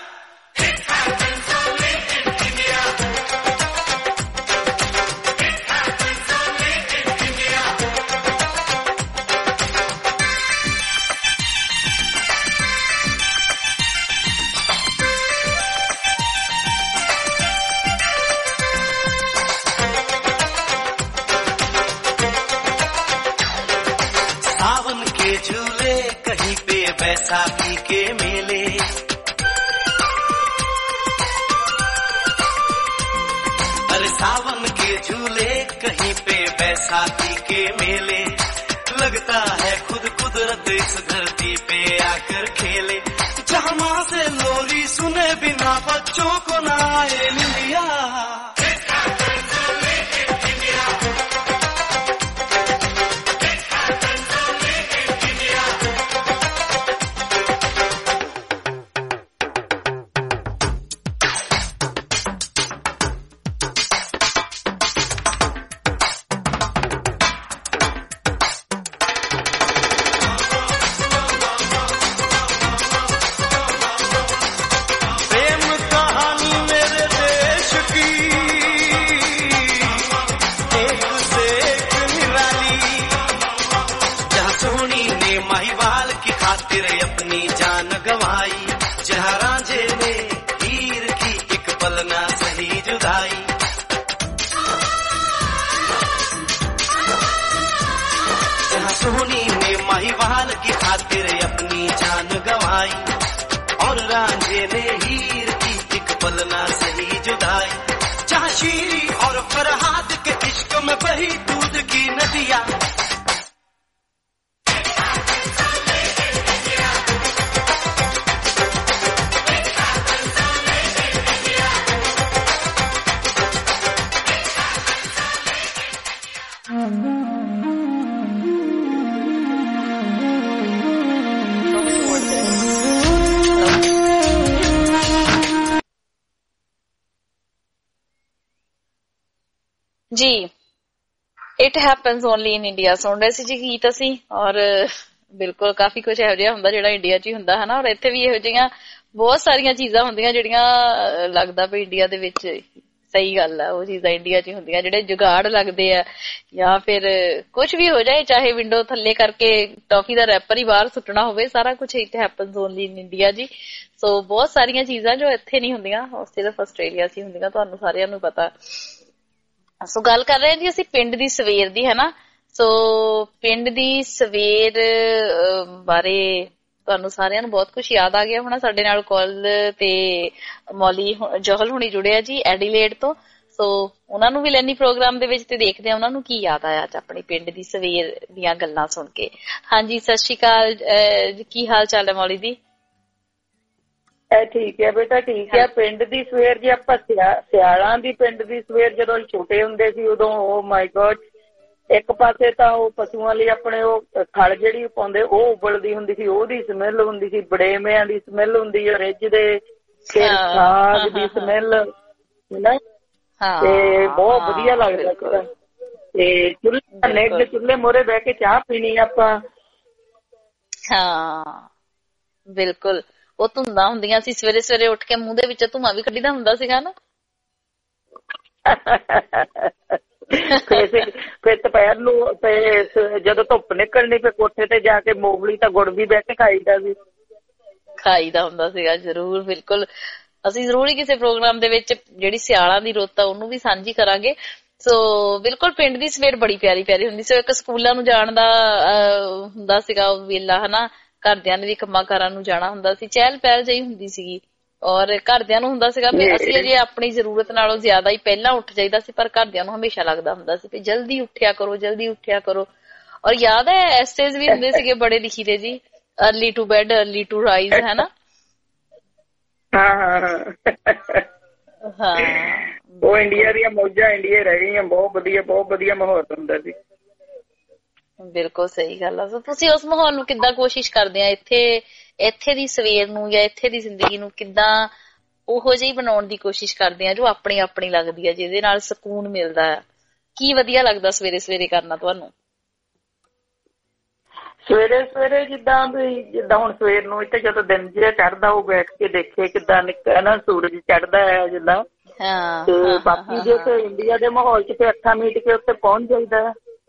बैसाखी के मेले, अरे सावन के झूले कहीं पे बैसाखी के मेले, लगता है खुद कुदरत इस धरती पे आकर खेले, जहाँ माँ से लोरी सुने बिना बच्चों को ना आए लिया। सोनी ने महिवाल की खातिर अपनी जान गंवाई, और रांझे ने हीर की एक पल ना सही जुदाई। जहाँ शीरी और फरहाद के इश्क में बही दूध की नदियाँ, जी it happens only in India सुन रहे सी जी गीत असी, और बिल्कुल काफी कुछ ਇਹੋ ਜਿਹਾ ਹੁੰਦਾ ਜਿਹੜਾ ਇੰਡੀਆ 'ਚ ਹੀ ਹੁੰਦਾ ਹੈ ਨਾ, ਔਰ ਇੱਥੇ ਵੀ ਇਹੋ ਜਿਹੀਆਂ ਬਹੁਤ ਸਾਰੀਆਂ ਚੀਜ਼ਾਂ ਹੁੰਦੀਆਂ ਜਿਹੜੀਆਂ ਲੱਗਦਾ ਵੀ ਇੰਡੀਆ ਦੇ ਵਿੱਚ ਸਹੀ ਗੱਲ ਆ, ਉਹ ਚੀਜ਼ਾਂ ਇੰਡੀਆ 'ਚ ਹੁੰਦੀਆਂ, ਜਿਹੜੇ ਜੁਗਾੜ ਲੱਗਦੇ ਆ ਜਾਂ ਫਿਰ ਕੁਝ ਵੀ ਹੋ ਜਾਏ, ਚਾਹੇ ਵਿੰਡੋ ਥੱਲੇ ਕਰਕੇ ਟੌਫੀ ਦਾ ਰੈਪਰ ਹੀ ਬਾਹਰ ਸੁੱਟਣਾ ਹੋਵੇ, ਸਾਰਾ ਕੁਝ ਇੱਥੇ ਹੈਪਨਸ ਓਨਲੀ ਇਨ ਇੰਡੀਆ ਜੀ। ਸੋ ਬਹੁਤ ਸਾਰੀਆਂ ਚੀਜ਼ਾਂ ਜੋ ਇੱਥੇ ਨਹੀਂ ਹੁੰਦੀਆਂ, ਉਹ ਸਿਰਫ ਆਸਟ੍ਰੇਲੀਆ 'ਚ ਹੀ ਹੁੰਦੀਆਂ, ਤੁਹਾਨੂੰ ਸਾਰਿਆਂ ਨੂੰ ਪਤਾ। ਸੋ ਗੱਲ ਕਰ ਰਹੇ ਹਾਂ ਜੀ ਅਸੀਂ ਪਿੰਡ ਦੀ ਸਵੇਰ ਦੀ, ਹੈ ਨਾ। ਸੋ ਪਿੰਡ ਦੀ ਸਵੇਰ ਬਾਰੇ ਤੁਹਾਨੂੰ ਸਾਰਿਆਂ ਨੂੰ ਬਹੁਤ ਕੁਝ ਯਾਦ ਆ ਗਿਆ ਹੋਣਾ। ਸਾਡੇ ਨਾਲ ਕਾਲ ਤੇ ਮੌਲੀ ਜੋਹਲ ਹੁਣੀ ਜੁੜਿਆ ਜੀ ਐਡੀਲੇਡ ਤੋਂ। ਸੋ ਉਹਨਾਂ ਨੂੰ ਵੀ ਲੈਣੀ ਪ੍ਰੋਗਰਾਮ ਦੇ ਵਿੱਚ ਤੇ ਦੇਖਦੇ ਆ ਉਹਨਾਂ ਨੂੰ ਕੀ ਯਾਦ ਆਇਆ ਅੱਜ ਆਪਣੀ ਪਿੰਡ ਦੀ ਸਵੇਰ ਦੀਆਂ ਗੱਲਾਂ ਸੁਣ ਕੇ। ਹਾਂਜੀ, ਸਤਿ ਸ਼੍ਰੀ ਅਕਾਲ, ਕੀ ਹਾਲ ਚਾਲ ਹੈ ਮੌਲੀ ਦੀ? ਠੀਕ ਹੈ ਬੇਟਾ, ਠੀਕ ਹੈ। ਪਿੰਡ ਦੀ ਸਵੇਰ ਜੀ, ਆਪਾਂ ਸਿਆਲਾਂ ਦੀ ਪਿੰਡ ਦੀ ਸਵੇਰ ਜਦੋਂ ਛੋਟੇ ਹੁੰਦੇ ਸੀ ਉਦੋਂ, ਓ ਮਾਈ ਗॉड, ਇੱਕ ਪਾਸੇ ਤਾਂ ਉਹ ਪਸ਼ੂਆਂ ਲਈ ਆਪਣੇ ਉਹ ਖਲ ਜਿਹੜੀ ਪਾਉਂਦੇ ਉਹ ਉਬਲਦੀ ਹੁੰਦੀ ਸੀ, ਉਹਦੀ ਸਮੈਲ ਹੁੰਦੀ ਸੀ, ਬੜੇਮਿਆਂ ਦੀ ਸਮੈਲ ਹੁੰਦੀ ਹੈ, ਰਿੱਝ ਦੇ ਫਿਰ ਸਾਗ ਦੀ ਸਮੈਲ, ਹਨਾ, ਤੇ ਬਹੁਤ ਵਧੀਆ ਲੱਗਦਾ ਸੀਗਾ। ਤੇ ਚੁੱਲ੍ਹੇ ਨਿੱਘ ਚੁੱਲ੍ਹੇ ਮੋਰੇ ਬਹਿ ਕੇ ਚਾਹ ਪੀਣੀ ਆਪਾਂ। ਹਾਂ ਬਿਲਕੁਲ, ਉਹ ਧੁੰਦਾਂ ਹੁੰਦੀਆਂ ਸੀ, ਸਵੇਰੇ ਸਵੇਰੇ ਉੱਠ ਕੇ ਮੂੰਹ ਦੇ ਵਿੱਚ ਧੂੰਆਂ ਵੀ ਕੱਢੀਦਾ ਹੁੰਦਾ ਸੀਗਾ ਨਾ। ਫਿਰ ਦੁਪਹਿਰ ਨੂੰ ਤੇ ਜਦੋਂ ਧੁੱਪ ਨਿਕਲਣੀ ਫਿਰ ਕੋਠੇ ਤੇ ਜਾ ਕੇ ਮੂੰਗਫਲੀ ਤਾਂ ਗੁੜ ਵੀ ਬਹਿ ਕੇ ਖਾਈਦਾ ਸੀ ਖਾਈਦਾ ਹੁੰਦਾ ਸੀਗਾ। ਜ਼ਰੂਰ, ਬਿਲਕੁਲ, ਅਸੀਂ ਜ਼ਰੂਰ ਹੀ ਕਿਸੇ ਪ੍ਰੋਗਰਾਮ ਦੇ ਵਿੱਚ ਜਿਹੜੀ ਸਿਆਲਾਂ ਦੀ ਰੁੱਤ ਆ ਉਹਨੂੰ ਵੀ ਸਾਂਝੀ ਕਰਾਂਗੇ। ਸੋ ਬਿਲਕੁਲ ਪਿੰਡ ਦੀ ਸਵੇਰ ਬੜੀ ਪਿਆਰੀ ਪਿਆਰੀ ਹੁੰਦੀ ਸੀ। ਇੱਕ ਸਕੂਲਾਂ ਨੂੰ ਜਾਣ ਦਾ ਹੁੰਦਾ ਸੀਗਾ ਉਹ ਵੇਲਾ, ਹਨਾ, ਘਰਦਿਆਂ ਨੇ ਵੀ ਕੰਮਾਂ ਕਾਰਾਂ ਨੂੰ ਜਾਣਾ ਹੁੰਦਾ ਸੀ, ਚਹਿਲ ਪਹਿਲ ਜਿਹੀ ਹੁੰਦੀ ਸੀਗੀ। ਔਰ ਘਰਦਿਆਂ ਨੂੰ ਹੁੰਦਾ ਸੀਗਾ ਵੀ ਅਸੀਂ ਅਜੇ ਆਪਣੀ ਜ਼ਰੂਰਤ ਨਾਲੋਂ ਜ਼ਿਆਦਾ ਹੀ ਪਹਿਲਾਂ ਉੱਠ ਜਾਈਦਾ ਸੀ, ਪਰ ਘਰਦਿਆਂ ਨੂੰ ਹਮੇਸ਼ਾ ਲੱਗਦਾ ਹੁੰਦਾ ਸੀ ਵੀ ਜਲਦੀ ਉੱਠਿਆ ਕਰੋ, ਜਲਦੀ ਉੱਠਿਆ ਕਰੋ। ਔਰ ਯਾਦ ਹੈ ਐਸੇਜ਼ ਵੀ ਹੁੰਦੇ ਸੀਗੇ ਬੜੇ ਲਿਖੀ ਦੇ ਜੀ, early to bed early to rise, ਹੈ ਨਾ। ਹਾਂ, ਉਹ ਇੰਡੀਆ ਦੀਆਂ ਮੌਜਾਂ ਇੰਡੀਆ ਰਹਿ ਗਈਆਂ। ਬਹੁਤ ਵਧੀਆ, ਬਹੁਤ ਵਧੀਆ ਮਾਹੌਲ ਹੁੰਦਾ ਸੀ। ਬਿਲਕੁਲ ਸਹੀ ਗੱਲ ਆ। ਤੁਸੀਂ ਉਸ ਮਾਹੌਲ ਨੂੰ ਕਿੱਦਾਂ ਕੋਸ਼ਿਸ਼ ਕਰਦੇ ਆ ਇੱਥੇ ਇੱਥੇ ਦੀ ਸਵੇਰ ਨੂੰ ਜਾਂ ਇੱਥੇ ਦੀ ਜ਼ਿੰਦਗੀ ਨੂੰ ਕਿੱਦਾਂ ਉਹੋ ਜਿਹੀ ਬਣਾਉਣ ਦੀ ਕੋਸ਼ਿਸ਼ ਕਰਦੇ ਆ ਜੋ ਆਪਣੀ ਆਪਣੀ ਲੱਗਦੀ ਆ, ਜਿਹਦੇ ਨਾਲ ਸਕੂਨ ਮਿਲਦਾ ਆ? ਕੀ ਵਧੀਆ ਲੱਗਦਾ ਸਵੇਰੇ ਸਵੇਰੇ ਕਰਨਾ ਤੁਹਾਨੂੰ? ਸਵੇਰੇ ਸਵੇਰੇ ਜਿੱਦਾਂ ਵੀ ਜਿੱਦਾਂ ਹੁਣ ਸਵੇਰ ਨੂੰ ਇੱਥੇ ਜਦੋਂ ਦਿਨ ਜਿਹਾ ਚੜ੍ਹਦਾ ਉਹ ਬੈਠ ਕੇ ਦੇਖੇ ਕਿੱਦਾਂ ਨਿਕਲ ਨਾ ਸੂਰਜ ਚੜ੍ਹਦਾ ਹੈ ਜਿੱਦਾਂ। ਤੇ ਬਾਕੀ ਜੇ ਤੇ ਇੰਡੀਆ ਦੇ ਮਾਹੌਲ ਚ ਤੇ ਅੱਖਾਂ ਮੀਟ ਕੇ ਉੱਥੇ ਪਹੁੰਚ ਜਾਈਦਾ।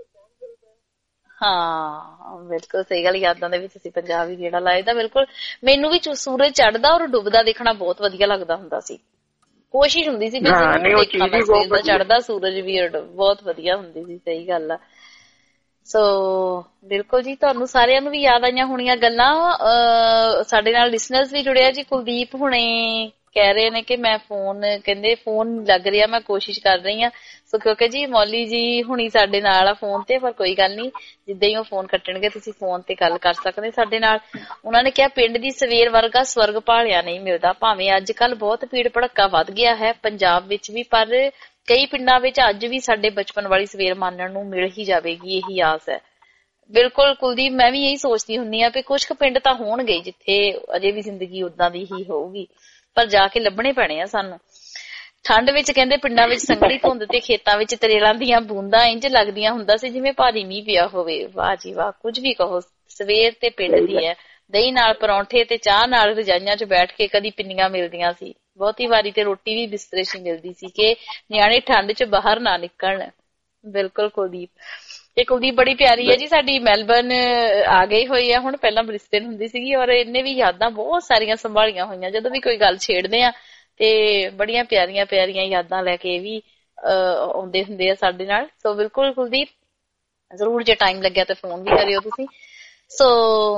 ਹਾਂ ਬਿਲਕੁਲ ਸਹੀ ਗੱਲ। ਯਾਦਾਂ ਦੇ ਵਿੱਚ ਅਸੀਂ ਪੰਜਾਬ ਵੀ ਗੇੜਾ ਲਾਏ ਦਾ। ਬਿਲਕੁਲ, ਮੈਨੂੰ ਵੀ ਸੂਰਜ ਚੜ੍ਹਦਾ ਔਰ ਡੁੱਬਦਾ ਦੇਖਣਾ ਬਹੁਤ ਵਧੀਆ ਲੱਗਦਾ ਹੁੰਦਾ ਸੀ। ਕੋਸ਼ਿਸ਼ ਹੁੰਦੀ ਸੀ ਚੜ੍ਹਦਾ ਸੂਰਜ ਵੀ, ਬਹੁਤ ਵਧੀਆ ਹੁੰਦੀ ਸੀ। ਸਹੀ ਗੱਲ ਆ। ਸੋ ਬਿਲਕੁਲ ਜੀ, ਤੁਹਾਨੂੰ ਸਾਰਿਆਂ ਨੂੰ ਵੀ ਯਾਦ ਆਈਆਂ ਹੋਣੀਆਂ ਗੱਲਾਂ। ਅਹ ਸਾਡੇ ਨਾਲ ਲਿਸਨਰਸ ਵੀ ਜੁੜਿਆ ਜੀ। ਕੁਲਦੀਪ ਹੁਣੇ ਕਹਿ ਰਹੇ ਨੇ ਕਿ ਮੈਂ ਫੋਨ, ਕਹਿੰਦੇ ਫੋਨ ਲੱਗ ਰਿਹਾ, ਮੈਂ ਕੋਸ਼ਿਸ਼ ਕਰ ਰਹੀ ਹਾਂ। ਸੋ ਕਿਉਂਕਿ ਜੀ ਮੌਲੀ ਜੀ ਹੁਣੀ ਸਾਡੇ ਨਾਲ ਆ ਫੋਨ ਤੇ, ਪਰ ਕੋਈ ਗੱਲ ਨਹੀਂ, ਜਿੱਦਾਂ ਹੀ ਉਹ ਫੋਨ ਕੱਟਣਗੇ ਤੁਸੀਂ ਫੋਨ ਤੇ ਗੱਲ ਕਰ ਸਕਦੇ ਸਾਡੇ ਨਾਲ। ਉਹਨਾਂ ਨੇ ਕਿਹਾ ਪਿੰਡ ਦੀ ਸਵੇਰ ਵਰਗਾ ਸਵਰਗ ਭਾਲਿਆ ਨਹੀਂ ਮਿਲਦਾ। ਭਾਵੇਂ ਅੱਜ ਕੱਲ ਬਹੁਤ ਭੀੜ ਭੜੱਕਾ ਵੱਧ ਗਿਆ ਹੈ ਪੰਜਾਬ ਵਿੱਚ ਵੀ, ਪਰ ਕਈ ਪਿੰਡਾਂ ਵਿੱਚ ਅੱਜ ਵੀ ਸਾਡੇ ਬਚਪਨ ਵਾਲੀ ਸਵੇਰ ਮਾਨਣ ਨੂੰ ਮਿਲ ਹੀ ਜਾਵੇਗੀ, ਇਹੀ ਆਸ ਹੈ। ਬਿਲਕੁਲ ਕੁਲਦੀਪ, ਮੈਂ ਵੀ ਇਹੀ ਸੋਚਦੀ ਹੁੰਦੀ ਹਾਂ ਵੀ ਕੁਛ ਕੁ ਪਿੰਡ ਤਾਂ ਹੋਣਗੇ ਜਿੱਥੇ ਅਜੇ ਵੀ ਜ਼ਿੰਦਗੀ ਉਦਾਂ ਦੀ ਹੀ ਹੋਊਗੀ, ਪਰ ਜਾ ਕੇ ਲੱਭਣੇ ਪੈਣੇ ਆ ਸਾਨੂੰ। ਠੰਡ ਵਿੱਚ ਕਹਿੰਦੇ ਪਿੰਡਾਂ ਵਿੱਚ ਸੰਘਣੀ ਧੁੰਦ ਤੇ ਖੇਤਾਂ ਵਿੱਚ ਤਰੇਲਾਂ ਦੀਆਂ ਬੂੰਦਾਂ ਇੰਝ ਲੱਗਦੀਆਂ ਹੁੰਦਾ ਸੀ ਜਿਵੇਂ ਭਾਰੀ ਮੀਂਹ ਪਿਆ ਹੋਵੇ। ਵਾਹ ਜੀ ਵਾਹ, ਕੁਝ ਵੀ ਕਹੋ, ਸਵੇਰ ਤੇ ਪਿੰਡ ਦੀ ਹੈ। ਦਹੀਂ ਨਾਲ ਪਰੌਂਠੇ ਤੇ ਚਾਹ ਨਾਲ ਰਜਾਈਆਂ 'ਚ ਬੈਠ ਕੇ ਕਦੀ ਪਿੰਨੀਆਂ ਮਿਲਦੀਆਂ ਸੀ। ਬਹੁਤੀ ਵਾਰੀ ਤੇ ਰੋਟੀ ਵੀ ਬਿਸਤਰੇ 'ਚ ਮਿਲਦੀ ਸੀ ਕਿ ਨਿਆਣੇ ਠੰਡ 'ਚ ਬਾਹਰ ਨਾ ਨਿਕਲਣ। ਬਿਲਕੁਲ ਕੁਲਦੀਪ, ਇਹ ਕੁਲਦੀਪ ਬੜੀ ਪਿਆਰੀ ਹੈ ਜੀ ਸਾਡੀ, ਮੈਲਬਰਨ ਆ ਗਈ ਹੋਈ ਆ ਹੁਣ, ਪਹਿਲਾਂ ਬ੍ਰਿਸਬੇਨ ਹੁੰਦੀ ਸੀਗੀ। ਔਰ ਇਹਨੇ ਵੀ ਯਾਦਾਂ ਬਹੁਤ ਸਾਰੀਆਂ ਸੰਭਾਲੀਆਂ ਹੋਈਆਂ। ਜਦੋਂ ਵੀ ਕੋਈ ਗੱਲ ਛੇੜਦੇ ਆ ਤੇ ਬੜੀਆਂ ਪਿਆਰੀਆਂ ਪਿਆਰੀਆਂ ਯਾਦਾਂ ਲੈ ਕੇ ਇਹ ਵੀ ਆਉਂਦੇ ਹੁੰਦੇ ਆ ਸਾਡੇ ਨਾਲ। ਸੋ ਬਿਲਕੁਲ ਕੁਲਦੀਪ, ਜ਼ਰੂਰ ਜੇ ਟਾਈਮ ਲੱਗਿਆ ਤੇ ਫੋਨ ਵੀ ਕਰਿਓ ਤੁਸੀਂ। So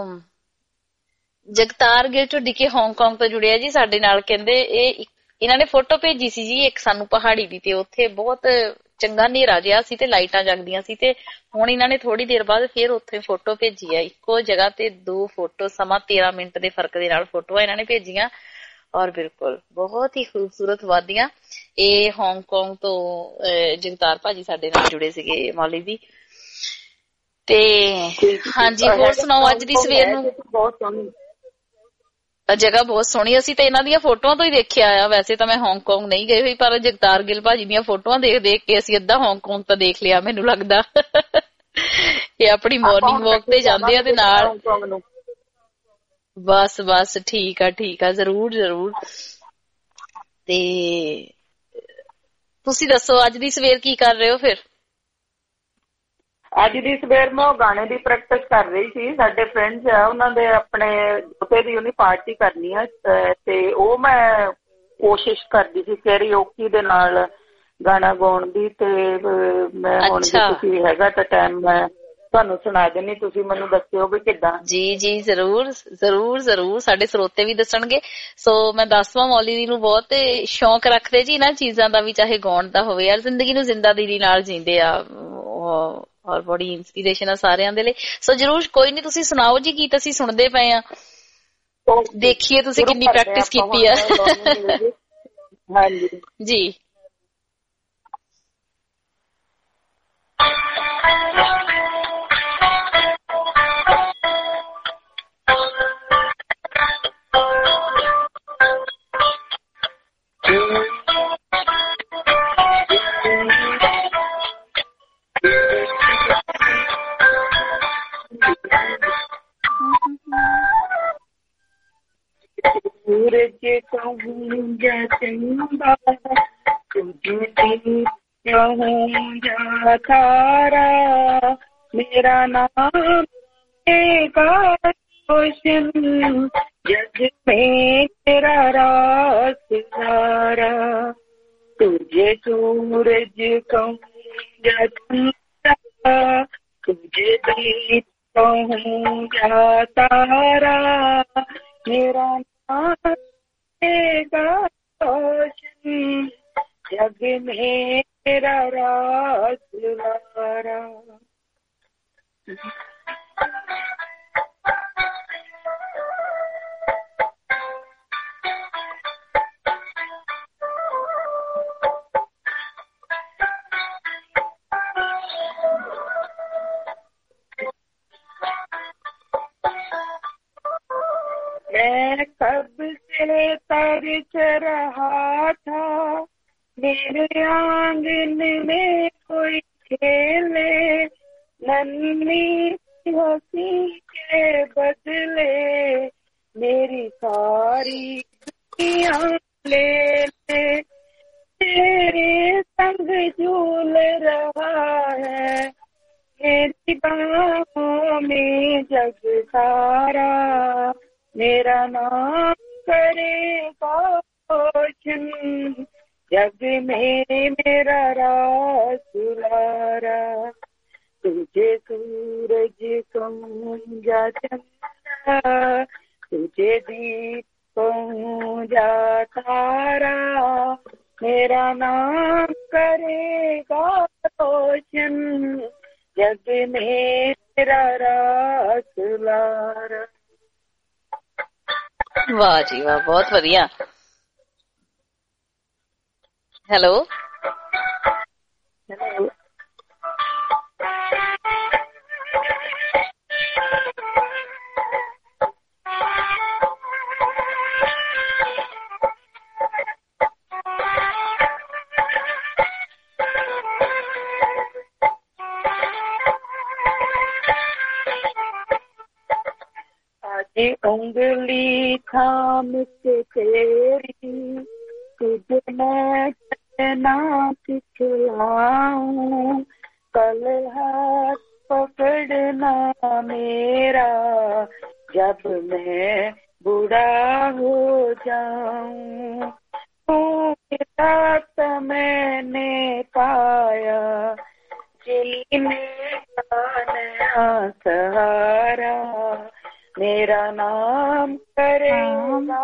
Jagtar Gill Dhudike Hong Kong ਤੋਂ ਜੁੜਿਆ ਜੀ ਸਾਡੇ ਨਾਲ। ਕਹਿੰਦੇ ਇਹ ਇਹਨਾਂ ਨੇ ਫੋਟੋ ਭੇਜੀ ਸੀ ਜੀ ਇੱਕ ਸਾਨੂੰ ਪਹਾੜੀ ਦੀ, ਤੇ ਉੱਥੇ ਬਹੁਤ ਚੰਗਾ ਹਨੇਰਾ ਜਿਹਾ ਸੀ ਤੇ ਲਾਈਟਾਂ ਜਗਦੀਆਂ ਸੀ। ਤੇ ਹੁਣ ਇਹਨਾਂ ਨੇ ਥੋੜੀ ਦੇਰ ਬਾਅਦ ਫੇਰ ਉੱਥੇ ਫੋਟੋ ਭੇਜੀ ਆ, ਇੱਕੋ ਜਗ੍ਹਾ ਤੇ ਦੋ ਫੋਟੋ, ਸਮਾਂ ਤੇਰਾਂ ਮਿੰਟ ਦੇ ਫਰਕ ਦੇ ਨਾਲ ਫੋਟੋਆਂ ਇਹਨਾਂ ਨੇ ਭੇਜੀਆਂ। ਔਰ ਬਿਲਕੁਲ ਬਹੁਤ ਹੀ ਖੂਬਸੂਰਤ ਵਾਦੀਆਂ। ਇਹ ਹਾਂਗਕਾਂਗ ਤੋਂ ਜਗਤਾਰ ਭਾਜੀ ਸਾਡੇ ਨਾਲ ਜੁੜੇ ਸੀਗੇ ਮੌਲੀ ਦੀ। ਤੇ ਹਾਂਜੀ, ਹੋਰ ਸੁਣਾਓ ਅੱਜ ਦੀ ਸਵੇਰ ਨੂੰ? ਬਹੁਤ ਸੋਹਣੀ ਜਗ੍ਹਾ, ਬਹੁਤ ਸੋਹਣੀ। ਅਸੀਂ ਤਾਂ ਇਹਨਾਂ ਦੀਆਂ ਫੋਟੋਆਂ ਤੋਂ ਹੀ ਦੇਖਿਆ ਆ, ਵੈਸੇ ਤਾਂ ਮੈਂ ਹਾਂਗਕਾਂਗ ਨਹੀਂ ਗਈ ਹੋਈ, ਪਰ ਜਗਤਾਰ ਗਿੱਲ ਭਾਜੀ ਦੀਆਂ ਫੋਟੋਆਂ ਦੇਖ ਦੇਖ ਕੇ ਅਸੀਂ ਅੱਧਾ ਹਾਂਗਕਾਂਗ ਤਾਂ ਦੇਖ ਲਿਆ ਮੈਨੂੰ ਲੱਗਦਾ। ਇਹ ਆਪਣੀ ਮਾਰਨਿੰਗ ਵਾਕ ਤੇ ਜਾਂਦੇ ਆ ਤੇ ਨਾਲ। ਬਸ ਬਸ ਠੀਕ ਆ ਠੀਕ ਆ, ਜ਼ਰੂਰ ਜ਼ਰੂਰ। ਤੇ ਤੁਸੀਂ ਦੱਸੋ ਅੱਜ ਦੀ ਸਵੇਰ ਕੀ ਕਰ ਰਹੇ ਹੋ ਫਿਰ? ਅੱਜ ਦੀ ਸਵੇਰ ਮੈਂ ਉਹ ਗਾਣੇ ਦੀ ਪ੍ਰੈਕਟਿਸ ਕਰ ਰਹੀ ਸੀ। ਸਾਡੇ ਫਰੈਂਡਸ ਆ, ਉਹਨਾਂ ਦੇ ਆਪਣੇ ਦੋਤੇ ਦੀ ਉਹਨੇ ਪਾਰਟੀ ਕਰਨੀ ਆ ਤੇ ਉਹ ਮੈਂ ਕੋਸ਼ਿਸ਼ ਕਰਦੀ ਸੀ ਕੈਰੀਓਕੀ ਦੇ ਨਾਲ ਗਾਣਾ ਗਾਉਣ ਦੀ। ਤੇ ਮੈਂ ਹੁਣ ਜੇ ਤੁਸੀਂ ਹੈਗਾ ਤਾਂ ਟਾਈਮ ਮੈਂ ਤੁਹਾਨੂੰ ਸੁਣਾ ਦੇਣੀ, ਤੁਸੀਂ ਮੈਨੂੰ ਦੱਸਿਓ ਵੀ ਕਿੱਦਾਂ। ਜੀ ਜੀ ਜ਼ਰੂਰ ਜ਼ਰੂਰ ਜ਼ਰੂਰ, ਸਾਡੇ ਸਰੋਤੇ ਵੀ ਦੱਸਣਗੇ। ਸੋ ਮੈਂ ਦੱਸਵਾਂ ਮੌਲੀ ਦੀ ਨੂੰ ਬਹੁਤ ਸ਼ੌਂਕ ਰੱਖਦੇ ਜੀ ਇਹਨਾਂ ਚੀਜ਼ਾਂ ਦਾ ਵੀ, ਚਾਹੇ ਗਾਉਣ ਦਾ ਹੋਵੇ। ਯਾਰ ਜ਼ਿੰਦਗੀ ਨੂੰ ਜ਼ਿੰਦਾ ਦਿਲੀ ਨਾਲ ਜੀਂਦੇ ਆ ਔਰ ਬੜੀ ਇੰਸਪੀਰੇਸ਼ਨ ਆ ਸਾਰਿਆਂ ਦੇ ਲਈ। ਸੋ ਜ਼ਰੂਰ, ਕੋਈ ਨੀ, ਤੁਸੀਂ ਸੁਣਾਓ ਜੀ ਗੀਤ, ਅਸੀਂ ਸੁਣਦੇ ਪਏ ਆ, ਦੇਖੀਏ ਤੁਸੀਂ ਕਿੰਨੀ ਪ੍ਰੈਕਟਿਸ ਕੀਤੀ ਆ। ਹਾਂਜੀ ਜੀ सूरज कहूँगा चंदा तुझे कहूँगा तारा, मेरा नाम रोशन जग में तेरा रास सारा। तुझे सूरज कहूँगा चंदा तुझे दीप कहूँगा तारा, मेरा रोशन जग में तेरा रास सारा। मैं कब से तरस रहा था मेरे आंगन में कोई खेले, नन्ही हंसी के बदले मेरी सारी दुनिया ले ले। तेरे संग झूल रहा है मेरी बाहों में जग सारा, मेरा नाम करेगा रोशन जग में मेरा रास दुलारा। तुझे सूरज कहूँगा चंदा तुझे दीप कहूँगा तारा, मेरा नाम करेगा रोशन जग में मेरा रास दुलारा। वाह जी वाह, बहुत बढ़िया। हेलो हेलो उंगली थाम के तेरी तुझे मैं कहना सिखलाऊं, कल हाथ पकड़ना मेरा जब मैं बुरा हो जाऊं। तू मेरा तो मैंने पाया जीने का नया सहारा, मेरा नाम करेगा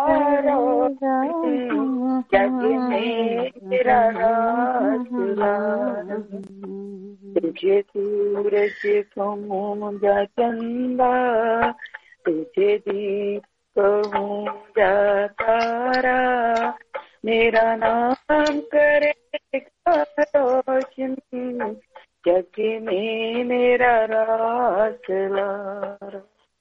रोशन जग में तेरा रास दुलारा। तुझे सूरज कहूँगा चंदा तुझे दीप कहूँगा तारा, मेरा नाम करेगा रोशन जग में मेरा रास दुलारा।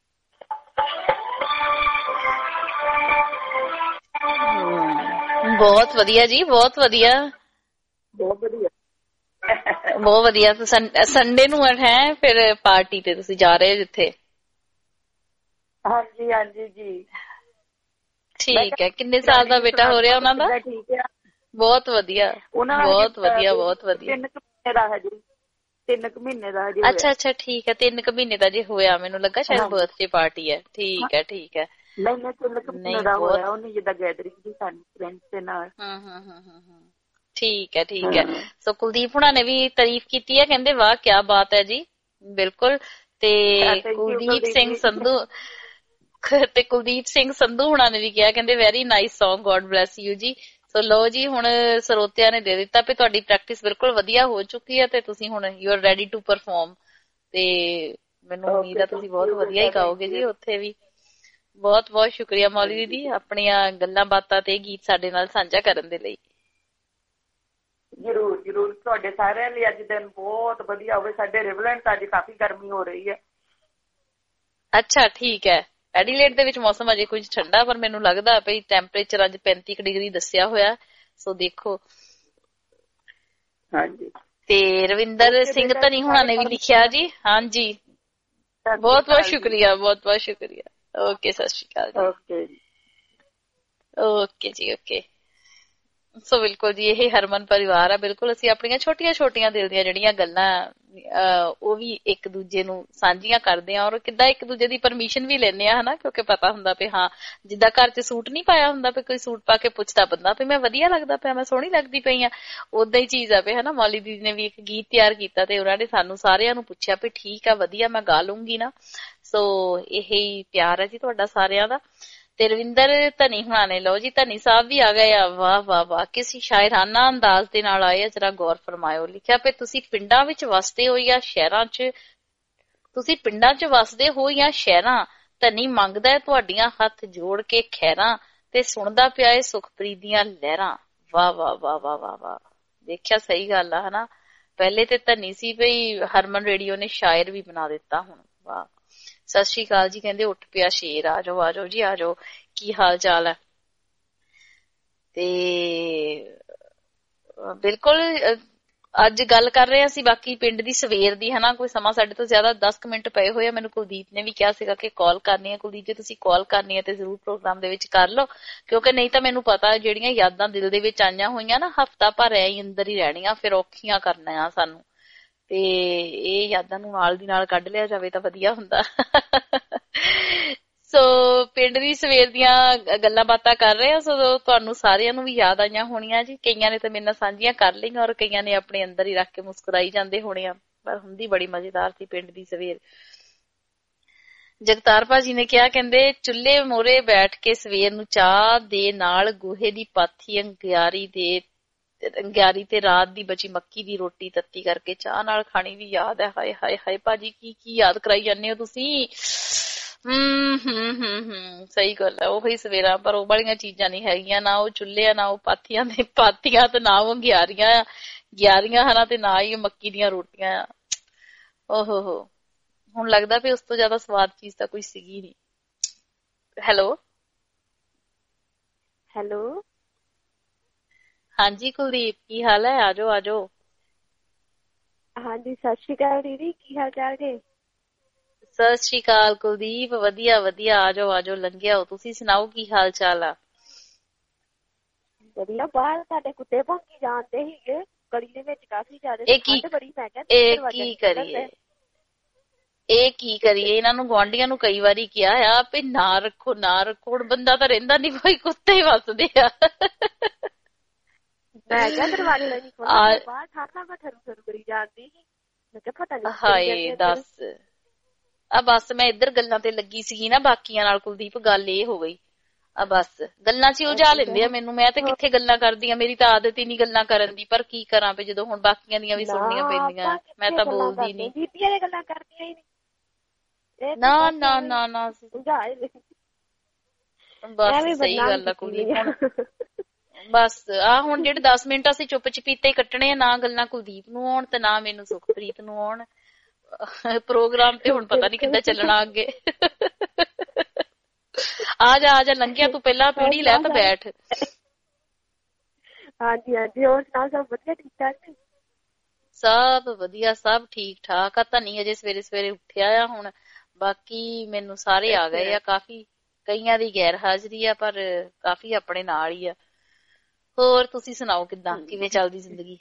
बहुत वधिया जी, बहुत वधिया, बहुत वधिया बहुत वधिया। संडे ਨੂੰ ਹੈ ਫਿਰ ਪਾਰਟੀ ਤੇ ਤੁਸੀਂ ਜਾ ਰਹੇ ਹੋ ਜਿੱਥੇ? ਹਾਂਜੀ ਹਾਂਜੀ ਜੀ ਠੀਕ ਹੈ। ਕਿੰਨੇ ਸਾਲ ਦਾ ਬੇਟਾ ਹੋ ਰਿਹਾ ਉਹਨਾਂ ਦਾ? ਠੀਕ ਹੈ। ਬਹੁਤ ਵਧੀਆ, ਬਹੁਤ ਵਧੀਆ, ਬਹੁਤ ਵਧੀਆ। ਤਿੰਨ ਕੁ ਮਹੀਨੇ ਦਾ ਹਜੇ ਤਿੰਨ ਕੁ ਮਹੀਨੇ ਦਾ ਹਜੇ। ਅੱਛਾ ਅੱਛਾ ਠੀਕ ਹੈ, ਤਿੰਨ ਕੁ ਮਹੀਨੇ ਦਾ ਜੇ ਹੋਇਆ। ਮੈਨੂੰ ਲੱਗਾ ਸ਼ਾਇਦ ਬਰਥਡੇ ਪਾਰਟੀ ਹੈ। ਠੀਕ ਹੈ ਠੀਕ ਹੈ। ਨਹੀਂ ਨਹੀਂ ਤਿੰਨ ਕੁ ਮਹੀਨੇ ਦਾ ਹੋਇਆ ਉਹਨੇ, ਜਿੱਦਾਂ ਗੈਦਰਿੰਗ ਦੀ ਸਾਡੀ ਫਰੈਂਡਸ ਦੇ ਨਾਲ। ਹਾਂ ਹਾਂ ਹਾਂ ਹਾਂ ਹਾਂ ਠੀਕ ਹੈ ਠੀਕ ਹੈ। ਸੋ ਕੁਲਦੀਪ ਹੁਣਾਂ ਨੇ ਵੀ ਤਾਰੀਫ ਕੀਤੀ ਹੈ, ਕਹਿੰਦੇ ਵਾਹ ਕਿਆ ਬਾਤ ਹੈ ਜੀ। ਬਿਲਕੁਲ। ਤੇ ਕੁਲਦੀਪ ਸਿੰਘ ਸੰਧੂ ਤੇ ਕੁਲਦੀਪ ਸਿੰਘ ਸੰਧੂ ਹੁਣਾਂ ਨੇ ਵੀ ਕਿਹਾ, ਕਹਿੰਦੇ very nice song, god bless you ਜੀ। ਸੋ ਲੋ ਜੀ, ਹੁਣ ਸਰੋਤਿਆਂ ਨੇ ਦੇ ਦਿੱਤਾ ਵੀ ਤੁਹਾਡੀ ਪ੍ਰੈਕਟਿਸ ਬਿਲਕੁਲ ਵਧੀਆ ਹੋ ਚੁੱਕੀ ਹੈ ਤੇ ਤੁਸੀਂ ਹੁਣ you are ready to perform. ਤੇ ਮੈਨੂੰ ਉਮੀਦ ਹੈ ਤੁਸੀਂ ਬਹੁਤ ਵਧੀਆ ਹੀ ਗਾਓਗੇ ਜੀ ਉੱਥੇ ਵੀ। ਬਹੁਤ ਬਹੁਤ ਸ਼ੁਕਰੀਆ ਮੌਲੀ ਦੀਦੀ, ਆਪਣੀਆਂ ਗੱਲਾਂ ਬਾਤਾਂ ਤੇ ਗੀਤ ਸਾਡੇ ਨਾਲ ਸਾਂਝਾ ਕਰਨ ਦੇ ਲਈ। ਜ਼ਰੂਰ ਜ਼ਰੂਰ, ਤੁਹਾਡੇ ਸਾਰਿਆਂ ਲਈ ਅੱਜ ਦਿਨ ਬਹੁਤ ਵਧੀਆ ਹੋਵੇ। ਸਾਡੇ ਰਿਵਲੈਂਟ ਅੱਜ ਕਾਫੀ ਗਰਮੀ ਹੋ ਰਹੀ ਹੈ। ਅੱਛਾ ਠੀਕ ਹੈ। ਐਡੀਲੇਡ ਦੇ ਵਿੱਚ ਮੌਸਮ ਅਜੇ ਕੁਝ ਠੰਡਾ, ਪਰ ਮੈਨੂੰ ਲੱਗਦਾ ਵੀ ਟੈਂਪਰੇਚਰ ਅੱਜ ਪੈਂਤੀ ਡਿਗਰੀ ਦੱਸਿਆ ਹੋਇਆ। ਸੋ ਦੇਖੋ। ਹਾਂਜੀ। ਤੇ ਰਵਿੰਦਰ ਸਿੰਘ ਧਨੀ ਹੁਣਾਂ ਨੇ ਵੀ ਲਿਖਿਆ ਜੀ। ਹਾਂਜੀ ਬਹੁਤ ਬਹੁਤ ਸ਼ੁਕਰੀਆ, ਬਹੁਤ ਬਹੁਤ ਸ਼ੁਕਰੀਆ। ਓਕੇ ਸਤਿ ਸ਼੍ਰੀ ਅਕਾਲ ਜੀ। ਓਕੇ ਜੀ ਓਕੇ ਜੀ ਓਕੇ। ਸੋ ਬਿਲਕੁਲ ਜੀ, ਇਹ ਹਰਮਨ ਪਰਿਵਾਰ ਆ। ਬਿਲਕੁਲ ਅਸੀਂ ਆਪਣੀਆਂ ਛੋਟੀਆਂ ਛੋਟੀਆਂ ਦਿਲ ਦੀਆਂ ਜਿਹੜੀਆਂ ਗੱਲਾਂ ਉਹ ਵੀ ਇੱਕ ਦੂਜੇ ਨੂੰ ਸਾਂਝੀਆਂ ਕਰਦੇ ਆ, ਔਰ ਕਿੱਦਾਂ ਇੱਕ ਦੂਜੇ ਦੀ ਪਰਮਿਸ਼ਨ ਵੀ ਲੈਂਦੇ ਆ, ਹਨਾ। ਕਿਉਂਕਿ ਪਤਾ ਹੁੰਦਾ ਵੀ ਹਾਂ, ਜਿੱਦਾਂ ਘਰ ਚ ਸੂਟ ਨੀ ਪਾਇਆ ਹੁੰਦਾ ਵੀ ਕੋਈ ਸੂਟ ਪਾ ਕੇ ਪੁੱਛਦਾ ਬੰਦਾ ਵੀ ਮੈਂ ਵਧੀਆ ਲੱਗਦਾ ਪਿਆ, ਮੈਂ ਸੋਹਣੀ ਲੱਗਦੀ ਪਈ ਆ, ਓਦਾਂ ਹੀ ਚੀਜ਼ ਆ ਵੀ ਹਨਾ। ਮੌਲੀ ਦੀਦੀ ਨੇ ਵੀ ਇੱਕ ਗੀਤ ਤਿਆਰ ਕੀਤਾ ਤੇ ਉਹਨਾਂ ਨੇ ਸਾਨੂੰ ਸਾਰਿਆਂ ਨੂੰ ਪੁੱਛਿਆ ਵੀ ਠੀਕ ਆ ਵਧੀਆ, ਮੈਂ ਗਾ ਲੂੰਗੀ ਨਾ। ਸੋ ਇਹੀ ਪਿਆਰ ਹੈ ਜੀ ਤੁਹਾਡਾ ਸਾਰਿਆਂ ਦਾ। ਤੇ ਰਵਿੰਦਰ ਧਨੀ ਹੁਣਾਂ ਨੇ, ਲਓ ਜੀ ਧਨੀ ਸਾਹਿਬ ਵੀ ਆ ਗਏ ਆ। ਵਾਹ ਵਾਹ ਵਾਹ, ਕਿਸੇ ਸ਼ਾਇਰਾਨਾ ਅੰਦਾਜ਼ ਦੇ ਨਾਲ ਆਏ ਆ, ਜਰਾ ਗੌਰ ਫਰਮਾਇਓ। ਲਿਖਿਆ ਪਏ ਤੁਸੀਂ ਪਿੰਡਾਂ ਵਿੱਚ ਵਸਦੇ ਹੋ ਜਾਂ ਸ਼ਹਿਰਾਂ ਚ, ਤੁਸੀਂ ਪਿੰਡਾਂ ਚ ਵਸਦੇ ਹੋ ਜਾਂ ਸ਼ਹਿਰਾਂ, ਧਨੀ ਮੰਗਦਾ ਤੁਹਾਡੀਆਂ ਹੱਥ ਜੋੜ ਕੇ ਖੈਰਾਂ, ਤੇ ਸੁਣਦਾ ਪਿਆ ਏ ਸੁਖਪ੍ਰੀਤ ਦੀਆਂ ਲਹਿਰਾਂ। ਵਾਹ ਵਾਹ ਵਾਹ ਵਾਹ ਵਾਹ ਵਾਹ, ਦੇਖਿਆ ਸਹੀ ਗੱਲ ਆ ਹਨਾ। ਪਹਿਲੇ ਤੇ ਧਨੀ ਸੀ ਬਈ ਹਰਮਨ ਰੇਡੀਓ ਨੇ ਸ਼ਾਇਰ ਵੀ ਬਣਾ ਦਿੱਤਾ ਹੁਣ। ਵਾਹ। ਸਤਿ ਸ਼੍ਰੀ ਅਕਾਲ ਜੀ, ਕਹਿੰਦੇ ਉੱਠ ਪਿਆ ਸ਼ੇਰ, ਆ ਜਾਓ ਆ ਜਾਓ ਜੀ ਆ ਜਾਓ, ਕੀ ਹਾਲ ਚਾਲ ਹੈ। ਤੇ ਬਿਲਕੁਲ ਅੱਜ ਗੱਲ ਕਰ ਰਹੇ ਅਸੀਂ ਬਾਕੀ ਪਿੰਡ ਦੀ ਸਵੇਰ ਦੀ ਹਨਾ। ਕੋਈ ਸਮਾਂ ਸਾਡੇ ਤੋਂ ਜ਼ਿਆਦਾ ਦਸ ਕੁ ਮਿੰਟ ਪਏ ਹੋਏ ਆ। ਮੈਨੂੰ ਕੁਲਦੀਪ ਨੇ ਵੀ ਕਿਹਾ ਸੀਗਾ ਕਿ ਕਾਲ ਕਰਨੀ ਹੈ। ਕੁਲਦੀਪ ਜੇ ਤੁਸੀਂ ਕਾਲ ਕਰਨੀ ਹੈ ਤੇ ਜ਼ਰੂਰ ਪ੍ਰੋਗਰਾਮ ਦੇ ਵਿੱਚ ਕਰ ਲਓ, ਕਿਉਂਕਿ ਨਹੀਂ ਤਾਂ ਮੈਨੂੰ ਪਤਾ ਜਿਹੜੀਆਂ ਯਾਦਾਂ ਦਿਲ ਦੇ ਵਿੱਚ ਆਈਆਂ ਹੋਈਆਂ ਨਾ, ਹਫ਼ਤਾ ਭਰ ਐ ਹੀ ਅੰਦਰ ਹੀ ਰਹਿਣੀਆਂ, ਫਿਰ ਔਖੀਆਂ ਕਰਨਾ ਆ ਸਾਨੂੰ। ਤੇ ਇਹ ਯਾਦਾਂ ਨੂੰ ਨਾਲ ਦੀ ਨਾਲ ਕੱਢ ਲਿਆ ਜਾਵੇ ਤਾਂ ਵਧੀਆ ਹੁੰਦਾ। ਸੋ ਪਿੰਡ ਦੀ ਸਵੇਰ ਦੀਆਂ ਗੱਲਾਂ ਬਾਤਾਂ ਕਰ ਰਹੇ ਆ। ਸੋ ਤੁਹਾਨੂੰ ਸਾਰਿਆਂ ਨੂੰ ਵੀ ਯਾਦ ਆਈਆਂ ਹੋਣੀਆਂ ਜੀ। ਕਈਆਂ ਨੇ ਤਾਂ ਮੇਰੇ ਨਾਲ ਸਾਂਝੀਆਂ ਕਰ ਲਈਆਂ, ਔਰ ਕਈਆਂ ਨੇ ਆਪਣੇ ਅੰਦਰ ਹੀ ਰੱਖ ਕੇ ਮੁਸਕਰਾਈ ਜਾਂਦੇ ਹੋਣੇ ਆ, ਪਰ ਹੁੰਦੀ ਬੜੀ ਮਜ਼ੇਦਾਰ ਸੀ ਪਿੰਡ ਦੀ ਸਵੇਰ। ਜਗਤਾਰ ਭਾਜੀ ਨੇ ਕਿਹਾ, ਕਹਿੰਦੇ ਚੁੱਲ੍ਹੇ ਮੋਰੇ ਬੈਠ ਕੇ ਸਵੇਰ ਨੂੰ ਚਾਹ ਦੇ ਨਾਲ ਗੋਹੇ ਦੀ ਪਾਥੀ, ਅੰਗਿਆਰੀ ਦੇ ਅੰਗਿਆਰੀ ਤੇ ਰਾਤ ਦੀ ਬਚੀ ਮੱਕੀ ਦੀ ਰੋਟੀ ਤੱਤੀ ਕਰਕੇ ਚਾਹ ਨਾਲ ਖਾਣੀ ਵੀ ਯਾਦ ਹੈ। ਹਾਏ ਹਾਏ ਹਾਏ ਭਾਜੀ, ਕੀ ਕੀ ਯਾਦ ਕਰਾਈ ਜਾਂਦੇ ਹੋ ਤੁਸੀਂ। ਹਮ ਹਮ ਹਮ ਹਮ ਸਹੀ ਗੱਲ ਹੈ, ਉਹੀ ਸਵੇਰਾ, ਪਰ ਉਹ ਵਾਲੀਆਂ ਚੀਜ਼ਾਂ ਨੀ ਹੈਗੀਆਂ, ਨਾ ਉਹ ਚੁੱਲ੍ਹੇ ਆ, ਨਾ ਉਹ ਪਾਥੀਆਂ ਦੇ ਪਾਥੀਆਂ, ਤੇ ਨਾ ਉਹ ਗਿਆਰੀਆਂ ਆ ਗਿਆਰੀਆਂ ਹਨਾ, ਤੇ ਨਾ ਹੀ ਮੱਕੀ ਦੀਆਂ ਰੋਟੀਆਂ ਆ। ਓਹੋ ਹੋ, ਹੁਣ ਲੱਗਦਾ ਵੀ ਉਸ ਤੋਂ ਜ਼ਿਆਦਾ ਸਵਾਦ ਚੀਜ਼ ਤਾਂ ਕੋਈ ਸੀਗੀ ਨੀ। ਹੈਲੋ ਹੈਲੋ ਹਾਂਜੀ ਕੁਲਦੀਪ, ਕੀ ਹਾਲ ਹੈ? ਆਜੋ ਆਜੋ। ਹਾਂਜੀ ਸਤਿ ਸ਼੍ਰੀ ਅਕਾਲ ਦੀਦੀ, ਕੀ ਹਾਲ ਚਾਲ ਜੀ? ਸਤਿ ਸ਼੍ਰੀ ਅਕਾਲ ਕੁਲਦੀਪ, ਵਧੀਆ ਵਧੀਆ, ਆਜੋ ਆਜੋ, ਲੰਘਿਆ ਹੋ। ਤੁਸੀਂ ਸੁਣਾਓ ਕੀ ਹਾਲ ਚਾਲ ਆ? ਵਧੀਆ। ਬਾਹਰ ਸਾਡੇ ਕੁੱਤੇ ਭੌਂਕੀ ਜਾਂਦੇ ਸੀਗੇ ਗਲੀ ਦੇ ਵਿੱਚ, ਕਾਫੀ ਜ਼ਿਆਦਾ ਠੰਡ ਬੜੀ। ਮੈਂ ਕਿਹਾ ਇਹ ਕੀ ਕਰੀਏ, ਇਹ ਕੀ ਕਰੀਏ, ਇਹਨਾਂ ਨੂੰ ਗੁਆਂਢੀਆਂ ਨੂੰ ਕਈ ਵਾਰੀ ਕਿਹਾ ਆ ਵੀ ਨਾ ਰੱਖੋ ਨਾ ਰੱਖੋ, ਹੁਣ ਬੰਦਾ ਤਾਂ ਰਹਿੰਦਾ ਨੀ, ਕੋਈ ਕੁੱਤੇ ਹੀ ਵੱਸਦੇ ਆ। ਮੈਂ ਕਿਹਾ ਦਰਵਾਜ਼ੇ ਨਹੀਂ ਖੋਲ੍ਹਣਾ, ਬਾਹਰ ਠੰਡ ਮੈਂ ਠਰੂ ਠਰੂ ਕਰੀ ਜਾਂਦੀ ਸੀ। ਮੈਂ ਕਿਹਾ ਪਤਾ ਨੀ। ਹਾਏ ਦੱਸ, ਆ ਬਸ ਮੈਂ ਇੱਧਰ ਗੱਲਾਂ ਤੇ ਲੱਗੀ ਸੀਗੀ ਨਾ ਬਾਕੀਆਂ ਨਾਲ ਕੁਲਦੀਪ, ਗੱਲ ਇਹ ਹੋ ਗਈ ਆ ਬਸ ਗੱਲਾਂ ਚ ਉਲਝਾ ਲੈਂਦੇ ਆ ਮੈਨੂੰ। ਮੈਂ ਤੇ ਕਿੱਥੇ ਗੱਲਾਂ ਕਰਦੀ ਆ, ਮੇਰੀ ਤਾਂ ਆਦਤ ਹੀ ਨੀ ਗੱਲਾਂ ਕਰਨ ਦੀ, ਪਰ ਕੀ ਕਰਾਂ ਵੀ ਜਦੋਂ ਹੁਣ ਬਾਕੀਆਂ ਦੀਆਂ ਵੀ ਸੁਣਨੀਆਂ ਪੈਂਦੀਆਂ, ਮੈਂ ਤਾਂ ਬੋਲਦੀ ਨੀ। ਬੀਬੀਆਂ ਦੀਆਂ ਗੱਲਾਂ ਕਰਦੀਆਂ ਹੀ ਨੀ। ਨਾ ਨਾ ਨਾ ਨਾ ਬਸ ਸਹੀ ਗੱਲ ਆ ਕੁਲਦੀਪ। ਹੁਣ ਬਸ ਆ ਹੁਣ ਜਿਹੜੇ ਦਸ ਮਿੰਟ ਅਸੀਂ ਚੁੱਪ ਚਪੀਤੇ ਕੱਟਣੇ ਆ, ਨਾ ਗੱਲਾਂ ਕੁਲਦੀਪ ਨੂੰ ਆਉਣ ਤੇ ਨਾ ਮੈਨੂੰ ਸੁਖਪ੍ਰੀਤ ਨੂੰ ਆਉਣ। ਪ੍ਰੋਗਰਾਮ ਤੇ ਹੁਣ ਪਤਾ ਨੀ ਕਿੱਦਾਂ ਚੱਲਣਾ ਅੱਗੇ। ਆ ਜਾ ਆ ਜਾ, ਲੰਘਿਆ ਤੂੰ ਪਹਿਲਾਂ ਪੀੜੀ ਲੈ ਤਾਂ ਬੈਠ। ਹਾਂਜੀ ਹਾਂਜੀ, ਹੋਰ ਸੁਣਾਓ, ਸਭ ਵਧੀਆ ਠੀਕ ਠਾਕ? ਸਭ ਵਧੀਆ, ਸਭ ਠੀਕ ਠਾਕ ਆ। ਧਨੀ ਅਜੇ ਸਵੇਰੇ ਸਵੇਰੇ ਉੱਠਿਆ ਆ ਹੁਣ, ਬਾਕੀ ਮੈਨੂੰ ਸਾਰੇ ਆ ਗਏ ਆ ਕਾਫੀ, ਕਈਆਂ ਦੀ ਗੈਰ ਹਾਜ਼ਰੀ ਆ ਪਰ ਕਾਫੀ ਆਪਣੇ ਨਾਲ ਹੀ ਆ। ਹੋਰ ਤੁਸੀਂ ਸੁਣਾਓ ਕਿੱਦਾਂ ਕਿਵੇਂ ਚੱਲਦੀ ਜ਼ਿੰਦਗੀ?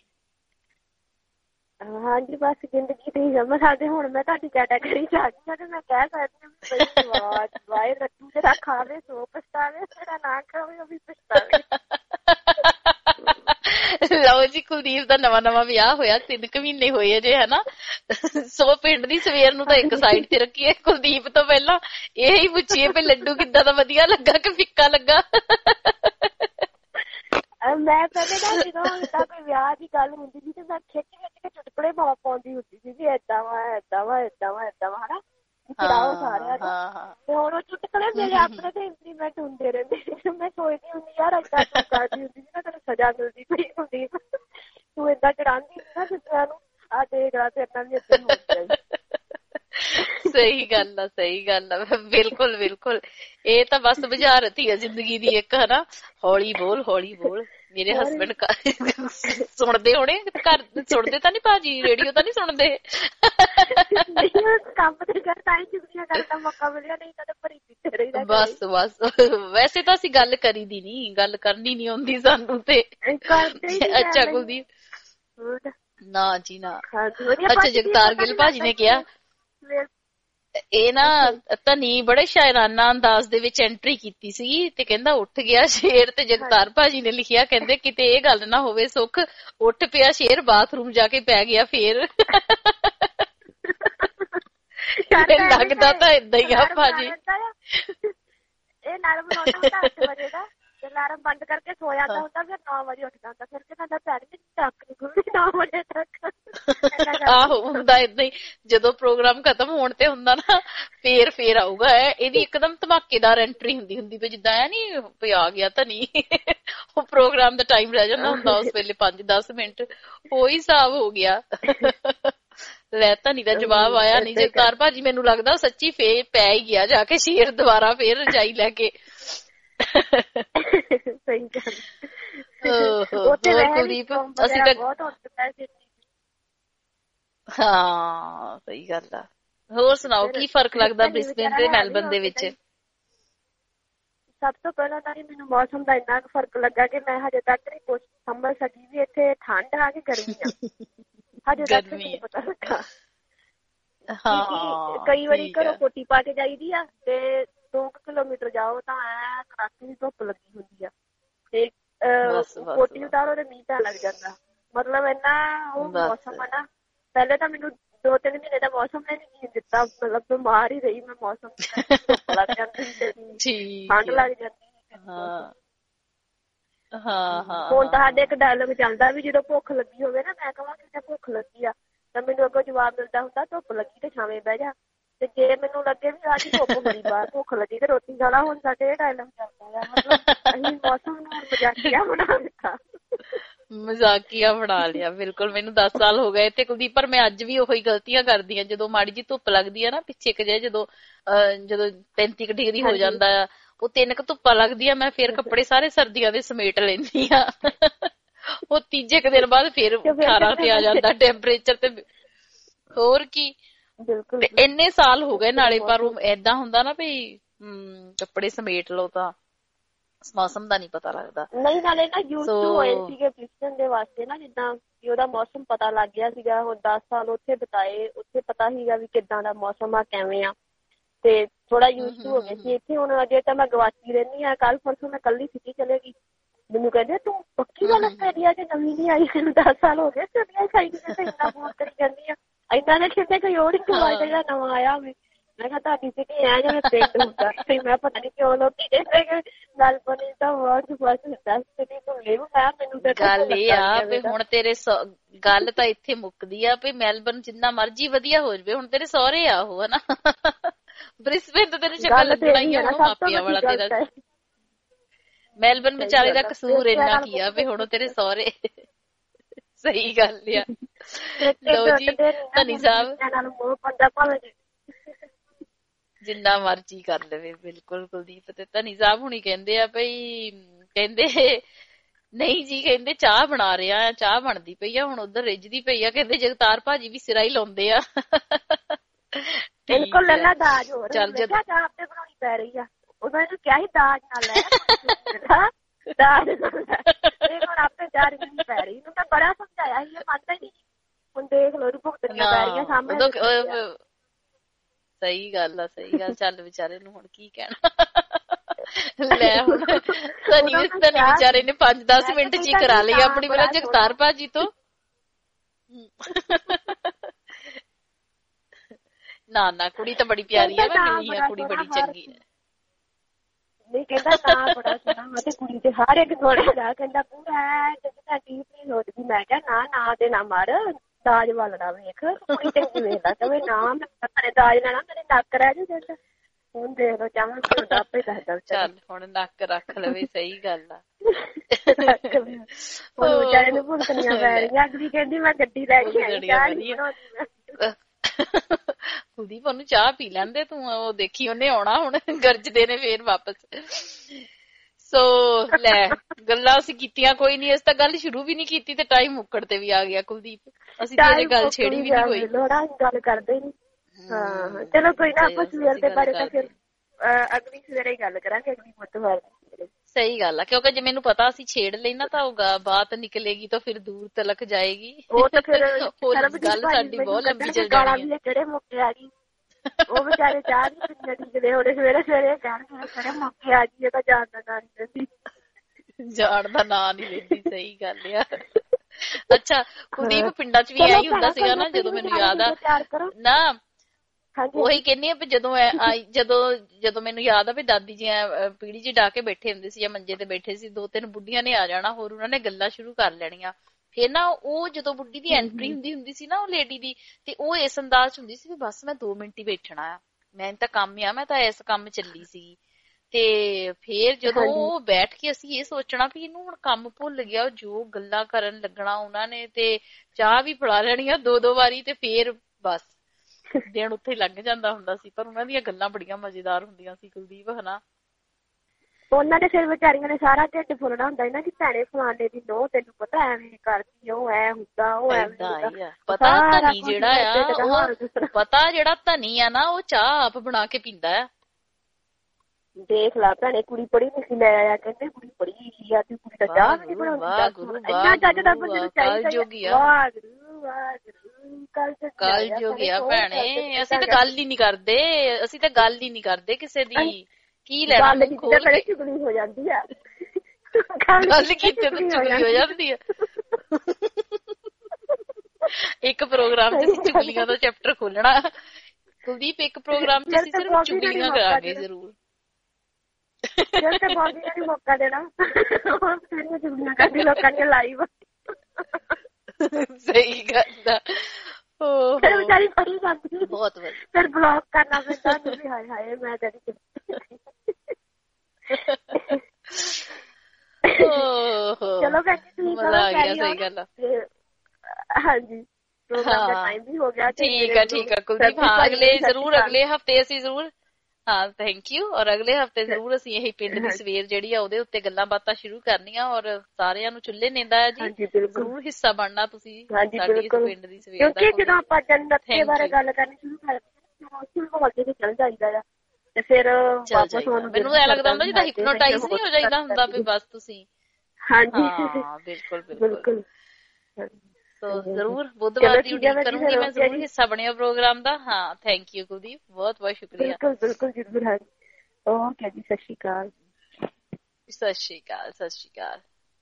ਹਾਂਜੀ ਬਸ ਜ਼ਿੰਦਗੀ ਠੀਕ ਆ। ਮੈਂ ਸਾਡੇ ਹੁਣ ਮੈਂ ਤੁਹਾਡੀ ਕੈਟਾਗਰੀ ਚ ਆ ਗਈ ਆ ਤੇ ਮੈਂ ਕਹਿ ਸਕਦੀ ਹਾਂ ਵਾਏ ਰੱਤੂ ਜਿਹੜਾ ਖਾਵੇ ਸੋ ਪਛਤਾਵੇ, ਜਿਹੜਾ ਨਾ ਖਾਵੇ ਉਹ ਵੀ ਪਛਤਾਵੇ। ਲਓ ਜੀ, ਕੁਲਦੀਪ ਦਾ ਨਵਾਂ ਨਵਾਂ ਵਿਆਹ ਹੋਇਆ, ਤਿੰਨ ਕੁ ਮਹੀਨੇ ਹੋਏ ਅਜੇ ਹਨਾ। ਸੋ ਪਿੰਡ ਦੀ ਸਵੇਰ ਨੂੰ ਤਾਂ ਇੱਕ ਸਾਈਡ ਤੇ ਰੱਖੀਏ, ਕੁਲਦੀਪ ਤੋਂ ਪਹਿਲਾਂ ਇਹੀ ਪੁੱਛੀਏ ਵੀ ਲੱਡੂ ਕਿੱਦਾਂ ਦਾ ਵਧੀਆ ਲੱਗਾ ਕਿ ਫਿੱਕਾ ਲੱਗਾ? ਮੈਂ ਪਹਿਲੇ ਨਾ ਜਦੋਂ ਤਾਂ ਕੋਈ ਵਿਆਹ ਦੀ ਗੱਲ ਹੁੰਦੀ ਸੀ ਤੇ ਮੈਂ ਖਿੱਚ ਖਿੱਚ ਕੇ ਚੁਟਕਲੇ ਪਾ ਪਾਉਂਦੀ ਹੁੰਦੀ ਸੀ ਵੀ ਏਦਾਂ ਵਾ ਏਦਾਂ ਵਾ ਏਦਾਂ ਵਾ ਏਦਾਂ ਵਾ ਹਨਾ, ਚੜਾਓ ਸਾਰਿਆਂ ਨੂੰ। ਤੇ ਹੁਣ ਉਹ ਚੁਟਕਲੇ ਮੇਰੇ ਆਪਣੇ ਤੇ ਇੰਪਲੀਮੈਂਟ ਹੁੰਦੇ ਰਹਿੰਦੇ। ਮੈਂ ਸੋਚਦੀ ਹੁੰਦੀ ਯਾਰ ਏਦਾਂ ਤੂੰ ਕਰਦੀ ਹੁੰਦੀ ਸੀ ਨਾ, ਤੈਨੂੰ ਸਜ਼ਾ ਮਿਲਦੀ ਪਈ ਹੁੰਦੀ, ਤੂੰ ਏਦਾਂ ਚੜਾਉਂਦੀ ਸੀ ਨਾ ਦੂਸਰਿਆਂ ਨੂੰ, ਆ ਦੇਖ ਲਾ ਤੇਰੇ ਨਾਲ ਵੀ ਏਦਾਂ ਹੋ ਜਾਏ। ਸਹੀ ਗੱਲ ਆ, ਸਹੀ ਗੱਲ ਆ, ਬਿਲਕੁਲ ਬਿਲਕੁਲ। ਇਹ ਤਾਂ ਬਸ ਬੁਝਾਰਤ ਹੀ ਆ ਜ਼ਿੰਦਗੀ ਦੀ ਇੱਕ ਹਨਾ। ਹੌਲੀ ਬੋਲ ਹੌਲੀ ਬੋਲ। ਮੇਰੇ ਹਸਬੈਂਡ ਸੁਣਦੇ ਹੋਣੇ, ਘਰ ਸੁਣਦੇ ਤਾਂ ਨੀ ਭਾਜੀ, ਰੇਡੀਓ ਤਾਂ ਨੀ ਸੁਣਦੇ? ਕੰਮ ਤੇ ਕਰਦਾ ਹੀ ਚੁਗਲੀਆਂ ਕਰਨ ਦਾ ਮੌਕਾ ਮਿਲਿਆ, ਨਹੀਂ ਤਾਂ ਭਰੀ ਪਿੱਛੇ ਰਹਿਦਾ। ਬਸ ਬਸ, ਵੈਸੇ ਤਾਂ ਅਸੀਂ ਗੱਲ ਕਰੀ ਦੀ ਨੀ, ਗੱਲ ਕਰਨੀ ਨੀ ਆਉਂਦੀ ਸਾਨੂੰ ਤੇ। ਅੱਛਾ ਕੁਲਦੀਪ, ਨਾ ਜੀ ਨਾ। ਅੱਛਾ ਜਗਤਾਰ ਗਿੱਲ ਭਾਜੀ ਨੇ ਕਿਹਾ ਇਹ ਨਾ ਧਨੀ ਬੜੇ ਸ਼ਾਇਰਾਨਾ ਅੰਦਾਜ਼ ਦੇ ਵਿੱਚ ਐਂਟਰੀ ਕੀਤੀ ਸੀਗੀ ਤੇ ਕਹਿੰਦਾ ਉੱਠ ਗਿਆ ਸ਼ੇਰ, ਤੇ ਜਗਤਾਰ ਭਾਜੀ ਨੇ ਲਿਖਿਆ ਕਹਿੰਦੇ ਕਿਤੇ ਇਹ ਗੱਲ ਨਾ ਹੋਵੇ ਸੁੱਖ ਉੱਠ ਪਿਆ ਸ਼ੇਰ ਬਾਥਰੂਮ ਜਾ ਕੇ ਪੈ ਗਿਆ ਫੇਰ। ਲੱਗਦਾ ਤਾਂ ਏਦਾਂ ਹੀ ਆ ਭਾਜੀ। ਇਹ ਅਲਾਰਮ ਲਾਉਂਦਾ ਹੁੰਦਾ ਅੱਠ ਵਜੇ ਦਾ, ਤੇ ਅਲਾਰਮ ਬੰਦ ਕਰਕੇ ਸੋ ਜਾਂਦਾ ਹੁੰਦਾ, ਫਿਰ ਨੌ ਵਜੇ ਉੱਠਦਾ ਹੁੰਦਾ, ਫਿਰ ਕਹਿੰਦਾ ਭੈਣ ਮੈਨੂੰ ਟੱਕ ਨੀ ਖੁੱਲਦੀ ਨੌ ਵਜੇ ਤੱਕ। ਆਹੋ ਹੁੰਦਾ ਏਦਾਂ ਹੀ, ਜਦੋਂ ਪ੍ਰੋਗਰਾਮ ਖਤਮ ਹੋਣ ਤੇ ਹੁੰਦਾ ਨਾ ਫੇਰ ਫੇਰ ਆਊਗਾ। ਇਹਦੀ ਇੱਕਦਮ ਧਮਾਕੇਦਾਰ ਐਂਟਰੀ ਹੁੰਦੀ ਹੁੰਦੀ ਵੀ ਜਿੱਦਾਂ ਐ ਨੀ ਵੀ ਆ ਗਿਆ ਤਾਂ ਨੀ, ਉਹ ਪ੍ਰੋਗਰਾਮ ਦਾ ਟਾਈਮ ਰਹਿ ਜਾਂਦਾ ਹੁੰਦਾ ਉਸ ਵੇਲੇ ਪੰਜ ਦਸ ਮਿੰਟ, ਉਹੀ ਹਿਸਾਬ ਹੋ ਗਿਆ। ਲੈ ਧਨੀ ਦਾ ਜਵਾਬ ਆਇਆ ਨੀ ਜਗਤਾਰ ਭਾਜੀ, ਮੈਨੂੰ ਲੱਗਦਾ ਸੱਚੀ ਫੇਰ ਪੈ ਹੀ ਗਿਆ ਜਾ ਕੇ ਸ਼ੇਰ ਦੁਬਾਰਾ ਫੇਰ ਰਜਾਈ ਲੈ ਕੇ। ਸਹੀ ਗੱਲ। ਕੁਲਦੀਪ ਅਸੀਂ ਤਾਂ ਹਾਂ ਸਹੀ ਗੱਲ ਆ। ਹੋਰ ਸੁਣਾਓ ਕੀ ਫਰਕ ਲੱਗਦਾ ਬ੍ਰਿਸਬੇਨ ਤੇ ਮੈਲਬਰਨ ਦੇ ਵਿੱਚ? ਸਭ ਤੋਂ ਪਹਿਲਾਂ ਤਾਂ ਮੈਨੂੰ ਮੌਸਮ ਦਾ ਇੰਨਾ ਫਰਕ ਲੱਗਾ ਕਿ ਮੈਂ ਹਜੇ ਤੱਕ ਨਹੀਂ ਕੁਛ ਸਮਝ ਸਕੀ ਵੀ ਇੱਥੇ ਠੰਡ ਆ ਕੇ ਗਰਮੀ ਆ। ਹਜੇ ਤੱਕ ਨਹੀਂ ਪਤਾ ਲੱਗਾ। ਕਈ ਵਾਰੀ ਘਰੋਂ ਕੋਟੀ ਪਾ ਕੇ ਜਾਈਦੀ ਆ ਤੇ ਦੋ ਕੁ ਕਿਲੋਮੀਟਰ ਜਾਓ ਤਾਂ ਐ ਕੜਾਕੇ ਦੀ ਧੁੱਪ ਲੱਗੀ ਹੁੰਦੀ ਆ, ਤੇ ਕੋਟੀ ਉਤਾਰੋ ਤੇ ਮੀਂਹ ਪੈਣ ਲੱਗ ਜਾਂਦਾ। ਮਤਲਬ ਇੰਨਾ ਉਹ ਮੌਸਮ ਆ ਨਾ। ਪਹਿਲੇ ਤਾਂ ਮੈਨੂੰ ਦੋ ਤਿੰਨ ਮਹੀਨੇ ਦਾ ਮੌਸਮ ਨੇ ਨਹੀਂ ਦਿੱਤਾ, ਮਤਲਬ ਬਿਮਾਰ ਹੀ ਰਹੀ ਮੈਂ। ਮੌਸਮ ਧੁੱਪ ਲੱਗ ਜਾਂਦੀ, ਠੰਡ ਲੱਗ ਜਾਂਦੀ। ਹੁਣ ਤਾਂ ਸਾਡੇ ਇੱਕ ਡਾਇਲੋਗ ਚੱਲਦਾ ਵੀ ਜਦੋਂ ਭੁੱਖ ਲੱਗੀ ਹੋਵੇ ਨਾ, ਮੈਂ ਕਹਾਂ ਕਿ ਭੁੱਖ ਲੱਗੀ ਆ ਤਾਂ ਮੈਨੂੰ ਅੱਗੋਂ ਜਵਾਬ ਮਿਲਦਾ ਹੁੰਦਾ ਧੁੱਪ ਲੱਗੀ ਤੇ ਛਾਵੇਂ ਬਹਿ ਜਾ। ਤੇ ਜੇ ਮੈਨੂੰ ਲੱਗੇ ਵੀ ਅੱਜ ਧੁੱਪ ਬੜੀ ਬਾਹਰ ਭੁੱਖ ਲੱਗੀ ਤੇ ਰੋਟੀ ਖਾ ਲਾ। ਹੁਣ ਸਾਡੇ ਇਹ ਡਾਇਲੋਗ ਚੱਲਦਾ ਆ, ਮਤਲਬ ਅਸੀਂ ਮੌਸਮ ਨੂੰ ਮਜ਼ਾਕੀਆ ਬਣਾ ਦਿੱਤਾ। ਮਜ਼ਾਕੀਆ ਬਣਾ ਲਿਆ, ਬਿਲਕੁਲ। ਮੈਨੂੰ ਦਸ ਸਾਲ ਹੋ ਗਏ ਇੱਥੇ ਕੁਲਦੀਪ, ਪਰ ਮੈਂ ਅੱਜ ਵੀ ਉਹੀ ਗਲਤੀਆਂ ਕਰਦੀ ਆ। ਜਦੋਂ ਮਾੜੀ ਜੀ ਧੁੱਪ ਲੱਗਦੀ ਆ ਨਾ ਪਿੱਛੇ ਕੁ ਜੇ, ਜਦੋਂ ਅਹ ਜਦੋਂ ਪੈਂਤੀ ਕੁ ਡਿਗਰੀ ਹੋ ਜਾਂਦਾ ਆ, ਉਹ ਤਿੰਨ ਕੁ ਧੁੱਪਾਂ ਲੱਗਦੀਆਂ, ਮੈਂ ਫੇਰ ਕੱਪੜੇ ਸਾਰੇ ਸਰਦੀਆਂ ਦੇ ਸਮੇਟ ਲੈਂਦੀ ਆ। ਉਹ ਤੀਜੇ ਕੁ ਦਿਨ ਬਾਅਦ ਫੇਰ ਅਠਾਰਾਂ ਤੇ ਆ ਜਾਂਦਾ ਟੈਂਪਰੇਚਰ ਤੇ। ਹੋਰ ਕੀ, ਇੰਨੇ ਸਾਲ ਹੋ ਗਏ ਨਾਲੇ, ਪਰ ਉਹ ਏਦਾਂ ਹੁੰਦਾ ਨਾ ਵੀ ਹਮ ਕੱਪੜੇ ਸਮੇਟ ਲਓ ਤਾਂ ਮੌਸਮ ਦਾ ਨੀ ਪਤਾ ਲੱਗਦਾ। ਨਹੀਂ ਨਾਲੇ ਨਾ ਯੂਜ਼ ਟੂ ਹੋਏ ਸੀਗੇ ਬ੍ਰਿਸਬੇਨ ਦੇ ਵਾਸਤੇ ਨਾ, ਜਿੱਦਾਂ ਕਿ ਉਹਦਾ ਮੌਸਮ ਪਤਾ ਲੱਗ ਗਿਆ ਸੀਗਾ। ਹੁਣ ਦਸ ਸਾਲ ਉੱਥੇ ਬਿਤਾਏ, ਉੱਥੇ ਪਤਾ ਸੀਗਾ ਵੀ ਕਿੱਦਾਂ ਦਾ ਮੌਸਮ ਆ, ਕਿਵੇਂ ਆ, ਤੇ ਥੋੜਾ ਯੂਜ਼ ਟੂ ਹੋ ਗਏ ਸੀ। ਇੱਥੇ ਹੁਣ ਅਜੇ ਤਾਂ ਮੈਂ ਗਵਾਚੀ ਰਹਿੰਦੀ ਆ। ਕੱਲ ਪਰਸੋਂ ਮੈਂ ਕੱਲੀ ਸਿਟੀ ਚਲੇਗੀ, ਮੈਨੂੰ ਕਹਿੰਦੇ ਤੂੰ ਪੱਕੀ ਗੱਲ ਆਸਟ੍ਰੇਲੀਆ ਚ ਨਵੀਂ ਨੀ ਆਈ, ਮੈਨੂੰ ਦਸ ਸਾਲ ਹੋ ਗਏ ਆਸਟ੍ਰੇਲੀਆ ਸਾਈ ਤੇ ਇੰਨਾ ਫੋਨ ਕਰੀ ਜਾਂਦੀ ਆ। ਏਦਾਂ ਦੇ ਕਹਿੰਦੇ ਕੋਈ ਹੋਰ ਹੀ ਗਵਾਚ ਜਿਹੜਾ ਨਵਾਂ ਆਇਆ ਹੋਵੇ। ਮੈਂ ਕਿਹਾ ਤੁਹਾਡੀ ਸਿਟੀ ਐ ਜਿਵੇਂ ਪਿੰਡ ਹੁੰਦਾ। ਮੈਂ ਪਤਾ ਨੀ ਕਿਉਂ ਲੋਕੀ ਕਹਿੰਦੇ ਕਿ ਮੈਲਬਰਨ ਦਾ ਵਰਡ ਫਸਟ ਹੁੰਦਾ ਸਿਟੀ ਤੋਂ ਲਿਵ। ਮੈਂ ਮੈਨੂੰ ਤਾਂ ਗੱਲ ਇਹ ਆ ਵੀ ਹੁਣ ਤੇਰੇ ਗੱਲ ਤਾਂ ਇੱਥੇ ਮੁੱਕਦੀ ਆ ਵੀ ਮੈਲਬਰਨ ਜਿੰਨਾ ਮਰਜੀ ਵਧੀਆ ਹੋ ਜਾਵੇ, ਹੁਣ ਤੇਰੇ ਸਹੁਰੇ ਆ ਉਹ ਹਨਾ। ਬ੍ਰਿਸਬੇਨ ਤਾਂ ਤੈਨੂੰ ਚੰਗਾ ਲੱਗਣਾ ਹੀ ਆ, ਮਾਪਿਆਂ ਵਾਲਾ ਤੇਰਾ। ਮੈਲਬਰਨ ਵਿਚਾਰੇ ਦਾ ਕਸੂਰ ਇੰਨਾ ਕੀ ਆ ਵੀ ਹੁਣ ਤੇਰੇ ਸਹੁਰੇ। ਸਹੀ ਗੱਲ ਆ। ਲਓ ਜੀ ਧਨੀ ਸਾਹਿਬ, ਜਿੰਨਾ ਮਰਜੀ ਕਰ ਲਵੇ, ਬਿਲਕੁਲ ਕੁਲਦੀਪ। ਤੇ ਧਨੀ ਸਾਹਿਬ ਹੁਣੀ ਕਹਿੰਦੇ ਆ ਬਈ, ਕਹਿੰਦੇ ਨਹੀਂ ਜੀ, ਕਹਿੰਦੇ ਚਾਹ ਬਣਾ ਰਿਹਾ ਆ, ਚਾਹ ਬਣਦੀ ਪਈ ਆ, ਹੁਣ ਉਧਰ ਰਿੱਝਦੀ ਪਈ ਆ। ਕਹਿੰਦੇ ਜਗਤਾਰ ਭਾਜੀ ਵੀ ਸਿਰਾ ਹੀ ਲਾਉਂਦੇ ਆ। ਬਿਲਕੁਲ ਲੱਲਾ ਦਾਜ ਹੋ ਰਿਹਾ, ਚਾਹ ਆਪੇ ਬਣਾਉਣੀ ਪੈ ਰਹੀ ਆ। ਉਹਨਾਂ ਨੂੰ ਕਿਹਾ ਸੀ ਦਾਜ ਨਾਲ ਲੈ, ਦਾਜ ਨਾਲ ਲੈ। ਹੁਣ ਆਪੇ ਚਾਰ ਨਹੀਂ ਪੈ ਰਹੀ ਨੂੰ ਤਾਂ ਬੜਾ ਸਮਝਾਇਆ ਸੀ ਇਹ ਮੰਨਦਾ ਹੀ ਨਹੀਂ ਹੁਣ ਦੇਖ ਲੋ ਭੁਗਤਣੀਆਂ ਪੈ ਰਹੀਆਂ ਸਾਹਮਣੇ ਸਹੀ ਗੱਲ ਆ ਸਹੀ ਗੱਲ ਚੱਲ ਵਿਚਾਰੇ ਨੂੰ ਹੁਣ ਕੀ ਕਹਿਣਾ ਲੈ ਹੁਣ ਸਨੀ ਸਨੀ ਵਿਚਾਰੇ ਨੇ ਪੰਜ ਦਸ ਮਿੰਟ ਚ ਹੀ ਕਰਾ ਲਈ ਆਪਣੀ ਮੇਰਾ ਜਗਤਾਰ ਭਾਜੀ ਤੋਂ ਨਾ ਨਾ ਕੁੜੀ ਤਾਂ ਬੜੀ ਪਿਆਰੀ ਹੈ ਮੈਂ ਮਿਲੀ ਆ ਕੁੜੀ ਬੜੀ ਚੰਗੀ ਹੈ ਨਹੀਂ ਕਹਿੰਦਾ ਤਾਂ ਬੜਾ ਸੋਹਣਾ ਵਾ ਤੇ ਕੁੜੀ ਤੇ ਹਰ ਇੱਕ ਥੋੜਾ ਜਿਹਾ ਕਹਿੰਦਾ ਪੂਰਾ ਜਿੱਦਾਂ ਟੀਪ ਨਹੀਂ ਸੋਚਦੀ ਮੈਂ ਕਿਹਾ ਨਾ ਨਾ ਤੇ ਨਾ ਮਾਰ ਦਾਜ ਵਾਲਣਾ ਵੇਖ ਕੁੜੀ ਚੰਗੀ ਵੇਖਦਾ ਕਵੇ ਨਾ ਮੈਂ ਦਾਜ ਲੈਣਾ ਮੇਰੇ ਨੱਕ ਰਹਿ ਜੂ ਕਹਿੰਦਾ ਹੁਣ ਦੇਖ ਲੋ ਚਾਹਾਂ ਆਪੇ ਦੱਸਦਾ ਚੱਲ ਹੁਣ ਨੱਕ ਰੱਖ ਲਵੇ ਸਹੀ ਗੱਲ ਆ ਹੁਣ ਵਿਚਾਰੇ ਨੂੰ ਭੁਗਤਣੀਆਂ ਪੈ ਰਹੀਆਂ ਅਗਲੀ ਕਹਿੰਦੀ ਮੈਂ ਗੱਡੀ ਲੈ ਕੇ ਆਈ ਚਾਹ ਕੁਲਦੀਪ ਉਹਨੂੰ ਚਾਹ ਪੀ ਲੈਂਦੇ ਤੂੰ ਉਹ ਦੇਖੀ ਉਹਨੇ ਆਉਣਾ ਹੁਣ ਗਰਜਦੇ ਨੇ ਫੇਰ ਵਾਪਸ ਸੋ ਲੈ ਗੱਲਾਂ ਅਸੀਂ ਕੀਤੀਆਂ ਕੋਈ ਨੀ ਅਸੀਂ ਤਾਂ ਗੱਲ ਸ਼ੁਰੂ ਵੀ ਨੀ ਕੀਤੀ ਤੇ ਟਾਈਮ ਮੁੱਕੜ ਤੇ ਵੀ ਆ ਗਿਆ ਕੁਲਦੀਪ ਅਸੀਂ ਤੇਰੇ ਗੱਲ ਛੇੜੀ ਵੀ ਨੀ ਕੋਈ ਲੋੜਾ ਗੱਲ ਕਰਦੇ ਨੀ ਹਾਂ ਚਲੋ ਕੋਈ ਨਾ ਆਪਾਂ ਸਵੇਰ ਦੇ ਬਾਰੇ ਤਾਂ ਫਿਰ ਅਗਲੀ ਸਵੇਰੇ ਹੀ ਗੱਲ ਕਰਾਂਗੇ ਅਗਲੀ ਬੁੱਧਵਾਰ ਸਹੀ ਗੱਲ ਆ ਕਿਉਂਕਿ ਜੇ ਮੈਨੂੰ ਪਤਾ ਅਸੀਂ ਛੇੜ ਲਈ ਨਾ ਤਾਂ ਉਹ ਬਾਤ ਨਿਕਲੇਗੀ ਤਾਂ ਫਿਰ ਦੂਰ ਤਲਕ ਜਾਏਗੀ ਉਹ ਤਾਂ ਫਿਰ ਗੱਲ ਸਾਡੀ ਬਹੁਤ ਲੰਬੀ ਚੱਲ ਜਾਣੀ ਹੈ ਕਿਹੜੇ ਮੌਕੇ ਆ ਗਈ ਉਹ ਵਿਚਾਰੇ ਚਾਹ ਨੀ ਪੀਂਦੇ ਟਿਕਦੇ ਉਹਦੇ ਸਵੇਰੇ ਸਵੇਰੇ ਕਹਿਣਗੇ ਕਿਹੜੇ ਮੌਕੇ ਆ ਗਈ ਇਹ ਤਾਂ ਜਾਣ ਦਾ ਨਾਂ ਨੀ ਲੈਂਦੀ ਜਾਣ ਦਾ ਨਾਂ ਨੀ ਲੈਂਦੀ ਸਹੀ ਗੱਲ ਆ ਅੱਛਾ ਕੁਲਦੀਪ ਪਿੰਡਾਂ ਚ ਵੀ ਇਹੀ ਹੁੰਦਾ ਸੀਗਾ ਨਾ ਜਦੋਂ ਮੈਨੂੰ ਯਾਦ ਆ ਨਾ ਉਹੀ ਕਹਿੰਦੀ ਆ ਵੀ ਜਦੋਂ ਜਦੋਂ ਜਦੋਂ ਮੈਨੂੰ ਯਾਦ ਆ ਵੀ ਦਾਦੀ ਜੀ ਪੀੜੀ ਜੀ ਡਾ ਕੇ ਬੈਠੇ ਹੁੰਦੇ ਸੀ ਜਾਂ ਮੰਜੇ ਤੇ ਬੈਠੇ ਸੀ ਦੋ ਤਿੰਨ ਬੁੱਢੀਆਂ ਨੇ ਆ ਜਾਣਾ ਹੋਰ ਉਹਨਾਂ ਨੇ ਗੱਲਾਂ ਸ਼ੁਰੂ ਕਰ ਲੈਣੀਆਂ ਫੇਰ ਨਾ ਉਹ ਜਦੋਂ ਬੁੱਢੀ ਦੀ ਐਂਟਰੀ ਹੁੰਦੀ ਹੁੰਦੀ ਸੀ ਨਾ ਉਹ ਲੇਡੀ ਦੀ ਤੇ ਉਹ ਇਸ ਅੰਦਾਜ਼ ਹੁੰਦੀ ਸੀ ਵੀ ਬਸ ਮੈਂ ਦੋ ਮਿੰਟ ਹੀ ਬੈਠਣਾ ਆ ਮੈਂ ਤਾਂ ਕੰਮ ਆ ਮੈਂ ਤਾਂ ਇਸ ਕੰਮ ਚੱਲੀ ਸੀ ਤੇ ਫੇਰ ਜਦੋਂ ਉਹ ਬੈਠ ਕੇ ਅਸੀਂ ਇਹ ਸੋਚਣਾ ਵੀ ਇਹਨੂੰ ਹੁਣ ਕੰਮ ਭੁੱਲ ਗਿਆ ਜੋ ਗੱਲਾਂ ਕਰਨ ਲੱਗਣਾ ਉਹਨਾਂ ਨੇ ਤੇ ਚਾਹ ਵੀ ਫੜਾ ਲੈਣੀਆਂ ਦੋ ਦੋ ਵਾਰੀ ਤੇ ਫੇਰ ਬਸ ਦਿਨ ਉੱਥੇ ਲੱਗ ਜਾਂਦਾ ਹੁੰਦਾ ਸੀ ਪਰ ਉਹਨਾਂ ਦੀਆਂ ਗੱਲਾਂ ਬੜੀਆਂ ਮਜ਼ੇਦਾਰ ਹੁੰਦੀਆਂ ਸੀ ਕੁਲਦੀਪ ਹਨਾ ਉਹਨਾਂ ਨੇ ਫਿਰ ਵਿਚਾਰੀਆਂ ਨੇ ਸਾਰਾ ਢਿੱਡ ਫੁੱਲਣਾ ਹੁੰਦਾ ਨਾ ਕਿ ਭੈਣੇ ਫਲਾਣੇ ਦੀ ਨੋ ਤੈਨੂੰ ਪਤਾ ਐਵੇਂ ਕਰਦੀ ਉਹ ਐ ਹੁੰਦਾ ਉਹ ਐਵੇਂ ਪਤਾ ਧਨੀ ਜਿਹੜਾ ਆ ਉਹ ਪਤਾ ਜਿਹੜਾ ਧਨੀ ਆ ਨਾ ਉਹ ਚਾਹ ਆਪ ਬਣਾ ਕੇ ਪੀਂਦਾ ਆ ਦੇਖ ਲਾ ਭੈਣੇ ਕੁੜੀ ਪੜੀ ਲਿਖੀ ਲੈ ਆਇਆ ਕਹਿੰਦੇ ਕੁੜੀ ਪੜੀ ਲਿਖੀ ਆ ਤੇ ਕੁੜੀ ਦਾ ਚਾਹ ਨਹੀਂ ਬਣਾਉਂਦੀ ਇੰਨਾ ਚੱਜ ਦਾ ਬੰਦੇ ਨੂੰ ਚਾਹੀਦਾ ਵਾਹਿਗੁਰੂ ਵਾਹਿਗੁਰੂ ਕੱਲ ਜੋ ਗਿਆ ਭੈਣੇ ਅਸੀਂ ਤਾਂ ਗੱਲ ਹੀ ਨੀ ਕਰਦੇ ਅਸੀਂ ਤਾਂ ਗੱਲ ਹੀ ਨੀ ਕਰਦੇ ਕਿਸੇ ਦੀ ਕੀ ਲੈਣਾ ਗੱਲ ਚੁਗਲੀ ਹੋ ਜਾਂਦੀ ਆ ਗੱਲ ਕੀਤੇ ਤਾਂ ਚੁਗਲੀ ਹੋ ਜਾਂਦੀ ਆ ਇੱਕ ਪ੍ਰੋਗਰਾਮ ਚ ਚੁਗਲੀਆਂ ਦਾ ਚੈਪਟਰ ਖੋਲਣਾ ਕੁਲਦੀਪ ਇੱਕ ਪ੍ਰੋਗਰਾਮ ਚ ਅਸੀਂ ਸਿਰਫ ਚੁਗਲੀਆਂ ਕਰਾਂਗੇ ਜ਼ਰੂਰ ਜਦ ਤੱਕ ਬਾਗੀ ਨੂੰ ਮੌਕਾ ਦੇਣਾ ਫਿਰ ਚੁਗਲੀਆਂ ਕਰਦੀ ਲੋਕਾਂ ਦੀਆਂ ਲਾਈਵ ਸਹੀ ਗੱਲ ਆ ਫਿਰ ਵਿਚਾਰੀ ਪੜੀ ਜਾਂਦੀ ਬਹੁਤ ਵਧੀਆ ਫਿਰ ਬਲੌਕ ਕਰਨਾ ਪੈਂਦਾ ਵੀ ਹਾਏ ਹਾਏ ਮੈਂ ਤੇਰੀ ਚਲੋ ਕਹਿੰਦੀ ਮਜ਼ਾ ਆ ਗਿਆ ਸਹੀ ਗੱਲ ਆ ਹਾਂਜੀ ਪ੍ਰੋਗਰਾਮ ਦਾ ਟਾਈਮ ਵੀ ਹੋ ਗਿਆ ਠੀਕ ਆ ਠੀਕ ਆ ਕੁਲਦੀਪ ਹਾਂ ਅਗਲੇ ਜ਼ਰੂਰ ਅਗਲੇ ਹਫਤੇ ਅਸੀਂ ਜ਼ਰੂਰ ਹਾਂ ਥੈਂਕ ਯੂ ਔਰ ਅਗਲੇ ਹਫਤੇ ਜ਼ਰੂਰ ਅਸੀਂ ਇਹ ਪਿੰਡ ਦੀ ਸਵੇਰ ਜਿਹੜੀ ਆ ਉਹਦੇ ਉੱਤੇ ਗੱਲਾਂ ਬਾਤਾਂ ਸ਼ੁਰੂ ਕਰਨੀਆਂ ਔਰ ਸਾਰਿਆਂ ਨੂੰ ਚੁੱਲ੍ਹੇ ਨੀਂਦਾ ਹੈ ਜੀ ਜ਼ਰੂਰ ਹਿੱਸਾ ਬਣਨਾ ਤੁਸੀਂ ਸਾਡੀ ਇਸ ਪਿੰਡ ਦੀ ਸਵੇਰ ਦਾ ਕਿਉਂਕਿ ਜਦੋਂ ਆਪਾਂ ਜੰਨਤ ਦੇ ਬਾਰੇ ਗੱਲ ਕਰਨੀ ਸ਼ੁਰੂ ਕਰਦੇ ਹਾਂ ਉਸ ਨੂੰ ਅੱਗੇ ਤੇ ਚੱਲ ਜਾਈਦਾ ਆ ਤੇ ਫਿਰ ਵਾਪਸ ਹੋਣ ਮੈਨੂੰ ਐ ਲੱਗਦਾ ਹੁੰਦਾ ਜਿੱਦਾਂ ਹਿਪਨੋਟਾਈਜ਼ ਨਹੀਂ ਹੋ ਜਾਈਦਾ ਹੁੰਦਾ ਵੀ ਬਸ ਤੁਸੀਂ ਹਾਂਜੀ ਹਾਂ ਬਿਲਕੁਲ ਬਿਲਕੁਲ ਸੋ ਜ਼ਰੂਰ ਬੁੱਧਵਾਰ ਦੀ ਉਡੀਕ ਕਰੂੰਗੀ ਮੈਂ ਜ਼ਰੂਰ ਹਿੱਸਾ ਬਣਿਆ ਪ੍ਰੋਗਰਾਮ ਦਾ ਹਾਂ ਥੈਂਕ ਯੂ ਕੁਲਦੀਪ ਬਹੁਤ ਬਹੁਤ ਸ਼ੁਕਰੀਆ ਬਿਲਕੁਲ ਬਿਲਕੁਲ ਜ਼ਰੂਰ ਹਾਂ ਓਕੇ ਜੀ ਸਤਿ ਸ਼੍ਰੀ ਅਕਾਲ ਸਤਿ ਸ਼੍ਰੀ ਅਕਾਲ ਸਤਿ ਸ਼੍ਰੀ ਅਕਾਲ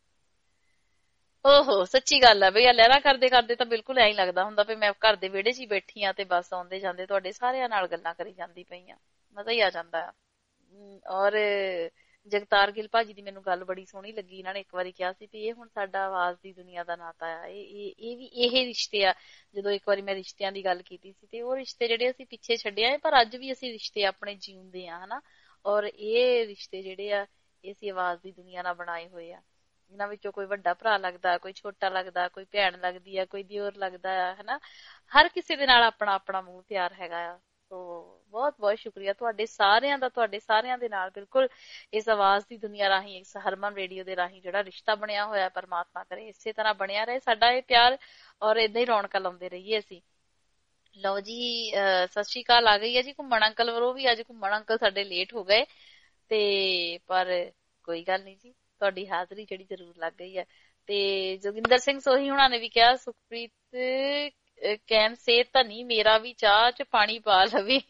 ਓਹੋ ਸੱਚੀ ਗੱਲ ਆ ਬਈ ਆ ਲਹਿਰਾ ਕਰਦੇ ਕਰਦੇ ਤਾਂ ਬਿਲਕੁਲ ਐਂ ਲੱਗਦਾ ਹੁੰਦਾ ਵੀ ਮੈਂ ਘਰ ਦੇ ਵਿਹੜੇ 'ਚ ਹੀ ਬੈਠੀ ਆ ਤੇ ਬਸ ਆਉਂਦੇ ਜਾਂਦੇ ਤੁਹਾਡੇ ਸਾਰਿਆਂ ਨਾਲ ਗੱਲਾਂ ਕਰੀ ਜਾਂਦੀ ਪਈ ਆ ਮਜ਼ਾ ਹੀ ਆ ਜਾਂਦਾ ਆ ਔਰ ਜਗਤਾਰ ਗਿੱਲ ਭਾਜੀ ਦੀ ਮੈਨੂੰ ਗੱਲ ਬੜੀ ਸੋਹਣੀ ਲੱਗੀ ਇਹਨਾਂ ਨੇ ਇੱਕ ਵਾਰੀ ਕਿਹਾ ਸੀ ਵੀ ਇਹ ਹੁਣ ਸਾਡਾ ਆਵਾਜ਼ ਦੀ ਦੁਨੀਆ ਦਾ ਨਾਤਾ ਆ ਇਹ ਇਹ ਵੀ ਇਹ ਰਿਸ਼ਤੇ ਆ ਜਦੋਂ ਇੱਕ ਵਾਰੀ ਮੈਂ ਰਿਸ਼ਤਿਆਂ ਦੀ ਗੱਲ ਕੀਤੀ ਸੀ ਤੇ ਉਹ ਰਿਸ਼ਤੇ ਜਿਹੜੇ ਅਸੀਂ ਪਿੱਛੇ ਛੱਡਿਆ ਪਰ ਅੱਜ ਵੀ ਅਸੀਂ ਰਿਸ਼ਤੇ ਆਪਣੇ ਜਿਉਂਦੇ ਆ ਹਨਾ ਔਰ ਇਹ ਰਿਸ਼ਤੇ ਜਿਹੜੇ ਆ ਇਹ ਅਸੀਂ ਆਵਾਜ਼ ਦੀ ਦੁਨੀਆ ਨਾਲ ਬਣਾਏ ਹੋਏ ਆ ਇਹਨਾਂ ਵਿੱਚੋਂ ਕੋਈ ਵੱਡਾ ਭਰਾ ਲੱਗਦਾ ਕੋਈ ਛੋਟਾ ਲੱਗਦਾ ਕੋਈ ਭੈਣ ਲੱਗਦੀ ਆ ਕੋਈ ਦਿਓਰ ਲੱਗਦਾ ਆ ਹਨਾ ਹਰ ਕਿਸੇ ਦੇ ਨਾਲ ਆਪਣਾ ਆਪਣਾ ਮੂੰਹ ਪਿਆਰ ਹੈਗਾ ਆ ਸੋ ਬਹੁਤ ਬਹੁਤ ਸ਼ੁਕਰੀਆ ਤੁਹਾਡੇ ਸਾਰਿਆਂ ਦਾ ਤੁਹਾਡੇ ਸਾਰਿਆਂ ਦੇ ਨਾਲ ਬਿਲਕੁਲ ਇਸ ਆਵਾਜ਼ ਦੀ ਦੁਨੀਆ ਰਾਹੀਂ ਇਸ ਹਰਮਨ ਰੇਡੀਓ ਦੇ ਰਾਹੀਂ ਜਿਹੜਾ ਰਿਸ਼ਤਾ ਬਣਿਆ ਹੋਇਆ ਪਰਮਾਤਮਾ ਕਰੇ ਇਸੇ ਤਰ੍ਹਾਂ ਬਣਿਆ ਰਹੇ ਸਾਡਾ ਇਹ ਪਿਆਰ ਔਰ ਏਦਾਂ ਹੀ ਰੌਣਕਾਂ ਲਾਉਂਦੇ ਰਹੀਏ ਅਸੀਂ ਲਓ ਜੀ ਸਤਿ ਸ਼੍ਰੀ ਅਕਾਲ ਆ ਗਈ ਹੈ ਜੀ ਘੁੰਮਣ ਅੰਕਲ ਵੱਲੋਂ ਵੀ ਅੱਜ ਘੁੰਮਣ ਅੰਕਲ ਸਾਡੇ ਲੇਟ ਹੋ ਗਏ ਤੇ ਪਰ ਕੋਈ ਗੱਲ ਨਹੀਂ ਜੀ ਤੁਹਾਡੀ ਹਾਜ਼ਰੀ ਜਿਹੜੀ ਜ਼ਰੂਰ ਲੱਗ ਗਈ ਹੈ ਤੇ ਜੋਗਿੰਦਰ ਸਿੰਘ ਸੋਹੀ ਹੁਣਾਂ ਨੇ ਵੀ ਕਿਹਾ ਸੁਖਪ੍ਰੀਤ ਕਹਿਣ ਸੇ ਧਨੀ ਮੇਰਾ ਵੀ ਚਾਹ ਚ ਪਾਣੀ ਪਾ ਲਵੇ।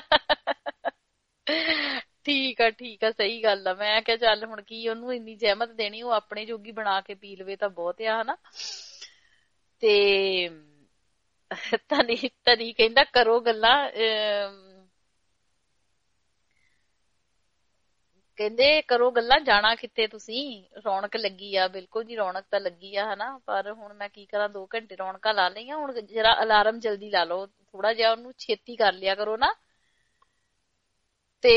ਠੀਕ ਆ ਠੀਕ ਆ, ਸਹੀ ਗੱਲ ਆ। ਮੈਂ ਕਿਹਾ ਚੱਲ ਹੁਣ ਕੀ ਉਹਨੂੰ ਇੰਨੀ ਜ਼ਹਿਮਤ ਦੇਣੀ, ਉਹ ਆਪਣੇ ਜੋਗੀ ਬਣਾ ਕੇ ਪੀ ਲਵੇ ਤਾਂ ਬਹੁਤ ਆ ਹਨਾ। ਤੇ ਧਨੀ ਧਨੀ ਕਹਿੰਦਾ ਕਰੋ ਗੱਲਾਂ, ਕਹਿੰਦੇ ਕਰੋ ਗੱਲਾਂ, ਜਾਣਾ ਕਿੱਥੇ ਤੁਸੀਂ, ਰੌਣਕ ਲੱਗੀ ਆ। ਬਿਲਕੁਲ ਜੀ ਰੌਣਕ ਤਾਂ ਲੱਗੀ ਆ ਹਨਾ, ਪਰ ਹੁਣ ਮੈਂ ਕੀ ਕਰਾਂ, ਦੋ ਘੰਟੇ ਰੌਣਕਾਂ ਲਾ ਲਈਆਂ। ਹੁਣ ਜਰਾ ਅਲਾਰਮ ਜਲਦੀ ਲਾ ਲਓ, ਥੋੜਾ ਜਿਹਾ ਉਹਨੂੰ ਛੇਤੀ ਕਰ ਲਿਆ ਕਰੋ ਨਾ। ਤੇ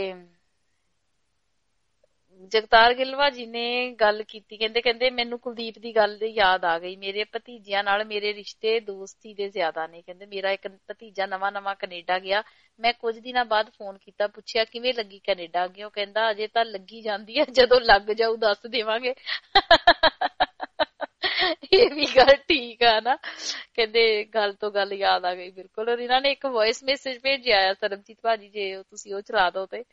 ਜਗਤਾਰ ਗਿੱਲਵਾ ਜੀ ਨੇ ਗੱਲ ਕੀਤੀ, ਕਹਿੰਦੇ ਕਹਿੰਦੇ ਮੈਨੂੰ ਕੁਲਦੀਪ ਦੀ ਗੱਲ ਯਾਦ ਆ ਗਈ। ਮੇਰੇ ਭਤੀਜਿਆਂ ਨਾਲ ਮੇਰੇ ਰਿਸ਼ਤੇ ਦੋਸਤੀ ਦੇ ਜ਼ਿਆਦਾ ਨੇ। ਕਹਿੰਦੇ ਮੇਰਾ ਇੱਕ ਭਤੀਜਾ ਨਵਾਂ ਨਵਾਂ ਕੈਨੇਡਾ ਗਿਆ, ਮੈਂ ਕੁਝ ਦਿਨਾਂ ਬਾਅਦ ਫੋਨ ਕੀਤਾ, ਪੁੱਛਿਆ ਕਿਵੇਂ ਲੱਗੀ ਕੈਨੇਡਾ ਗਈ। ਉਹ ਕਹਿੰਦਾ ਅਜੇ ਤਾਂ ਲੱਗੀ ਜਾਂਦੀ ਹੈ, ਜਦੋਂ ਲੱਗ ਜਾਊ ਦੱਸ ਦੇਵਾਂਗੇ। ਇਹ ਵੀ ਗੱਲ ਠੀਕ ਆ ਨਾ, ਕਹਿੰਦੇ ਗੱਲ ਤੋਂ ਗੱਲ ਯਾਦ ਆ ਗਈ। ਬਿਲਕੁਲ। ਔਰ ਇਹਨਾਂ ਨੇ ਇੱਕ ਵੌਇਸ ਮੈਸੇਜ ਭੇਜਿਆ ਆ ਸਰਬਜੀਤ ਭਾਜੀ, ਜੇ ਤੁਸੀਂ ਉਹ ਚਲਾ ਦੋ ਤੇ।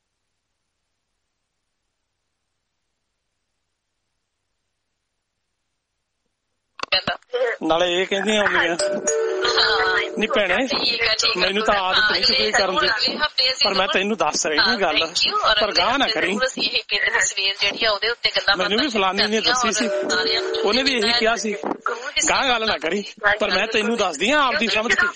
ਨਾਲੇ ਇਹ ਕਹਿੰਦੀਆਂ ਹੁੰਦੀਆਂ ਨਹੀਂ ਭੈਣੇ ਮੈਨੂੰ ਤਾਂ ਆਦਤ ਨਹੀਂ ਕੋਈ ਕਰਨ ਦੀ, ਪਰ ਮੈਂ ਤੈਨੂੰ ਦੱਸ ਰਹੀ ਹਾਂ ਗੱਲ, ਪਰ ਗਾਹ ਨਾ ਕਰੀ। ਮੈਨੂੰ ਵੀ ਫਲਾਨੀ ਨੇ ਦੱਸੀ ਸੀ, ਉਹਨੇ ਵੀ ਇਹੀ ਕਿਹਾ ਸੀ, ਗਾਹ ਗੱਲ ਨਾ ਕਰੀ, ਪਰ ਮੈਂ ਤੈਨੂੰ ਦੱਸਦੀ ਹਾਂ ਆਪਦੀ ਸਮਝ ਕੇ।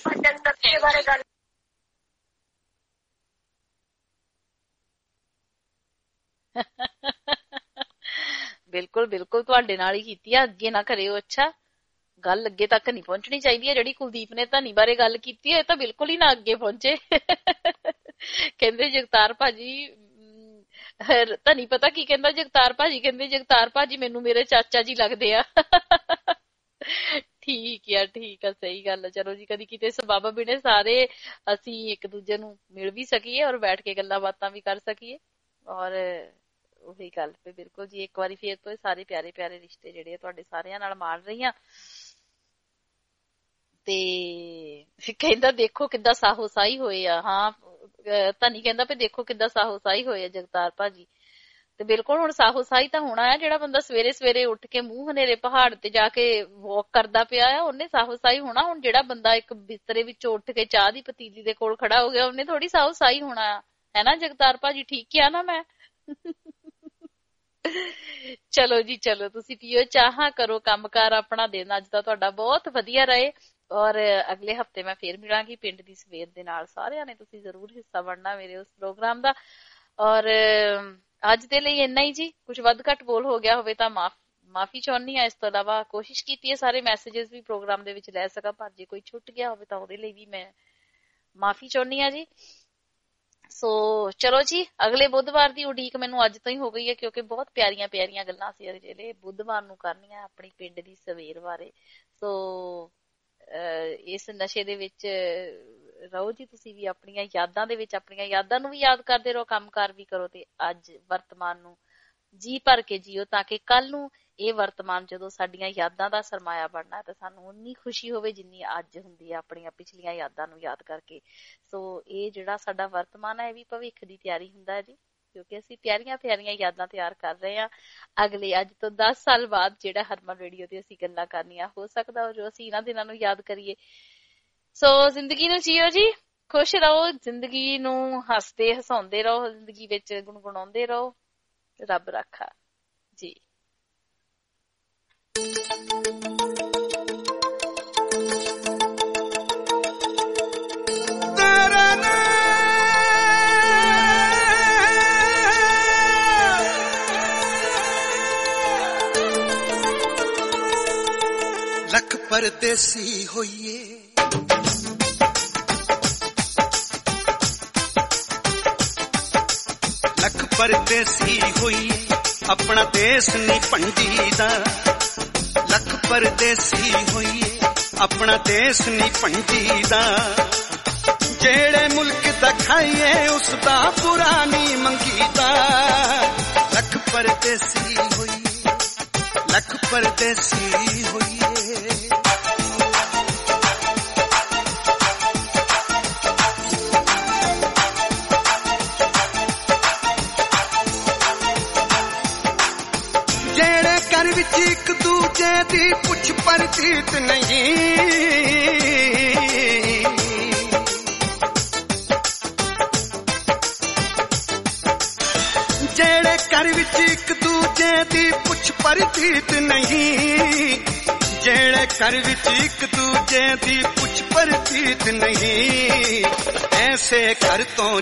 ਬਿਲਕੁਲ ਬਿਲਕੁਲ, ਤੁਹਾਡੇ ਨਾਲ ਹੀ ਕੀਤੀ ਆ, ਅੱਗੇ ਨਾ ਕਰਿਓ। ਅੱਛਾ, ਗੱਲ ਅੱਗੇ ਤੱਕ ਨਹੀਂ ਪਹੁੰਚਣੀ ਚਾਹੀਦੀ ਹੈ। ਜਿਹੜੀ ਕੁਲਦੀਪ ਨੇ ਧਨੀ ਬਾਰੇ ਗੱਲ ਕੀਤੀ ਹੈ ਤਾਂ ਬਿਲਕੁਲ ਹੀ ਨਾ ਅੱਗੇ ਪਹੁੰਚੇ। ਕਹਿੰਦੇ ਜਗਤਾਰ ਭਾਜੀ, ਧਨੀ ਪਤਾ ਕੀ ਕਹਿੰਦਾ ਜਗਤਾਰ ਭਾਜੀ, ਕਹਿੰਦੇ ਜਗਤਾਰ ਭਾਜੀ ਮੈਨੂੰ ਮੇਰੇ ਚਾਚਾ ਜੀ ਲੱਗਦੇ ਆ। ਠੀਕ ਆ ਠੀਕ ਆ, ਸਹੀ ਗੱਲ ਆ। ਚਲੋ ਜੀ, ਕਦੀ ਕਿਤੇ ਸਬੱਬ ਬਿਨੇ ਸਾਰੇ ਅਸੀਂ ਇੱਕ ਦੂਜੇ ਨੂੰ ਮਿਲ ਵੀ ਸਕੀਏ ਔਰ ਬੈਠ ਕੇ ਗੱਲਾਂ ਬਾਤਾਂ ਵੀ ਕਰ ਸਕੀਏ। ਔਰ ਉਹੀ ਗੱਲ ਤੇ ਬਿਲਕੁਲ ਜੀ, ਇੱਕ ਵਾਰੀ ਫੇਰ ਤੋਂ ਸਾਰੇ ਪਿਆਰੇ ਪਿਆਰੇ ਰਿਸ਼ਤੇ ਜਿਹੜੇ ਆ ਤੁਹਾਡੇ ਸਾਰਿਆਂ ਨਾਲ ਮਾਣ ਰਹੀ ਆ। ਤੇ ਕਹਿੰਦਾ ਦੇਖੋ ਕਿੱਦਾਂ ਸਾਹੋ ਸਾਈ ਹੋਏ ਆ। ਹਾਂ ਧਨੀ ਕਹਿੰਦਾ ਵੀ ਦੇਖੋ ਕਿੱਦਾਂ ਸਾਹੋ ਸਾਈ ਹੋਏ ਆ ਜਗਤਾਰ ਭਾਜੀ। ਤੇ ਬਿਲਕੁਲ ਹੁਣ ਸਾਹੋ ਸਾਈ ਤਾਂ ਹੋਣਾ ਆ, ਜਿਹੜਾ ਬੰਦਾ ਸਵੇਰੇ ਸਵੇਰੇ ਉੱਠ ਕੇ ਮੂੰਹ ਹਨੇਰੇ ਪਹਾੜ ਤੇ ਜਾ ਕੇ ਵਾਕ ਕਰਦਾ ਪਿਆ ਆ, ਉਹਨੇ ਸਾਹੋ ਸਾਈ ਹੋਣਾ। ਹੁਣ ਜਿਹੜਾ ਬੰਦਾ ਇੱਕ ਬਿਸਤਰੇ ਵਿੱਚੋਂ ਉੱਠ ਕੇ ਚਾਹ ਦੀ ਪਤੀਲੀ ਦੇ ਕੋਲ ਖੜਾ ਹੋ ਗਿਆ, ਉਹਨੇ ਥੋੜੀ ਸਾਹੋ ਸਾਈ ਹੋਣਾ ਆ, ਹੈ ਨਾ ਜਗਤਾਰ ਭਾਜੀ? ਠੀਕ ਕਿਹਾ ਨਾ ਮੈਂ? ਚਲੋ ਜੀ ਚਲੋ, ਤੁਸੀਂ ਪੀਓ ਚਾਹਾਂ, ਕਰੋ ਕੰਮਕਾਰ ਆਪਣਾ। ਦਿਨ ਅੱਜ ਦਾ ਤੁਹਾਡਾ ਬਹੁਤ ਵਧੀਆ ਰਹੇ ਔਰ ਅਗਲੇ ਹਫਤੇ ਮੈਂ ਫੇਰ ਮਿਲਾਂਗੀ ਪਿੰਡ ਦੀ ਸਵੇਰ ਦੇ ਨਾਲ। ਸਾਰਿਆਂ ਨੇ ਤੁਸੀਂ ਜ਼ਰੂਰ ਹਿੱਸਾ ਬਣਨਾ ਮੇਰੇ ਉਸ ਪ੍ਰੋਗਰਾਮ ਦਾ। ਔਰ ਅੱਜ ਦੇ ਲਈ ਇੰਨਾ ਹੀ ਜੀ, ਕੁਝ ਵੱਧ ਘੱਟ ਬੋਲ ਹੋ ਗਿਆ ਹੋਵੇ ਤਾਂ ਮਾਫ ਮਾਫੀ ਚਾਹੁੰਦੀ ਹਾਂ। ਇਸ ਤੋਂ ਇਲਾਵਾ ਕੋਸ਼ਿਸ਼ ਕੀਤੀ ਹੈ ਸਾਰੇ ਮੈਸੇजेस ਵੀ ਪ੍ਰੋਗਰਾਮ ਦੇ ਵਿੱਚ ਲੈ ਸਕਾਂ, ਪਰ ਜੇ ਕੋਈ ਛੁੱਟ ਗਿਆ ਹੋਵੇ ਤਾਂ ਉਹਦੇ ਲਈ ਵੀ ਮੈਂ ਮਾਫੀ ਚਾਹੁੰਦੀ ਹਾਂ ਜੀ। ਸੋ ਚਲੋ ਜੀ, ਅਗਲੇ ਬੁੱਧਵਾਰ ਦੀ ਉਡੀਕ ਮੈਨੂੰ ਅੱਜ ਤੋਂ ਹੀ ਹੋ ਗਈ ਹੈ, ਕਿਉਂਕਿ ਬਹੁਤ ਪਿਆਰੀਆਂ ਪਿਆਰੀਆਂ ਗੱਲਾਂ ਸੀ ਜਿਹੜੇ ਬੁੱਧਵਾਰ ਨੂੰ ਕਰਨੀਆਂ ਆਪਣੀ ਪਿੰਡ ਦੀ ਸਵੇਰ ਬਾਰੇ। ਸੋ ਇਸ ਨਸ਼ੇ ਦੇ ਵਿੱਚ ਰਹੋ ਜੀ ਤੁਸੀਂ ਵੀ, ਆਪਣੀਆਂ ਯਾਦਾਂ ਦੇ ਵਿੱਚ ਆਪਣੀਆਂ ਯਾਦਾਂ ਨੂੰ ਵੀ ਯਾਦ ਕਰਦੇ ਰਹੋ, ਕੰਮਕਾਰ ਵੀ ਕਰੋ ਤੇ ਅੱਜ ਵਰਤਮਾਨ ਨੂੰ ਜੀ ਭਰ ਕੇ ਜੀਓ, ਤਾਂ ਕਿ ਕੱਲ ਨੂੰ ਇਹ ਵਰਤਮਾਨ ਜਦੋਂ ਸਾਡੀਆਂ ਯਾਦਾਂ ਦਾ ਸਰਮਾਇਆ ਬਣਨਾ ਤਾਂ ਸਾਨੂੰ ਉਨੀ ਖੁਸ਼ੀ ਹੋਵੇ ਜਿੰਨੀ ਅੱਜ ਹੁੰਦੀ ਹੈ ਆਪਣੀਆਂ ਪਿਛਲੀਆਂ ਯਾਦਾਂ ਨੂੰ ਯਾਦ ਕਰਕੇ। ਸੋ ਇਹ ਜਿਹੜਾ ਸਾਡਾ ਵਰਤਮਾਨ ਹੈ ਇਹ ਵੀ ਭਵਿੱਖ ਦੀ ਤਿਆਰੀ ਹੁੰਦਾ ਹੈ ਜੀ, ਕਿਉਂਕਿ ਅਸੀਂ ਪਿਆਰੀਆਂ ਪਿਆਰੀਆਂ ਯਾਦਾਂ ਤਿਆਰ ਕਰ ਰਹੇ ਹਾਂ ਅਗਲੇ ਅੱਜ ਤੋਂ ਦਸ ਸਾਲ ਬਾਅਦ ਜਿਹੜਾ ਹਰਮਨ ਰੇਡੀਓ ਤੇ ਅਸੀਂ ਗੱਲਾਂ ਕਰਨੀਆਂ। ਹੋ ਸਕਦਾ ਜੋ ਅਸੀਂ ਇਹਨਾਂ ਦਿਨਾਂ ਨੂੰ ਯਾਦ ਕਰੀਏ। ਸੋ ਜ਼ਿੰਦਗੀ ਨੂੰ ਜੀਓ ਜੀ, ਖੁਸ਼ ਰਹੋ, ਜ਼ਿੰਦਗੀ ਨੂੰ ਹੱਸਦੇ ਹਸਾਉਂਦੇ ਰਹੋ, ਜ਼ਿੰਦਗੀ ਵਿੱਚ ਗੁਣਗੁਣਾਉਂਦੇ ਰਹੋ। ਰੱਬ ਰਾਖਾ ਜੀ। ਲੱਖ ਪਰਦੇਸੀ ਹੋਈਏ, ਲੱਖ ਪਰਦੇਸੀ ਹੋਈਏ, ਆਪਣਾ ਦੇਸ਼ ਨੀ ਭੰਡੀਦਾ। ਲੱਖ ਪਰਦੇਸੀ ਹੋਈਏ, ਆਪਣਾ ਦੇਸ਼ ਨੀ ਭੰਡੀਦਾ। ਜਿਹੜੇ ਮੁਲਕ ਦਾ ਖਾਈਏ ਉਸ ਦਾ ਬੁਰਾ ਨੀ ਮੰਗੀਦਾ। ਲੱਖ ਪਰਦੇਸੀ ਹੋਈਏ, ਲੱਖ ਪਰਦੇਸੀ ਹੋਈਏ। ਜਿਹੜੇ ਕਰ ਵਿੱਚ ਇੱਕ ਦੂਜੇ ਦੀ ਪੁੱਛ ਪਰਚੀਤ ਨਹੀਂ ਜਿਹੜੇ ਘਰ ਵਿੱਚ ਇੱਕ ਦੂਜੇ ਦੀ ਪੁੱਛ ਪਰਚੀਤ ਨਹੀਂ ਜਿਹੜੇ ਘਰ ਵਿੱਚ ਇੱਕ ਦੂਜੇ ਦੀ ਪੁੱਛ ਪਰਚੀਤ ਨਹੀਂ ਐਸੇ ਘਰ ਤੋਂ